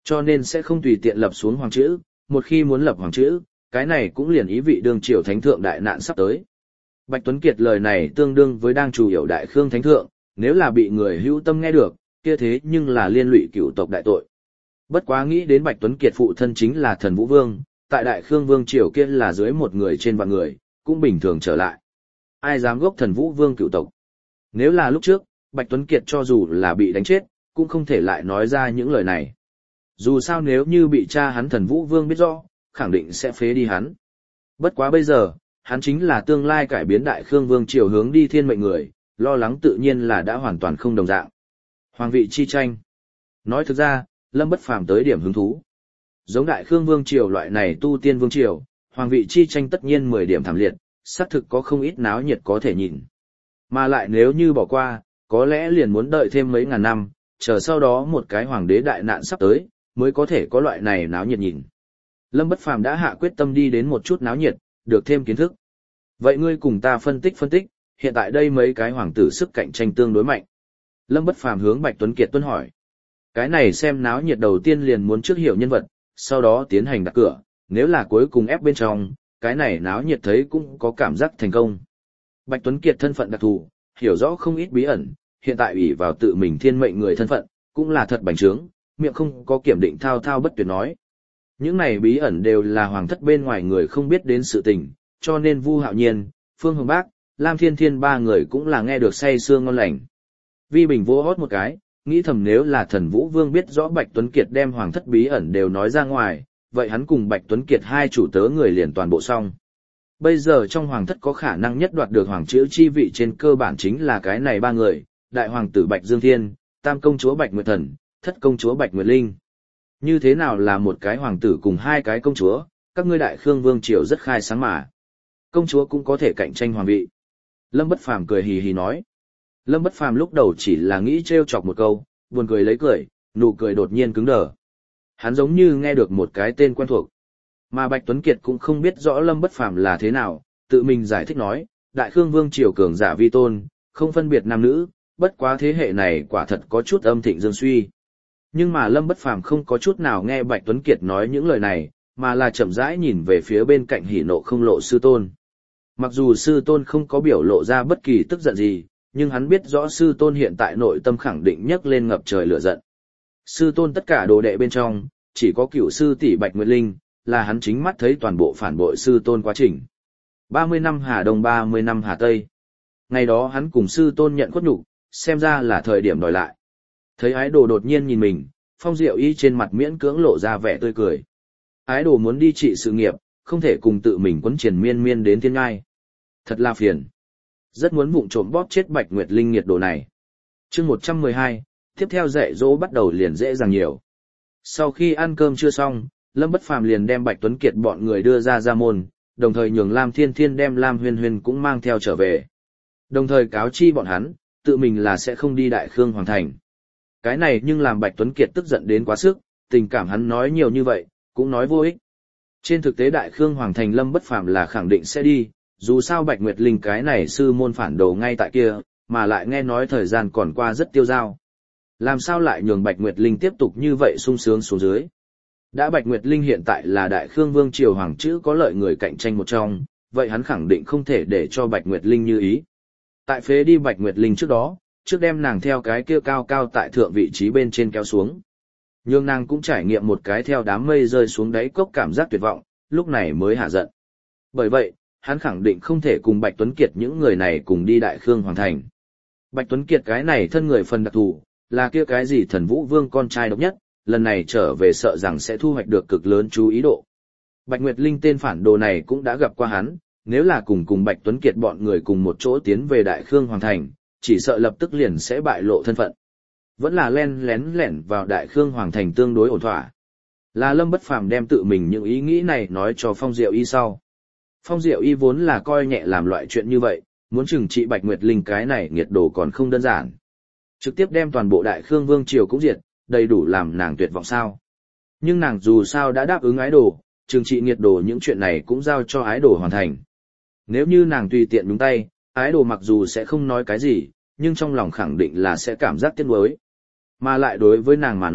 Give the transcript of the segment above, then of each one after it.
Cho nên sẽ không tùy tiện lập xuống hoàng chữ, một khi muốn lập hoàng chữ, cái này cũng liền ý vị đương triều thánh thượng đại nạn sắp tới. Bạch Tuấn Kiệt lời này tương đương với đang chủ yếu đại khương thánh thượng, nếu là bị người hữu tâm nghe được, kia thế nhưng là liên lụy cửu tộc đại tội. Bất quá nghĩ đến Bạch Tuấn Kiệt phụ thân chính là Thần Vũ Vương, tại đại khương vương triều kia là dưới một người trên vạn người, cũng bình thường trở lại. Ai dám gốc Thần Vũ Vương cửu tộc? Nếu là lúc trước, Bạch Tuấn Kiệt cho dù là bị đánh chết, cũng không thể lại nói ra những lời này. Dù sao nếu như bị cha hắn Thần Vũ Vương biết rõ, khẳng định sẽ phế đi hắn. Bất quá bây giờ, hắn chính là tương lai cải biến đại khương vương triều hướng đi thiên mệnh người, lo lắng tự nhiên là đã hoàn toàn không đồng dạng. Hoàng vị chi tranh. Nói thực ra, Lâm Bất Phàm tới điểm hứng thú. Giống đại khương vương triều loại này tu tiên vương triều, hoàng vị chi tranh tất nhiên 10 điểm thảm liệt, xác thực có không ít náo nhiệt có thể nhìn. Mà lại nếu như bỏ qua, có lẽ liền muốn đợi thêm mấy ngàn năm, chờ sau đó một cái hoàng đế đại nạn sắp tới, mới có thể có loại này náo nhiệt nhìn. Lâm Bất Phàm đã hạ quyết tâm đi đến một chút náo nhiệt, được thêm kiến thức. Vậy ngươi cùng ta phân tích, hiện tại đây mấy cái hoàng tử sức cạnh tranh tương đối mạnh. Lâm Bất Phàm hướng Bạch Tuấn Kiệt tuân hỏi. Cái này xem náo nhiệt đầu tiên liền muốn trước hiểu nhân vật, sau đó tiến hành đặt cửa, nếu là cuối cùng ép bên trong, cái này náo nhiệt thấy cũng có cảm giác thành công. Bạch Tuấn Kiệt thân phận đặc thù, hiểu rõ không ít bí ẩn, hiện tại ủy vào tự mình thiên mệnh người thân phận, cũng là thật bành trướng, miệng không có kiểm định thao thao bất tuyệt nói. Những này bí ẩn đều là hoàng thất bên ngoài người không biết đến sự tình, cho nên Vu Hạo Nhiên, Phương Hồng Bác, Lam Thiên Thiên ba người cũng là nghe được say sưa ngon lành. Vi Bình vỗ hót một cái, nghĩ thầm nếu là Thần Vũ Vương biết rõ Bạch Tuấn Kiệt đem hoàng thất bí ẩn đều nói ra ngoài, vậy hắn cùng Bạch Tuấn Kiệt hai chủ tớ người liền toàn bộ xong. Bây giờ trong hoàng thất có khả năng nhất đoạt được hoàng chữ chi vị trên cơ bản chính là cái này ba người, đại hoàng tử Bạch Dương Thiên, tam công chúa Bạch Nguyệt Thần, thất công chúa Bạch Nguyệt Linh. Như thế nào là một cái hoàng tử cùng hai cái công chúa, các ngươi đại khương vương triều rất khai sáng mà. Công chúa cũng có thể cạnh tranh hoàng vị. Lâm Bất Phàm cười hì hì nói. Lâm Bất Phàm lúc đầu chỉ là nghĩ trêu chọc một câu, buồn cười lấy cười, nụ cười đột nhiên cứng đờ. Hắn giống như nghe được một cái tên quen thuộc. Mà Bạch Tuấn Kiệt cũng không biết rõ Lâm Bất Phàm là thế nào, tự mình giải thích nói, đại khương vương triều cường giả vi tôn, không phân biệt nam nữ, bất quá thế hệ này quả thật có chút âm thịnh dương suy. Nhưng mà Lâm Bất Phàm không có chút nào nghe Bạch Tuấn Kiệt nói những lời này, mà là chậm rãi nhìn về phía bên cạnh hỉ nộ không lộ sư tôn. Mặc dù sư tôn không có biểu lộ ra bất kỳ tức giận gì, nhưng hắn biết rõ sư tôn hiện tại nội tâm khẳng định nhấc lên ngập trời lửa giận. Sư tôn tất cả đồ đệ bên trong, chỉ có cửu sư tỷ Bạch Nguyệt Linh, là hắn chính mắt thấy toàn bộ phản bội sư tôn quá trình. 30 năm Hà Đông 30 năm Hà Tây. Ngày đó hắn cùng sư tôn nhận khuất nhục, xem ra là thời điểm đòi lại. Thấy ái đồ đột nhiên nhìn mình, Phong Diệu Y trên mặt miễn cưỡng lộ ra vẻ tươi cười. Ái đồ muốn đi trị sự nghiệp, không thể cùng tự mình quấn triền miên miên đến thiên ngai. Thật là phiền. Rất muốn vụng trộm bóp chết Bạch Nguyệt Linh nghiệt đồ này. Chương 112, tiếp theo dạy dỗ bắt đầu liền dễ dàng nhiều. Sau khi ăn cơm chưa xong, Lâm Bất Phàm liền đem Bạch Tuấn Kiệt bọn người đưa ra môn, đồng thời nhường Lam Thiên Thiên đem Lam Huyên Huyên cũng mang theo trở về. Đồng thời cáo chi bọn hắn, tự mình là sẽ không đi Đại Khương Hoàng Thành. Cái này nhưng làm Bạch Tuấn Kiệt tức giận đến quá sức, tình cảm hắn nói nhiều như vậy, cũng nói vô ích. Trên thực tế Đại Khương Hoàng Thành Lâm Bất Phàm là khẳng định sẽ đi, dù sao Bạch Nguyệt Linh cái này sư môn phản đồ ngay tại kia, mà lại nghe nói thời gian còn qua rất tiêu dao. Làm sao lại nhường Bạch Nguyệt Linh tiếp tục như vậy sung sướng xuống dưới? Đã Bạch Nguyệt Linh hiện tại là Đại Khương Vương triều hoàng chữ có lợi người cạnh tranh một trong, vậy hắn khẳng định không thể để cho Bạch Nguyệt Linh như ý. Tại phế đi Bạch Nguyệt Linh trước đó, trước đem nàng theo cái kia cao cao tại thượng vị trí bên trên kéo xuống. Nhưng nàng cũng trải nghiệm một cái theo đám mây rơi xuống đáy cốc cảm giác tuyệt vọng, lúc này mới hạ giận. Bởi vậy, hắn khẳng định không thể cùng Bạch Tuấn Kiệt những người này cùng đi Đại Khương Hoàng Thành. Bạch Tuấn Kiệt cái này thân người phần đặc thù, là kia cái gì Thần Vũ Vương con trai độc nhất, lần này trở về sợ rằng sẽ thu hoạch được cực lớn chú ý độ. Bạch Nguyệt Linh tên phản đồ này cũng đã gặp qua hắn, nếu là cùng Bạch Tuấn Kiệt bọn người cùng một chỗ tiến về Đại Khương Hoàng Thành, chỉ sợ lập tức liền sẽ bại lộ thân phận. Vẫn là len lén lẻn vào Đại Khương Hoàng Thành tương đối ổn thỏa. Là Lâm Bất Phàm đem tự mình những ý nghĩ này nói cho Phong Diệu Y sau. Phong Diệu Y vốn là coi nhẹ làm loại chuyện như vậy, muốn trừng trị Bạch Nguyệt Linh cái này nghiệt đồ còn không đơn giản. Trực tiếp đem toàn bộ Đại Khương Vương triều cũng diệt, đầy đủ làm nàng tuyệt vọng sao. Nhưng nàng dù sao đã đáp ứng ái đồ, trừng trị nghiệt đồ những chuyện này cũng giao cho ái đồ hoàn thành. Nếu như nàng tùy tiện đúng tay, ái đồ mặc dù sẽ không nói cái gì, nhưng trong lòng khẳng định là sẽ cảm giác tiếc nuối. Mà lại đối với nàng mà nói,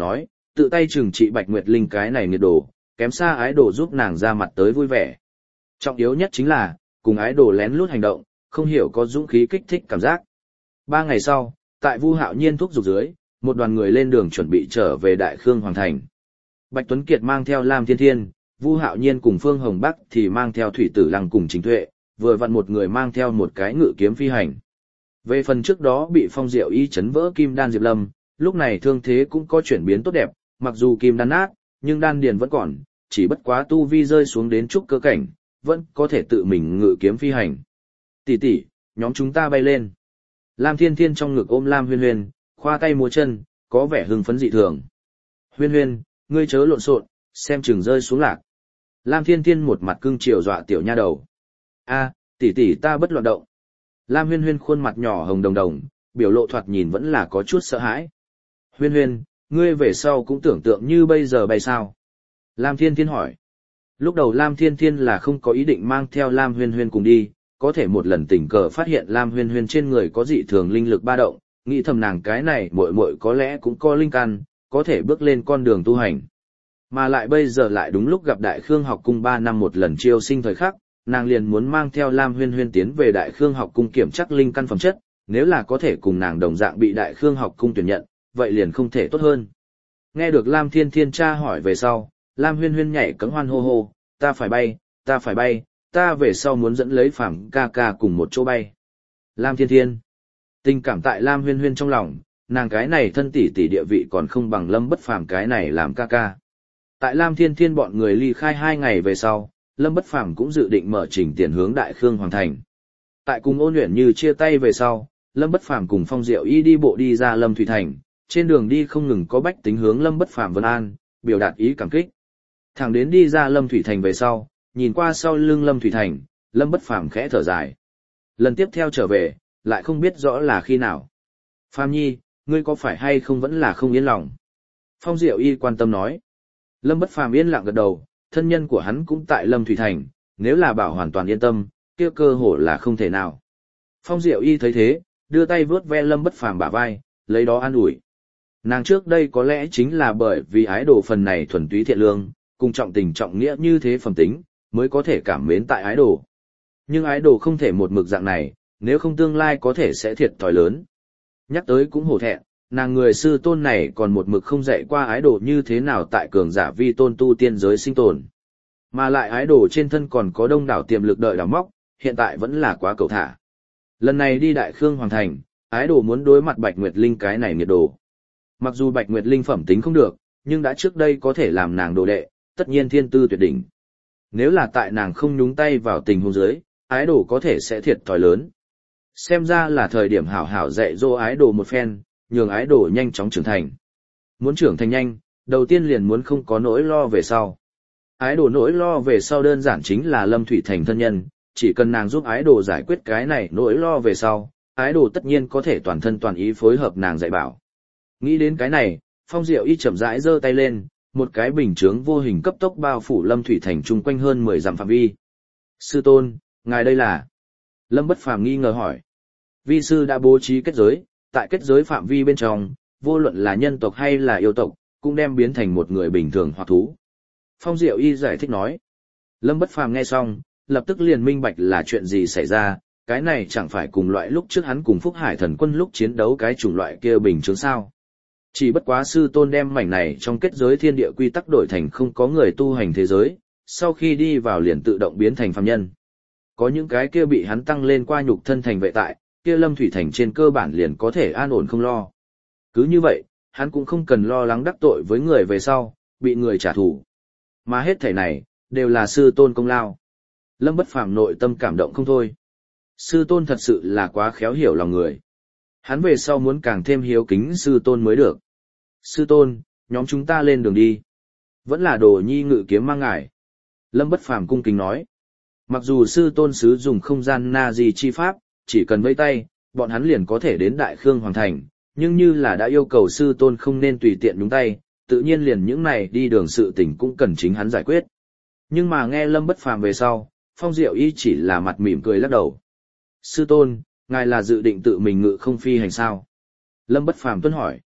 tự tay trừng trị Bạch Nguyệt Linh cái này nghiệt đồ, kém xa ái đồ giúp nàng ra mặt tới vui vẻ. Trọng yếu nhất chính là, cùng ái đồ lén lút hành động, không hiểu có dũng khí kích thích cảm giác. 3 ngày sau, tại Vu Hạo Nhiên thúc giục dưới, một đoàn người lên đường chuẩn bị trở về Đại Khương Hoàng Thành. Bạch Tuấn Kiệt mang theo Lam Thiên Thiên, Vu Hạo Nhiên cùng Phương Hồng Bắc thì mang theo Thủy Tử Lăng cùng Trình Tuệ, vừa vặn một người mang theo một cái ngự kiếm phi hành. Về phần trước đó bị Phong Diệu Y chấn vỡ kim đan Diệp Lâm, lúc này thương thế cũng có chuyển biến tốt đẹp, mặc dù kim đan nát, nhưng đan điền vẫn còn, chỉ bất quá tu vi rơi xuống đến trúc cơ cảnh, vẫn có thể tự mình ngự kiếm phi hành. Tỷ tỷ, nhóm chúng ta bay lên. Lam Thiên Thiên trong ngực ôm Lam Huyên Huyên, khoa tay múa chân, có vẻ hưng phấn dị thường. Huyên Huyên, ngươi chớ lộn xộn, xem chừng rơi xuống lạc. Lam Thiên Thiên một mặt cưng chiều dọa tiểu nha đầu. A, tỷ tỷ ta bất loạn động. Lam Huyên Huyên khuôn mặt nhỏ hồng đồng đồng, biểu lộ thoạt nhìn vẫn là có chút sợ hãi. Huyên Huyên, ngươi về sau cũng tưởng tượng như bây giờ bay sao? Lam Thiên Thiên hỏi. Lúc đầu Lam Thiên Thiên là không có ý định mang theo Lam Huyên Huyên cùng đi, có thể một lần tình cờ phát hiện Lam Huyên Huyên trên người có dị thường linh lực ba động, nghĩ thầm nàng cái này muội muội có lẽ cũng có linh căn, có thể bước lên con đường tu hành. Mà lại bây giờ lại đúng lúc gặp Đại Khương học cung 3 năm một lần chiêu sinh thời khắc, nàng liền muốn mang theo Lam Huyên Huyên tiến về Đại Khương học cung kiểm chắc linh căn phẩm chất, nếu là có thể cùng nàng đồng dạng bị Đại Khương học cung tuyển nhận, vậy liền không thể tốt hơn. Nghe được Lam Thiên Thiên tra hỏi về sau, Lam Huyên Huyên nhảy cẫng hoan hô hô, ta phải bay, ta phải bay, ta về sau muốn dẫn lấy Phàm ca ca cùng một chỗ bay. Lam Thiên Thiên. Tình cảm tại Lam Huyên Huyên trong lòng, nàng cái này thân tỷ tỷ địa vị còn không bằng Lâm Bất Phàm cái này làm ca ca. Tại Lam Thiên Thiên bọn người ly khai 2 ngày về sau, Lâm Bất Phàm cũng dự định mở trình tiền hướng Đại Khương Hoàng Thành. Tại cùng Ôn Uyển Như chia tay về sau, Lâm Bất Phàm cùng Phong Diệu Y đi bộ đi ra Lâm Thủy Thành, trên đường đi không ngừng có bách tính hướng Lâm Bất Phàm vân an, biểu đạt ý cảm kích. Thẳng đến đi ra Lâm Thủy Thành về sau, nhìn qua sau lưng Lâm Thủy Thành, Lâm Bất Phàm khẽ thở dài. Lần tiếp theo trở về, lại không biết rõ là khi nào. Phàm Nhi, ngươi có phải hay không vẫn là không yên lòng? Phong Diệu Y quan tâm nói. Lâm Bất Phàm yên lặng gật đầu, thân nhân của hắn cũng tại Lâm Thủy Thành, nếu là bảo hoàn toàn yên tâm, kia cơ hội là không thể nào. Phong Diệu Y thấy thế, đưa tay vướt ve Lâm Bất Phàm bả vai, lấy đó an ủi. Nàng trước đây có lẽ chính là bởi vì ái đồ phần này thuần túy thiện lương, cùng trọng tình trọng nghĩa như thế phẩm tính, mới có thể cảm mến tại ái đồ. Nhưng ái đồ không thể một mực dạng này, nếu không tương lai có thể sẽ thiệt thòi lớn. Nhắc tới cũng hổ thẹn, nàng người sư tôn này còn một mực không dạy qua ái đồ như thế nào tại cường giả vi tôn tu tiên giới sinh tồn. Mà lại ái đồ trên thân còn có đông đảo tiềm lực đợi đào móc, hiện tại vẫn là quá cầu thả. Lần này đi Đại Khương Hoàng Thành, ái đồ muốn đối mặt Bạch Nguyệt Linh cái này nghiệt đồ. Mặc dù Bạch Nguyệt Linh phẩm tính không được, nhưng đã trước đây có thể làm nàng đồ đệ, tất nhiên thiên tư tuyệt đỉnh. Nếu là tại nàng không nhúng tay vào tình huống dưới, ái đồ có thể sẽ thiệt thòi lớn. Xem ra là thời điểm hảo hảo dạy dỗ ái đồ một phen, nhường ái đồ nhanh chóng trưởng thành. Muốn trưởng thành nhanh, đầu tiên liền muốn không có nỗi lo về sau. Ái đồ nỗi lo về sau đơn giản chính là Lâm Thủy Thành thân nhân, chỉ cần nàng giúp ái đồ giải quyết cái này nỗi lo về sau, ái đồ tất nhiên có thể toàn thân toàn ý phối hợp nàng dạy bảo. Nghĩ đến cái này, Phong Diệu Y chậm rãi giơ tay lên, một cái bình chướng vô hình cấp tốc bao phủ Lâm Thủy Thành chung quanh hơn 10 dặm phạm vi. Sư tôn, ngài đây là? Lâm Bất Phàm nghi ngờ hỏi. Vi sư đã bố trí kết giới, tại kết giới phạm vi bên trong, vô luận là nhân tộc hay là yêu tộc, cũng đem biến thành một người bình thường hoặc thú. Phong Diệu Y giải thích nói. Lâm Bất Phàm nghe xong, lập tức liền minh bạch là chuyện gì xảy ra, cái này chẳng phải cùng loại lúc trước hắn cùng Phúc Hải Thần Quân lúc chiến đấu cái chủng loại kia bình thường sao. Chỉ bất quá sư tôn đem mảnh này trong kết giới thiên địa quy tắc đổi thành không có người tu hành thế giới, sau khi đi vào liền tự động biến thành phàm nhân. Có những cái kia bị hắn tăng lên qua nhục thân thành vệ tại, kia Lâm Thủy Thành trên cơ bản liền có thể an ổn không lo. Cứ như vậy, hắn cũng không cần lo lắng đắc tội với người về sau, bị người trả thù. Mà hết thảy này, đều là sư tôn công lao. Lâm Bất Phàm nội tâm cảm động không thôi. Sư tôn thật sự là quá khéo hiểu lòng người. Hắn về sau muốn càng thêm hiếu kính sư tôn mới được. Sư tôn, nhóm chúng ta lên đường đi. Vẫn là Đồ Nhi ngự kiếm mang ngài. Lâm Bất Phàm cung kính nói. Mặc dù sư tôn sử dụng không gian na di chi pháp, chỉ cần vẫy tay, bọn hắn liền có thể đến Đại Khương Hoàng Thành, nhưng như là đã yêu cầu sư tôn không nên tùy tiện nhúng tay, tự nhiên liền những này đi đường sự tình cũng cần chính hắn giải quyết. Nhưng mà nghe Lâm Bất Phàm về sau, Phong Diệu Y chỉ là mặt mỉm cười lắc đầu. Sư tôn, ngài là dự định tự mình ngự không phi hành sao? Lâm Bất Phàm tuân hỏi.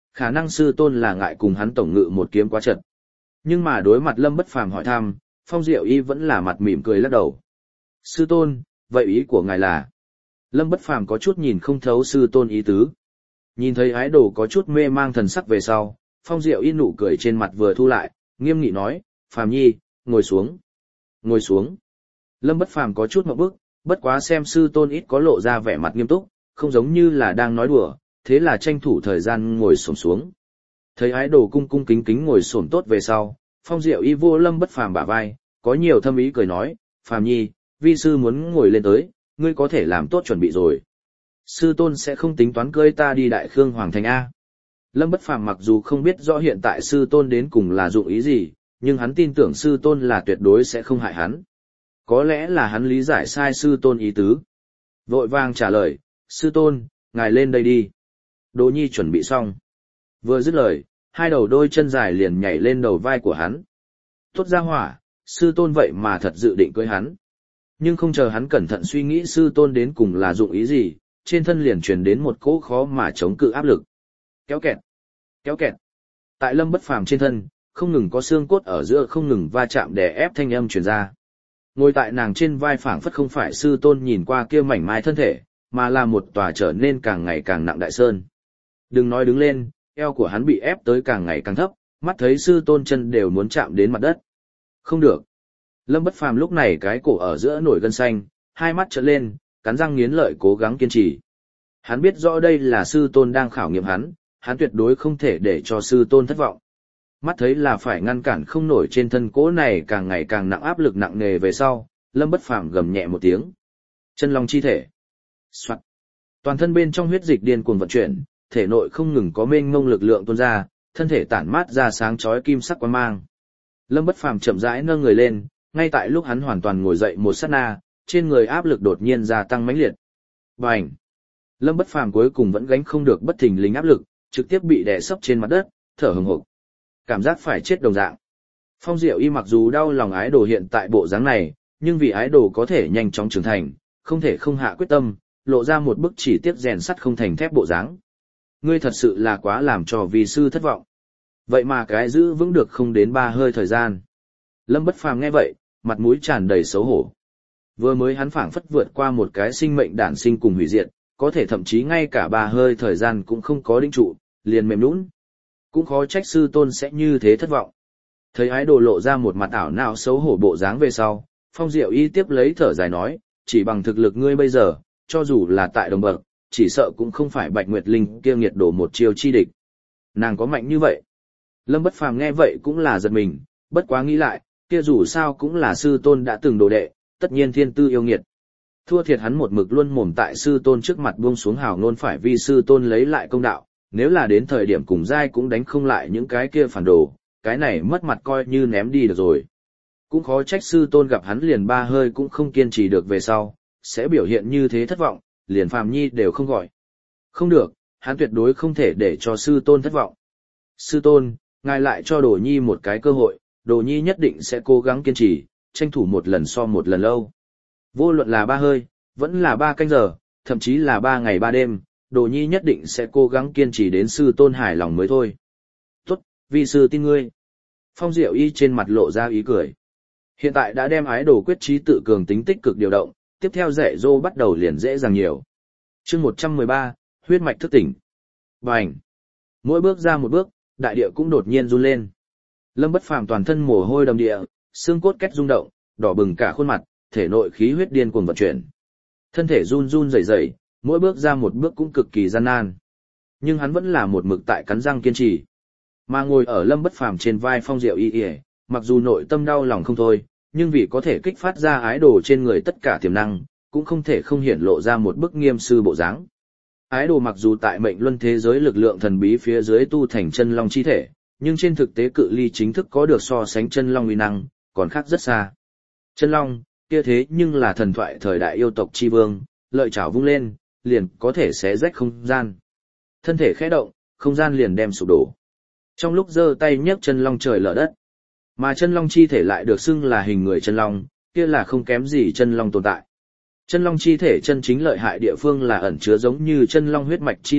Khả năng sư tôn là ngại cùng hắn tổng ngự một kiếm quá chật. Nhưng mà đối mặt Lâm Bất Phàm hỏi thăm, Phong Diệu Y vẫn là mặt mỉm cười lắc đầu. Sư tôn, vậy ý của ngài là? Lâm Bất Phàm có chút nhìn không thấu sư tôn ý tứ. Nhìn thấy ái đồ có chút mê mang thần sắc về sau, Phong Diệu Y nụ cười trên mặt vừa thu lại, nghiêm nghị nói, Phàm Nhi, ngồi xuống. Ngồi xuống. Lâm Bất Phàm có chút ngượng bức, bất quá xem sư tôn ít có lộ ra vẻ mặt nghiêm túc, không giống như là đang nói đùa, thế là tranh thủ thời gian ngồi xổm xuống. Thấy ái đồ cung cung kính kính ngồi xổm tốt về sau, Phong Diệu Y vô Lâm Bất Phàm bả vai, có nhiều thâm ý cười nói, Phàm Nhi, vi sư muốn ngồi lên tới, ngươi có thể làm tốt chuẩn bị rồi. Sư tôn sẽ không tính toán cưỡi ta đi Đại Khương Hoàng Thành A. Lâm Bất Phàm mặc dù không biết rõ hiện tại sư tôn đến cùng là dụng ý gì, nhưng hắn tin tưởng sư tôn là tuyệt đối sẽ không hại hắn. Có lẽ là hắn lý giải sai sư tôn ý tứ. Vội vàng trả lời, sư tôn, ngài lên đây đi. Đỗ Nhi chuẩn bị xong. Vừa dứt lời, hai đầu đôi chân dài liền nhảy lên đầu vai của hắn. Tốt ra hỏa, sư tôn vậy mà thật dự định cưới hắn. Nhưng không chờ hắn cẩn thận suy nghĩ sư tôn đến cùng là dụng ý gì, trên thân liền truyền đến một cỗ khó mà chống cự áp lực. Kéo kẹt, kéo kẹt. Tại Lâm Bất Phàm trên thân, không ngừng có xương cốt ở giữa không ngừng va chạm đè ép thanh âm truyền ra. Ngồi tại nàng trên vai phảng phất không phải sư tôn nhìn qua kia mảnh mai thân thể, mà là một tòa trở nên càng ngày càng nặng đại sơn. Đừng nói đứng lên, eo của hắn bị ép tới càng ngày càng thấp, mắt thấy sư tôn chân đều muốn chạm đến mặt đất. Không được. Lâm Bất Phàm lúc này cái cổ ở giữa nổi gân xanh, hai mắt trợn lên, cắn răng nghiến lợi cố gắng kiên trì. Hắn biết rõ đây là sư tôn đang khảo nghiệm hắn tuyệt đối không thể để cho sư tôn thất vọng. Mắt thấy là phải ngăn cản không nổi trên thân cỗ này càng ngày càng nặng áp lực nặng nề về sau, Lâm Bất Phàm gầm nhẹ một tiếng. Chân long chi thể. Soạt. Toàn thân bên trong huyết dịch điên cuồng vận chuyển, thể nội không ngừng có mênh mông lực lượng tuôn ra, thân thể tản mát ra sáng chói kim sắc quang mang. Lâm Bất Phàm chậm rãi nâng người lên, ngay tại lúc hắn hoàn toàn ngồi dậy một sát na, trên người áp lực đột nhiên gia tăng mãnh liệt. Bành! Lâm Bất Phàm cuối cùng vẫn gánh không được bất thình lình áp lực, trực tiếp bị đè sấp trên mặt đất, thở hổn hộc. Cảm giác phải chết đồng dạng. Phong Diệu Y mặc dù đau lòng ái đồ hiện tại bộ dáng này, nhưng vì ái đồ có thể nhanh chóng trưởng thành, không thể không hạ quyết tâm, lộ ra một bức chỉ tiếc rèn sắt không thành thép bộ dáng. Ngươi thật sự là quá làm cho vi sư thất vọng. Vậy mà cái giữ vững được không đến 3 hơi thời gian. Lâm Bất Phàm nghe vậy, mặt mũi tràn đầy xấu hổ. Vừa mới hắn phảng phất vượt qua một cái sinh mệnh đản sinh cùng hủy diệt, có thể thậm chí ngay cả 3 hơi thời gian cũng không có đinh trụ, liền mềm nhũn. Cũng khó trách sư tôn sẽ như thế thất vọng. Thấy ái đồ lộ ra một mặt ảo não xấu hổ bộ dáng về sau, Phong Diệu Y tiếp lấy thở dài nói, chỉ bằng thực lực ngươi bây giờ, cho dù là tại đồng bậc, chỉ sợ cũng không phải Bạch Nguyệt Linh kia nghiệt đổ một chiêu chi địch. Nàng có mạnh như vậy. Lâm Bất Phàm nghe vậy cũng là giật mình, bất quá nghĩ lại, kia dù sao cũng là sư tôn đã từng đồ đệ, tất nhiên thiên tư yêu nghiệt. Thua thiệt hắn một mực luôn mồm tại sư tôn trước mặt buông xuống hào ngôn phải vì sư tôn lấy lại công đạo, nếu là đến thời điểm cùng giai cũng đánh không lại những cái kia phản đồ, cái này mất mặt coi như ném đi được rồi. Cũng khó trách sư tôn gặp hắn liền 3 hơi cũng không kiên trì được về sau, sẽ biểu hiện như thế thất vọng, liền Phàm Nhi đều không gọi. Không được, hắn tuyệt đối không thể để cho sư tôn thất vọng. Sư tôn, ngài lại cho Đồ Nhi một cái cơ hội, Đồ Nhi nhất định sẽ cố gắng kiên trì, tranh thủ một lần so một lần lâu. Vô luận là 3 hơi, vẫn là 3 canh giờ, thậm chí là 3 ngày 3 đêm, Đồ Nhi nhất định sẽ cố gắng kiên trì đến sư tôn hài lòng mới thôi. Tốt, vi sư tin ngươi. Phong Diệu Y trên mặt lộ ra ý cười. Hiện tại đã đem ái đồ quyết trí tự cường tính tích cực điều động, tiếp theo dạy dỗ bắt đầu liền dễ dàng nhiều. Chương 113, huyết mạch thức tỉnh. Bành! Mỗi bước ra một bước, đại địa cũng đột nhiên run lên. Lâm Bất Phàm toàn thân mồ hôi đầm địa, xương cốt két rung động, đỏ bừng cả khuôn mặt, thể nội khí huyết điên cuồng vận chuyển. Thân thể run run rẩy rẩy, mỗi bước ra một bước cũng cực kỳ gian nan. Nhưng hắn vẫn là một mực tại cắn răng kiên trì. Mà ngồi ở Lâm Bất Phàm trên vai Phong Diệu Y, mặc dù nội tâm đau lòng không thôi, nhưng vì có thể kích phát ra ái đồ trên người tất cả tiềm năng, cũng không thể không hiển lộ ra một bức nghiêm sư bộ dáng. Ái đồ mặc dù tại mệnh luân thế giới lực lượng thần bí phía dưới tu thành chân long chi thể, nhưng trên thực tế cự ly chính thức có được so sánh chân long uy năng, còn khác rất xa. Chân long, kia thế nhưng là thần thoại thời đại yêu tộc chi vương, lợi chảo vung lên, liền có thể xé rách không gian. Thân thể khẽ động, không gian liền đem sụp đổ. Trong lúc giơ tay nhấc chân long trời lở đất, mà chân long chi thể lại được xưng là hình người chân long, kia là không kém gì chân long tồn tại. Chân long chi thể chân chính lợi hại địa phương là ẩn chứa giống như chân long huyết mạch chi lực,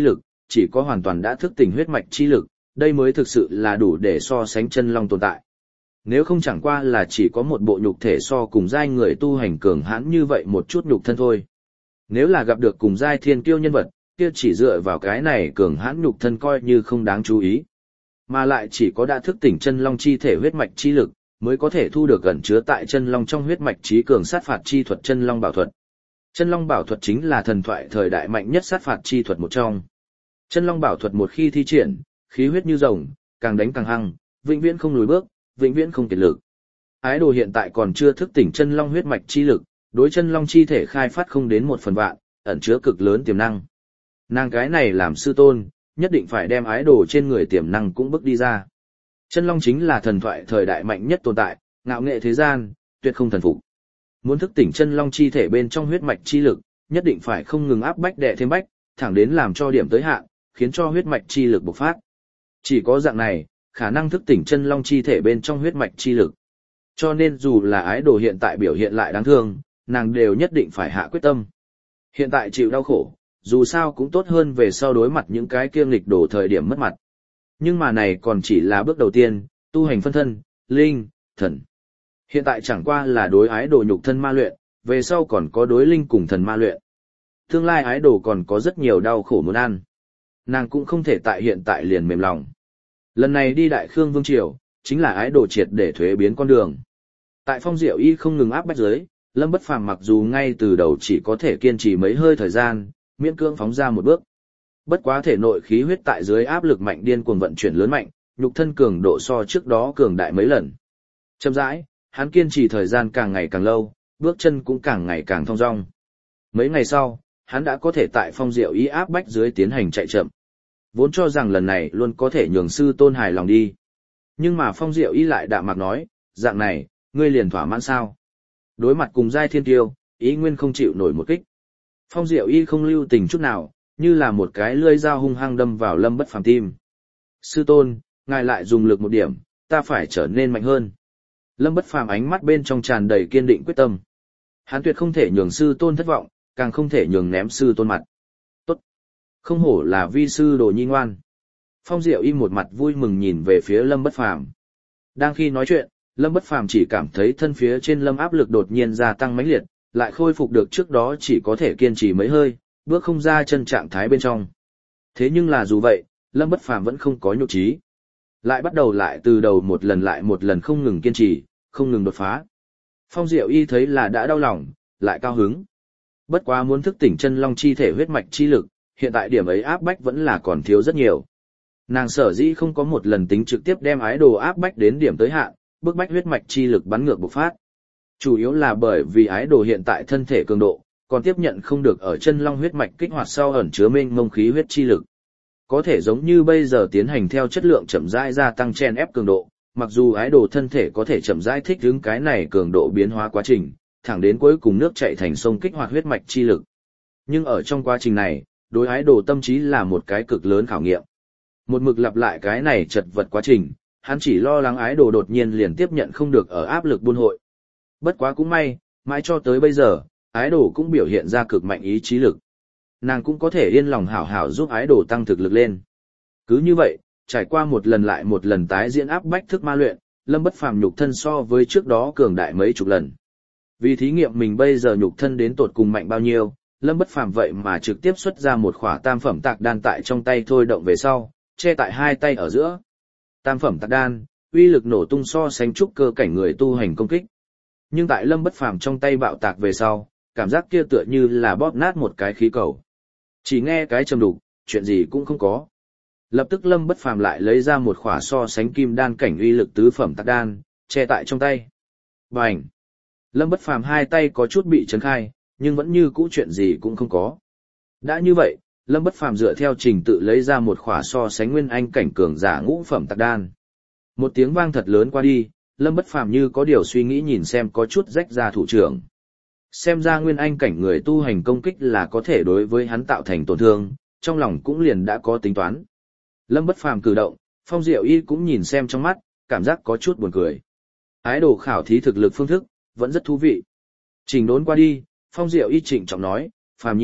chỉ có hoàn toàn đã thức tỉnh huyết mạch chi lực, đây mới thực sự là đủ để so sánh chân long tồn tại. Nếu không chẳng qua là chỉ có một bộ nhục thể so cùng giai người tu hành cường hãn như vậy một chút nhục thân thôi. Nếu là gặp được cùng giai thiên kiêu nhân vật, kia chỉ dựa vào cái này cường hãn nhục thân coi như không đáng chú ý. Mà lại chỉ có đã thức tỉnh chân long chi thể huyết mạch chi lực, mới có thể thu được gần chứa tại chân long trong huyết mạch trí cường sát phạt chi thuật chân long bảo thuật. Chân long bảo thuật chính là thần thoại thời đại mạnh nhất sát phạt chi thuật một trong. Chân long bảo thuật một khi thi triển, khí huyết như rồng, càng đánh càng hăng, vĩnh viễn không lùi bước, vĩnh viễn không kiệt lực. Ái đồ hiện tại còn chưa thức tỉnh chân long huyết mạch chi lực, đối chân long chi thể khai phát không đến 1/1000, ẩn chứa cực lớn tiềm năng. Nàng cái này làm sư tôn, nhất định phải đem ái đồ trên người tiềm năng cũng bước đi ra. Chân long chính là thần thoại thời đại mạnh nhất tồn tại, ngạo nghệ thế gian, tuyệt không thần phục. Muốn thức tỉnh chân long chi thể bên trong huyết mạch chi lực, nhất định phải không ngừng áp bách đè thêm bách, thẳng đến làm cho điểm tới hạn, khiến cho huyết mạch chi lực bộc phát. Chỉ có dạng này, khả năng thức tỉnh chân long chi thể bên trong huyết mạch chi lực. Cho nên dù là ái đồ hiện tại biểu hiện lại đáng thương, nàng đều nhất định phải hạ quyết tâm. Hiện tại chịu đau khổ, dù sao cũng tốt hơn về sau đối mặt những cái kia nghịch đổ thời điểm mất mặt. Nhưng mà này còn chỉ là bước đầu tiên, tu hành phân thân, linh, thần. Hiện tại chẳng qua là đối ái đồ nhục thân ma luyện, về sau còn có đối linh cùng thần ma luyện. Tương lai ái đồ còn có rất nhiều đau khổ muốn ăn. Nàng cũng không thể tại hiện tại liền mềm lòng. Lần này đi Đại Khương Vương Triều, chính là ái đồ triệt để thuế biến con đường. Tại Phong Diệu Y không ngừng áp bách dưới, Lâm Bất Phàm mặc dù ngay từ đầu chỉ có thể kiên trì mấy hơi thời gian, miễn cưỡng phóng ra một bước. Bất quá thể nội khí huyết tại dưới áp lực mạnh điên cuồng vận chuyển lớn mạnh, nhục thân cường độ so trước đó cường đại mấy lần. Chậm rãi, hắn kiên trì thời gian càng ngày càng lâu, bước chân cũng càng ngày càng thong dong. Mấy ngày sau, hắn đã có thể tại Phong Diệu Y áp bách dưới tiến hành chạy chậm. Vốn cho rằng lần này luôn có thể nhường sư tôn hài lòng đi. Nhưng mà Phong Diệu Y lại đạm mạc nói, dạng này, ngươi liền thỏa mãn sao? Đối mặt cùng giai thiên tiêu, ý nguyên không chịu nổi một kích. Phong Diệu Y không lưu tình chút nào, như là một cái lưỡi dao hung hăng đâm vào Lâm Bất Phàm tim. Sư tôn, ngài lại dùng lực một điểm, ta phải trở nên mạnh hơn. Lâm Bất Phàm ánh mắt bên trong tràn đầy kiên định quyết tâm. Hắn tuyệt không thể nhường sư tôn thất vọng, càng không thể nhường ném sư tôn mặt. Tốt. Không hổ là vi sư đồ nhi ngoan. Phong Diệu Y một mặt vui mừng nhìn về phía Lâm Bất Phàm. Đang khi nói chuyện, Lâm Bất Phàm chỉ cảm thấy thân phía trên Lâm áp lực đột nhiên gia tăng mãnh liệt, lại khôi phục được trước đó chỉ có thể kiên trì mấy hơi, bước không ra chân trạng thái bên trong. Thế nhưng là dù vậy, Lâm Bất Phàm vẫn không có nhục trí. Lại bắt đầu lại từ đầu một lần không ngừng kiên trì, không ngừng đột phá. Phong Diệu Y thấy là đã đau lòng, lại cao hứng. Bất quá muốn thức tỉnh chân long chi thể huyết mạch chi lực, hiện tại điểm ấy áp bách vẫn là còn thiếu rất nhiều. Nàng sở dĩ không có một lần tính trực tiếp đem ái đồ áp bách đến điểm tới hạn, bức bách huyết mạch chi lực bắn ngược bộc phát. Chủ yếu là bởi vì ái đồ hiện tại thân thể cường độ, còn tiếp nhận không được ở chân long huyết mạch kích hoạt sau ẩn chứa mênh mông khí huyết chi lực. Có thể giống như bây giờ tiến hành theo chất lượng chậm rãi gia tăng chen ép cường độ, mặc dù ái đồ thân thể có thể chậm rãi thích ứng cái này cường độ biến hóa quá trình, thẳng đến cuối cùng nước chảy thành sông kích hoạt huyết mạch chi lực. Nhưng ở trong quá trình này, đối ái đồ tâm trí là một cái cực lớn khảo nghiệm. Một mực lặp lại cái này chật vật quá trình, hắn chỉ lo lắng ái đồ đột nhiên liền tiếp nhận không được ở áp lực buôn hội. Bất quá cũng may, mãi cho tới bây giờ, ái đồ cũng biểu hiện ra cực mạnh ý chí lực. Nàng cũng có thể yên lòng hảo hảo giúp ái đồ tăng thực lực lên. Cứ như vậy, trải qua một lần lại một lần tái diễn áp bách thức ma luyện, Lâm Bất Phàm nhục thân so với trước đó cường đại mấy chục lần. Vì thí nghiệm mình bây giờ nhục thân đến tột cùng mạnh bao nhiêu, Lâm Bất Phàm vậy mà trực tiếp xuất ra một khỏa tam phẩm tạc đan tại trong tay thôi động về sau, che tại hai tay ở giữa. Tam phẩm tạc đan, uy lực nổ tung so sánh trúc cơ cảnh người tu hành công kích. Nhưng tại Lâm Bất Phàm trong tay bạo tạc về sau, cảm giác kia tựa như là bóp nát một cái khí cầu. Chỉ nghe cái trầm đục, chuyện gì cũng không có. Lập tức Lâm Bất Phàm lại lấy ra một khỏa so sánh kim đan cảnh uy lực tứ phẩm tạc đan, che tại trong tay. Bành! Lâm Bất Phàm hai tay có chút bị chấn khai, nhưng vẫn như cũ chuyện gì cũng không có. Đã như vậy, Lâm Bất Phàm dựa theo trình tự lấy ra một khỏa so sánh nguyên anh cảnh cường giả ngũ phẩm tạc đan. Một tiếng vang thật lớn qua đi, Lâm Bất Phàm như có điều suy nghĩ nhìn xem có chút rách ra thủ trưởng. Xem ra nguyên anh cảnh người tu hành công kích là có thể đối với hắn tạo thành tổn thương, trong lòng cũng liền đã có tính toán. Lâm Bất Phàm cử động, Phong Diệu Y cũng nhìn xem trong mắt, cảm giác có chút buồn cười. Ái đồ khảo thí thực lực phương thức, vẫn rất thú vị. Trình đốn qua đi, Phong Diệu Y trịnh trọng nói, Phàm Nhi,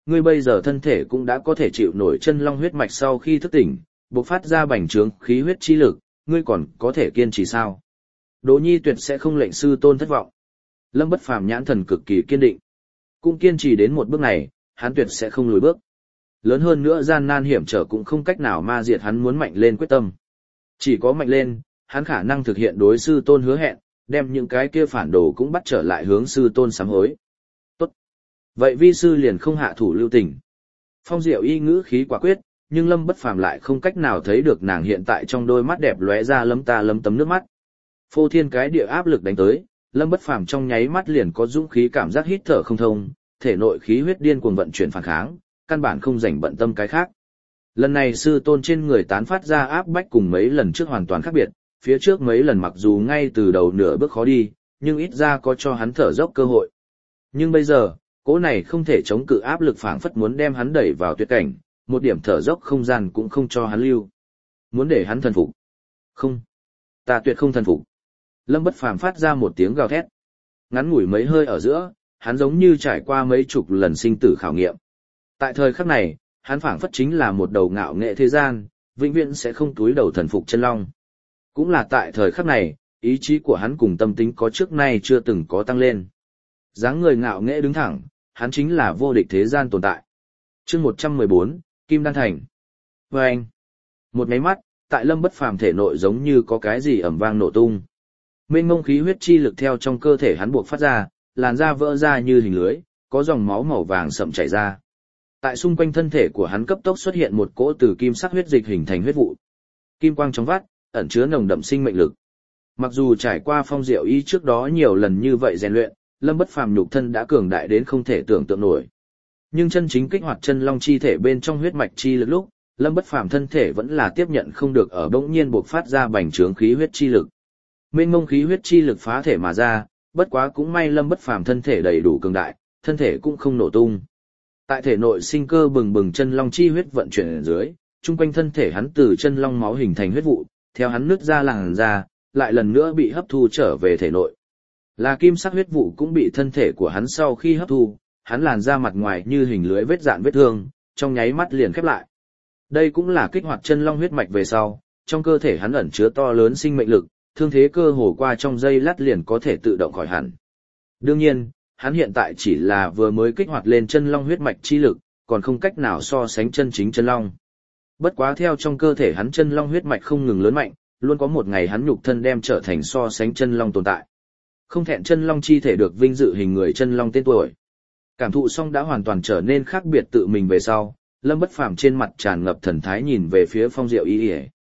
ngươi bây giờ thân thể cũng đã có thể chịu nổi chân long huyết mạch sau khi thức tỉnh, bộc phát ra bành trướng khí huyết chi lực, ngươi còn có thể kiên trì sao? Đỗ Nhi tuyệt sẽ không lệnh sư tôn thất vọng. Lâm Bất Phàm nhãn thần cực kỳ kiên định. Cũng kiên trì đến một bước này, hắn tuyệt sẽ không lùi bước. Lớn hơn nữa gian nan hiểm trở cũng không cách nào ma diệt hắn muốn mạnh lên quyết tâm. Chỉ có mạnh lên, hắn khả năng thực hiện đối sư tôn hứa hẹn, đem những cái kia phản đồ cũng bắt trở lại hướng sư tôn sám hối. Tốt. Vậy vi sư liền không hạ thủ lưu tình. Phong Diệu Y ngữ khí quả quyết, nhưng Lâm Bất Phàm lại không cách nào thấy được nàng hiện tại trong đôi mắt đẹp lóe ra lấm tấm nước mắt. Phô thiên cái địa áp lực đánh tới, Lâm Bất Phàm trong nháy mắt liền có dũng khí cảm giác hít thở không thông, thể nội khí huyết điên cuồng vận chuyển phản kháng, căn bản không rảnh bận tâm cái khác. Lần này sư tôn trên người tán phát ra áp bách cùng mấy lần trước hoàn toàn khác biệt, phía trước mấy lần mặc dù ngay từ đầu nửa bước khó đi, nhưng ít ra có cho hắn thở dốc cơ hội. Nhưng bây giờ, cỗ này không thể chống cự áp lực phảng phất muốn đem hắn đẩy vào tuyệt cảnh, một điểm thở dốc không gian cũng không cho hắn lưu. Muốn để hắn thần phục. Không. Ta tuyệt không thần phục. Lâm Bất Phàm phát ra một tiếng gào thét. Ngắn ngủi mấy hơi ở giữa, hắn giống như trải qua mấy chục lần sinh tử khảo nghiệm. Tại thời khắc này, hắn phảng phất chính là một đầu ngạo nghệ thế gian, vĩnh viễn sẽ không túi đầu thần phục chân long. Cũng là tại thời khắc này, ý chí của hắn cùng tâm tính có trước nay chưa từng có tăng lên. Dáng người ngạo nghệ đứng thẳng, hắn chính là vô địch thế gian tồn tại. Chương 114, Kim Đan Thành. Vâng! Một máy mắt, tại Lâm Bất Phàm thể nội giống như có cái gì ầm vang nổ tung. Mênh mông khí huyết chi lực theo trong cơ thể hắn buộc phát ra, làn da vỡ ra như hình lưới, có dòng máu màu vàng sậm chảy ra. Tại xung quanh thân thể của hắn cấp tốc xuất hiện một cỗ từ kim sắc huyết dịch hình thành huyết vụ. Kim quang trong vắt, ẩn chứa nồng đậm sinh mệnh lực. Mặc dù trải qua Phong Diệu Y trước đó nhiều lần như vậy rèn luyện, Lâm Bất Phàm nhục thân đã cường đại đến không thể tưởng tượng nổi. Nhưng chân chính kích hoạt chân long chi thể bên trong huyết mạch chi lực lúc, Lâm Bất Phàm thân thể vẫn là tiếp nhận không được ở bỗng nhiên bộc phát ra bành trướng khí huyết chi lực. Mênh mông khí huyết chi lực phá thể mà ra, bất quá cũng may Lâm Bất Phàm thân thể đầy đủ cường đại, thân thể cũng không nổ tung. Tại thể nội sinh cơ bừng bừng chân long chi huyết vận chuyển ở dưới, trung quanh thân thể hắn từ chân long máu hình thành huyết vụ, theo hắn nứt ra làn ra, lại lần nữa bị hấp thu trở về thể nội. Là kim sắc huyết vụ cũng bị thân thể của hắn sau khi hấp thu, hắn làn ra mặt ngoài như hình lưới vết dạn vết thương, trong nháy mắt liền khép lại. Đây cũng là kích hoạt chân long huyết mạch về sau, trong cơ thể hắn ẩn chứa to lớn sinh mệnh lực, thương thế cơ hồ qua trong giây lát liền có thể tự động khỏi hẳn. Đương nhiên, hắn hiện tại chỉ là vừa mới kích hoạt lên chân long huyết mạch chi lực, còn không cách nào so sánh chân chính chân long. Bất quá theo trong cơ thể hắn chân long huyết mạch không ngừng lớn mạnh, luôn có một ngày hắn nhục thân đem trở thành so sánh chân long tồn tại. Không thẹn chân long chi thể được vinh dự hình người chân long tên tuổi. Cảm thụ xong đã hoàn toàn trở nên khác biệt tự mình về sau, Lâm Bất Phàm trên mặt tràn ngập thần thái nhìn về phía Phong Diệu Y.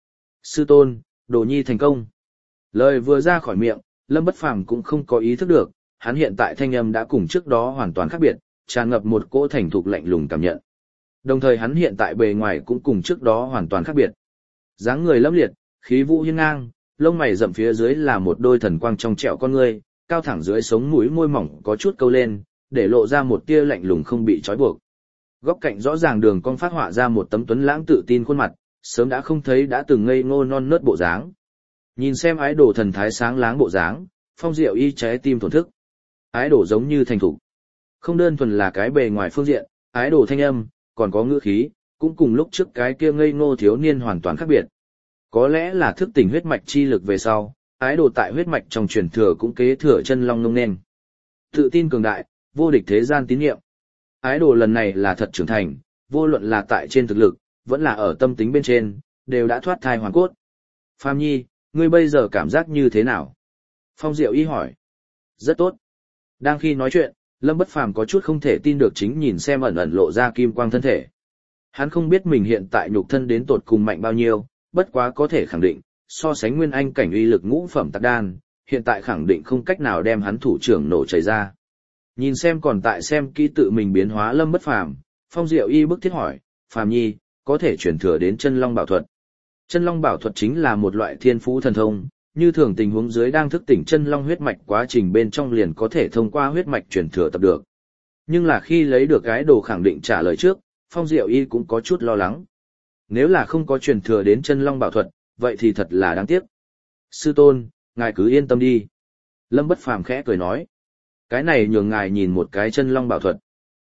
Sư tôn, Đồ Nhi thành công. Lời vừa ra khỏi miệng, Lâm Bất Phàm cũng không có ý thức được, hắn hiện tại thanh âm đã cùng trước đó hoàn toàn khác biệt, tràn ngập một cỗ thành thục lạnh lùng cảm nhận. Đồng thời hắn hiện tại bề ngoài cũng cùng trước đó hoàn toàn khác biệt. Dáng người lâm liệt, khí vũ hiên ngang, lông mày rậm phía dưới là một đôi thần quang trong trẻo con ngươi, cao thẳng dưới sống mũi môi mỏng có chút câu lên, để lộ ra một tia lạnh lùng không bị trói buộc. Góc cạnh rõ ràng đường cong phát họa ra một tấm tuấn lãng tự tin khuôn mặt, sớm đã không thấy đã từng ngây ngô non nớt bộ dáng. Nhìn xem ái đồ thần thái sáng láng bộ dáng, Phong Diệu Y trái tim thổn thức. Ái đồ giống như thành thủ. Không đơn thuần là cái bề ngoài phương diện, ái đồ thanh âm, còn có ngữ khí, cũng cùng lúc trước cái kia ngây ngô thiếu niên hoàn toàn khác biệt. Có lẽ là thức tỉnh huyết mạch chi lực về sau, ái đồ tại huyết mạch trong truyền thừa cũng kế thừa chân long ngông nên. Tự tin cường đại, vô địch thế gian tín nhiệm. Ái đồ lần này là thật trưởng thành, vô luận là tại trên thực lực, vẫn là ở tâm tính bên trên, đều đã thoát thai hoàn cốt. Phàm Nhi, ngươi bây giờ cảm giác như thế nào? Phong Diệu Y hỏi. Rất tốt. Đang khi nói chuyện, Lâm Bất Phàm có chút không thể tin được chính nhìn xem ẩn ẩn lộ ra kim quang thân thể. Hắn không biết mình hiện tại nhục thân đến tột cùng mạnh bao nhiêu, bất quá có thể khẳng định, so sánh nguyên anh cảnh uy lực ngũ phẩm tạc đan, hiện tại khẳng định không cách nào đem hắn thủ trưởng nổ chảy ra. Nhìn xem còn tại xem kỹ tự mình biến hóa Lâm Bất Phàm, Phong Diệu Y bức thiết hỏi, Phàm Nhi, có thể chuyển thừa đến chân long bảo thuật. Chân long bảo thuật chính là một loại thiên phú thần thông, như thường tình huống dưới đang thức tỉnh chân long huyết mạch quá trình bên trong liền có thể thông qua huyết mạch chuyển thừa tập được. Nhưng là khi lấy được cái đồ khẳng định trả lời trước, Phong Diệu Y cũng có chút lo lắng. Nếu là không có truyền thừa đến chân long bảo thuật, vậy thì thật là đáng tiếc. Sư tôn, ngài cứ yên tâm đi. Lâm Bất Phàm khẽ cười nói. Cái này nhường ngài nhìn một cái chân long bảo thuật.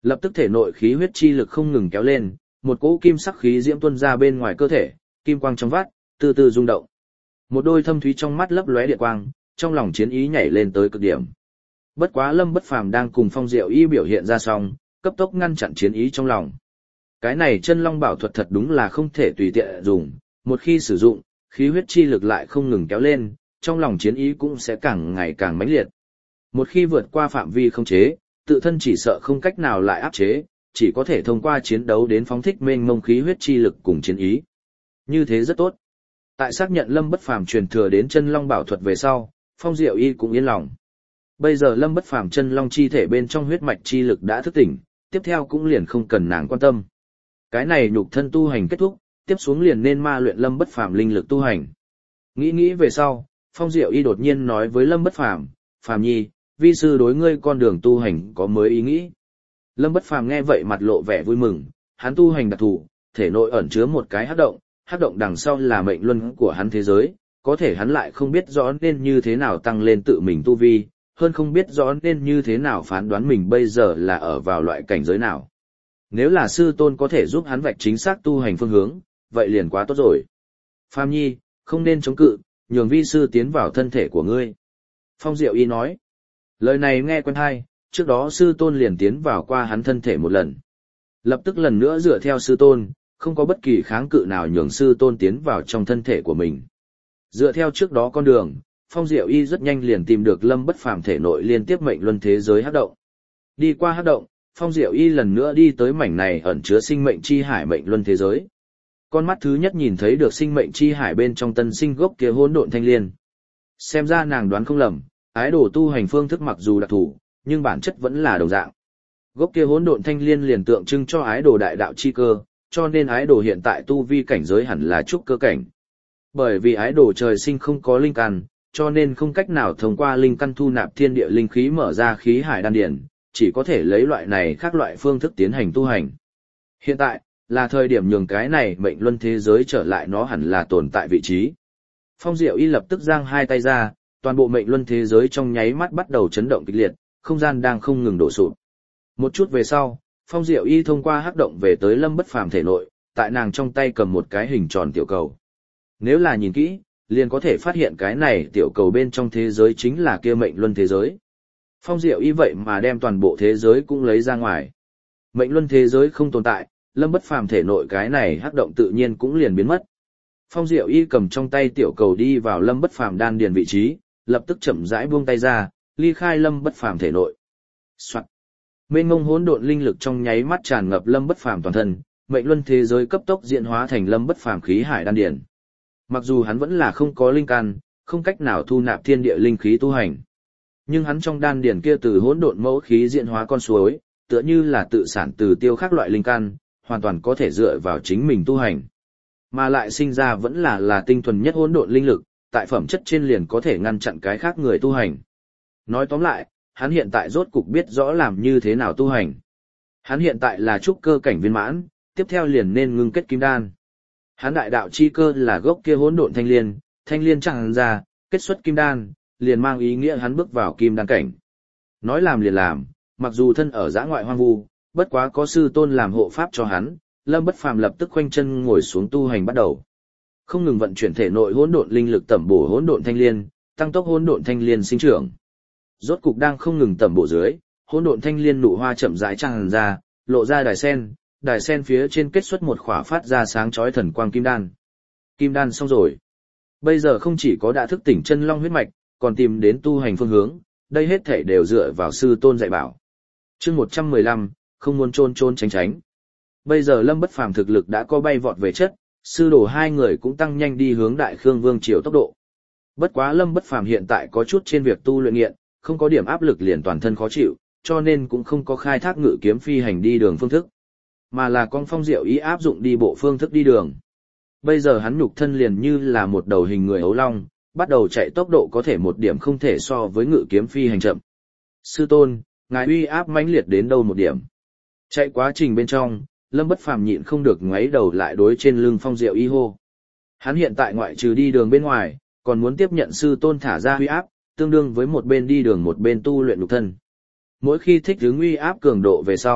Lập tức thể nội khí huyết chi lực không ngừng kéo lên, một cỗ kim sắc khí diễm tuôn ra bên ngoài cơ thể, kim quang trong vắt, từ từ rung động. Một đôi thâm thúy trong mắt lấp lóe điện quang, trong lòng chiến ý nhảy lên tới cực điểm. Bất quá Lâm Bất Phàm đang cùng Phong Diệu Y biểu hiện ra xong, cấp tốc ngăn chặn chiến ý trong lòng. Cái này chân long bảo thuật thật đúng là không thể tùy tiện dùng, một khi sử dụng, khí huyết chi lực lại không ngừng kéo lên, trong lòng chiến ý cũng sẽ càng ngày càng mãnh liệt. Một khi vượt qua phạm vi không chế, tự thân chỉ sợ không cách nào lại áp chế, chỉ có thể thông qua chiến đấu đến phóng thích mênh mông khí huyết chi lực cùng chiến ý. Như thế rất tốt. Tại xác nhận Lâm Bất Phàm truyền thừa đến chân long bảo thuật về sau, Phong Diệu Y cũng yên lòng. Bây giờ Lâm Bất Phàm chân long chi thể bên trong huyết mạch chi lực đã thức tỉnh, tiếp theo cũng liền không cần nàng quan tâm. Cái này nhục thân tu hành kết thúc, tiếp xuống liền nên ma luyện Lâm Bất Phàm linh lực tu hành. Nghĩ về sau, Phong Diệu Y đột nhiên nói với Lâm Bất Phàm, "Phàm nhi, vi sư đối ngươi con đường tu hành có mới ý nghĩ." Lâm Bất Phàm nghe vậy mặt lộ vẻ vui mừng, hắn tu hành đặc thù, thể nội ẩn chứa một cái hắc động đằng sau là mệnh luân của hắn thế giới, có thể hắn lại không biết rõ nên như thế nào tăng lên tự mình tu vi, hơn không biết rõ nên như thế nào phán đoán mình bây giờ là ở vào loại cảnh giới nào. Nếu là sư tôn có thể giúp hắn vạch chính xác tu hành phương hướng, vậy liền quá tốt rồi. Phàm nhi, không nên chống cự, nhường vi sư tiến vào thân thể của ngươi. Phong Diệu Y nói. Lời này nghe quen hay, trước đó sư tôn liền tiến vào qua hắn thân thể một lần. Lập tức lần nữa dựa theo sư tôn, không có bất kỳ kháng cự nào nhường sư tôn tiến vào trong thân thể của mình. Dựa theo trước đó con đường, Phong Diệu Y rất nhanh liền tìm được Lâm Bất Phàm thể nội liên tiếp mệnh luân thế giới hắc động. Đi qua hắc động, Phong Diệu Y lần nữa đi tới mảnh này ẩn chứa sinh mệnh chi hải mệnh luân thế giới. Con mắt thứ nhất nhìn thấy được sinh mệnh chi hải bên trong tân sinh gốc kia hỗn độn thanh liên. Xem ra nàng đoán không lầm, ái đồ tu hành phương thức mặc dù đặc thù, nhưng bản chất vẫn là đồng dạng. Gốc kia hỗn độn thanh liên liền tượng trưng cho ái đồ đại đạo chi cơ, cho nên ái đồ hiện tại tu vi cảnh giới hẳn là trúc cơ cảnh. Bởi vì ái đồ trời sinh không có linh căn, cho nên không cách nào thông qua linh căn thu nạp thiên địa linh khí mở ra khí hải đan điển, chỉ có thể lấy loại này khác loại phương thức tiến hành tu hành. Hiện tại, là thời điểm nhường cái này mệnh luân thế giới trở lại nó hẳn là tồn tại vị trí. Phong Diệu Y lập tức giang hai tay ra, toàn bộ mệnh luân thế giới trong nháy mắt bắt đầu chấn động kịch liệt, không gian đang không ngừng đổ sụp. Một chút về sau, Phong Diệu Y thông qua hắc động về tới Lâm Bất Phàm thể nội, tại nàng trong tay cầm một cái hình tròn tiểu cầu. Nếu là nhìn kỹ, liền có thể phát hiện cái này tiểu cầu bên trong thế giới chính là kia mệnh luân thế giới. Phong Diệu Y vậy mà đem toàn bộ thế giới cũng lấy ra ngoài. Mệnh luân thế giới không tồn tại, Lâm Bất Phàm thể nội cái này hắc động tự nhiên cũng liền biến mất. Phong Diệu Y cầm trong tay tiểu cầu đi vào Lâm Bất Phàm đan điền vị trí, lập tức chậm rãi buông tay ra, ly khai Lâm Bất Phàm thể nội. Soạt. Mênh mông hỗn độn linh lực trong nháy mắt tràn ngập Lâm Bất Phàm toàn thân, mệnh luân thế giới cấp tốc diễn hóa thành Lâm Bất Phàm khí hải đan điền. Mặc dù hắn vẫn là không có linh căn, không cách nào thu nạp thiên địa linh khí tu hành, nhưng hắn trong đan điền kia từ hỗn độn mẫu khí diễn hóa con suối, tựa như là tự sản từ tiêu khác loại linh căn, hoàn toàn có thể dựa vào chính mình tu hành. Mà lại sinh ra vẫn là tinh thuần nhất hỗn độn linh lực, tại phẩm chất trên liền có thể ngăn chặn cái khác người tu hành. Nói tóm lại, hắn hiện tại rốt cục biết rõ làm như thế nào tu hành. Hắn hiện tại là trúc cơ cảnh viên mãn, tiếp theo liền nên ngưng kết kim đan. Hắn đại đạo chi cơ là gốc kia hỗn độn thanh liên tràn ra, kết xuất kim đan, liền mang ý nghĩa hắn bước vào kim đan cảnh. Nói làm liền làm, mặc dù thân ở dã ngoại hoang vu, bất quá có sư tôn làm hộ pháp cho hắn, Lâm Bất Phàm lập tức khoanh chân ngồi xuống tu hành bắt đầu. Không ngừng vận chuyển thể nội hỗn độn linh lực tẩm bổ hỗn độn thanh liên, tăng tốc hỗn độn thanh liên sinh trưởng. Rốt cục đang không ngừng tẩm bổ dưới, hỗn độn thanh liên nụ hoa chậm rãi tràn ra, lộ ra đài sen phía trên kết xuất một khỏa phát ra sáng chói thần quang kim đan. Kim đan xong rồi. Bây giờ không chỉ có đã thức tỉnh chân long huyết mạch, còn tìm đến tu hành phương hướng, đây hết thảy đều dựa vào sư tôn dạy bảo. Chương 115, không muốn trôn tránh. Bây giờ Lâm Bất Phàm thực lực đã có bay vọt về chất, sư đồ hai người cũng tăng nhanh đi hướng Đại Khương Vương triều tốc độ. Bất quá Lâm Bất Phàm hiện tại có chút trên việc tu luyện nghiện, không có điểm áp lực liền toàn thân khó chịu, cho nên cũng không có khai thác ngự kiếm phi hành đi đường phương thức, mà là con Phong Diệu ý áp dụng đi bộ phương thức đi đường. Bây giờ hắn nhục thân liền như là một đầu hình người ấu long, bắt đầu chạy tốc độ có thể một điểm không thể so với ngự kiếm phi hành chậm. Sư tôn, ngài uy áp mãnh liệt đến đâu một điểm? Chạy quá trình bên trong, Lâm Bất Phàm nhịn không được ngoáy đầu lại đối trên lưng Phong Diệu y hô. Hắn hiện tại ngoại trừ đi đường bên ngoài, còn muốn tiếp nhận sư tôn thả ra uy áp, tương đương với một bên đi đường một bên tu luyện nhục thân. Mỗi khi thích ứng uy áp cường độ về sau,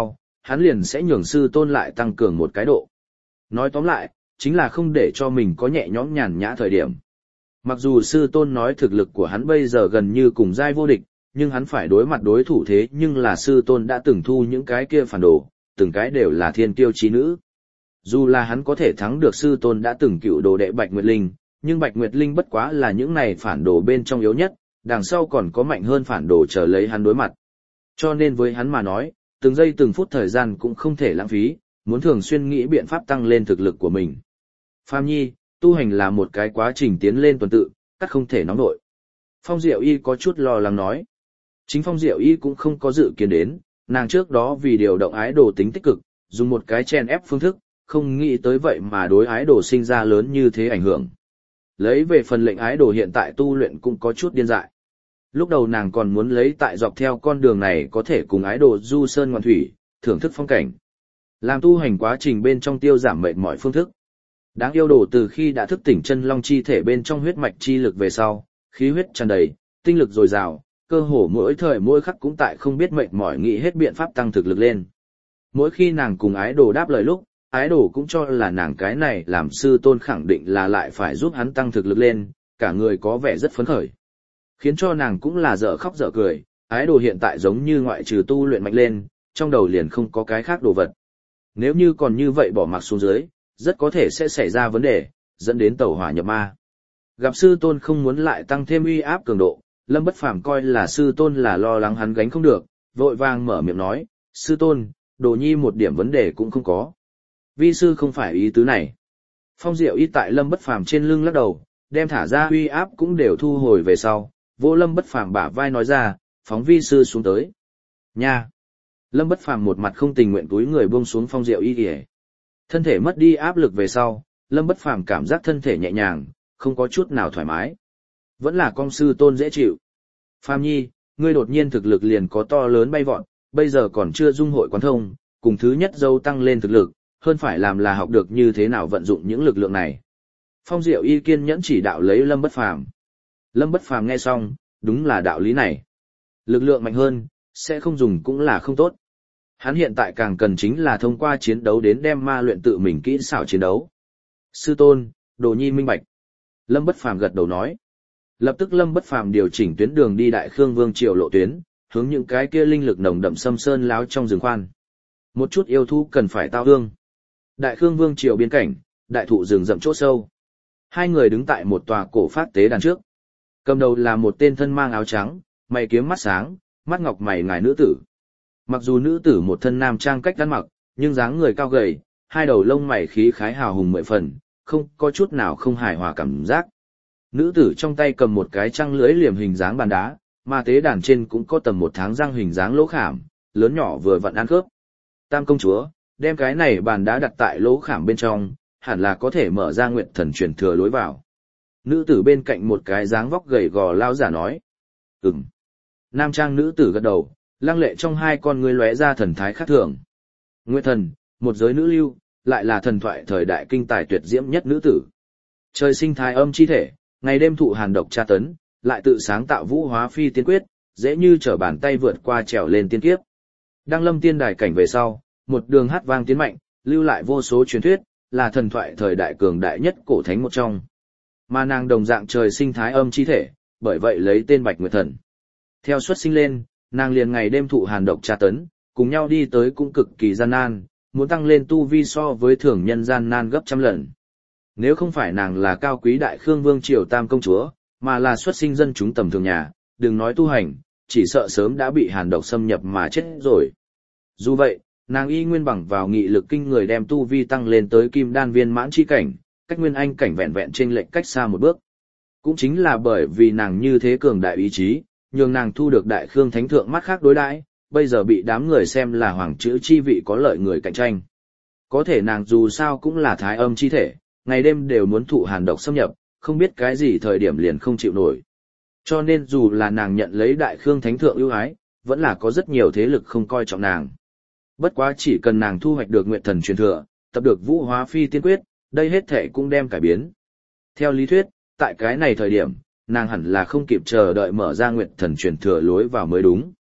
hắn liền sẽ nhường sư tôn lại tăng cường một cái độ. Nói tóm lại, chính là không để cho mình có nhẹ nhõm nhàn nhã thời điểm. Mặc dù sư tôn nói thực lực của hắn bây giờ gần như cùng giai vô địch, nhưng hắn phải đối mặt đối thủ thế nhưng là sư tôn đã từng thu những cái kia phản đồ, từng cái đều là thiên kiêu chí nữ. Dù là hắn có thể thắng được sư tôn đã từng cựu đồ đệ Bạch Nguyệt Linh, nhưng Bạch Nguyệt Linh bất quá là những này phản đồ bên trong yếu nhất, đằng sau còn có mạnh hơn phản đồ chờ lấy hắn đối mặt. Cho nên với hắn mà nói, từng giây từng phút thời gian cũng không thể lãng phí, muốn thường xuyên nghĩ biện pháp tăng lên thực lực của mình. Phàm Nhi, tu hành là một cái quá trình tiến lên tuần tự, các không thể nóng nổi. Phong Diệu Y có chút lo lắng nói. Chính Phong Diệu Y cũng không có dự kiến đến, nàng trước đó vì điều động ái đồ tính tích cực, dùng một cái chen ép phương thức, không nghĩ tới vậy mà đối ái đồ sinh ra lớn như thế ảnh hưởng. Lấy về phần lệnh ái đồ hiện tại tu luyện cũng có chút điên dại. Lúc đầu nàng còn muốn lấy tại dọc theo con đường này có thể cùng ái đồ du sơn ngoạn thủy, thưởng thức phong cảnh. Làm tu hành quá trình bên trong tiêu giảm mệt mỏi phương thức. Đáng yêu đồ từ khi đã thức tỉnh chân long chi thể bên trong huyết mạch chi lực về sau, khí huyết tràn đầy, tinh lực dồi dào, cơ hồ mỗi thời mỗi khắc cũng tại không biết mệt mỏi nghĩ hết biện pháp tăng thực lực lên. Mỗi khi nàng cùng ái đồ đáp lời lúc, ái đồ cũng cho là nàng cái này làm sư tôn khẳng định là lại phải giúp hắn tăng thực lực lên, cả người có vẻ rất phấn khởi. Khiến cho nàng cũng là dở khóc dở cười, ái đồ hiện tại giống như ngoại trừ tu luyện mạnh lên, trong đầu liền không có cái khác đồ vật. Nếu như còn như vậy bỏ mặc xuống dưới, rất có thể sẽ xảy ra vấn đề, dẫn đến tẩu hỏa nhập ma. Gặp sư tôn không muốn lại tăng thêm uy áp cường độ, Lâm Bất Phàm coi là sư tôn là lo lắng hắn gánh không được, vội vàng mở miệng nói, sư tôn, đồ nhi một điểm vấn đề cũng không có. Vi sư không phải ý tứ này. Phong Diệu Y tại Lâm Bất Phàm trên lưng lắc đầu, đem thả ra uy áp cũng đều thu hồi về sau, vô Lâm Bất Phàm bả vai nói ra, phóng vi sư xuống tới. Nha! Lâm Bất Phàm một mặt không tình nguyện túi người buông xuống Phong Diệu Y kìa. Thân thể mất đi áp lực về sau, Lâm Bất Phàm cảm giác thân thể nhẹ nhàng, không có chút nào thoải mái. Vẫn là con sư tôn dễ chịu. Phàm Nhi, ngươi đột nhiên thực lực liền có to lớn bay vọt, bây giờ còn chưa dung hội quán thông, cùng thứ nhất dâu tăng lên thực lực, hơn phải làm là học được như thế nào vận dụng những lực lượng này. Phong Diệu Y kiên nhẫn chỉ đạo lấy Lâm Bất Phàm. Lâm Bất Phàm nghe xong, đúng là đạo lý này. Lực lượng mạnh hơn, sẽ không dùng cũng là không tốt. Hắn hiện tại càng cần chính là thông qua chiến đấu đến đem ma luyện tự mình kỹ xảo chiến đấu. Sư tôn, đồ nhi minh bạch. Lâm Bất Phàm gật đầu nói. Lập tức Lâm Bất Phàm điều chỉnh tuyến đường đi Đại Khương Vương Triều lộ tuyến, hướng những cái kia linh lực nồng đậm xâm sơn láo trong rừng khoan. Một chút yêu thú cần phải tao hương. Đại Khương Vương Triều biên cảnh, đại thụ rừng rậm chỗ sâu. Hai người đứng tại một tòa cổ phát tế đàn trước. Cầm đầu là một tên thân mang áo trắng, mày kiếm mắt sáng, mắt ngọc mày ngài nữ tử. Mặc dù nữ tử một thân nam trang cách ăn mặc, nhưng dáng người cao gầy, hai đầu lông mày khí khái hào hùng mười phần, không có chút nào không hài hòa cảm giác. Nữ tử trong tay cầm một cái trăng lưới liềm hình dáng bàn đá, mà tế đàn trên cũng có tầm một tháng răng hình dáng lỗ khảm, lớn nhỏ vừa vặn ăn khớp. Tam công chúa, đem cái này bàn đá đặt tại lỗ khảm bên trong, hẳn là có thể mở ra nguyện thần truyền thừa lối vào. Nữ tử bên cạnh một cái dáng vóc gầy gò lao giả nói. Ừm. Nam trang nữ tử gật đầu, lăng lệ trong hai con ngươi lóe ra thần thái khác thường. Nguyệt thần, một giới nữ lưu, lại là thần thoại thời đại kinh tài tuyệt diễm nhất nữ tử. Trời sinh thái âm chi thể, ngày đêm thụ hàn độc tra tấn, lại tự sáng tạo vũ hóa phi tiên quyết, dễ như trở bàn tay vượt qua trèo lên tiên kiếp. Đăng lâm tiên đài cảnh về sau, một đường hát vang tiến mạnh, lưu lại vô số truyền thuyết, là thần thoại thời đại cường đại nhất cổ thánh một trong. Mà nàng đồng dạng trời sinh thái âm chi thể, bởi vậy lấy tên Bạch Nguyệt Thần. Theo xuất sinh lên, nàng liền ngày đêm thụ hàn độc tra tấn, cùng nhau đi tới cũng cực kỳ gian nan, muốn tăng lên tu vi so với thường nhân gian nan gấp trăm lần. Nếu không phải nàng là cao quý Đại Khương Vương Triều Tam công chúa, mà là xuất sinh dân chúng tầm thường nhà, đừng nói tu hành, chỉ sợ sớm đã bị hàn độc xâm nhập mà chết rồi. Dù vậy, nàng y nguyên bằng vào nghị lực kinh người đem tu vi tăng lên tới kim đan viên mãn chi cảnh, cách nguyên anh cảnh vẹn vẹn trên lệnh cách xa một bước. Cũng chính là bởi vì nàng như thế cường đại ý chí, nhường nàng thu được Đại Khương Thánh Thượng mắt khác đối đãi, bây giờ bị đám người xem là hoàng chữ chi vị có lợi người cạnh tranh. Có thể nàng dù sao cũng là thái âm chi thể, ngày đêm đều muốn thụ hàn độc xâm nhập, không biết cái gì thời điểm liền không chịu nổi. Cho nên dù là nàng nhận lấy Đại Khương Thánh Thượng ưu ái, vẫn là có rất nhiều thế lực không coi trọng nàng. Bất quá chỉ cần nàng thu hoạch được Nguyệt Thần truyền thừa, tập được Vũ Hóa Phi Tiên Quyết, đây hết thể cũng đem cải biến. Theo lý thuyết, tại cái này thời điểm, nàng hẳn là không kịp chờ đợi mở ra Nguyệt Thần truyền thừa lối vào mới đúng.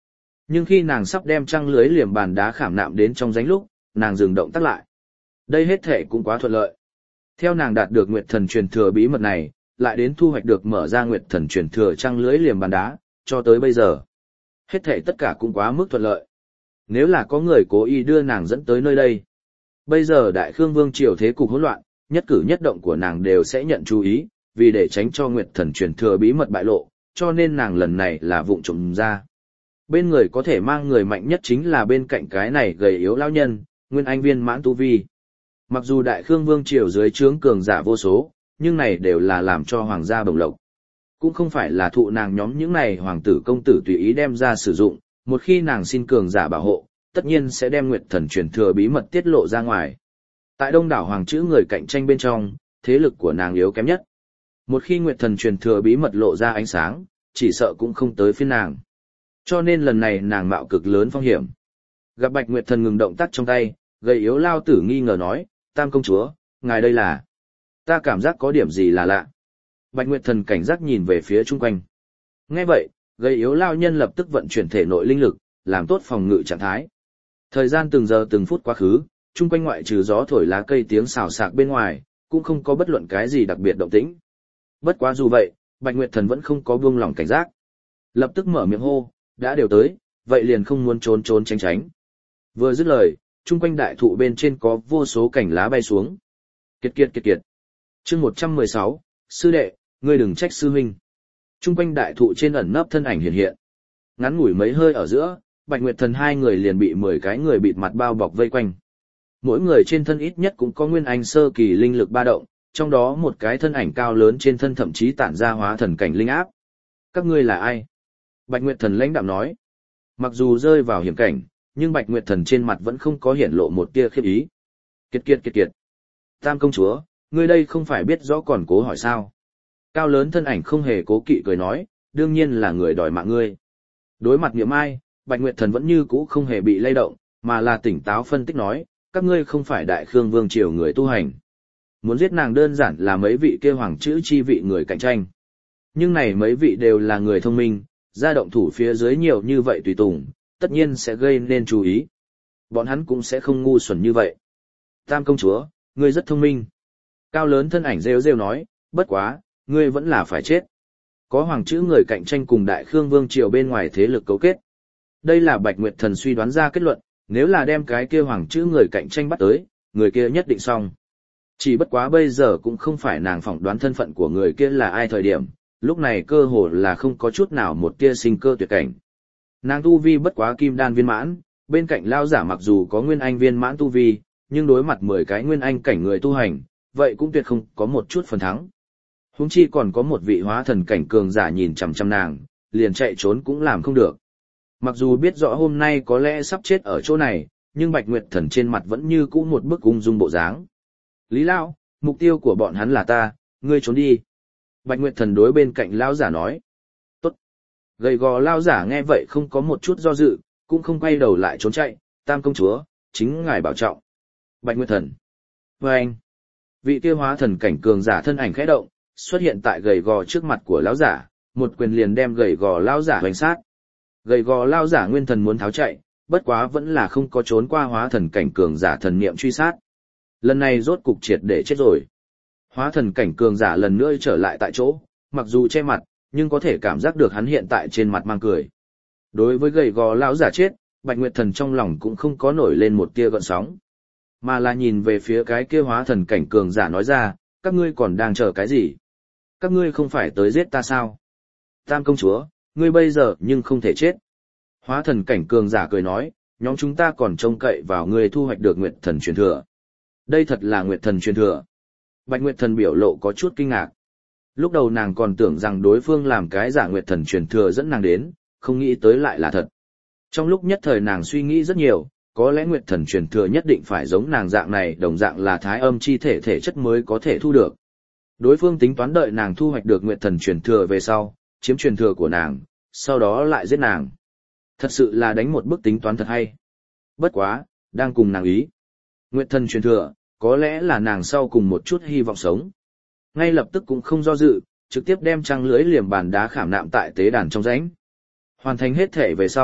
Nhưng khi nàng sắp đem trăng lưới liềm bàn đá khảm nạm đến trong rãnh lúc, nàng dừng động tác lại. Đây hết thể cũng quá thuận lợi. Theo nàng đạt được Nguyệt Thần truyền thừa bí mật này, lại đến thu hoạch được mở ra Nguyệt Thần truyền thừa trăng lưới liềm bàn đá, cho tới bây giờ. Hết thể tất cả cũng quá mức thuận lợi. Nếu là có người cố ý đưa nàng dẫn tới nơi đây, bây giờ Đại Khương Vương triều thế cục hỗn loạn, nhất cử nhất động của nàng đều sẽ nhận chú ý, vì để tránh cho Nguyệt Thần truyền thừa bí mật bại lộ, cho nên nàng lần này là vụng trộm ra. Bên người có thể mang người mạnh nhất chính là bên cạnh cái này gầy yếu lão nhân, Nguyên Anh viên mãn tu vi. Mặc dù Đại Khương Vương triều dưới trướng cường giả vô số, nhưng này đều là làm cho hoàng gia bồng lộc. Cũng không phải là thụ nàng nhóm những này hoàng tử công tử tùy ý đem ra sử dụng, một khi nàng xin cường giả bảo hộ, tất nhiên sẽ đem Nguyệt Thần truyền thừa bí mật tiết lộ ra ngoài. Tại đông đảo hoàng chữ người cạnh tranh bên trong, thế lực của nàng yếu kém nhất. Một khi Nguyệt Thần truyền thừa bí mật lộ ra ánh sáng, chỉ sợ cũng không tới phiên nàng. Cho nên lần này nàng mạo cực lớn phong hiểm. Gặp Bạch Nguyệt Thần ngừng động tác trong tay, gầy yếu lao tử nghi ngờ nói, Tam công chúa, ngài đây là... Ta cảm giác có điểm gì là lạ. Bạch Nguyệt Thần cảnh giác nhìn về phía chung quanh. Nghe vậy, gầy yếu lao nhân lập tức vận chuyển thể nội linh lực, làm tốt phòng ngự trạng thái. Thời gian từng giờ từng phút quá khứ, chung quanh ngoại trừ gió thổi lá cây tiếng xào xạc bên ngoài, cũng không có bất luận cái gì đặc biệt động tĩnh. Bất quá dù vậy, Bạch Nguyệt Thần vẫn không có buông lỏng cảnh giác. Lập tức mở miệng hô, đã đều tới, vậy liền không muốn trốn trốn tránh tránh. Vừa dứt lời, chung quanh đại thụ bên trên có vô số cành lá bay xuống. Kiệt kiệt kiệt kiệt. Chương 116, sư đệ, ngươi đừng trách sư huynh. Chung quanh đại thụ trên ẩn nấp thân ảnh hiện hiện. Ngắn ngủi mấy hơi ở giữa, Bạch Nguyệt Thần hai người liền bị 10 cái người bịt mặt bao bọc vây quanh. Mỗi người trên thân ít nhất cũng có nguyên anh sơ kỳ linh lực ba động, trong đó một cái thân ảnh cao lớn trên thân thậm chí tản ra hóa thần cảnh linh áp. Các ngươi là ai? Bạch Nguyệt Thần lãnh đạm nói. Mặc dù rơi vào hiểm cảnh, nhưng Bạch Nguyệt Thần trên mặt vẫn không có hiển lộ một tia khiếp ý. Kiệt kiệt kiệt kiệt. Tam công chúa, ngươi đây không phải biết rõ còn cố hỏi sao? Cao lớn thân ảnh không hề cố kỵ cười nói, đương nhiên là người đòi mạng ngươi. Đối mặt Niệm Ai, Bạch Nguyệt Thần vẫn như cũ không hề bị lay động, mà là tỉnh táo phân tích nói, các ngươi không phải Đại Khương Vương triều người tu hành. Muốn giết nàng đơn giản là mấy vị kia hoàng chữ chi vị người cạnh tranh. Nhưng này mấy vị đều là người thông minh, ra động thủ phía dưới nhiều như vậy tùy tùng, tất nhiên sẽ gây nên chú ý. Bọn hắn cũng sẽ không ngu xuẩn như vậy. Tam công chúa, ngươi rất thông minh. Cao lớn thân ảnh rêu rêu nói, bất quá, ngươi vẫn là phải chết. Có hoàng chữ người cạnh tranh cùng Đại Khương Vương triều bên ngoài thế lực cấu kết. Đây là Bạch Nguyệt Thần suy đoán ra kết luận, nếu là đem cái kia hoàng chữ người cạnh tranh bắt tới, người kia nhất định xong. Chỉ bất quá bây giờ cũng không phải nàng phỏng đoán thân phận của người kia là ai thời điểm, lúc này cơ hồ là không có chút nào một tia sinh cơ tuyệt cảnh. Nàng tu vi bất quá kim đan viên mãn, bên cạnh lao giả mặc dù có nguyên anh viên mãn tu vi, nhưng đối mặt 10 cái nguyên anh cảnh người tu hành, vậy cũng tuyệt không có một chút phần thắng. Huống chi còn có một vị hóa thần cảnh cường giả nhìn chằm chằm nàng, liền chạy trốn cũng làm không được. Mặc dù biết rõ hôm nay có lẽ sắp chết ở chỗ này, nhưng Bạch Nguyệt Thần trên mặt vẫn như cũ một bức ung dung bộ dáng. Lý Lão, mục tiêu của bọn hắn là ta, ngươi trốn đi. Bạch Nguyệt Thần đối bên cạnh Lão giả nói. Tốt. Gầy gò Lão giả nghe vậy không có một chút do dự, cũng không quay đầu lại trốn chạy, Tam công chúa, chính ngài bảo trọng. Bạch Nguyệt Thần. Và anh. Vị kia hóa thần cảnh cường giả thân ảnh khẽ động, xuất hiện tại gầy gò trước mặt của Lão giả, một quyền liền đem gầy gò Lão giả hoành sát. Gầy gò Lão giả nguyên thần muốn tháo chạy, bất quá vẫn là không có trốn qua hóa thần cảnh cường giả thần niệm truy sát. Lần này rốt cục triệt để chết rồi. Hóa thần cảnh cường giả lần nữa trở lại tại chỗ, mặc dù che mặt, nhưng có thể cảm giác được hắn hiện tại trên mặt mang cười. Đối với gầy gò lão giả chết, Bạch Nguyệt Thần trong lòng cũng không có nổi lên một tia gợn sóng, mà là nhìn về phía cái kia hóa thần cảnh cường giả nói ra, các ngươi còn đang chờ cái gì? Các ngươi không phải tới giết ta sao? Tam công chúa, ngươi bây giờ nhưng không thể chết. Hóa thần cảnh cường giả cười nói, nhóm chúng ta còn trông cậy vào ngươi thu hoạch được Nguyệt Thần truyền thừa. Đây thật là Nguyệt Thần truyền thừa. Bạch Nguyệt Thần biểu lộ có chút kinh ngạc. Lúc đầu nàng còn tưởng rằng đối phương làm cái giả Nguyệt Thần truyền thừa dẫn nàng đến, không nghĩ tới lại là thật. Trong lúc nhất thời nàng suy nghĩ rất nhiều, có lẽ Nguyệt Thần truyền thừa nhất định phải giống nàng dạng này, đồng dạng là thái âm chi thể thể chất mới có thể thu được. Đối phương tính toán đợi nàng thu hoạch được Nguyệt Thần truyền thừa về sau, chiếm truyền thừa của nàng, sau đó lại giết nàng. Thật sự là đánh một bước tính toán thật hay. Bất quá, đang cùng nàng ý. Nguyệt Thần truyền thừa, có lẽ là nàng sau cùng một chút hy vọng sống. Ngay lập tức cũng không do dự, trực tiếp đem trăng lưới liềm bàn đá khảm nạm tại tế đàn trong rãnh. Hoàn thành hết thể về sau,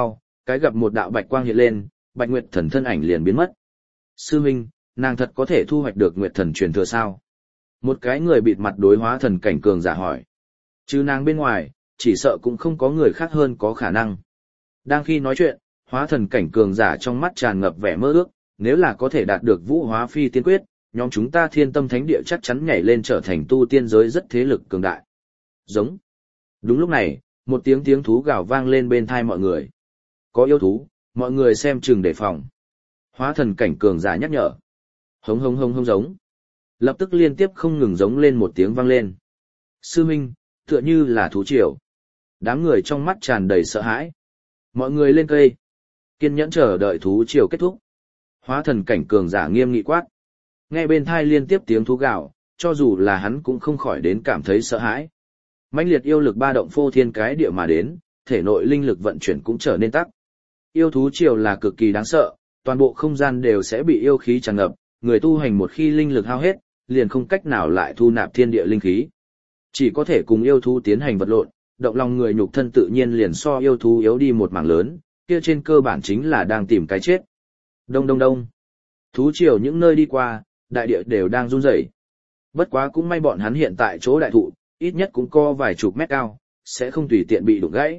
Cái gặp một đạo bạch quang hiện lên, Bạch Nguyệt Thần thân ảnh liền biến mất. Sư huynh, nàng thật có thể thu hoạch được Nguyệt Thần truyền thừa sao? Một cái người bịt mặt đối hóa thần cảnh cường giả hỏi. Chứ nàng bên ngoài, chỉ sợ cũng không có người khác hơn có khả năng. Đang khi nói chuyện, hóa thần cảnh cường giả trong mắt tràn ngập vẻ mơ ước, nếu là có thể đạt được Vũ Hóa Phi tiên quyết, nhóm chúng ta Thiên Tâm Thánh Địa chắc chắn nhảy lên trở thành tu tiên giới rất thế lực cường đại. Giống. Đúng lúc này, một tiếng thú gào vang lên bên tai mọi người. Có yêu thú, mọi người xem chừng đề phòng. Hóa thần cảnh cường giả nhắc nhở. Hống hống hống hống giống. Lập tức liên tiếp không ngừng giống lên một tiếng vang lên. Sư minh, tựa như là thú triều. Đám người trong mắt tràn đầy sợ hãi. Mọi người lên cây. Kiên nhẫn chờ đợi thú triều kết thúc. Hóa thần cảnh cường giả nghiêm nghị quát. Nghe bên thai liên tiếp tiếng thú gào, cho dù là hắn cũng không khỏi đến cảm thấy sợ hãi. Mãnh liệt yêu lực ba động phô thiên cái địa mà đến, thể nội linh lực vận chuyển cũng trở nên tắc. Yêu thú triều là cực kỳ đáng sợ, toàn bộ không gian đều sẽ bị yêu khí tràn ngập, người tu hành một khi linh lực hao hết, liền không cách nào lại thu nạp thiên địa linh khí. Chỉ có thể cùng yêu thú tiến hành vật lộn, động lòng người nhục thân tự nhiên liền so yêu thú yếu đi một mảng lớn, kia trên cơ bản chính là đang tìm cái chết. Đông đông đông. Thú triều những nơi đi qua, đại địa đều đang run rẩy. Bất quá cũng may bọn hắn hiện tại chỗ đại thụ, ít nhất cũng có vài chục mét cao, sẽ không tùy tiện bị đụng gãy.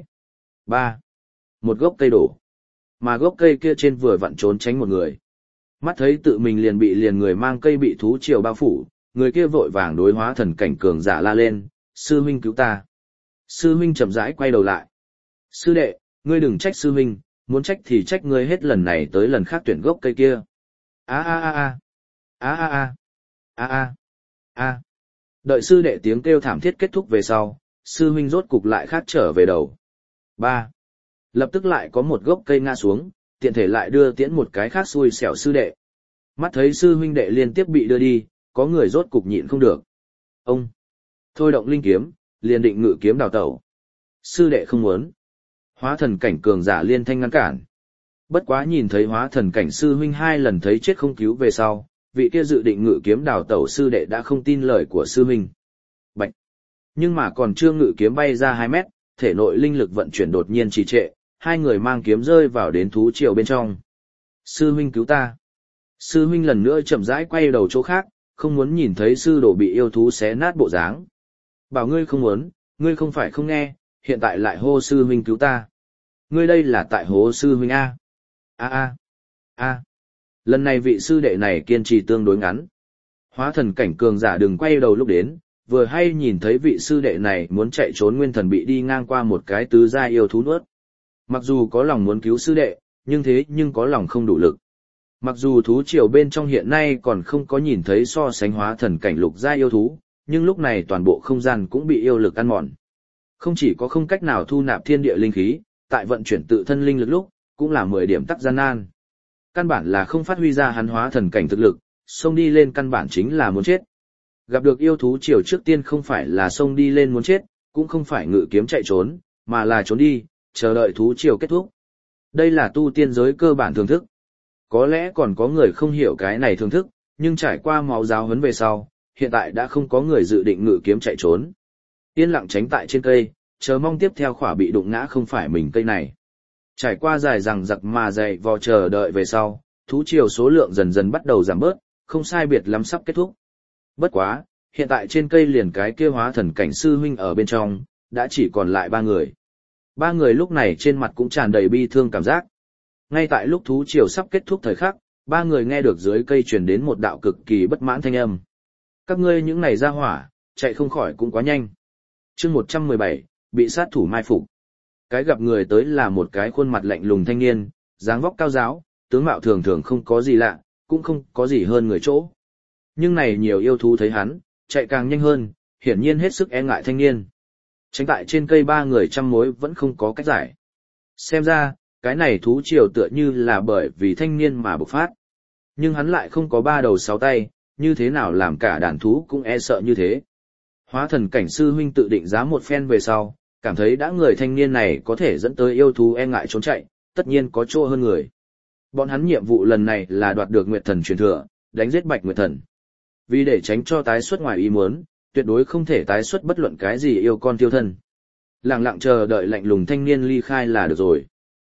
3. Một gốc cây đổ. Mà gốc cây kia trên vừa vặn trốn tránh một người. Mắt thấy tự mình liền bị người mang cây bị thú triều bao phủ, người kia vội vàng đối hóa thần cảnh cường giả la lên, sư huynh cứu ta. Sư huynh chậm rãi quay đầu lại. Sư đệ, ngươi đừng trách sư huynh, muốn trách thì trách ngươi hết lần này tới lần khác tuyển gốc cây kia. A a a a. A a a. A a. A. Đợi sư đệ tiếng kêu thảm thiết kết thúc về sau, sư huynh rốt cục lại khác trở về đầu. 3. Lập tức lại có một gốc cây ngã xuống, tiện thể lại đưa tiễn một cái khác xui xẻo sư đệ. Mắt thấy sư huynh đệ liên tiếp bị đưa đi, có người rốt cục nhịn không được. Ông thôi động linh kiếm, liền định ngự kiếm đào tẩu. Sư đệ không muốn. Hóa thần cảnh cường giả liên thanh ngăn cản. Bất quá nhìn thấy hóa thần cảnh sư huynh 2 lần thấy chết không cứu về sau, vị kia dự định ngự kiếm đào tẩu sư đệ đã không tin lời của sư huynh. Bạch. Nhưng mà còn chưa ngự kiếm bay ra 2 mét, thể nội linh lực vận chuyển đột nhiên trì trệ, 2 người mang kiếm rơi vào đến thú triều bên trong. Sư huynh cứu ta. Sư huynh lần nữa chậm rãi quay đầu chỗ khác, không muốn nhìn thấy sư đồ bị yêu thú xé nát bộ dáng. Bảo ngươi không muốn, ngươi không phải không nghe, hiện tại lại hô sư huynh cứu ta. Ngươi đây là tại hô sư huynh A. A A. A. Lần này vị sư đệ này kiên trì tương đối ngắn. Hóa thần cảnh cường giả đừng quay đầu lúc đến, vừa hay nhìn thấy vị sư đệ này muốn chạy trốn nguyên thần bị đi ngang qua một cái tứ gia yêu thú nuốt. Mặc dù có lòng muốn cứu sư đệ, nhưng có lòng không đủ lực. Mặc dù thú triều bên trong hiện nay còn không có nhìn thấy so sánh hóa thần cảnh lục gia yêu thú, nhưng lúc này toàn bộ không gian cũng bị yêu lực ăn mòn. Không chỉ có không cách nào thu nạp thiên địa linh khí, tại vận chuyển tự thân linh lực lúc, cũng là 10 điểm tắc gian nan. Căn bản là không phát huy ra hắn hóa thần cảnh thực lực, xông đi lên căn bản chính là muốn chết. Gặp được yêu thú triều trước tiên không phải là xông đi lên muốn chết, cũng không phải ngự kiếm chạy trốn, mà là trốn đi, chờ đợi thú triều kết thúc. Đây là tu tiên giới cơ bản thưởng thức. Có lẽ còn có người không hiểu cái này thưởng thức, nhưng trải qua máu giáo huấn về sau, hiện tại đã không có người dự định ngự kiếm chạy trốn. Yên lặng tránh tại trên cây, chờ mong tiếp theo khỏa bị đụng ngã không phải mình cây này. Trải qua dài dằng dặc mà dày vò chờ đợi về sau, thú triều số lượng dần dần bắt đầu giảm bớt, không sai biệt lắm sắp kết thúc. Bất quá, hiện tại trên cây liền cái kia hóa thần cảnh sư huynh ở bên trong, đã chỉ còn lại 3 người. 3 người lúc này trên mặt cũng tràn đầy bi thương cảm giác. Ngay tại lúc thú triều sắp kết thúc thời khắc, 3 người nghe được dưới cây truyền đến một đạo cực kỳ bất mãn thanh âm. Các ngươi những này ra hỏa, chạy không khỏi cũng quá nhanh. Chương 117, bị sát thủ mai phục. Cái gặp người tới là một cái khuôn mặt lạnh lùng thanh niên, dáng vóc cao giáo, tướng mạo thường thường không có gì lạ, cũng không có gì hơn người chỗ. Nhưng này nhiều yêu thú thấy hắn, chạy càng nhanh hơn, hiển nhiên hết sức e ngại thanh niên. Tránh tại trên cây 3 người trăm mối vẫn không có cách giải. Xem ra, cái này thú triều tựa như là bởi vì thanh niên mà bộc phát. Nhưng hắn lại không có 3 đầu 6 tay, như thế nào làm cả đàn thú cũng e sợ như thế. Hóa thần cảnh sư huynh tự định giá một phen về sau, cảm thấy đã người thanh niên này có thể dẫn tới yêu thú e ngại trốn chạy, tất nhiên có chỗ hơn người. Bọn hắn nhiệm vụ lần này là đoạt được Nguyệt Thần truyền thừa, đánh giết Bạch Nguyệt Thần. Vì để tránh cho tái xuất ngoài ý muốn, tuyệt đối không thể tái xuất bất luận cái gì yêu con tiêu thân. Lặng lặng chờ đợi lạnh lùng thanh niên ly khai là được rồi.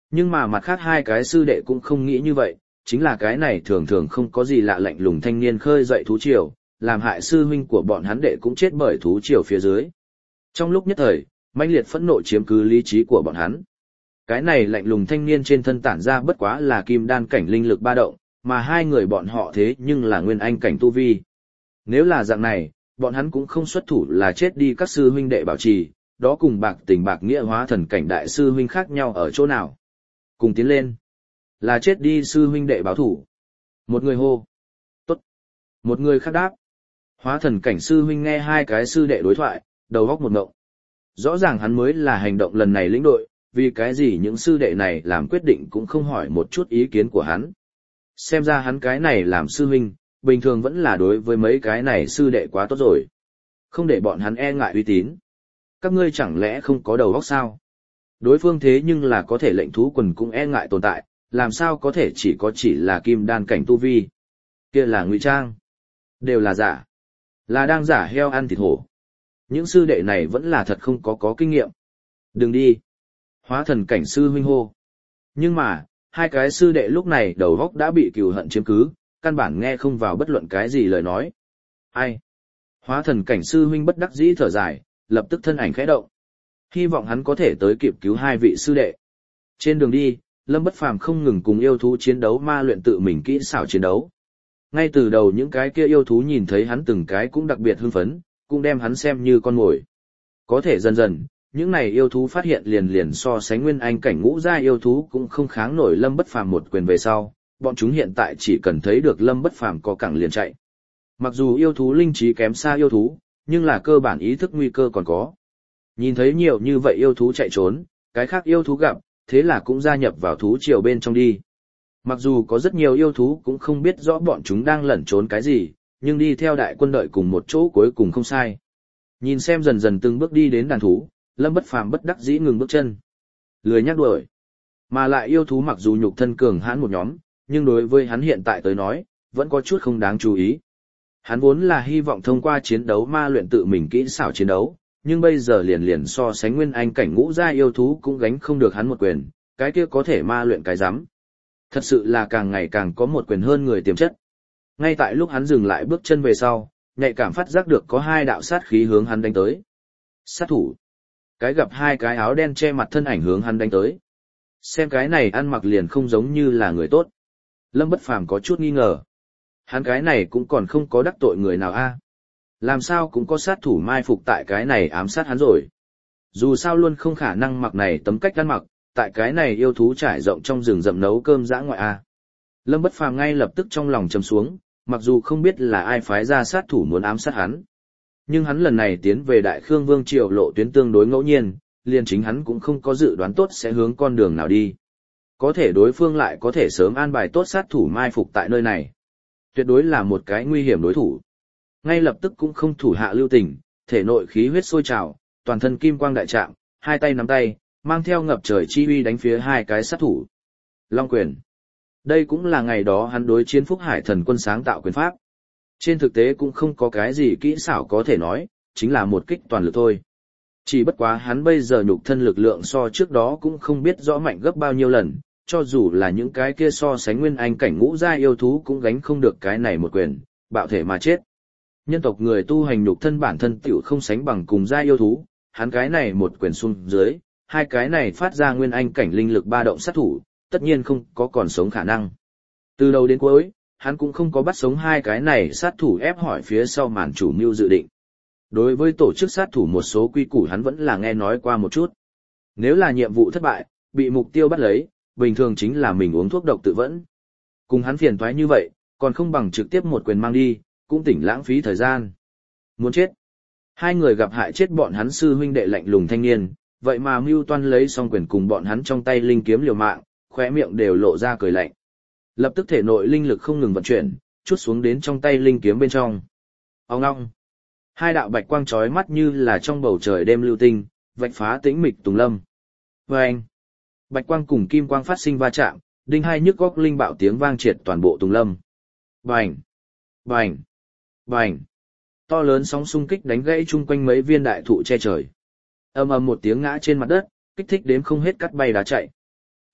Nhưng mà mặt khác hai cái sư đệ cũng không nghĩ như vậy, chính là cái này thường thường không có gì lạ lạnh lùng thanh niên khơi dậy thú triều, làm hại sư huynh của bọn hắn đệ cũng chết bởi thú triều phía dưới. Trong lúc nhất thời, mãnh liệt phẫn nộ chiếm cứ lý trí của bọn hắn. Cái này lạnh lùng thanh niên trên thân tản ra bất quá là kim đan cảnh linh lực ba động, mà hai người bọn họ thế nhưng là nguyên anh cảnh tu vi. Nếu là dạng này, bọn hắn cũng không xuất thủ là chết đi các sư huynh đệ bảo trì, đó cùng bạc tình bạc nghĩa hóa thần cảnh đại sư huynh khác nhau ở chỗ nào. Cùng tiến lên, là chết đi sư huynh đệ báo thủ. Một người hô, tốt. Một người khác đáp. Hóa thần cảnh sư huynh nghe hai cái sư đệ đối thoại, đầu góc một ngộng. Rõ ràng hắn mới là hành động lần này lĩnh đội, vì cái gì những sư đệ này làm quyết định cũng không hỏi một chút ý kiến của hắn. Xem ra hắn cái này làm sư huynh, bình thường vẫn là đối với mấy cái này sư đệ quá tốt rồi. Không để bọn hắn e ngại uy tín. Các ngươi chẳng lẽ không có đầu óc sao? Đối phương thế nhưng là có thể lệnh thú quần cũng e ngại tồn tại, làm sao có thể chỉ là kim đan cảnh tu vi. Kia là ngụy trang. Đều là giả. Là đang giả heo ăn thịt hổ. Những sư đệ này vẫn là thật không có kinh nghiệm. Đừng đi. Hóa thần cảnh sư huynh hô. Nhưng mà, hai cái sư đệ lúc này đầu góc đã bị cừu hận chiếm cứ, căn bản nghe không vào bất luận cái gì lời nói. Ai? Hóa thần cảnh sư huynh bất đắc dĩ thở dài, lập tức thân ảnh khẽ động. Hy vọng hắn có thể tới kịp cứu hai vị sư đệ. Trên đường đi, Lâm Bất Phàm không ngừng cùng yêu thú chiến đấu ma luyện tự mình kỹ xảo chiến đấu. Ngay từ đầu những cái kia yêu thú nhìn thấy hắn từng cái cũng đặc biệt hưng phấn, cũng đem hắn xem như con mồi. Có thể dần dần, những này yêu thú phát hiện liền so sánh nguyên anh cảnh ngũ giai yêu thú cũng không kháng nổi Lâm Bất Phàm một quyền về sau, bọn chúng hiện tại chỉ cần thấy được Lâm Bất Phàm có cẳng liền chạy. Mặc dù yêu thú linh trí kém xa yêu thú, nhưng là cơ bản ý thức nguy cơ còn có. Nhìn thấy nhiều như vậy yêu thú chạy trốn, cái khác yêu thú gặp, thế là cũng gia nhập vào thú triều bên trong đi. Mặc dù có rất nhiều yêu thú cũng không biết rõ bọn chúng đang lẩn trốn cái gì, nhưng đi theo đại quân đợi cùng một chỗ cuối cùng không sai. Nhìn xem dần dần từng bước đi đến đàn thú, Lâm Bất Phàm bất đắc dĩ ngừng bước chân. Lười nhắc đuổi. Mà lại yêu thú mặc dù nhục thân cường hãn một nhóm, nhưng đối với hắn hiện tại tới nói, vẫn có chút không đáng chú ý. Hắn vốn là hy vọng thông qua chiến đấu ma luyện tự mình kỹ xảo chiến đấu, nhưng bây giờ liền so sánh nguyên anh cảnh ngũ gia yêu thú cũng gánh không được hắn một quyền, cái kia có thể ma luyện cái rắm. Thật sự là càng ngày càng có một quyền hơn người tiềm chất. Ngay tại lúc hắn dừng lại bước chân về sau, nhạy cảm phát giác được có hai đạo sát khí hướng hắn đánh tới. Sát thủ. Cái gặp hai cái áo đen che mặt thân ảnh hướng hắn đánh tới. Xem cái này ăn mặc liền không giống như là người tốt. Lâm Bất Phàm có chút nghi ngờ. Hắn cái này cũng còn không có đắc tội người nào a. Làm sao cũng có sát thủ mai phục tại cái này ám sát hắn rồi. Dù sao luôn không khả năng mặc này tấm cách ăn mặc, tại cái này yêu thú trải rộng trong rừng rậm nấu cơm dã ngoại a. Lâm Bất Phàm ngay lập tức trong lòng trầm xuống, mặc dù không biết là ai phái ra sát thủ muốn ám sát hắn. Nhưng hắn lần này tiến về Đại Khương Vương Triều lộ tuyến tương đối ngẫu nhiên, liền chính hắn cũng không có dự đoán tốt sẽ hướng con đường nào đi. Có thể đối phương lại có thể sớm an bài tốt sát thủ mai phục tại nơi này. Tuyệt đối là một cái nguy hiểm đối thủ. Ngay lập tức cũng không thủ hạ lưu tình, thể nội khí huyết sôi trào, toàn thân kim quang đại trạm, hai tay nắm tay, mang theo ngập trời chi uy đánh phía hai cái sát thủ. Long quyền. Đây cũng là ngày đó hắn đối chiến Phúc Hải Thần Quân sáng tạo quyền pháp. Trên thực tế cũng không có cái gì kỹ xảo có thể nói, chính là một kích toàn lực thôi. Chỉ bất quá hắn bây giờ nhục thân lực lượng so trước đó cũng không biết rõ mạnh gấp bao nhiêu lần, cho dù là những cái kia so sánh nguyên anh cảnh ngũ giai yêu thú cũng gánh không được cái này một quyền, bạo thể mà chết. Nhân tộc người tu hành nhục thân bản thân tiểu không sánh bằng cùng giai yêu thú, hắn cái này một quyền xuống dưới, hai cái này phát ra nguyên anh cảnh linh lực ba động sát thủ, tất nhiên không có còn sống khả năng. Từ đầu đến cuối, hắn cũng không có bắt sống hai cái này sát thủ ép hỏi phía sau màn chủ mưu dự định. Đối với tổ chức sát thủ một số quy củ hắn vẫn là nghe nói qua một chút. Nếu là nhiệm vụ thất bại, bị mục tiêu bắt lấy, bình thường chính là mình uống thuốc độc tự vẫn. Cùng hắn phiền toái như vậy, còn không bằng trực tiếp một quyền mang đi, cũng tỉnh lãng phí thời gian. Muốn chết. Hai người gặp hại chết bọn hắn sư huynh đệ lạnh lùng thanh niên, vậy mà mưu toan lấy xong quyền cùng bọn hắn trong tay linh kiếm liều mạng, khóe miệng đều lộ ra cười lạnh. Lập tức thể nội linh lực không ngừng vận chuyển, chút xuống đến trong tay linh kiếm bên trong. Ong ong. Hai đạo bạch quang chói mắt như là trong bầu trời đêm lưu tinh, vạch phá tĩnh mịch tùng lâm. Vâng. Bạch quang cùng kim quang phát sinh va chạm, đinh hai nhức góc linh bạo tiếng vang triệt toàn bộ tùng lâm. Bành. Bành. Bành. To lớn sóng xung kích đánh gãy chung quanh mấy viên đại thụ che trời. Ầm ầm một tiếng ngã trên mặt đất, kích thích đếm không hết cắt bay đá chạy.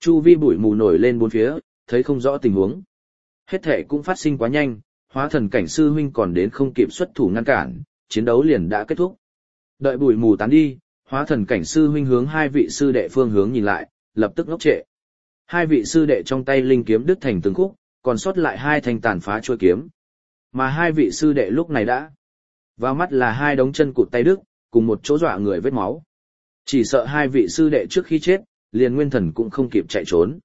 Chu vi bụi mù nổi lên bốn phía, thấy không rõ tình huống. Hết thể cũng phát sinh quá nhanh, hóa thần cảnh sư huynh còn đến không kịp xuất thủ ngăn cản, chiến đấu liền đã kết thúc. Đợi bụi mù tán đi, hóa thần cảnh sư huynh hướng hai vị sư đệ phương hướng nhìn lại, lập tức ngốc trệ. Hai vị sư đệ trong tay linh kiếm đứt thành từng khúc, còn sót lại hai thanh tàn phá chuôi kiếm. Mà hai vị sư đệ lúc này đã vào mắt là hai đống chân cụt tay đứt, cùng một chỗ dọa người vết máu. Chỉ sợ hai vị sư đệ trước khi chết, liền nguyên thần cũng không kịp chạy trốn.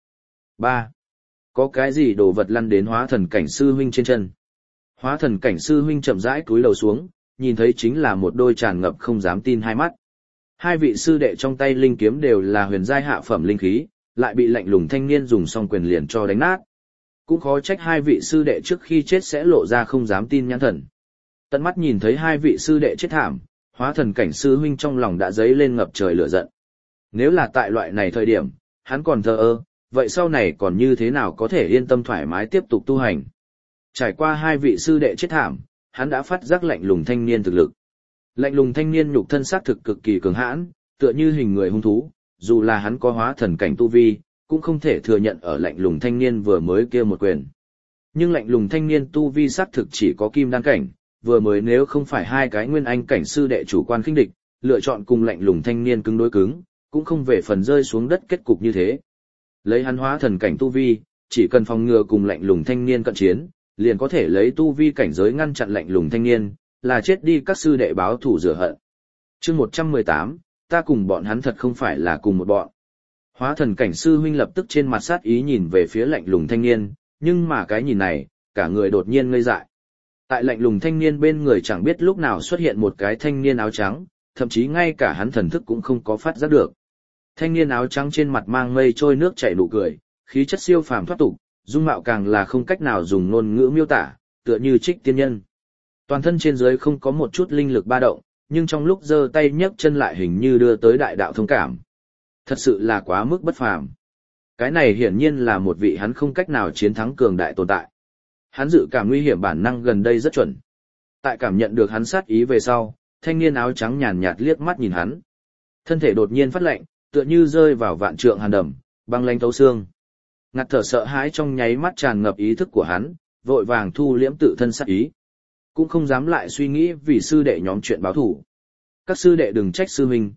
3. Có cái gì đồ vật lăn đến hóa thần cảnh sư huynh trên chân? Hóa thần cảnh sư huynh chậm rãi cúi đầu xuống, nhìn thấy chính là một đôi tràn ngập không dám tin hai mắt. Hai vị sư đệ trong tay linh kiếm đều là huyền giai hạ phẩm linh khí, lại bị lạnh lùng thanh niên dùng song quyền liền cho đánh nát. Cũng khó trách hai vị sư đệ trước khi chết sẽ lộ ra không dám tin nhãn thần. Tận mắt nhìn thấy hai vị sư đệ chết thảm, hóa thần cảnh sư huynh trong lòng đã dấy lên ngập trời lửa giận. Nếu là tại loại này thời điểm, hắn còn thờ ơ, vậy sau này còn như thế nào có thể yên tâm thoải mái tiếp tục tu hành. Trải qua hai vị sư đệ chết thảm, hắn đã phát giác lạnh lùng thanh niên thực lực. Lạnh lùng thanh niên nhục thân xác thực cực kỳ cường hãn, tựa như hình người hung thú, dù là hắn có hóa thần cảnh tu vi, cũng không thể thừa nhận ở lạnh lùng thanh niên vừa mới kia một quyền. Nhưng lạnh lùng thanh niên tu vi xác thực chỉ có kim đan cảnh, vừa mới nếu không phải hai cái nguyên anh cảnh sư đệ chủ quan khinh địch, lựa chọn cùng lạnh lùng thanh niên cứng đối cứng, cũng không về phần rơi xuống đất kết cục như thế. Lấy hắn hóa thần cảnh tu vi, chỉ cần phòng ngừa cùng lạnh lùng thanh niên cận chiến, liền có thể lấy tu vi cảnh giới ngăn chặn lạnh lùng thanh niên, là chết đi các sư đệ báo thù rửa hận. Chương 118, ta cùng bọn hắn thật không phải là cùng một bọn. Hóa thần cảnh sư huynh lập tức trên mặt sát ý nhìn về phía lạnh lùng thanh niên, nhưng mà cái nhìn này, cả người đột nhiên ngây dại. Tại lạnh lùng thanh niên bên người chẳng biết lúc nào xuất hiện một cái thanh niên áo trắng, thậm chí ngay cả hắn thần thức cũng không có phát giác được. Thanh niên áo trắng trên mặt mang mây trôi nước chảy nụ cười, khí chất siêu phàm thoát tục, dung mạo càng là không cách nào dùng ngôn ngữ miêu tả, tựa như trích tiên nhân. Toàn thân trên dưới không có một chút linh lực ba động, nhưng trong lúc giơ tay nhấc chân lại hình như đưa tới đại đạo thông cảm. Thật sự là quá mức bất phàm. Cái này hiển nhiên là một vị hắn không cách nào chiến thắng cường đại tồn tại. Hắn dự cảm nguy hiểm bản năng gần đây rất chuẩn. Tại cảm nhận được hắn sát ý về sau, thanh niên áo trắng nhàn nhạt liếc mắt nhìn hắn. Thân thể đột nhiên phát lạnh, tựa như rơi vào vạn trượng hàn đầm, băng lanh thấu xương. Ngạt thở sợ hãi trong nháy mắt tràn ngập ý thức của hắn, vội vàng thu liễm tự thân sát ý. Cũng không dám lại suy nghĩ vì sư đệ nhóm chuyện báo thủ. Các sư đệ đừng trách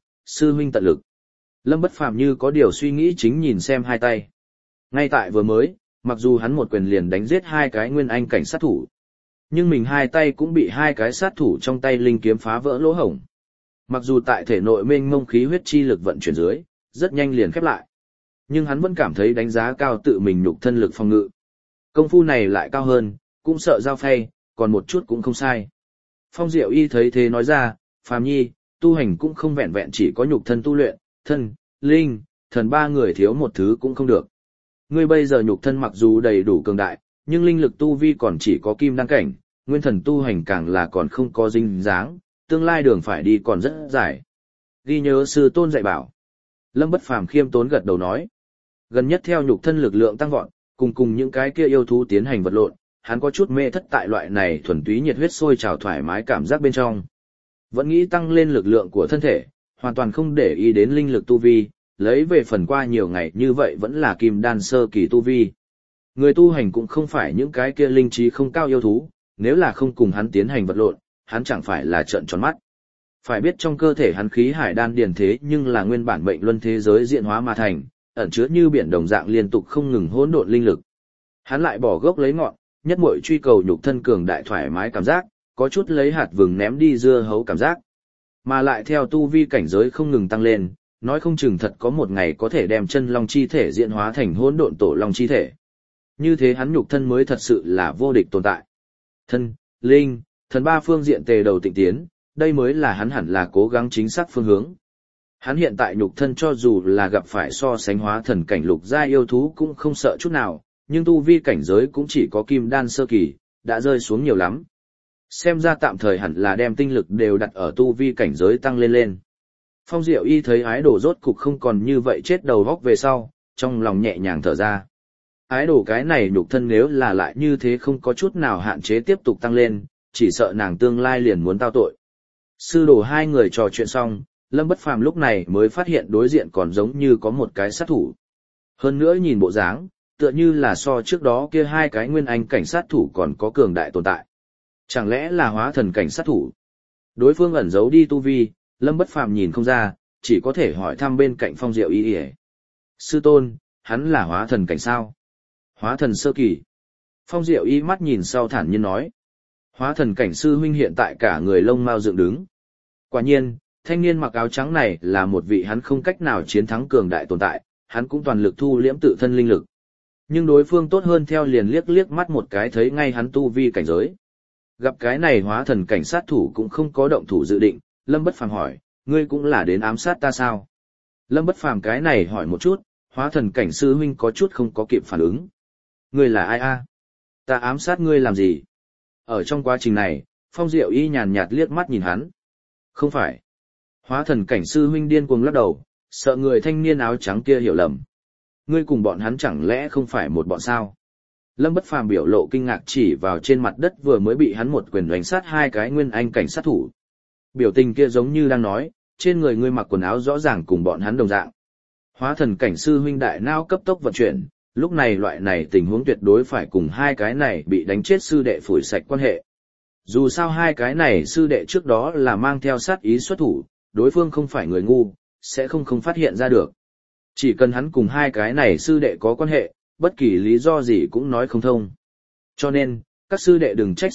sư huynh tận lực. Lâm Bất Phàm như có điều suy nghĩ chính nhìn xem hai tay. Ngay tại vừa mới, mặc dù hắn một quyền liền đánh giết hai cái nguyên anh cảnh sát thủ, nhưng mình hai tay cũng bị hai cái sát thủ trong tay linh kiếm phá vỡ lỗ hổng. Mặc dù tại thể nội mênh mông khí huyết chi lực vận chuyển dưới, rất nhanh liền khép lại. Nhưng hắn vẫn cảm thấy đánh giá cao tự mình nhục thân lực phòng ngự. Công phu này lại cao hơn, cũng sợ giao phay, còn một chút cũng không sai. Phong Diệu Y thấy thế nói ra, Phàm Nhi, tu hành cũng không vẹn vẹn chỉ có nhục thân tu luyện, thân, linh, thần ba người thiếu một thứ cũng không được. Ngươi bây giờ nhục thân mặc dù đầy đủ cường đại, nhưng linh lực tu vi còn chỉ có kim đan cảnh, nguyên thần tu hành càng là còn không có dinh dáng, tương lai đường phải đi còn rất dài. Ghi nhớ sư tôn dạy bảo. Lâm Bất Phàm khiêm tốn gật đầu nói. Gần nhất theo nhục thân lực lượng tăng vọt, cùng những cái kia yêu thú tiến hành vật lộn, hắn có chút mê thất tại loại này thuần túy nhiệt huyết sôi trào thoải mái cảm giác bên trong. Vẫn nghĩ tăng lên lực lượng của thân thể, hoàn toàn không để ý đến linh lực tu vi, lấy về phần qua nhiều ngày như vậy vẫn là kim đan sơ kỳ tu vi. Người tu hành cũng không phải những cái kia linh trí không cao yêu thú, nếu là không cùng hắn tiến hành vật lộn, hắn chẳng phải là trợn tròn mắt. Phải biết trong cơ thể hắn khí hải đan điền thế nhưng là nguyên bản mệnh luân thế giới diễn hóa mà thành, ẩn chứa như biển đồng dạng liên tục không ngừng hỗn độn linh lực. Hắn lại bỏ gốc lấy ngọn, nhất muội truy cầu nhục thân cường đại thoải mái cảm giác, có chút lấy hạt vừng ném đi dưa hấu cảm giác. Mà lại theo tu vi cảnh giới không ngừng tăng lên, nói không chừng thật có một ngày có thể đem chân long chi thể diễn hóa thành hỗn độn tổ long chi thể. Như thế hắn nhục thân mới thật sự là vô địch tồn tại. Thân, linh, thần ba phương diện tề đầu tịnh tiến, đây mới là hắn hẳn là cố gắng chính xác phương hướng. Hắn hiện tại nhục thân cho dù là gặp phải so sánh hóa thần cảnh lục gia yêu thú cũng không sợ chút nào, nhưng tu vi cảnh giới cũng chỉ có kim đan sơ kỳ, đã rơi xuống nhiều lắm. Xem ra tạm thời hẳn là đem tinh lực đều đặt ở tu vi cảnh giới tăng lên. Phong Diệu Y thấy ái đồ rốt cục không còn như vậy chết đầu vóc về sau, trong lòng nhẹ nhàng thở ra. Ái đồ cái này nhục thân nếu là lại như thế không có chút nào hạn chế tiếp tục tăng lên, chỉ sợ nàng tương lai liền muốn tao tội. Sư đồ hai người trò chuyện xong, Lâm Bất Phàm lúc này mới phát hiện đối diện còn giống như có một cái sát thủ. Hơn nữa nhìn bộ dáng, tựa như là so trước đó kia hai cái nguyên anh cảnh sát thủ còn có cường đại tồn tại. Chẳng lẽ là hóa thần cảnh sát thủ? Đối phương ẩn giấu đi tu vi, Lâm Bất Phàm nhìn không ra, chỉ có thể hỏi thăm bên cạnh Phong Diệu Y. Sư tôn, hắn là hóa thần cảnh sao? Hóa thần sơ kỳ. Phong Diệu Y mắt nhìn sau thản nhiên nói. Hóa thần cảnh sư huynh hiện tại cả người lông mao dựng đứng. Quả nhiên, thanh niên mặc áo trắng này là một vị hắn không cách nào chiến thắng cường đại tồn tại, hắn cũng toàn lực thu liễm tự thân linh lực. Nhưng đối phương tốt hơn theo liền liếc liếc mắt một cái thấy ngay hắn tu vi cảnh giới. Gặp cái này hóa thần cảnh sát thủ cũng không có động thủ dự định, Lâm Bất Phàm hỏi, ngươi cũng là đến ám sát ta sao? Lâm Bất Phàm cái này hỏi một chút, hóa thần cảnh sư huynh có chút không có kịp phản ứng. Ngươi là ai a? Ta ám sát ngươi làm gì? Ở trong quá trình này, Phong Diệu Y nhàn nhạt liếc mắt nhìn hắn. Không phải. Hóa thần cảnh sư huynh điên cuồng lắc đầu, sợ người thanh niên áo trắng kia hiểu lầm. Ngươi cùng bọn hắn chẳng lẽ không phải một bọn sao? Lâm Bất Phàm biểu lộ kinh ngạc chỉ vào trên mặt đất vừa mới bị hắn một quyền đánh sát hai cái nguyên anh cảnh sát thủ. Biểu tình kia giống như đang nói, trên người ngươi mặc quần áo rõ ràng cùng bọn hắn đồng dạng. Hóa thần cảnh sư huynh đại não cấp tốc vận chuyển, lúc này loại này tình huống tuyệt đối phải cùng hai cái này bị đánh chết sư đệ phủi sạch quan hệ. Dù sao hai cái này sư đệ trước đó là mang theo sát ý xuất thủ, đối phương không phải người ngu, sẽ không phát hiện ra được. Chỉ cần hắn cùng hai cái này sư đệ có quan hệ, bất kỳ lý do gì cũng nói không thông. Cho nên, các sư đệ đừng trách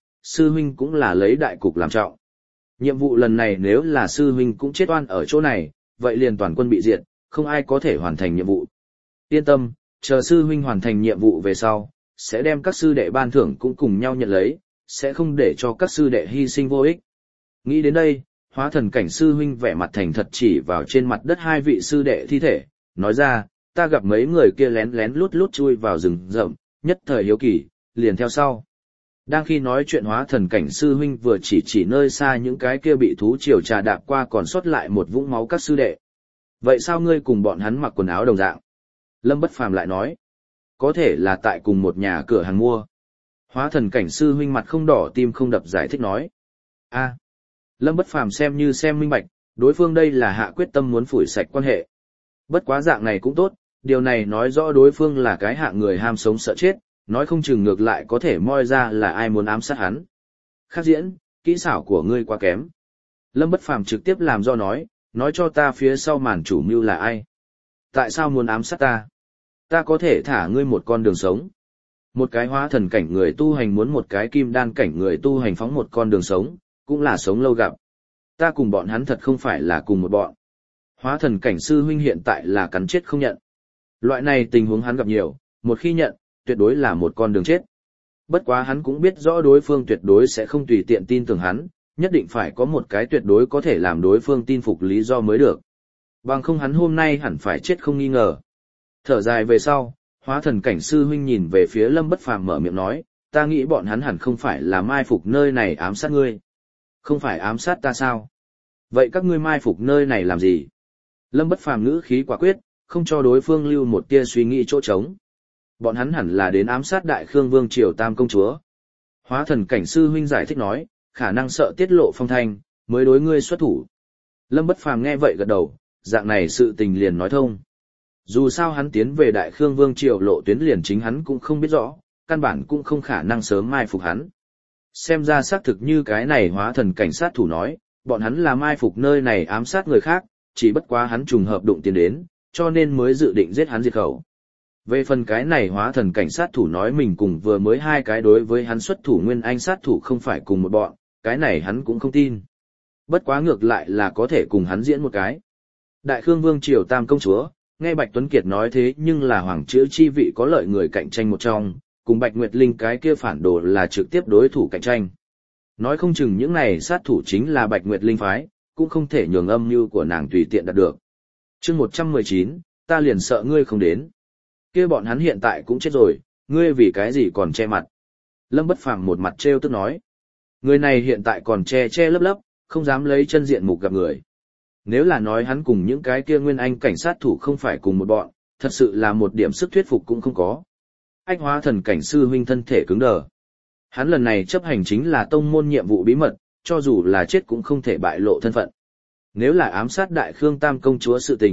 sư huynh cũng là lấy đại cục làm trọng. Nhiệm vụ lần này nếu là sư huynh cũng chết oan ở chỗ này, vậy liền toàn quân bị diệt, không ai có thể hoàn thành nhiệm vụ. Yên tâm, chờ sư huynh hoàn thành nhiệm vụ về sau, sẽ đem các sư đệ ban thưởng cũng cùng nhau nhận lấy, sẽ không để cho các sư đệ hy sinh vô ích. Nghĩ đến đây, hóa thần cảnh sư huynh vẻ mặt thành thật chỉ vào trên mặt đất hai vị sư đệ thi thể, nói ra, ta gặp mấy người kia lén lén lút lút chui vào rừng rậm, nhất thời hiếu kỳ, liền theo sau. Đang khi nói chuyện hóa thần cảnh sư huynh vừa chỉ nơi xa những cái kia bị thú triều trà đạp qua còn sót lại một vũng máu các sư đệ. Vậy sao ngươi cùng bọn hắn mặc quần áo đồng dạng? Lâm Bất Phàm lại nói, có thể là tại cùng một nhà cửa hàng mua. Hóa thần cảnh sư huynh mặt không đỏ tim không đập giải thích nói. A, Lâm Bất Phàm xem như xem minh bạch, đối phương đây là hạ quyết tâm muốn phủi sạch quan hệ. Bất quá dạng này cũng tốt, điều này nói rõ đối phương là cái hạng người ham sống sợ chết, nói không chừng ngược lại có thể moi ra là ai muốn ám sát hắn. Khác diễn, kỹ xảo của ngươi quá kém. Lâm Bất Phàm trực tiếp làm do nói cho ta phía sau màn chủ mưu là ai. Tại sao muốn ám sát ta? Ta có thể thả ngươi một con đường sống. Một cái hóa thần cảnh người tu hành muốn một cái kim đan cảnh người tu hành phóng một con đường sống, cũng là sống lâu gặp. Ta cùng bọn hắn thật không phải là cùng một bọn. Hóa thần cảnh sư huynh hiện tại là cắn chết không nhận. Loại này tình huống hắn gặp nhiều, một khi nhận, tuyệt đối là một con đường chết. Bất quá hắn cũng biết rõ đối phương tuyệt đối sẽ không tùy tiện tin tưởng hắn, nhất định phải có một cái tuyệt đối có thể làm đối phương tin phục lý do mới được. Bằng không hắn hôm nay hẳn phải chết không nghi ngờ. Thở dài về sau, hóa thần cảnh sư huynh nhìn về phía Lâm Bất Phàm mở miệng nói, ta nghĩ bọn hắn hẳn không phải là mai phục nơi này ám sát ngươi. Không phải ám sát ta sao? Vậy các ngươi mai phục nơi này làm gì? Lâm Bất Phàm ngữ khí quả quyết, không cho đối phương lưu một tia suy nghĩ chỗ trống. Bọn hắn hẳn là đến ám sát Đại Khương Vương Triều Tam công chúa. Hóa thần cảnh sư huynh giải thích nói, khả năng sợ tiết lộ phong thanh, mới đối ngươi xuất thủ. Lâm Bất Phàm nghe vậy gật đầu, dạng này sự tình liền nói thông. Dù sao hắn tiến về Đại Khương Vương Triều lộ tuyến liền chính hắn cũng không biết rõ, căn bản cũng không khả năng sớm mai phục hắn. Xem ra xác thực như cái này hóa thần cảnh sát thủ nói, bọn hắn là mai phục nơi này ám sát người khác, chỉ bất quá hắn trùng hợp đụng tiền đến, cho nên mới dự định giết hắn diệt khẩu. Về phần cái này hóa thần cảnh sát thủ nói mình cùng vừa mới hai cái đối với hắn xuất thủ nguyên anh sát thủ không phải cùng một bọn, cái này hắn cũng không tin. Bất quá ngược lại là có thể cùng hắn diễn một cái. Đại Khương Vương Triều Tam công chúa, nghe Bạch Tuấn Kiệt nói thế nhưng là hoàng chữ chi vị có lợi người cạnh tranh một trong, cùng Bạch Nguyệt Linh cái kia phản đồ là trực tiếp đối thủ cạnh tranh. Nói không chừng những này sát thủ chính là Bạch Nguyệt Linh phái, cũng không thể nhường âm mưu của nàng tùy tiện đạt được. Chương 119, ta liền sợ ngươi không đến. Kia bọn hắn hiện tại cũng chết rồi, ngươi vì cái gì còn che mặt? Lâm Bất Phàm một mặt trêu tức nói. Người này hiện tại còn che lấp lấp, không dám lấy chân diện mục gặp người. Nếu là nói hắn cùng những cái kia nguyên anh cảnh sát thủ không phải cùng một bọn, thật sự là một điểm sức thuyết phục cũng không có. Ách hóa thần cảnh sư huynh thân thể cứng đờ. Hắn lần này chấp hành chính là tông môn nhiệm vụ bí mật, cho dù là chết cũng không thể bại lộ thân phận. Nếu là ám sát Đại Khương Tam công chúa sự tình,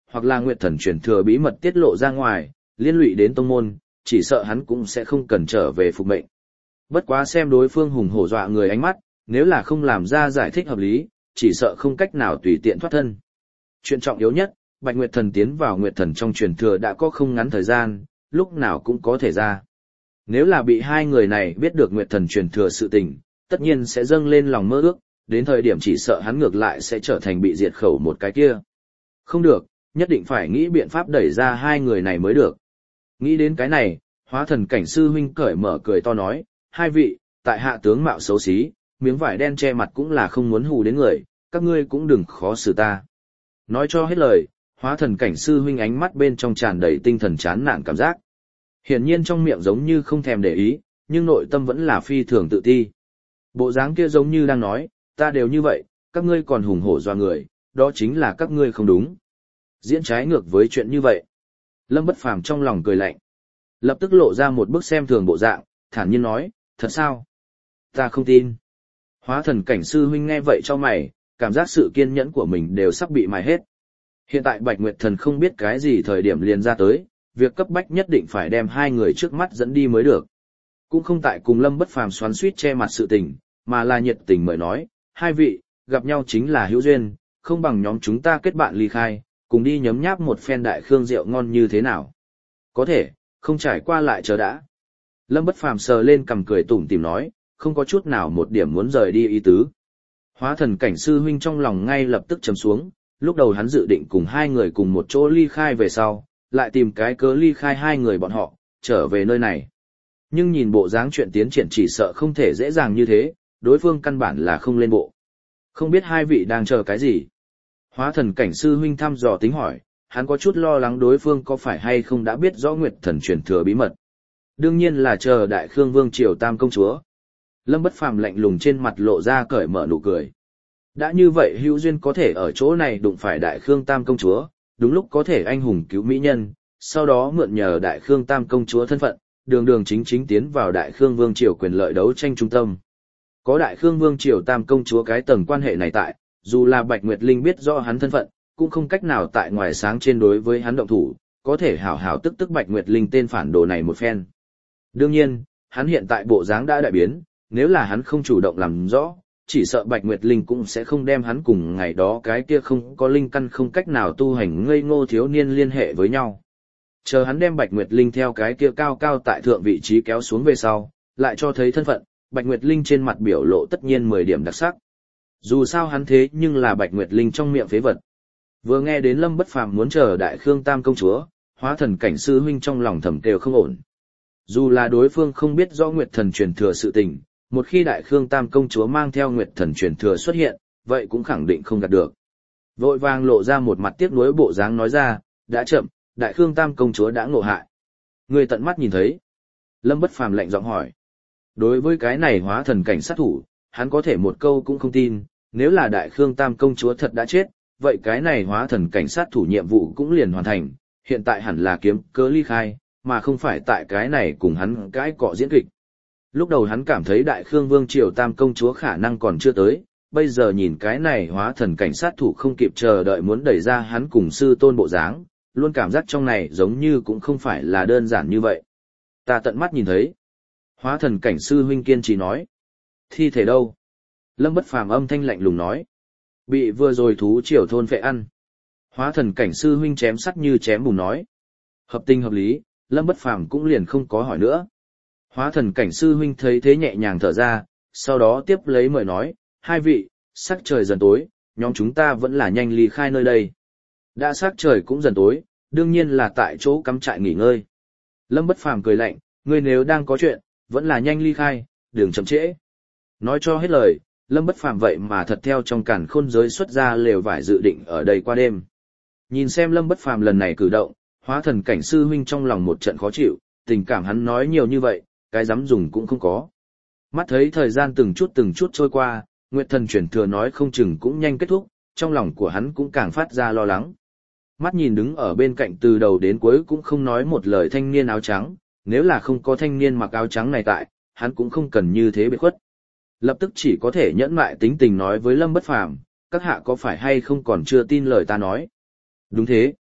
hoặc là Nguyệt Thần truyền thừa bí mật tiết lộ ra ngoài, liên lụy đến tông môn, chỉ sợ hắn cũng sẽ không cần trở về phục mệnh. Bất quá xem đối phương hùng hổ dọa người ánh mắt, nếu là không làm ra giải thích hợp lý, chỉ sợ không cách nào tùy tiện thoát thân. Chuyện trọng yếu nhất, Bạch Nguyệt Thần tiến vào Nguyệt Thần trong truyền thừa đã có không ngắn thời gian, lúc nào cũng có thể ra. Nếu là bị hai người này biết được Nguyệt Thần truyền thừa sự tình, tất nhiên sẽ dâng lên lòng mơ ước, đến thời điểm chỉ sợ hắn ngược lại sẽ trở thành bị diệt khẩu một cái kia. Không được, nhất định phải nghĩ biện pháp đẩy ra hai người này mới được. Nghĩ đến cái này, Hóa Thần cảnh sư huynh cởi mở cười to nói, hai vị, tại hạ tướng mạo xấu xí, miếng vải đen che mặt cũng là không muốn hù đến người, các ngươi cũng đừng khó xử ta. Nói cho hết lời, Hóa Thần cảnh sư huynh ánh mắt bên trong tràn đầy tinh thần chán nản cảm giác. Hiển nhiên trong miệng giống như không thèm để ý, nhưng nội tâm vẫn là phi thường tự ti. Bộ dáng kia giống như đang nói, ta đều như vậy, các ngươi còn hùng hổ doa người, đó chính là các ngươi không đúng. Diễn trái ngược với chuyện như vậy. Lâm Bất Phàm trong lòng cười lạnh. Lập tức lộ ra một bức xem thường bộ dạng, thản nhiên nói, thật sao? Ta không tin. Hóa Thần cảnh sư huynh nghe vậy cho mày, cảm giác sự kiên nhẫn của mình đều sắp bị mài hết. Hiện tại Bạch Nguyệt Thần không biết cái gì thời điểm liền ra tới, việc cấp bách nhất định phải đem hai người trước mắt dẫn đi mới được. Cũng không tại cùng Lâm Bất Phàm xoắn xuýt che mặt sự tình, mà là nhiệt tình mời nói, hai vị, gặp nhau chính là hữu duyên, không bằng nhóm chúng ta kết bạn ly khai, cùng đi nhấm nháp một phen đại khương rượu ngon như thế nào. Có thể, không trải qua lại chờ đã. Lâm Bất Phàm sờ lên cằm cười tủm tỉm nói, không có chút nào một điểm muốn rời đi ý tứ. Hóa Thần cảnh sư huynh trong lòng ngay lập tức trầm xuống, lúc đầu hắn dự định cùng hai người cùng một chỗ ly khai về sau, lại tìm cái cớ ly khai hai người bọn họ, trở về nơi này. Nhưng nhìn bộ dáng chuyện tiến triển chỉ sợ không thể dễ dàng như thế, đối phương căn bản là không lên bộ. Không biết hai vị đang chờ cái gì? Hóa Thần cảnh sư huynh thăm dò tính hỏi, hắn có chút lo lắng đối phương có phải hay không đã biết rõ Nguyệt Thần truyền thừa bí mật. Đương nhiên là chờ Đại Khương Vương triều Tam công chúa. Lâm Bất Phàm lạnh lùng trên mặt lộ ra cởi mở nụ cười. Đã như vậy hữu duyên có thể ở chỗ này đụng phải Đại Khương Tam công chúa, đúng lúc có thể anh hùng cứu mỹ nhân, sau đó mượn nhờ Đại Khương Tam công chúa thân phận, đường đường chính chính tiến vào Đại Khương Vương triều quyền lợi đấu tranh trung tâm. Có Đại Khương Vương triều Tam công chúa cái tầng quan hệ này tại, dù là Bạch Nguyệt Linh biết rõ hắn thân phận, cũng không cách nào tại ngoài sáng trên đối với hắn động thủ, có thể hảo hảo tức Bạch Nguyệt Linh tên phản đồ này một phen. Đương nhiên, hắn hiện tại bộ dáng đã đại biến, nếu là hắn không chủ động làm rõ, chỉ sợ Bạch Nguyệt Linh cũng sẽ không đem hắn cùng ngày đó cái kia không có linh căn không cách nào tu hành ngây ngô thiếu niên liên hệ với nhau. Chờ hắn đem Bạch Nguyệt Linh theo cái kia cao cao tại thượng vị trí kéo xuống về sau, lại cho thấy thân phận, Bạch Nguyệt Linh trên mặt biểu lộ tất nhiên 10 điểm đặc sắc. Dù sao hắn thế nhưng là Bạch Nguyệt Linh trong miệng phế vật. Vừa nghe đến Lâm Bất Phàm muốn chờ Đại Khương Tam công chúa, Hóa Thần cảnh sư huynh trong lòng thầm kêu không ổn. Dù là đối phương không biết rõ Nguyệt Thần truyền thừa sự tình, một khi Đại Khương Tam công chúa mang theo Nguyệt Thần truyền thừa xuất hiện, vậy cũng khẳng định không gạt được. Vội vàng lộ ra một mặt tiếc nuối bộ dáng nói ra, đã chậm, Đại Khương Tam công chúa đã ngộ hại. Người tận mắt nhìn thấy. Lâm Bất Phàm lạnh giọng hỏi. Đối với cái này Hóa Thần cảnh sát thủ, hắn có thể một câu cũng không tin, nếu là Đại Khương Tam công chúa thật đã chết, vậy cái này Hóa Thần cảnh sát thủ nhiệm vụ cũng liền hoàn thành, hiện tại hẳn là kiếm cớ ly khai, mà không phải tại cái này cùng hắn cãi cọ diễn kịch. Lúc đầu hắn cảm thấy Đại Khương Vương triều Tam công chúa khả năng còn chưa tới, bây giờ nhìn cái này Hóa Thần cảnh sát thủ không kịp chờ đợi muốn đẩy ra hắn cùng sư tôn bộ dáng, luôn cảm giác trong này giống như cũng không phải là đơn giản như vậy. Ta tận mắt nhìn thấy. Hóa Thần cảnh sư huynh kiên trì nói. Thi thể đâu? Lâm Bất Phàm âm thanh lạnh lùng nói. Bị vừa rồi thú triều thôn phệ ăn. Hóa Thần cảnh sư huynh chém sắt như chém bùn nói. Hợp tình hợp lý, Lâm Bất Phàm cũng liền không có hỏi nữa. Hóa Thần cảnh sư huynh thấy thế nhẹ nhàng thở ra, sau đó tiếp lấy mời nói, hai vị, sắc trời dần tối, nhóm chúng ta vẫn là nhanh ly khai nơi đây. Đã sắc trời cũng dần tối, đương nhiên là tại chỗ cắm trại nghỉ ngơi. Lâm Bất Phàm cười lạnh, ngươi nếu đang có chuyện, vẫn là nhanh ly khai, đừng chậm trễ. Nói cho hết lời, Lâm Bất Phàm vậy mà thật theo trong càn khôn giới xuất ra lều vải dự định ở đây qua đêm. Nhìn xem Lâm Bất Phàm lần này cử động, Hóa Thần cảnh sư huynh trong lòng một trận khó chịu, tình cảm hắn nói nhiều như vậy, cái dám dùng cũng không có. Mắt thấy thời gian từng chút trôi qua, Nguyệt Thần truyền thừa nói không chừng cũng nhanh kết thúc, trong lòng của hắn cũng càng phát ra lo lắng. Mắt nhìn đứng ở bên cạnh từ đầu đến cuối cũng không nói một lời thanh niên áo trắng, nếu là không có thanh niên mặc áo trắng này tại, hắn cũng không cần như thế biệt khuất. Lập tức chỉ có thể nhẫn mại tính tình nói với Lâm Bất Phàm, các hạ có phải hay không còn chưa tin lời ta nói. Đúng thế.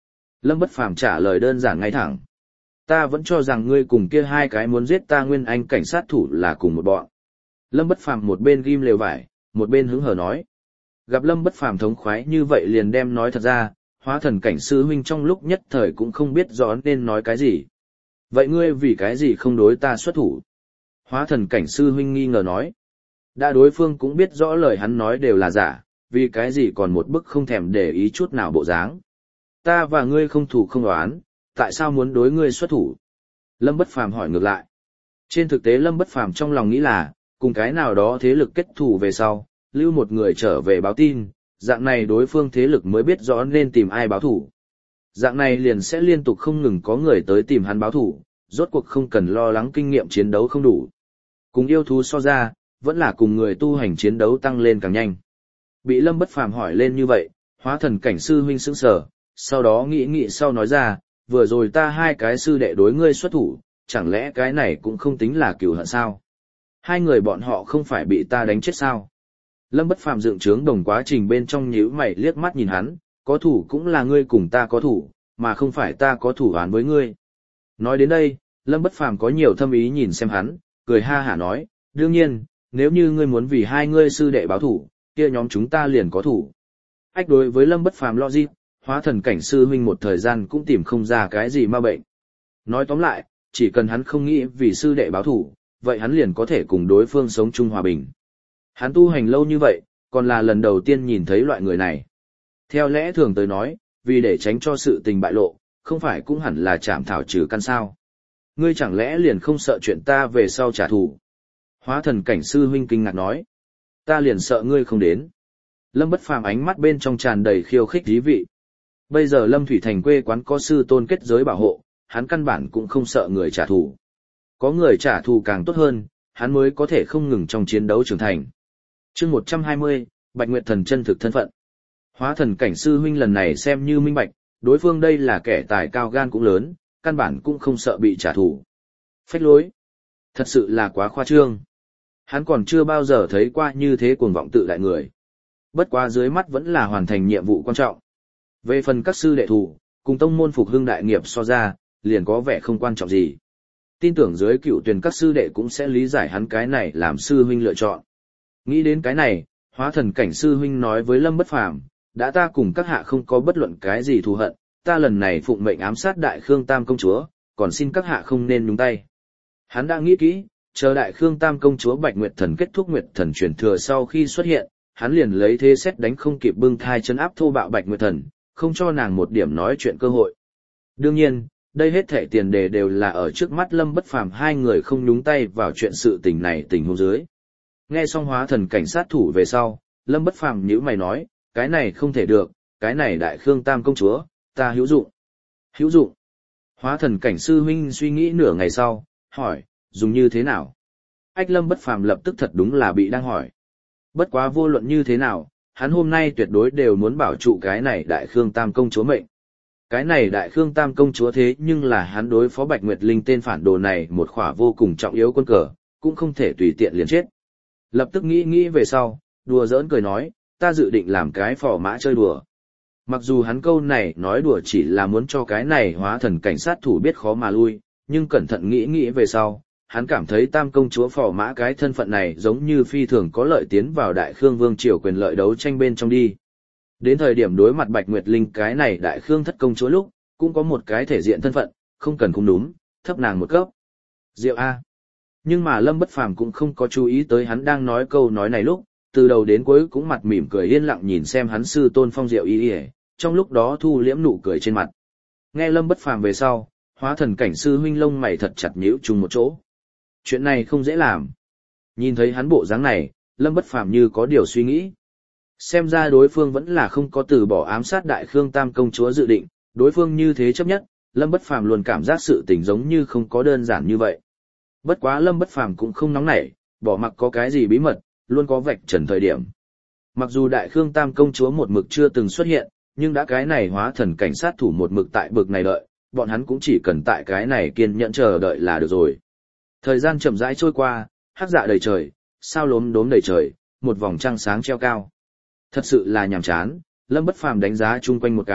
Lâm Bất Phàm trả lời đơn giản ngay thẳng. Ta vẫn cho rằng ngươi cùng kia hai cái muốn giết ta nguyên anh cảnh sát thủ là cùng một bọn. Lâm Bất Phàm một bên ghim lều vải, một bên hứng hờ nói. Gặp Lâm Bất Phàm thống khoái như vậy liền đem nói thật ra, Hóa Thần cảnh sư huynh trong lúc nhất thời cũng không biết rõ nên nói cái gì. Vậy ngươi vì cái gì không đối ta xuất thủ? Hóa Thần cảnh sư huynh nghi ngờ nói. Đã đối phương cũng biết rõ lời hắn nói đều là giả, vì cái gì còn một bức không thèm để ý chút nào bộ dáng. Ta và ngươi không thủ không đoán, tại sao muốn đối ngươi xuất thủ? Lâm Bất Phàm hỏi ngược lại. Trên thực tế Lâm Bất Phàm trong lòng nghĩ là, cùng cái nào đó thế lực kết thù về sau, lưu một người trở về báo tin, dạng này đối phương thế lực mới biết rõ nên tìm ai báo thủ. Dạng này liền sẽ liên tục không ngừng có người tới tìm hắn báo thủ, rốt cuộc không cần lo lắng kinh nghiệm chiến đấu không đủ. Cùng yêu thú so ra, vẫn là cùng người tu hành chiến đấu tăng lên càng nhanh. Bị Lâm Bất Phàm hỏi lên như vậy, Hóa Thần cảnh sư huynh sững sờ, sau đó nghĩ sau nói ra, vừa rồi ta hai cái sư đệ đối ngươi xuất thủ, chẳng lẽ cái này cũng không tính là cừu hận sao? Hai người bọn họ không phải bị ta đánh chết sao? Lâm Bất Phàm dựng trướng đồng quá trình bên trong nhíu mày liếc mắt nhìn hắn, có thủ cũng là ngươi cùng ta có thủ, mà không phải ta có thủ án với ngươi. Nói đến đây, Lâm Bất Phàm có nhiều thâm ý nhìn xem hắn, cười ha hả nói, đương nhiên, nếu như ngươi muốn vì hai ngươi sư đệ báo thủ, kia nhóm chúng ta liền có thủ. Ách đối với Lâm Bất Phàm logic, Hóa Thần cảnh sư huynh một thời gian cũng tìm không ra cái gì ma bệnh. Nói tóm lại, chỉ cần hắn không nghĩ vì sư đệ báo thủ, vậy hắn liền có thể cùng đối phương sống chung hòa bình. Hắn tu hành lâu như vậy, còn là lần đầu tiên nhìn thấy loại người này. Theo lẽ thường tới nói, vì để tránh cho sự tình bại lộ, không phải cũng hẳn là chạm thảo trừ căn sao. Ngươi chẳng lẽ liền không sợ chuyện ta về sau trả thù? Hóa Thần cảnh sư huynh kinh ngạc nói. Ta liền sợ ngươi không đến. Lâm Bất Phàm ánh mắt bên trong tràn đầy khiêu khích dí vị. Bây giờ Lâm Thủy Thành quê quán có sư tôn kết giới bảo hộ, hắn căn bản cũng không sợ người trả thù. Có người trả thù càng tốt hơn, hắn mới có thể không ngừng trong chiến đấu trưởng thành. Chương 120, Bạch Nguyệt Thần chân thực thân phận. Hóa Thần cảnh sư huynh lần này xem như minh bạch, đối phương đây là kẻ tài cao gan cũng lớn, căn bản cũng không sợ bị trả thù. Phách lối. Thật sự là quá khoa trương. Hắn còn chưa bao giờ thấy qua như thế cuồng vọng tự đại người. Bất quá dưới mắt vẫn là hoàn thành nhiệm vụ quan trọng. Về phần các sư đệ thù, cùng tông môn phục hưng đại nghiệp so ra, liền có vẻ không quan trọng gì. Tin tưởng dưới cựu tuyển các sư đệ cũng sẽ lý giải hắn cái này làm sư huynh lựa chọn. Nghĩ đến cái này, Hóa Thần cảnh sư huynh nói với Lâm Bất Phàm, đã ta cùng các hạ không có bất luận cái gì thù hận, ta lần này phụng mệnh ám sát Đại Khương Tam công chúa, còn xin các hạ không nên nhúng tay. Hắn đã nghĩ kỹ, chờ Đại Khương Tam công chúa Bạch Nguyệt Thần kết thúc Nguyệt Thần truyền thừa sau khi xuất hiện, hắn liền lấy thế xét đánh không kịp bưng thai chấn áp thô bạo Bạch Nguyệt Thần, không cho nàng một điểm nói chuyện cơ hội. Đương nhiên, đây hết thảy tiền đề đều là ở trước mắt Lâm Bất Phàm hai người không nhúng tay vào chuyện sự tình này tình huống dưới. Nghe xong Hóa Thần cảnh sát thủ về sau, Lâm Bất Phàm nhíu mày nói, cái này không thể được, cái này Đại Khương Tam công chúa, ta hữu dụng. Hữu dụng. Hóa Thần cảnh sư huynh suy nghĩ nửa ngày sau, hỏi, dùng như thế nào? Ách Lâm Bất Phàm lập tức thật đúng là bị đang hỏi. Bất quá vô luận như thế nào, hắn hôm nay tuyệt đối đều muốn bảo trụ cái này Đại Khương Tam công chúa mệnh. Cái này Đại Khương Tam công chúa thế nhưng là hắn đối phó Bạch Nguyệt Linh tên phản đồ này một khỏa vô cùng trọng yếu quân cờ, cũng không thể tùy tiện liền chết. Lập tức nghĩ về sau, đùa giỡn cười nói, ta dự định làm cái phò mã chơi đùa. Mặc dù hắn câu này nói đùa chỉ là muốn cho cái này Hóa Thần cảnh sát thủ biết khó mà lui, nhưng cẩn thận nghĩ về sau, hắn cảm thấy Tam công chúa phò mã cái thân phận này giống như phi thường có lợi tiến vào Đại Khương Vương triều quyền lợi đấu tranh bên trong đi. Đến thời điểm đối mặt Bạch Nguyệt Linh cái này Đại Khương thất công chúa lúc, cũng có một cái thể diện thân phận, không cần không đúng, thấp nàng một cấp. Diệu A. Nhưng mà Lâm Bất Phàm cũng không có chú ý tới hắn đang nói câu nói này lúc, từ đầu đến cuối cũng mặt mỉm cười yên lặng nhìn xem hắn sư tôn Phong Diệu y, trong lúc đó thu liễm nụ cười trên mặt. Nghe Lâm Bất Phàm về sau, Hóa Thần cảnh sư huynh lông mày thật chặt nhíu chung một chỗ. Chuyện này không dễ làm. Nhìn thấy hắn bộ dáng này, Lâm Bất Phàm như có điều suy nghĩ. Xem ra đối phương vẫn là không có từ bỏ ám sát Đại Khương Tam công chúa dự định, đối phương như thế chấp nhất, Lâm Bất Phàm luôn cảm giác sự tình giống như không có đơn giản như vậy. Bất quá Lâm Bất Phàm cũng không nóng nảy, bỏ mặc có cái gì bí mật, luôn có vạch trần thời điểm. Mặc dù Đại Khương Tam công chúa một mực chưa từng xuất hiện, nhưng đã cái này Hóa Thần cảnh sát thủ một mực tại bực này đợi, bọn hắn cũng chỉ cần tại cái này kiên nhẫn chờ đợi là được rồi. Thời gian chậm rãi trôi qua, hắc dạ đầy trời, sao lốm đốm đầy trời, một vòng trăng sáng treo cao. Thật sự là nhàm chán, Lâm Bất Phàm đánh giá chung quanh một cái,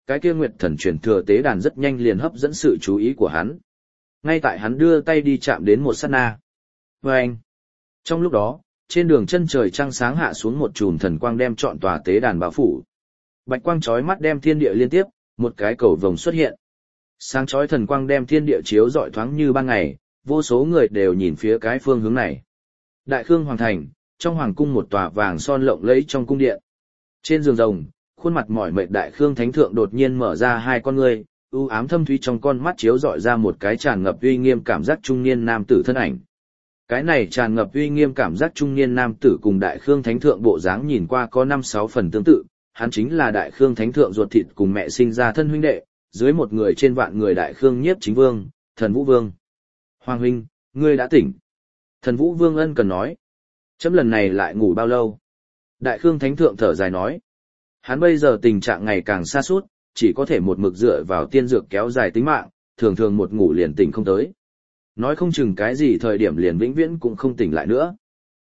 cái kia Nguyệt Thần truyền thừa tế đàn rất nhanh liền hấp dẫn sự chú ý của hắn. Ngay tại hắn đưa tay đi chạm đến một sát na. Vâng! Trong lúc đó, trên đường chân trời trăng sáng hạ xuống một chùm thần quang đem trọn tòa tế đàn bao phủ. Bạch quang chói mắt đem thiên địa liên tiếp, một cái cầu vồng xuất hiện. Sáng chói thần quang đem thiên địa chiếu rọi thoáng như ban ngày, vô số người đều nhìn phía cái phương hướng này. Đại Khương Hoàng Thành, trong hoàng cung một tòa vàng son lộng lẫy trong cung điện. Trên giường rồng, khuôn mặt mỏi mệt Đại Khương Thánh Thượng đột nhiên mở ra hai con ngươi, u ám thâm thúy trong con mắt chiếu rọi ra một cái tràn ngập uy nghiêm cảm giác trung niên nam tử thân ảnh. Cái này tràn ngập uy nghiêm cảm giác trung niên nam tử cùng Đại Khương Thánh Thượng bộ dáng nhìn qua có 5-6 phần tương tự, hắn chính là Đại Khương Thánh Thượng ruột thịt cùng mẹ sinh ra thân huynh đệ, dưới một người trên vạn người Đại Khương Nhiếp Chính Vương, Thần Vũ Vương. Hoàng huynh, ngươi đã tỉnh. Thần Vũ Vương ân cần nói. Chấm lần này lại ngủ bao lâu? Đại Khương Thánh Thượng thở dài nói. Hắn bây giờ tình trạng ngày càng sa sút, chỉ có thể một mực dựa vào tiên dược kéo dài tính mạng, thường thường một ngủ liền tỉnh không tới. Nói không chừng cái gì thời điểm liền vĩnh viễn cũng không tỉnh lại nữa.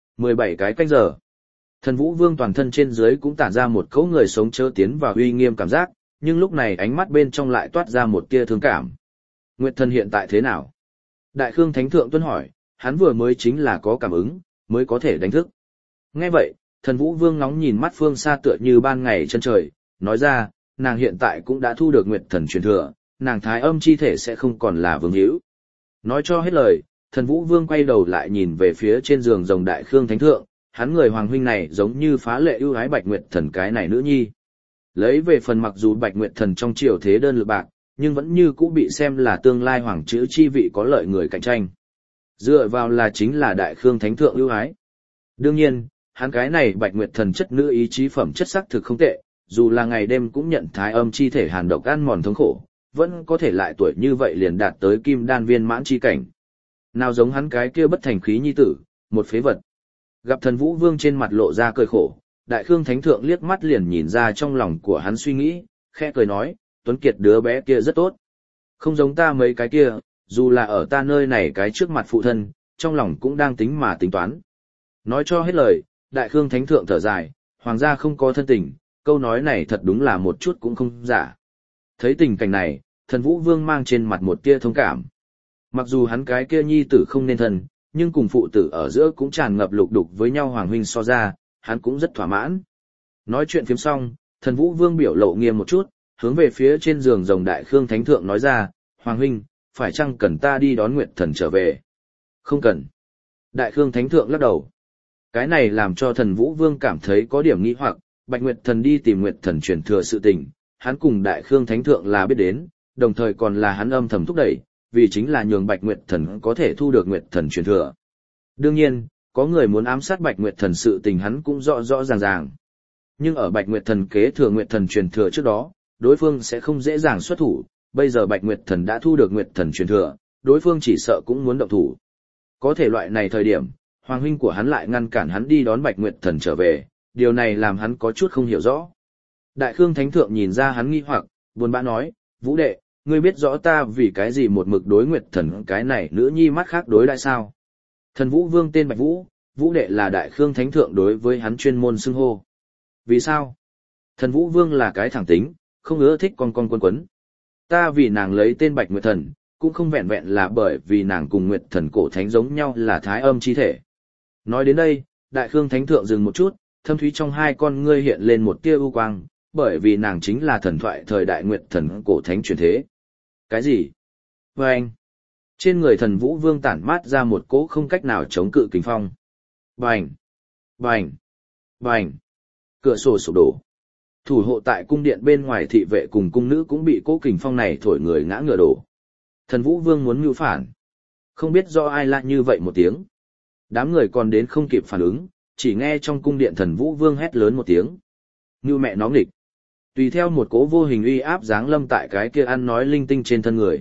17 cái canh giờ. Thần Vũ Vương toàn thân trên dưới cũng tản ra một cấu người sống chớ tiến vào uy nghiêm cảm giác, nhưng lúc này ánh mắt bên trong lại toát ra một tia thương cảm. Nguyệt Thần hiện tại thế nào? Đại Khương Thánh Thượng tuân hỏi, hắn vừa mới chính là có cảm ứng, mới có thể đánh thức. Nghe vậy, Thần Vũ Vương ngóng nhìn mắt phương xa tựa như ban ngày chân trời, nói ra, nàng hiện tại cũng đã thu được Nguyệt Thần truyền thừa, nàng thái âm chi thể sẽ không còn là vương hữu. Nói cho hết lời, Thần Vũ Vương quay đầu lại nhìn về phía trên giường rồng Đại Khương Thánh Thượng, hắn người hoàng huynh này giống như phá lệ ưu ái Bạch Nguyệt Thần cái này nữ nhi. Lấy về phần mặc dù Bạch Nguyệt Thần trong triều thế đơn lực bạc, nhưng vẫn như cũ bị xem là tương lai hoàng chữ chi vị có lợi người cạnh tranh. Dựa vào là chính là Đại Khương Thánh Thượng ưu ái. Đương nhiên, hắn cái này Bạch Nguyệt Thần chất nữ ý chí phẩm chất sắc thực không tệ, dù là ngày đêm cũng nhận thái âm chi thể hàn độc ăn mòn thống khổ, vẫn có thể lại tuổi như vậy liền đạt tới kim đan viên mãn chi cảnh. Nào giống hắn cái kia bất thành khí nhi tử, một phế vật. Gặp Thần Vũ Vương trên mặt lộ ra cười khổ, Đại Khương Thánh Thượng liếc mắt liền nhìn ra trong lòng của hắn suy nghĩ, khẽ cười nói, Tuấn Kiệt đứa bé kia rất tốt. Không giống ta mấy cái kia, dù là ở ta nơi này cái trước mặt phụ thân, trong lòng cũng đang tính mà tính toán. Nói cho hết lời, Đại Khương Thánh Thượng thở dài, hoàng gia không có thân tình, câu nói này thật đúng là một chút cũng không giả. Thấy tình cảnh này, Thần Vũ Vương mang trên mặt một tia thông cảm. Mặc dù hắn cái kia nhi tử không nên thân, nhưng cùng phụ tử ở giữa cũng tràn ngập lục đục với nhau hoàng huynh so ra, hắn cũng rất thỏa mãn. Nói chuyện phiếm xong, Thần Vũ Vương biểu lộ nghiêm một chút, hướng về phía trên giường rồng Đại Khương Thánh Thượng nói ra, Hoàng huynh, phải chăng cần ta đi đón Nguyệt Thần trở về? Không cần. Đại Khương Thánh Thượng lắc đầu. Cái này làm cho Thần Vũ Vương cảm thấy có điểm nghi hoặc, Bạch Nguyệt Thần đi tìm Nguyệt Thần truyền thừa sự tình, hắn cùng Đại Khương Thánh Thượng là biết đến, đồng thời còn là hắn âm thầm thúc đẩy, vì chính là nhường Bạch Nguyệt Thần có thể thu được Nguyệt Thần truyền thừa. Đương nhiên, có người muốn ám sát Bạch Nguyệt Thần sự tình hắn cũng rõ rõ ràng ràng. Nhưng ở Bạch Nguyệt Thần kế thừa Nguyệt Thần truyền thừa trước đó, đối phương sẽ không dễ dàng xuất thủ, bây giờ Bạch Nguyệt Thần đã thu được Nguyệt Thần truyền thừa, đối phương chỉ sợ cũng muốn động thủ. Có thể loại này thời điểm, hoàng huynh của hắn lại ngăn cản hắn đi đón Bạch Nguyệt Thần trở về, điều này làm hắn có chút không hiểu rõ. Đại Khương Thánh Thượng nhìn ra hắn nghi hoặc, buồn bã nói, Vũ đệ, ngươi biết rõ ta vì cái gì một mực đối Nguyệt Thần cái này nữ nhi mắt khác đối lại sao? Thần Vũ Vương tên Bạch Vũ, Vũ đệ là Đại Khương Thánh Thượng đối với hắn chuyên môn xưng hô. Vì sao? Thần Vũ Vương là cái thẳng tính, không ưa thích con quấn quấn. Ta vì nàng lấy tên Bạch Nguyệt Thần, cũng không vẹn vẹn là bởi vì nàng cùng Nguyệt Thần cổ thánh giống nhau là thái âm chi thể. Nói đến đây, Đại Khương Thánh Thượng dừng một chút, thâm thúy trong hai con ngươi hiện lên một tia ưu quang, bởi vì nàng chính là thần thoại thời đại Nguyệt Thần cổ thánh truyền thế. Cái gì? Và anh. Trên người Thần Vũ Vương tản mát ra một cỗ không cách nào chống cự kình phong. Bành! Bành! Bành! Cửa sổ sụp đổ. Thủ hộ tại cung điện bên ngoài thị vệ cùng cung nữ cũng bị cỗ kình phong này thổi người ngã ngựa đổ. Thần Vũ Vương muốn mưu phản. Không biết do ai lại như vậy một tiếng. Đám người còn đến không kịp phản ứng, chỉ nghe trong cung điện Thần Vũ Vương hét lớn một tiếng. Như mẹ nó nghịch. Tùy theo một cỗ vô hình uy áp giáng lâm tại cái kia ăn nói linh tinh trên thân người.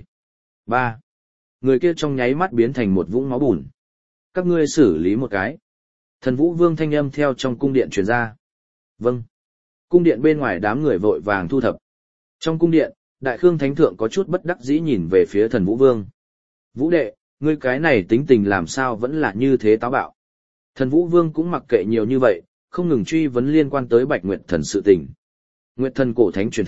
3. Người kia trong nháy mắt biến thành một vũng máu bùn. Các ngươi xử lý một cái. Thần Vũ Vương thanh âm theo trong cung điện truyền ra. Vâng. Cung điện bên ngoài đám người vội vàng thu thập. Trong cung điện, Đại Khương Thánh Thượng có chút bất đắc dĩ nhìn về phía Thần Vũ Vương. Vũ đệ, ngươi cái này tính tình làm sao vẫn là như thế táo bạo. Thần Vũ Vương cũng mặc kệ nhiều như vậy, không ngừng truy vấn liên quan tới Bạch Nguyệt Thần sự tình. Nguyệt Thần cổ thánh truyền thế,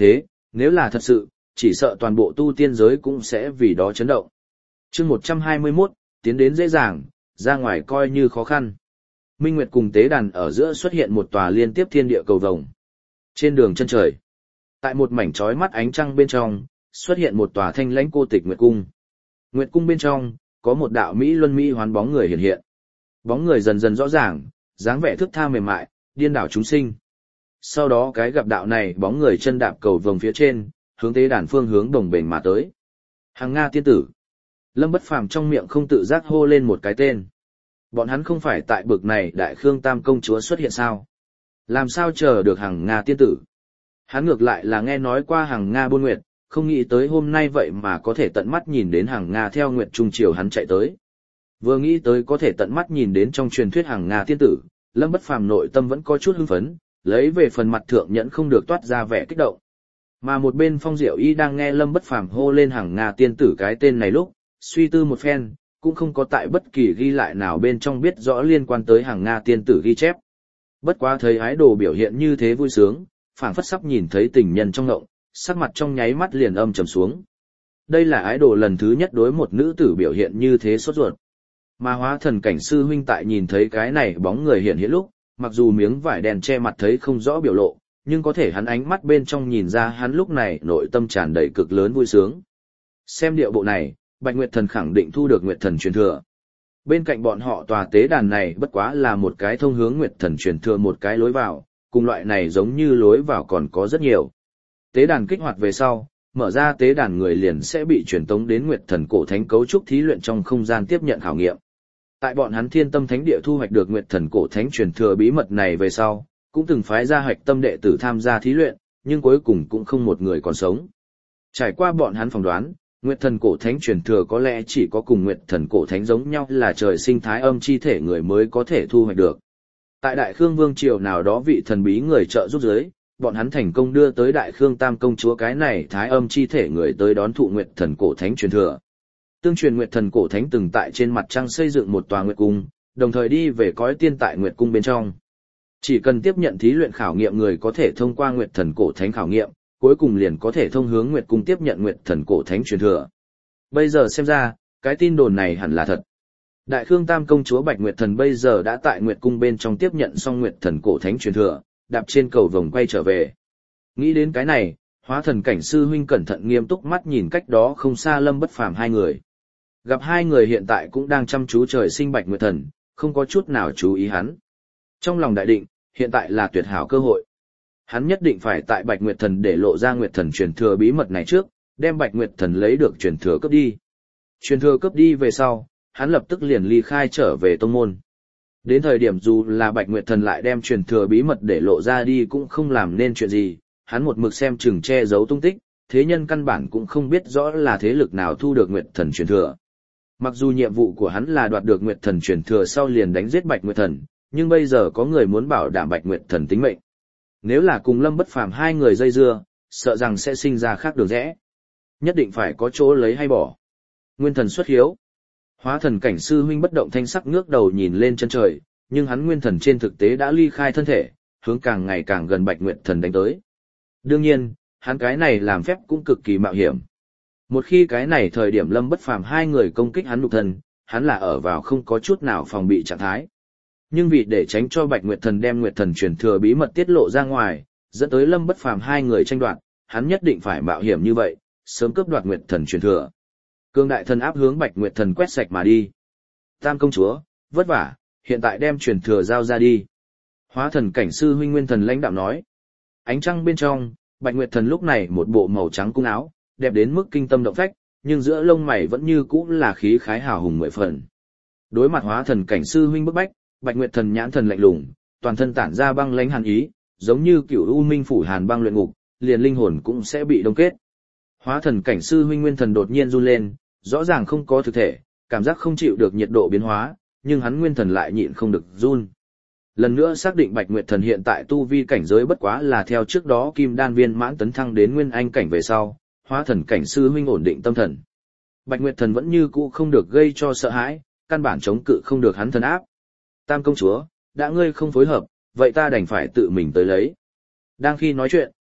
Nếu là thật sự, chỉ sợ toàn bộ tu tiên giới cũng sẽ vì đó chấn động. Chương 121, tiến đến dễ dàng, ra ngoài coi như khó khăn. Minh Nguyệt cùng tế đàn ở giữa xuất hiện một tòa liên tiếp thiên địa cầu vồng. Trên đường chân trời, tại một mảnh chói mắt ánh trăng bên trong, xuất hiện một tòa thanh lãnh cô tịch Nguyệt cung. Nguyệt cung bên trong, có một đạo mỹ luân mỹ hoán bóng người hiện hiện. Bóng người dần dần rõ ràng, dáng vẻ thước tha mềm mại, điên đảo chúng sinh. Sau đó cái gặp đạo này bóng người chân đạp cầu vồng phía trên, hướng tế đàn phương hướng đồng bền mà tới. Hằng Nga tiên tử. Lâm Bất Phàm trong miệng không tự giác hô lên một cái tên. Bọn hắn không phải tại bực này Đại Khương Tam công chúa xuất hiện sao? Làm sao chờ được Hằng Nga tiên tử? Hắn ngược lại là nghe nói qua Hằng Nga buôn nguyệt, không nghĩ tới hôm nay vậy mà có thể tận mắt nhìn đến Hằng Nga theo nguyệt trung triều hắn chạy tới. Vừa nghĩ tới có thể tận mắt nhìn đến trong truyền thuyết Hằng Nga tiên tử, Lâm Bất Phàm nội tâm vẫn có chút hưng phấn, lấy về phần mặt thượng nhẫn không được toát ra vẻ kích động. Mà một bên Phong Diệu Y đang nghe Lâm Bất Phàm hô lên Hằng Nga tiên tử cái tên này lúc, suy tư một phen, cũng không có tại bất kỳ ghi lại nào bên trong biết rõ liên quan tới Hằng Nga tiên tử ghi chép. Bất quá thấy ái đồ biểu hiện như thế vui sướng, phảng phất sắp nhìn thấy tình nhân trong ngộng, sắc mặt trong nháy mắt liền âm trầm xuống. Đây là ái đồ lần thứ nhất đối một nữ tử biểu hiện như thế sốt ruột. Mà Hóa Thần cảnh sư huynh tại nhìn thấy cái này bóng người hiện hiện lúc, mặc dù miếng vải đèn che mặt thấy không rõ biểu lộ, nhưng có thể hắn ánh mắt bên trong nhìn ra hắn lúc này nội tâm tràn đầy cực lớn vui sướng. Xem điệu bộ này, Bạch Nguyệt Thần khẳng định thu được Nguyệt Thần truyền thừa. Bên cạnh bọn họ tòa tế đàn này bất quá là một cái thông hướng Nguyệt Thần truyền thừa một cái lối vào, cùng loại này giống như lối vào còn có rất nhiều. Tế đàn kích hoạt về sau, mở ra tế đàn người liền sẽ bị truyền tống đến Nguyệt Thần cổ thánh cấu trúc thí luyện trong không gian tiếp nhận khảo nghiệm. Tại bọn hắn Thiên Tâm Thánh Địa thu hoạch được Nguyệt Thần cổ thánh truyền thừa bí mật này về sau, cũng từng phái ra hạch tâm đệ tử tham gia thí luyện, nhưng cuối cùng cũng không một người còn sống. Trải qua bọn hắn phỏng đoán, Nguyệt Thần cổ thánh truyền thừa có lẽ chỉ có cùng Nguyệt Thần cổ thánh giống nhau là trời sinh thái âm chi thể người mới có thể thu hoạch được. Tại Đại Khương Vương triều nào đó vị thần bí người trợ giúp giới, bọn hắn thành công đưa tới Đại Khương Tam công chúa cái này thái âm chi thể người tới đón thụ Nguyệt Thần cổ thánh truyền thừa. Tương truyền Nguyệt Thần cổ thánh từng tại trên mặt trăng xây dựng một tòa nguyệt cung, đồng thời đi về cõi tiên tại nguyệt cung bên trong. Chỉ cần tiếp nhận thí luyện khảo nghiệm người có thể thông qua Nguyệt Thần cổ thánh khảo nghiệm, cuối cùng liền có thể thông hướng nguyệt cung tiếp nhận Nguyệt Thần cổ thánh truyền thừa. Bây giờ xem ra, cái tin đồn này hẳn là thật. Đại Khương Tam công chúa Bạch Nguyệt Thần bây giờ đã tại nguyệt cung bên trong tiếp nhận xong Nguyệt Thần cổ thánh truyền thừa, đạp trên cầu vồng quay trở về. Nghĩ đến cái này, Hóa Thần cảnh sư huynh cẩn thận nghiêm túc mắt nhìn cách đó không xa Lâm Bất Phàm hai người. Gặp hai người hiện tại cũng đang chăm chú trời sinh Bạch Nguyệt Thần, không có chút nào chú ý hắn. Trong lòng đại định, hiện tại là tuyệt hảo cơ hội. Hắn nhất định phải tại Bạch Nguyệt Thần để lộ ra Nguyệt Thần truyền thừa bí mật này trước, đem Bạch Nguyệt Thần lấy được truyền thừa cướp đi. Truyền thừa cướp đi về sau, hắn lập tức liền ly khai trở về tông môn. Đến thời điểm dù là Bạch Nguyệt Thần lại đem truyền thừa bí mật để lộ ra đi cũng không làm nên chuyện gì, hắn một mực xem chừng che giấu tung tích, thế nhân căn bản cũng không biết rõ là thế lực nào thu được Nguyệt Thần truyền thừa. Mặc dù nhiệm vụ của hắn là đoạt được Nguyệt Thần truyền thừa sau liền đánh giết Bạch Nguyệt Thần, nhưng bây giờ có người muốn bảo đảm Bạch Nguyệt Thần tính mệnh. Nếu là cùng Lâm Bất Phàm hai người dây dưa, sợ rằng sẽ sinh ra khác đường rẽ. Nhất định phải có chỗ lấy hay bỏ. Nguyên thần xuất hiếu. Hóa Thần cảnh sư huynh bất động thanh sắc ngước đầu nhìn lên chân trời, nhưng hắn nguyên thần trên thực tế đã ly khai thân thể, hướng càng ngày càng gần Bạch Nguyệt Thần đánh tới. Đương nhiên, hắn cái này làm phép cũng cực kỳ mạo hiểm. Một khi cái này thời điểm Lâm Bất Phàm hai người công kích hắn nhục thân, hắn là ở vào không có chút nào phòng bị trạng thái. Nhưng vì để tránh cho Bạch Nguyệt Thần đem Nguyệt Thần truyền thừa bí mật tiết lộ ra ngoài, dẫn tới Lâm Bất Phàm hai người tranh đoạt, hắn nhất định phải mạo hiểm như vậy, sớm cướp đoạt Nguyệt Thần truyền thừa. Cương đại thần áp hướng Bạch Nguyệt Thần quét sạch mà đi. Tam công chúa, vất vả, hiện tại đem truyền thừa giao ra đi. Hóa Thần cảnh sư huynh Nguyên Thần lãnh đạm nói. Ánh trăng bên trong, Bạch Nguyệt Thần lúc này một bộ màu trắng cung áo, đẹp đến mức kinh tâm động phách, nhưng giữa lông mày vẫn như cũ là khí khái hào hùng mười phần. Đối mặt Hóa Thần cảnh sư huynh bức bách, Bạch Nguyệt Thần nhãn thần lạnh lùng, toàn thân tản ra băng lãnh hàn ý, giống như cửu u minh phủ hàn băng luyện ngục, liền linh hồn cũng sẽ bị đông kết. Hóa Thần cảnh sư huynh Nguyên Thần đột nhiên run lên, rõ ràng không có thực thể, cảm giác không chịu được nhiệt độ biến hóa, nhưng hắn Nguyên Thần lại nhịn không được run. Lần nữa xác định Bạch Nguyệt Thần hiện tại tu vi cảnh giới bất quá là theo trước đó Kim Đan viên mãn tấn thăng đến Nguyên Anh cảnh về sau, Hóa Thần cảnh sư huynh ổn định tâm thần. Bạch Nguyệt Thần vẫn như cũ không được gây cho sợ hãi, căn bản chống cự không được hắn thần áp. Tam công chúa, đã ngươi không phối hợp, vậy ta đành phải tự mình tới lấy. Đang khi nói chuyện,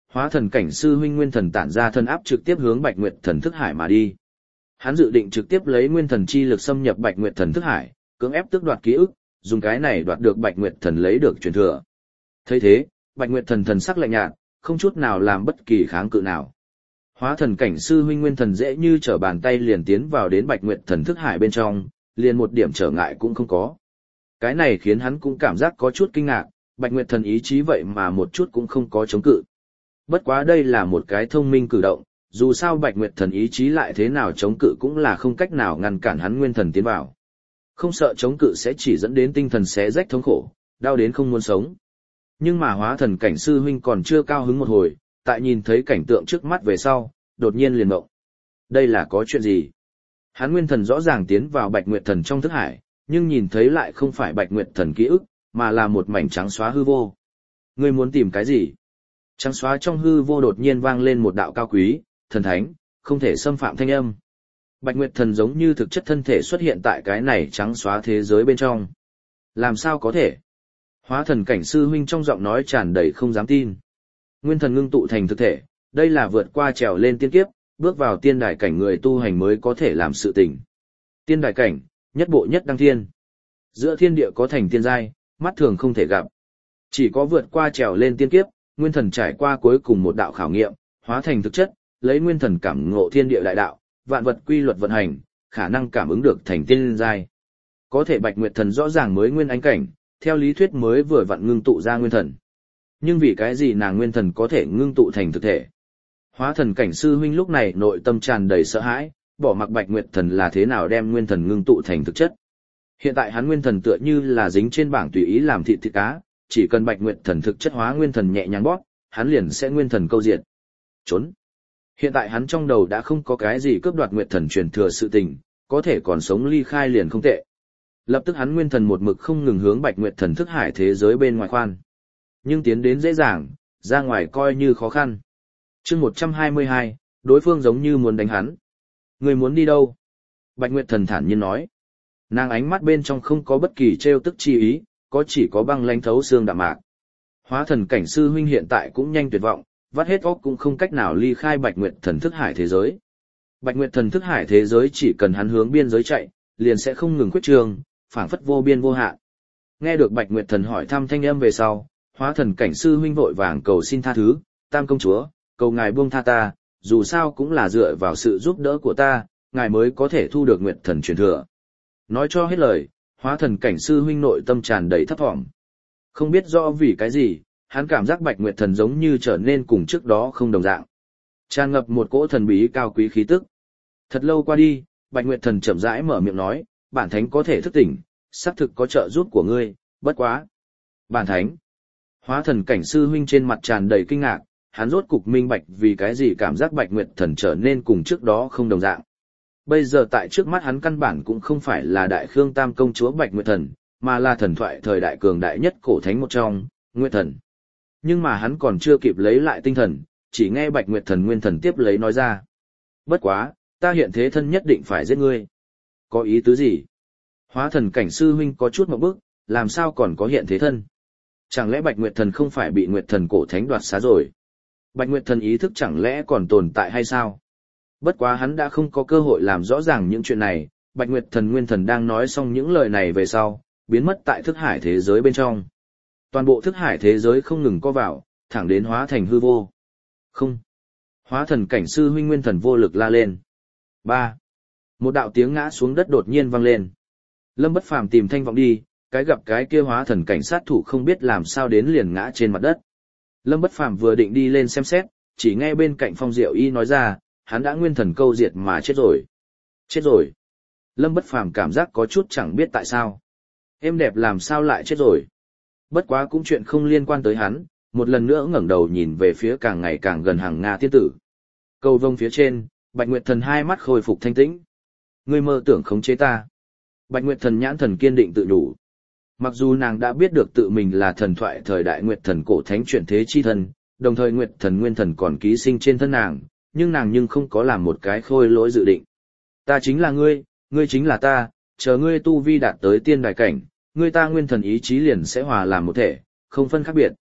hóa thần cảnh sư huynh nguyên thần tản ra thân áp trực tiếp hướng Bạch Nguyệt Thần thức hải mà đi. Hắn dự định trực tiếp lấy nguyên thần chi lực xâm nhập Bạch Nguyệt Thần thức hải, cưỡng ép tước đoạt ký ức, dùng cái này đoạt được Bạch Nguyệt Thần lấy được truyền thừa. Thấy thế, Bạch Nguyệt Thần thần sắc lạnh nhạt, không chút nào làm bất kỳ kháng cự nào. Hóa thần cảnh sư huynh nguyên thần dễ như trở bàn tay liền tiến vào đến Bạch Nguyệt Thần thức hải bên trong, liền một điểm trở ngại cũng không có. Cái này khiến hắn cũng cảm giác có chút kinh ngạc, Bạch Nguyệt Thần ý chí vậy mà một chút cũng không có chống cự. Bất quá đây là một cái thông minh cử động, dù sao Bạch Nguyệt Thần ý chí lại thế nào chống cự cũng là không cách nào ngăn cản hắn nguyên thần tiến vào. Không sợ chống cự sẽ chỉ dẫn đến tinh thần xé rách thống khổ, đau đến không muốn sống. Nhưng mà hóa thần cảnh sư huynh còn chưa cao hứng một hồi, tại nhìn thấy cảnh tượng trước mắt về sau, đột nhiên liền mộng. Đây là có chuyện gì? Hắn nguyên thần rõ ràng tiến vào Bạch Nguyệt Thần trong thức hải, nhưng nhìn thấy lại không phải Bạch Nguyệt Thần ký ức, mà là một mảnh trắng xóa hư vô. Ngươi muốn tìm cái gì? Trắng xóa trong hư vô đột nhiên vang lên một đạo cao quý, thần thánh, không thể xâm phạm thanh âm. Bạch Nguyệt Thần giống như thực chất thân thể xuất hiện tại cái này trắng xóa thế giới bên trong. Làm sao có thể? Hóa thần cảnh sư huynh trong giọng nói tràn đầy không dám tin. Nguyên thần ngưng tụ thành thực thể, đây là vượt qua trèo lên tiên kiếp, bước vào tiên đài cảnh người tu hành mới có thể làm sự tình. Tiên đài cảnh, nhất bộ nhất đăng thiên. Giữa thiên địa có thành tiên giai, mắt thường không thể gặp. Chỉ có vượt qua trèo lên tiên kiếp, nguyên thần trải qua cuối cùng một đạo khảo nghiệm, hóa thành thực chất, lấy nguyên thần cảm ngộ thiên địa đại đạo, vạn vật quy luật vận hành, khả năng cảm ứng được thành tiên giai. Có thể Bạch Nguyệt Thần rõ ràng mới nguyên ánh cảnh, theo lý thuyết mới vừa vặn ngưng tụ ra nguyên thần. Nhưng vì cái gì nàng nguyên thần có thể ngưng tụ thành thực thể? Hóa thần cảnh sư huynh lúc này nội tâm tràn đầy sợ hãi, bỏ mặc Bạch Nguyệt Thần là thế nào đem nguyên thần ngưng tụ thành thực chất. Hiện tại hắn nguyên thần tựa như là dính trên bảng tùy ý làm thịt cá, chỉ cần Bạch Nguyệt Thần thực chất hóa nguyên thần nhẹ nhàng bóp, hắn liền sẽ nguyên thần câu diệt. Trốn. Hiện tại hắn trong đầu đã không có cái gì cướp đoạt Nguyệt Thần truyền thừa sự tình, có thể còn sống ly khai liền không tệ. Lập tức hắn nguyên thần một mực không ngừng hướng Bạch Nguyệt Thần thức hải thế giới bên ngoài khoan. Nhưng tiến đến dễ dàng, ra ngoài coi như khó khăn. Chương 122, đối phương giống như muốn đánh hắn. Người muốn đi đâu? Bạch Nguyệt Thần thản nhiên nói. Nàng ánh mắt bên trong không có bất kỳ trêu tức chi ý, có chỉ có băng lãnh thấu xương đạm mạc. Hóa thần cảnh sư huynh hiện tại cũng nhanh tuyệt vọng, vắt hết óc cũng không cách nào ly khai Bạch Nguyệt Thần thức hải thế giới. Bạch Nguyệt Thần thức hải thế giới chỉ cần hắn hướng biên giới chạy, liền sẽ không ngừng khuyết trường, phảng phất vô biên vô hạn. Nghe được Bạch Nguyệt Thần hỏi thăm thanh âm về sau, hóa thần cảnh sư huynh vội vàng cầu xin tha thứ, Tam công chúa, cầu ngài buông tha ta, dù sao cũng là dựa vào sự giúp đỡ của ta, ngài mới có thể thu được Nguyệt Thần truyền thừa. Nói cho hết lời, hóa thần cảnh sư huynh nội tâm tràn đầy thấp thỏm. Không biết rõ vì cái gì, hắn cảm giác Bạch Nguyệt Thần giống như trở nên cùng trước đó không đồng dạng. Tràn ngập một cỗ thần bí cao quý khí tức. Thật lâu qua đi, Bạch Nguyệt Thần chậm rãi mở miệng nói, bản thánh có thể thức tỉnh, xác thực có trợ giúp của ngươi, bất quá. Bản thánh. Hóa thần cảnh sư huynh trên mặt tràn đầy kinh ngạc, hắn rốt cục minh bạch vì cái gì cảm giác Bạch Nguyệt Thần trở nên cùng trước đó không đồng dạng. Bây giờ tại trước mắt hắn căn bản cũng không phải là Đại Khương Tam công chúa Bạch Nguyệt Thần, mà là thần thoại thời đại cường đại nhất cổ thánh một trong, Nguyệt Thần. Nhưng mà hắn còn chưa kịp lấy lại tinh thần, chỉ nghe Bạch Nguyệt Thần nguyên thần tiếp lấy nói ra. Bất quá, ta hiện thế thân nhất định phải giết ngươi. Có ý tứ gì? Hóa thần cảnh sư huynh có chút một bước, làm sao còn có hiện thế thân? Chẳng lẽ Bạch Nguyệt Thần không phải bị Nguyệt Thần cổ thánh đoạt xá rồi? Bạch Nguyệt Thần ý thức chẳng lẽ còn tồn tại hay sao? Bất quá hắn đã không có cơ hội làm rõ ràng những chuyện này, Bạch Nguyệt Thần nguyên thần đang nói xong những lời này về sau, biến mất tại thức hải thế giới bên trong. Toàn bộ thức hải thế giới không ngừng co vào, thẳng đến hóa thành hư vô. Không. Hóa thần cảnh sư huynh nguyên thần vô lực la lên. 3. Một đạo tiếng ngã xuống đất đột nhiên vang lên. Lâm Bất Phàm tìm Thanh Vọng đi, cái gặp cái kia hóa thần cảnh sát thủ không biết làm sao đến liền ngã trên mặt đất. Lâm Bất Phàm vừa định đi lên xem xét, chỉ nghe bên cạnh Phong Diệu Y nói ra, hắn đã nguyên thần câu diệt mà chết rồi. Chết rồi. Lâm Bất Phàm cảm giác có chút chẳng biết tại sao. Êm đẹp làm sao lại chết rồi. Bất quá cũng chuyện không liên quan tới hắn, một lần nữa ngẩng đầu nhìn về phía càng ngày càng gần hàng Nga tiên tử. Cầu vông phía trên, Bạch Nguyệt Thần hai mắt khôi phục thanh tĩnh. Ngươi mơ tưởng khống chế ta. Bạch Nguyệt Thần nhãn thần kiên định tự đủ. Mặc dù nàng đã biết được tự mình là thần thoại thời đại Nguyệt Thần cổ thánh chuyển thế chi thần, đồng thời Nguyệt Thần nguyên thần còn ký sinh trên thân nàng, nhưng nàng không có làm một cái khôi lỗi dự định. Ta chính là ngươi, ngươi chính là ta, chờ ngươi tu vi đạt tới tiên đại cảnh, ngươi ta nguyên thần ý chí liền sẽ hòa làm một thể, không phân khác biệt.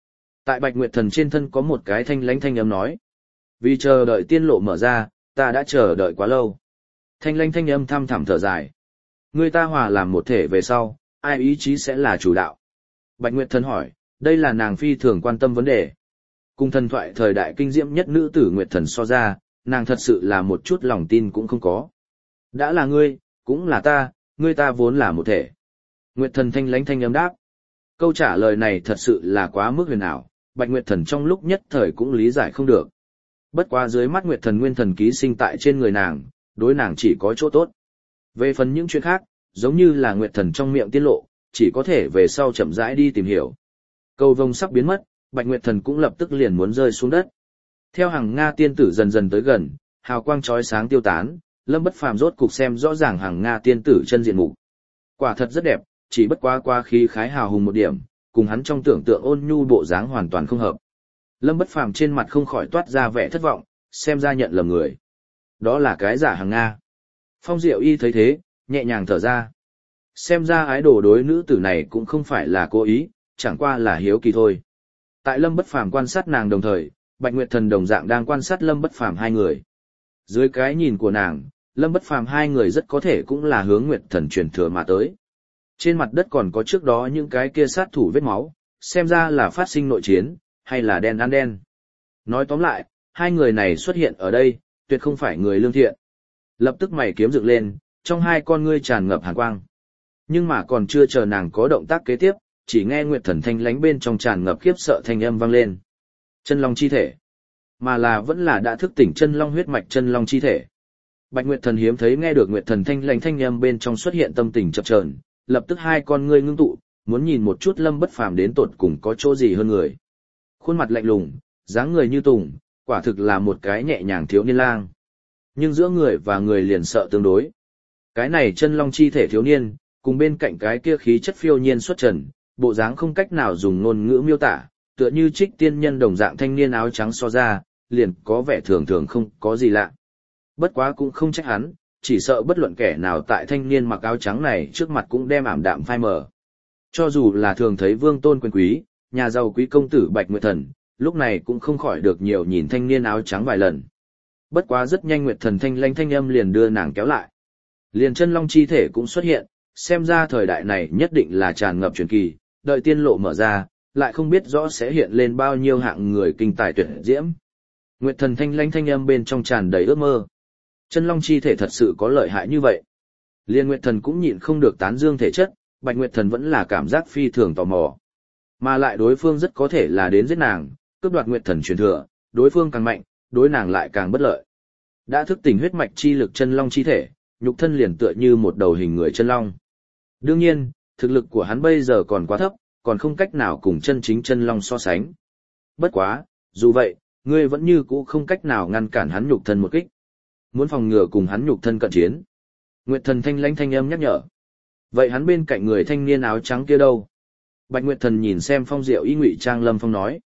Tại Bạch Nguyệt Thần trên thân có một cái thanh lãnh thanh âm nói. Vì chờ đợi tiên lộ mở ra, ta đã chờ đợi quá lâu. Thanh lãnh thanh âm thăm thẳm thở dài. Người ta hòa làm một thể về sau, ai ý chí sẽ là chủ đạo? Bạch Nguyệt Thần hỏi, đây là nàng phi thường quan tâm vấn đề. Cùng thần thoại thời đại kinh diễm nhất nữ tử Nguyệt Thần so ra, nàng thật sự là một chút lòng tin cũng không có. Đã là ngươi, cũng là ta, ngươi ta vốn là một thể. Nguyệt Thần thanh lãnh thanh âm đáp. Câu trả lời này thật sự là quá mức huyền ảo, Bạch Nguyệt Thần trong lúc nhất thời cũng lý giải không được. Bất quá dưới mắt Nguyệt Thần nguyên thần ký sinh tại trên người nàng, đối nàng chỉ có chỗ tốt. Về phần những chuyện khác, giống như là Nguyệt Thần trong miệng tiết lộ, chỉ có thể về sau chậm rãi đi tìm hiểu. Cầu vồng sắp biến mất, Bạch Nguyệt Thần cũng lập tức liền muốn rơi xuống đất. Theo hàng Nga tiên tử dần dần tới gần, hào quang chói sáng tiêu tán, Lâm Bất Phàm rốt cục xem rõ ràng hàng Nga tiên tử chân diện mục. Quả thật rất đẹp, chỉ bất quá khí khái hào hùng một điểm, cùng hắn trong tưởng tượng ôn nhu bộ dáng hoàn toàn không hợp. Lâm Bất Phàm trên mặt không khỏi toát ra vẻ thất vọng, xem ra nhận lầm người. Đó là cái giả hàng Nga. Phong Diệu Y thấy thế, nhẹ nhàng thở ra. Xem ra ái đồ đối nữ tử này cũng không phải là cố ý, chẳng qua là hiếu kỳ thôi. Tại Lâm Bất Phàm quan sát nàng đồng thời, Bạch Nguyệt Thần đồng dạng đang quan sát Lâm Bất Phàm hai người. Dưới cái nhìn của nàng, Lâm Bất Phàm hai người rất có thể cũng là hướng Nguyệt Thần truyền thừa mà tới. Trên mặt đất còn có trước đó những cái kia sát thủ vết máu, xem ra là phát sinh nội chiến, hay là đen ăn đen. Nói tóm lại, hai người này xuất hiện ở đây, tuyệt không phải người lương thiện. Lập tức mày kiếm dựng lên, trong hai con ngươi tràn ngập hàn quang. Nhưng mà còn chưa chờ nàng có động tác kế tiếp, chỉ nghe Nguyệt Thần thanh lánh bên trong tràn ngập khiếp sợ thanh âm vang lên. Chân long chi thể. Mà là vẫn là đã thức tỉnh chân long huyết mạch chân long chi thể. Bạch Nguyệt Thần hiếm thấy nghe được Nguyệt Thần thanh lánh thanh âm bên trong xuất hiện tâm tình chập chờn, lập tức hai con ngươi ngưng tụ, muốn nhìn một chút Lâm Bất Phàm đến tột cùng có chỗ gì hơn người. Khuôn mặt lạnh lùng, dáng người như tùng, quả thực là một cái nhẹ nhàng thiếu niên lang. Nhưng giữa người và người liền sợ tương đối. Cái này chân long chi thể thiếu niên, cùng bên cạnh cái kia khí chất phiêu nhiên xuất trần, bộ dáng không cách nào dùng ngôn ngữ miêu tả, tựa như Trích tiên nhân đồng dạng thanh niên áo trắng so ra, liền có vẻ thường thường không có gì lạ. Bất quá cũng không trách hắn, chỉ sợ bất luận kẻ nào tại thanh niên mặc áo trắng này trước mặt cũng đem ảm đạm phai mờ. Cho dù là thường thấy vương tôn quyền quý, nhà giàu quý công tử Bạch Nguyệt Thần, lúc này cũng không khỏi được nhiều nhìn thanh niên áo trắng vài lần. Bất quá rất nhanh Nguyệt Thần thanh lãnh thanh âm liền đưa nàng kéo lại. Liền chân long chi thể cũng xuất hiện, xem ra thời đại này nhất định là tràn ngập truyền kỳ, đợi tiên lộ mở ra, lại không biết rõ sẽ hiện lên bao nhiêu hạng người kinh tài tuyệt diễm. Nguyệt Thần thanh lãnh thanh âm bên trong tràn đầy ước mơ. Chân long chi thể thật sự có lợi hại như vậy. Liên Nguyệt Thần cũng nhịn không được tán dương thể chất, Bạch Nguyệt Thần vẫn là cảm giác phi thường tò mò. Mà lại đối phương rất có thể là đến giết nàng, cướp đoạt Nguyệt Thần truyền thừa, đối phương càng mạnh, đối nàng lại càng bất lợi. Đã thức tỉnh huyết mạch chi lực chân long chi thể, nhục thân liền tựa như một đầu hình người chân long. Đương nhiên, thực lực của hắn bây giờ còn quá thấp, còn không cách nào cùng chân chính chân long so sánh. Bất quá, dù vậy, ngươi vẫn như cũ không cách nào ngăn cản hắn nhục thân một kích. Muốn phòng ngừa cùng hắn nhục thân cận chiến. Nguyệt Thần thanh lãnh thanh âm nhắc nhở. Vậy hắn bên cạnh người thanh niên áo trắng kia đâu? Bạch Nguyệt Thần nhìn xem Phong Diệu Y ngụy trang Lâm Phong nói.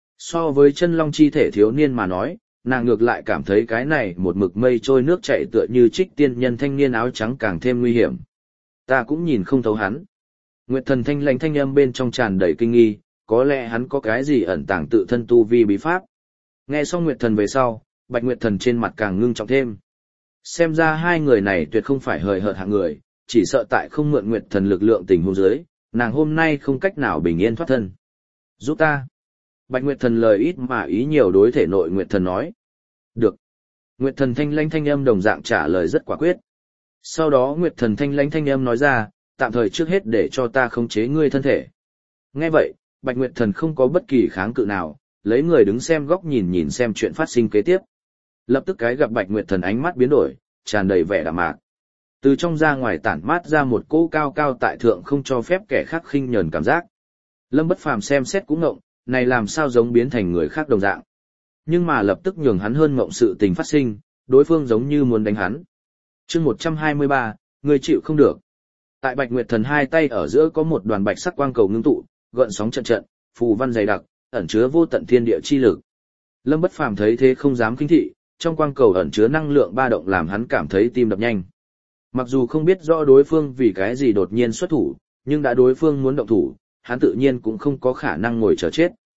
So với chân long chi thể thiếu niên mà nói, nàng ngược lại cảm thấy cái này một mực mây trôi nước chảy tựa như Trích tiên nhân thanh niên áo trắng càng thêm nguy hiểm. Ta cũng nhìn không thấu hắn. Nguyệt Thần thanh lãnh thanh âm bên trong tràn đầy kinh nghi, có lẽ hắn có cái gì ẩn tàng tự thân tu vi bí pháp. Nghe xong Nguyệt Thần về sau, Bạch Nguyệt Thần trên mặt càng ngưng trọng thêm. Xem ra hai người này tuyệt không phải hời hợt hạng người, chỉ sợ tại không mượn Nguyệt Thần lực lượng tình huống dưới, nàng hôm nay không cách nào bình yên thoát thân. Giúp ta. Bạch Nguyệt Thần lời ít mà ý nhiều đối thể nội Nguyệt Thần nói. Được. Nguyệt Thần thanh lãnh thanh âm đồng dạng trả lời rất quả quyết. Sau đó Nguyệt Thần thanh lãnh thanh âm nói ra, tạm thời trước hết để cho ta khống chế ngươi thân thể. Nghe vậy, Bạch Nguyệt Thần không có bất kỳ kháng cự nào, lấy người đứng xem góc nhìn xem chuyện phát sinh kế tiếp. Lập tức cái gặp Bạch Nguyệt Thần ánh mắt biến đổi, tràn đầy vẻ đạm mạc. Từ trong ra ngoài tản mát ra một cỗ cao cao tại thượng không cho phép kẻ khác khinh nhờn cảm giác. Lâm Bất Phàm xem xét cũng ngộng, này làm sao giống biến thành người khác đồng dạng. Nhưng mà lập tức nhường hắn hơn ngộng sự tình phát sinh, đối phương giống như muốn đánh hắn. Chương 123, người chịu không được. Tại Bạch Nguyệt Thần hai tay ở giữa có một đoàn bạch sắc quang cầu ngưng tụ, gợn sóng trận trận, phù văn dày đặc, ẩn chứa vô tận thiên địa chi lực. Lâm Bất Phàm thấy thế không dám khinh thị, trong quang cầu ẩn chứa năng lượng ba động làm hắn cảm thấy tim đập nhanh. Mặc dù không biết rõ đối phương vì cái gì đột nhiên xuất thủ, nhưng đã đối phương muốn động thủ, hắn tự nhiên cũng không có khả năng ngồi chờ chết.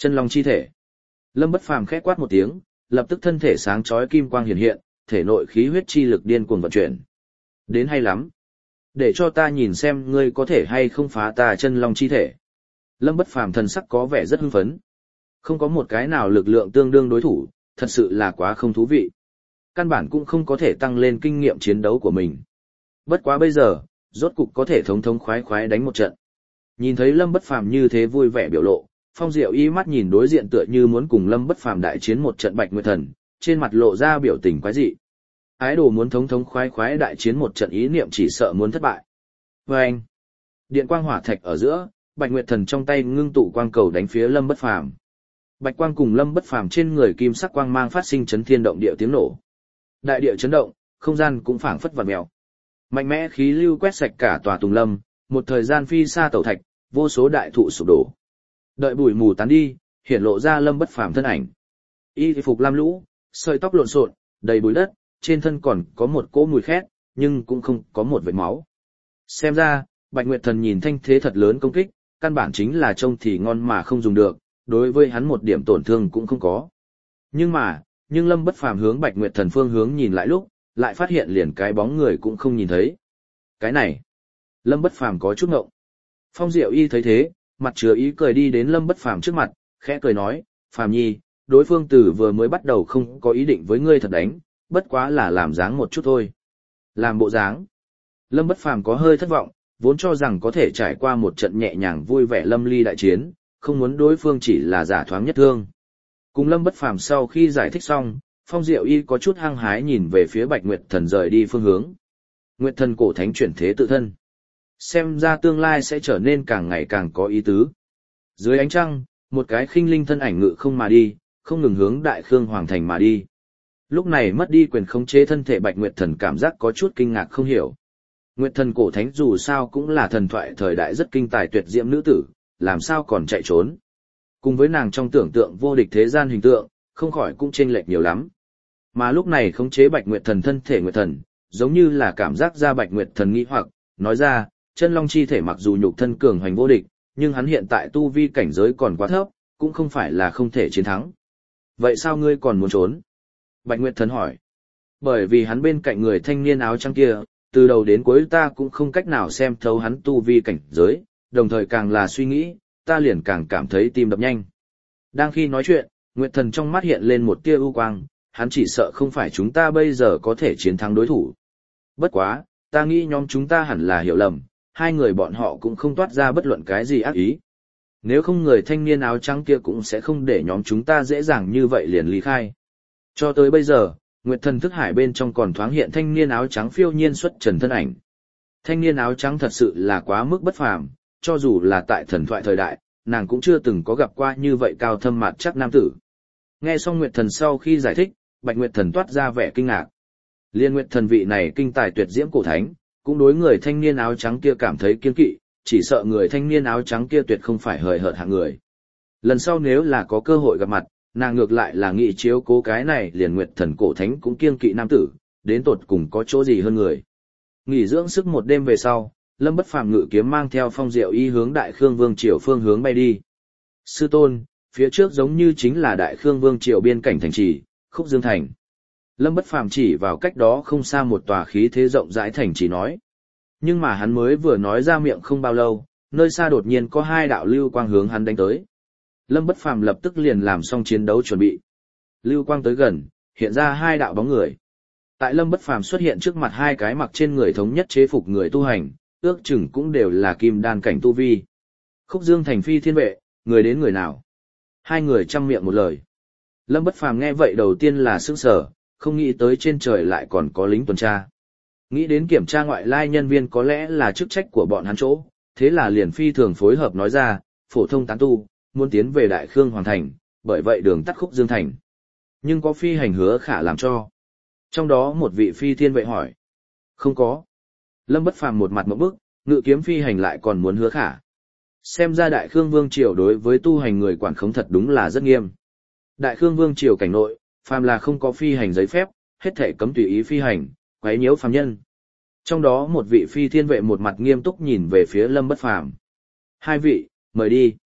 Chân long chi thể. Lâm Bất Phàm khẽ quát một tiếng, lập tức thân thể sáng chói kim quang hiện hiện, thể nội khí huyết chi lực điên cuồng vận chuyển. Đến hay lắm. Để cho ta nhìn xem ngươi có thể hay không phá ta chân long chi thể. Lâm Bất Phàm thần sắc có vẻ rất hưng phấn. Không có một cái nào lực lượng tương đương đối thủ, thật sự là quá không thú vị. Căn bản cũng không có thể tăng lên kinh nghiệm chiến đấu của mình. Bất quá bây giờ, rốt cục có thể thống thống khoái khoái đánh một trận. Nhìn thấy Lâm Bất Phàm như thế vui vẻ biểu lộ, Phong Diệu Y mắt nhìn đối diện tựa như muốn cùng Lâm Bất Phàm đại chiến một trận Bạch Nguyệt Thần, trên mặt lộ ra biểu tình quái dị. Ái đồ muốn thống thống khoái khoái đại chiến một trận ý niệm chỉ sợ muốn thất bại. Vâng! Điện quang hỏa thạch ở giữa, Bạch Nguyệt Thần trong tay ngưng tụ quang cầu đánh phía Lâm Bất Phàm. Bạch quang cùng Lâm Bất Phàm trên người kim sắc quang mang phát sinh chấn thiên động địa tiếng nổ. Đại địa chấn động, không gian cũng phảng phất vặn mèo. Mạnh mẽ khí lưu quét sạch cả tòa Tùng Lâm, một thời gian phi xa tẩu thạch, vô số đại thụ sụp đổ. Đợi bụi mù tán đi, hiện lộ ra Lâm Bất Phàm thân ảnh. Y phục lam lũ, sợi tóc lộn xộn, đầy bụi đất, trên thân còn có một cỗ mùi khét, nhưng cũng không có một vệt máu. Xem ra, Bạch Nguyệt Thần nhìn thanh thế thật lớn công kích, căn bản chính là trông thì ngon mà không dùng được, đối với hắn một điểm tổn thương cũng không có. Nhưng Lâm Bất Phàm hướng Bạch Nguyệt Thần phương hướng nhìn lại lúc, lại phát hiện liền cái bóng người cũng không nhìn thấy. Cái này, Lâm Bất Phàm có chút ngộng. Phong Diệu Y thấy thế, mặt chứa ý cười đi đến Lâm Bất Phàm trước mặt, khẽ cười nói, "Phàm nhi, đối phương từ vừa mới bắt đầu không có ý định với ngươi thật đánh, bất quá là làm dáng một chút thôi." Làm bộ dáng. Lâm Bất Phàm có hơi thất vọng, vốn cho rằng có thể trải qua một trận nhẹ nhàng vui vẻ lâm ly đại chiến, không muốn đối phương chỉ là giả thoáng nhất thương. Cùng Lâm Bất Phàm sau khi giải thích xong, Phong Diệu Y có chút hăng hái nhìn về phía Bạch Nguyệt Thần rời đi phương hướng. Nguyệt Thần cổ thánh chuyển thế tự thân. Xem ra tương lai sẽ trở nên càng ngày càng có ý tứ. Dưới ánh trăng, một cái khinh linh thân ảnh ngự không mà đi, không ngừng hướng Đại Khương Hoàng Thành mà đi. Lúc này mất đi quyền khống chế thân thể Bạch Nguyệt Thần cảm giác có chút kinh ngạc không hiểu. Nguyệt Thần cổ thánh dù sao cũng là thần thoại thời đại rất kinh tài tuyệt diễm nữ tử, làm sao còn chạy trốn. Cùng với nàng trong tưởng tượng vô địch thế gian hình tượng, không khỏi cũng chênh lệch nhiều lắm. Mà lúc này khống chế Bạch Nguyệt Thần thân thể Nguyệt Thần, giống như là cảm giác ra Bạch Nguyệt Thần nghĩ hoặc, nói ra, chân long chi thể mặc dù nhục thân cường hoành vô địch, nhưng hắn hiện tại tu vi cảnh giới còn quá thấp, cũng không phải là không thể chiến thắng. Vậy sao ngươi còn muốn trốn? Bạch Nguyệt Thần hỏi. Bởi vì hắn bên cạnh người thanh niên áo trắng kia, từ đầu đến cuối ta cũng không cách nào xem thấu hắn tu vi cảnh giới, đồng thời càng là suy nghĩ, ta liền càng cảm thấy tim đập nhanh. Đang khi nói chuyện, Nguyệt Thần trong mắt hiện lên một tia ưu quang, hắn chỉ sợ không phải chúng ta bây giờ có thể chiến thắng đối thủ. Bất quá, ta nghĩ nhóm chúng ta hẳn là hiểu lầm, hai người bọn họ cũng không toát ra bất luận cái gì ác ý. Nếu không người thanh niên áo trắng kia cũng sẽ không để nhóm chúng ta dễ dàng như vậy liền ly khai. Cho tới bây giờ, Nguyệt Thần thức hải bên trong còn thoáng hiện thanh niên áo trắng phiêu nhiên xuất trần thân ảnh. Thanh niên áo trắng thật sự là quá mức bất phàm, cho dù là tại thần thoại thời đại, nàng cũng chưa từng có gặp qua như vậy cao thâm mặt chắc nam tử. Nghe xong Nguyệt Thần sau khi giải thích, Bạch Nguyệt Thần toát ra vẻ kinh ngạc. Liên Nguyệt Thần vị này kinh tài tuyệt diễm cổ thánh, cũng đối người thanh niên áo trắng kia cảm thấy kiêng kỵ, chỉ sợ người thanh niên áo trắng kia tuyệt không phải hời hợt hạng người. Lần sau nếu là có cơ hội gặp mặt, nàng ngược lại là nghị chiếu cố cái này liền Nguyệt Thần cổ thánh cũng kiêng kỵ nam tử, đến tột cùng có chỗ gì hơn người. Nghỉ dưỡng sức một đêm về sau, Lâm Bất Phàm ngự kiếm mang theo Phong Diệu Y hướng Đại Khương Vương triều phương hướng bay đi. Sư tôn, phía trước giống như chính là Đại Khương Vương triều biên cảnh thành trì, Khúc Dương thành. Lâm Bất Phàm chỉ vào cách đó không xa một tòa khí thế rộng rãi thành trì nói. Nhưng mà hắn mới vừa nói ra miệng không bao lâu, nơi xa đột nhiên có hai đạo lưu quang hướng hắn đánh tới. Lâm Bất Phàm lập tức liền làm xong chiến đấu chuẩn bị. Lưu quang tới gần, hiện ra hai đạo bóng người. Tại Lâm Bất Phàm xuất hiện trước mặt hai cái mặc trên người thống nhất chế phục người tu hành, ước chừng cũng đều là kim đan cảnh tu vi. Khúc Dương thành phi thiên vệ, người đến người nào? Hai người chăm miệng một lời. Lâm Bất Phàm nghe vậy đầu tiên là sửng sở, không nghĩ tới trên trời lại còn có lính tuần tra. Nghĩ đến kiểm tra ngoại lai nhân viên có lẽ là chức trách của bọn hắn chỗ, thế là liền phi thường phối hợp nói ra, phổ thông tán tu, muốn tiến về Đại Khương Hoàng thành, bởi vậy đường tắt Khúc Dương thành. Nhưng có phi hành hứa khả làm cho. Trong đó một vị phi thiên vệ hỏi. Không có. Lâm Bất Phàm một mặt ngộp bức, ngự kiếm phi hành lại còn muốn hứa khả. Xem ra Đại Khương Vương triều đối với tu hành người quản khống thật đúng là rất nghiêm. Đại Khương Vương triều cảnh nội, phàm là không có phi hành giấy phép, hết thể cấm tùy ý phi hành, quấy nhiễu phàm nhân. Trong đó một vị phi thiên vệ một mặt nghiêm túc nhìn về phía Lâm Bất Phàm. Hai vị, mời đi.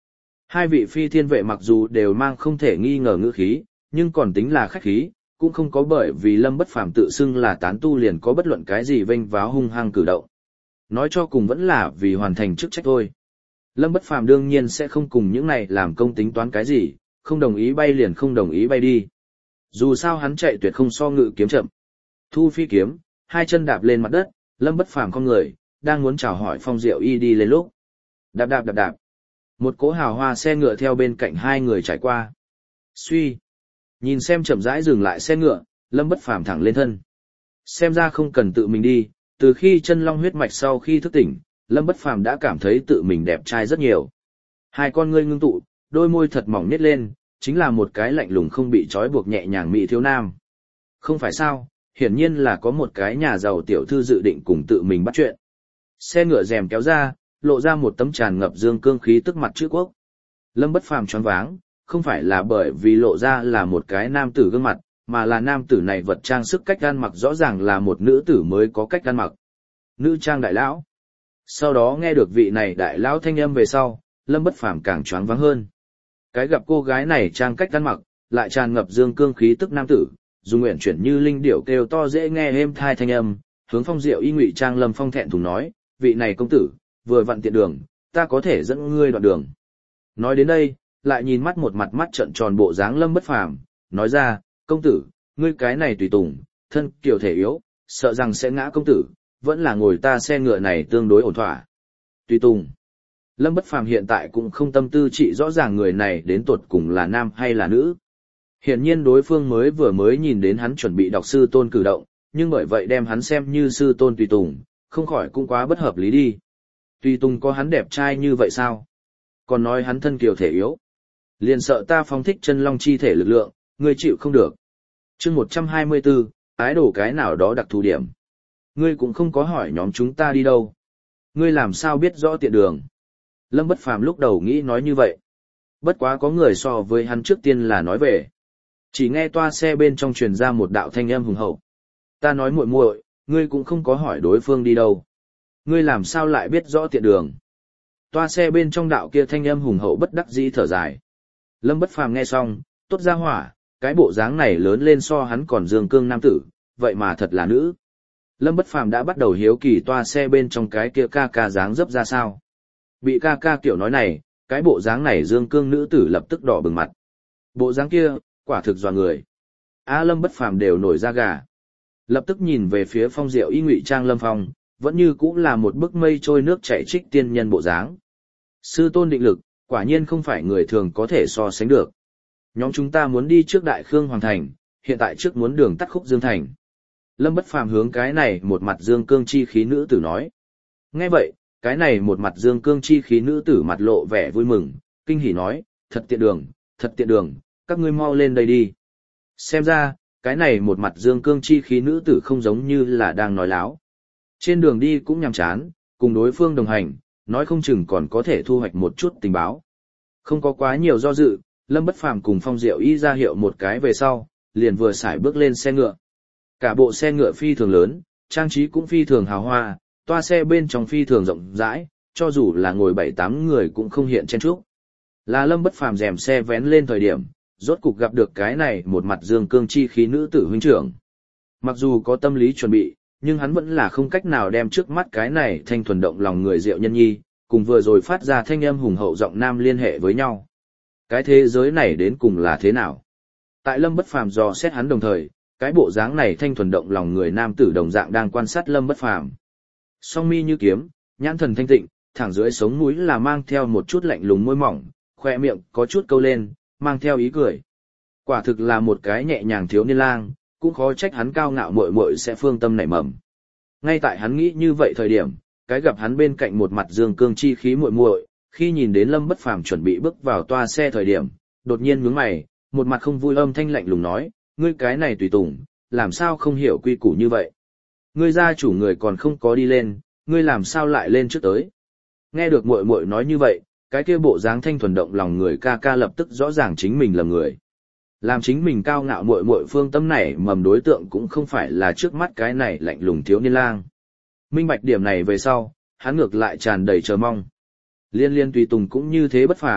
Hai vị phi thiên vệ mặc dù đều mang không thể nghi ngờ ngữ khí, nhưng còn tính là khách khí, cũng không có bởi vì Lâm Bất Phàm tự xưng là tán tu liền có bất luận cái gì vênh váo hung hăng cử động. Nói cho cùng vẫn là vì hoàn thành chức trách thôi. Lâm Bất Phàm đương nhiên sẽ không cùng những này làm công tính toán cái gì, không đồng ý bay liền không đồng ý bay đi. Dù sao hắn chạy tuyệt không so ngự kiếm chậm. Thu phi kiếm, hai chân đạp lên mặt đất, Lâm Bất Phàm không người, đang muốn chào hỏi Phong Diệu Y đi lên lúc. Đạp đạp đạp đạp. Một cỗ hào hoa xe ngựa theo bên cạnh hai người trải qua. Suy. Nhìn xem chậm rãi dừng lại xe ngựa, Lâm Bất Phàm thẳng lên thân. Xem ra không cần tự mình đi, từ khi chân long huyết mạch sau khi thức tỉnh, Lâm Bất Phàm đã cảm thấy tự mình đẹp trai rất nhiều. Hai con ngươi ngưng tụ, đôi môi thật mỏng nhếch lên, chính là một cái lạnh lùng không bị trói buộc nhẹ nhàng mỹ thiếu nam. Không phải sao, hiển nhiên là có một cái nhà giàu tiểu thư dự định cùng tự mình bắt chuyện. Xe ngựa rèm kéo ra, lộ ra một tấm tràn ngập dương cương khí tức mặt chữ quốc. Lâm Bất Phàm choáng váng, không phải là bởi vì lộ ra là một cái nam tử gương mặt, mà là nam tử này vật trang sức cách ăn mặc rõ ràng là một nữ tử mới có cách ăn mặc. Nữ trang đại lão. Sau đó nghe được vị này đại lão thanh âm về sau, Lâm Bất Phàm càng choáng váng hơn. Cái gặp cô gái này trang cách ăn mặc, lại tràn ngập dương cương khí tức nam tử, dùng nguyện chuyển như linh điểu kêu to dễ nghe êm thai thanh âm, hướng Phong Diệu Y ngụy trang Lâm Phong thẹn thùng nói, vị này công tử, vừa vặn tiện đường, ta có thể dẫn ngươi đoạn đường. Nói đến đây, lại nhìn mắt một mặt mắt trợn tròn bộ dáng Lâm Bất Phàm, nói ra, công tử, ngươi cái này tùy tùng, thân kiều thể yếu, sợ rằng sẽ ngã công tử, vẫn là ngồi ta xe ngựa này tương đối ổn thỏa. Tùy tùng. Lâm Bất Phàm hiện tại cũng không tâm tư trị rõ ràng người này đến tột cùng là nam hay là nữ. Hiển nhiên đối phương mới nhìn đến hắn chuẩn bị đọc sư tôn cử động, nhưng bởi vậy đem hắn xem như sư tôn tùy tùng, không khỏi cũng quá bất hợp lý đi. Tùy tùng có hắn đẹp trai như vậy sao? Còn nói hắn thân kiều thể yếu. Liền sợ ta phóng thích chân long chi thể lực lượng, ngươi chịu không được. Chương 124, ái đổ cái nào đó đặc thù điểm. Ngươi cũng không có hỏi nhóm chúng ta đi đâu. Ngươi làm sao biết rõ tiện đường. Lâm Bất Phàm lúc đầu nghĩ nói như vậy. Bất quá có người so với hắn trước tiên là nói về. Chỉ nghe toa xe bên trong truyền ra một đạo thanh âm hùng hậu. Ta nói muội muội, ngươi cũng không có hỏi đối phương đi đâu. Ngươi làm sao lại biết rõ tiện đường. Toa xe bên trong đạo kia thanh âm hùng hậu bất đắc dĩ thở dài. Lâm Bất Phàm nghe xong, tốt ra hỏa, cái bộ dáng này lớn lên so hắn còn dương cương nam tử, vậy mà thật là nữ. Lâm Bất Phàm đã bắt đầu hiếu kỳ toa xe bên trong cái kia ca ca dáng dấp ra sao. Bị ca ca kiểu nói này, cái bộ dáng này dương cương nữ tử lập tức đỏ bừng mặt. Bộ dáng kia, quả thực dọa người. Lâm Bất Phàm đều nổi da gà. Lập tức nhìn về phía Phong Diệu Y ngụy trang Lâm Phong, vẫn như cũng là một bức mây trôi nước chảy trích tiên nhân bộ dáng. Sư tôn định lực, quả nhiên không phải người thường có thể so sánh được. Nhóm chúng ta muốn đi trước Đại Khương Hoàng Thành, hiện tại trước muốn đường tắt Khúc Dương Thành. Lâm Bất Phàm hướng cái này một mặt dương cương chi khí nữ tử nói. Nghe vậy, cái này một mặt dương cương chi khí nữ tử mặt lộ vẻ vui mừng, kinh hỉ nói, thật tiện đường, các ngươi mau lên đây đi. Xem ra, cái này một mặt dương cương chi khí nữ tử không giống như là đang nói láo. Trên đường đi cũng nhàm chán, cùng đối phương đồng hành, nói không chừng còn có thể thu hoạch một chút tình báo. Không có quá nhiều do dự, Lâm Bất Phàm cùng Phong Diệu Y ra hiệu một cái về sau, liền vừa sải bước lên xe ngựa. Cả bộ xe ngựa phi thường lớn, trang trí cũng phi thường hào hoa, toa xe bên trong phi thường rộng rãi, cho dù là ngồi 7-8 người cũng không hiện chen chúc. Là Lâm Bất Phàm rèm xe vén lên thời điểm, rốt cục gặp được cái này một mặt dương cương chi khí nữ tử huynh trưởng. Mặc dù có tâm lý chuẩn bị, nhưng hắn vẫn là không cách nào đem trước mắt cái này thanh thuần động lòng người Diệu Nhân Nhi, cùng vừa rồi phát ra thanh âm hùng hậu giọng nam liên hệ với nhau. Cái thế giới này đến cùng là thế nào? Tại Lâm Bất Phàm dò xét hắn đồng thời, cái bộ dáng này thanh thuần động lòng người nam tử đồng dạng đang quan sát Lâm Bất Phàm. Song mi như kiếm, nhãn thần thanh tịnh, thẳng dưới sống mũi là mang theo một chút lạnh lùng môi mỏng, khoe miệng có chút câu lên, mang theo ý cười. Quả thực là một cái nhẹ nhàng thiếu niên lang, cũng khó trách hắn cao ngạo muội muội sẽ phương tâm nảy mầm. Ngay tại hắn nghĩ như vậy thời điểm, cái gặp hắn bên cạnh một mặt dương cương chi khí muội muội, khi nhìn đến Lâm Bất Phàm chuẩn bị bước vào toa xe thời điểm, đột nhiên nhướng mày, một mặt không vui âm thanh lạnh lùng nói, ngươi cái này tùy tùng, làm sao không hiểu quy củ như vậy? Ngươi gia chủ người còn không có đi lên, ngươi làm sao lại lên trước tới? Nghe được muội muội nói như vậy, cái kia bộ dáng thanh thuần động lòng người ca ca lập tức rõ ràng chính mình là người. Làm chính mình cao ngạo muội muội phương tâm này mầm đối tượng cũng không phải là trước mắt cái này lạnh lùng thiếu niên lang. Minh bạch điểm này về sau, hắn ngược lại tràn đầy chờ mong. Liên tùy tùng cũng như thế bất phàm,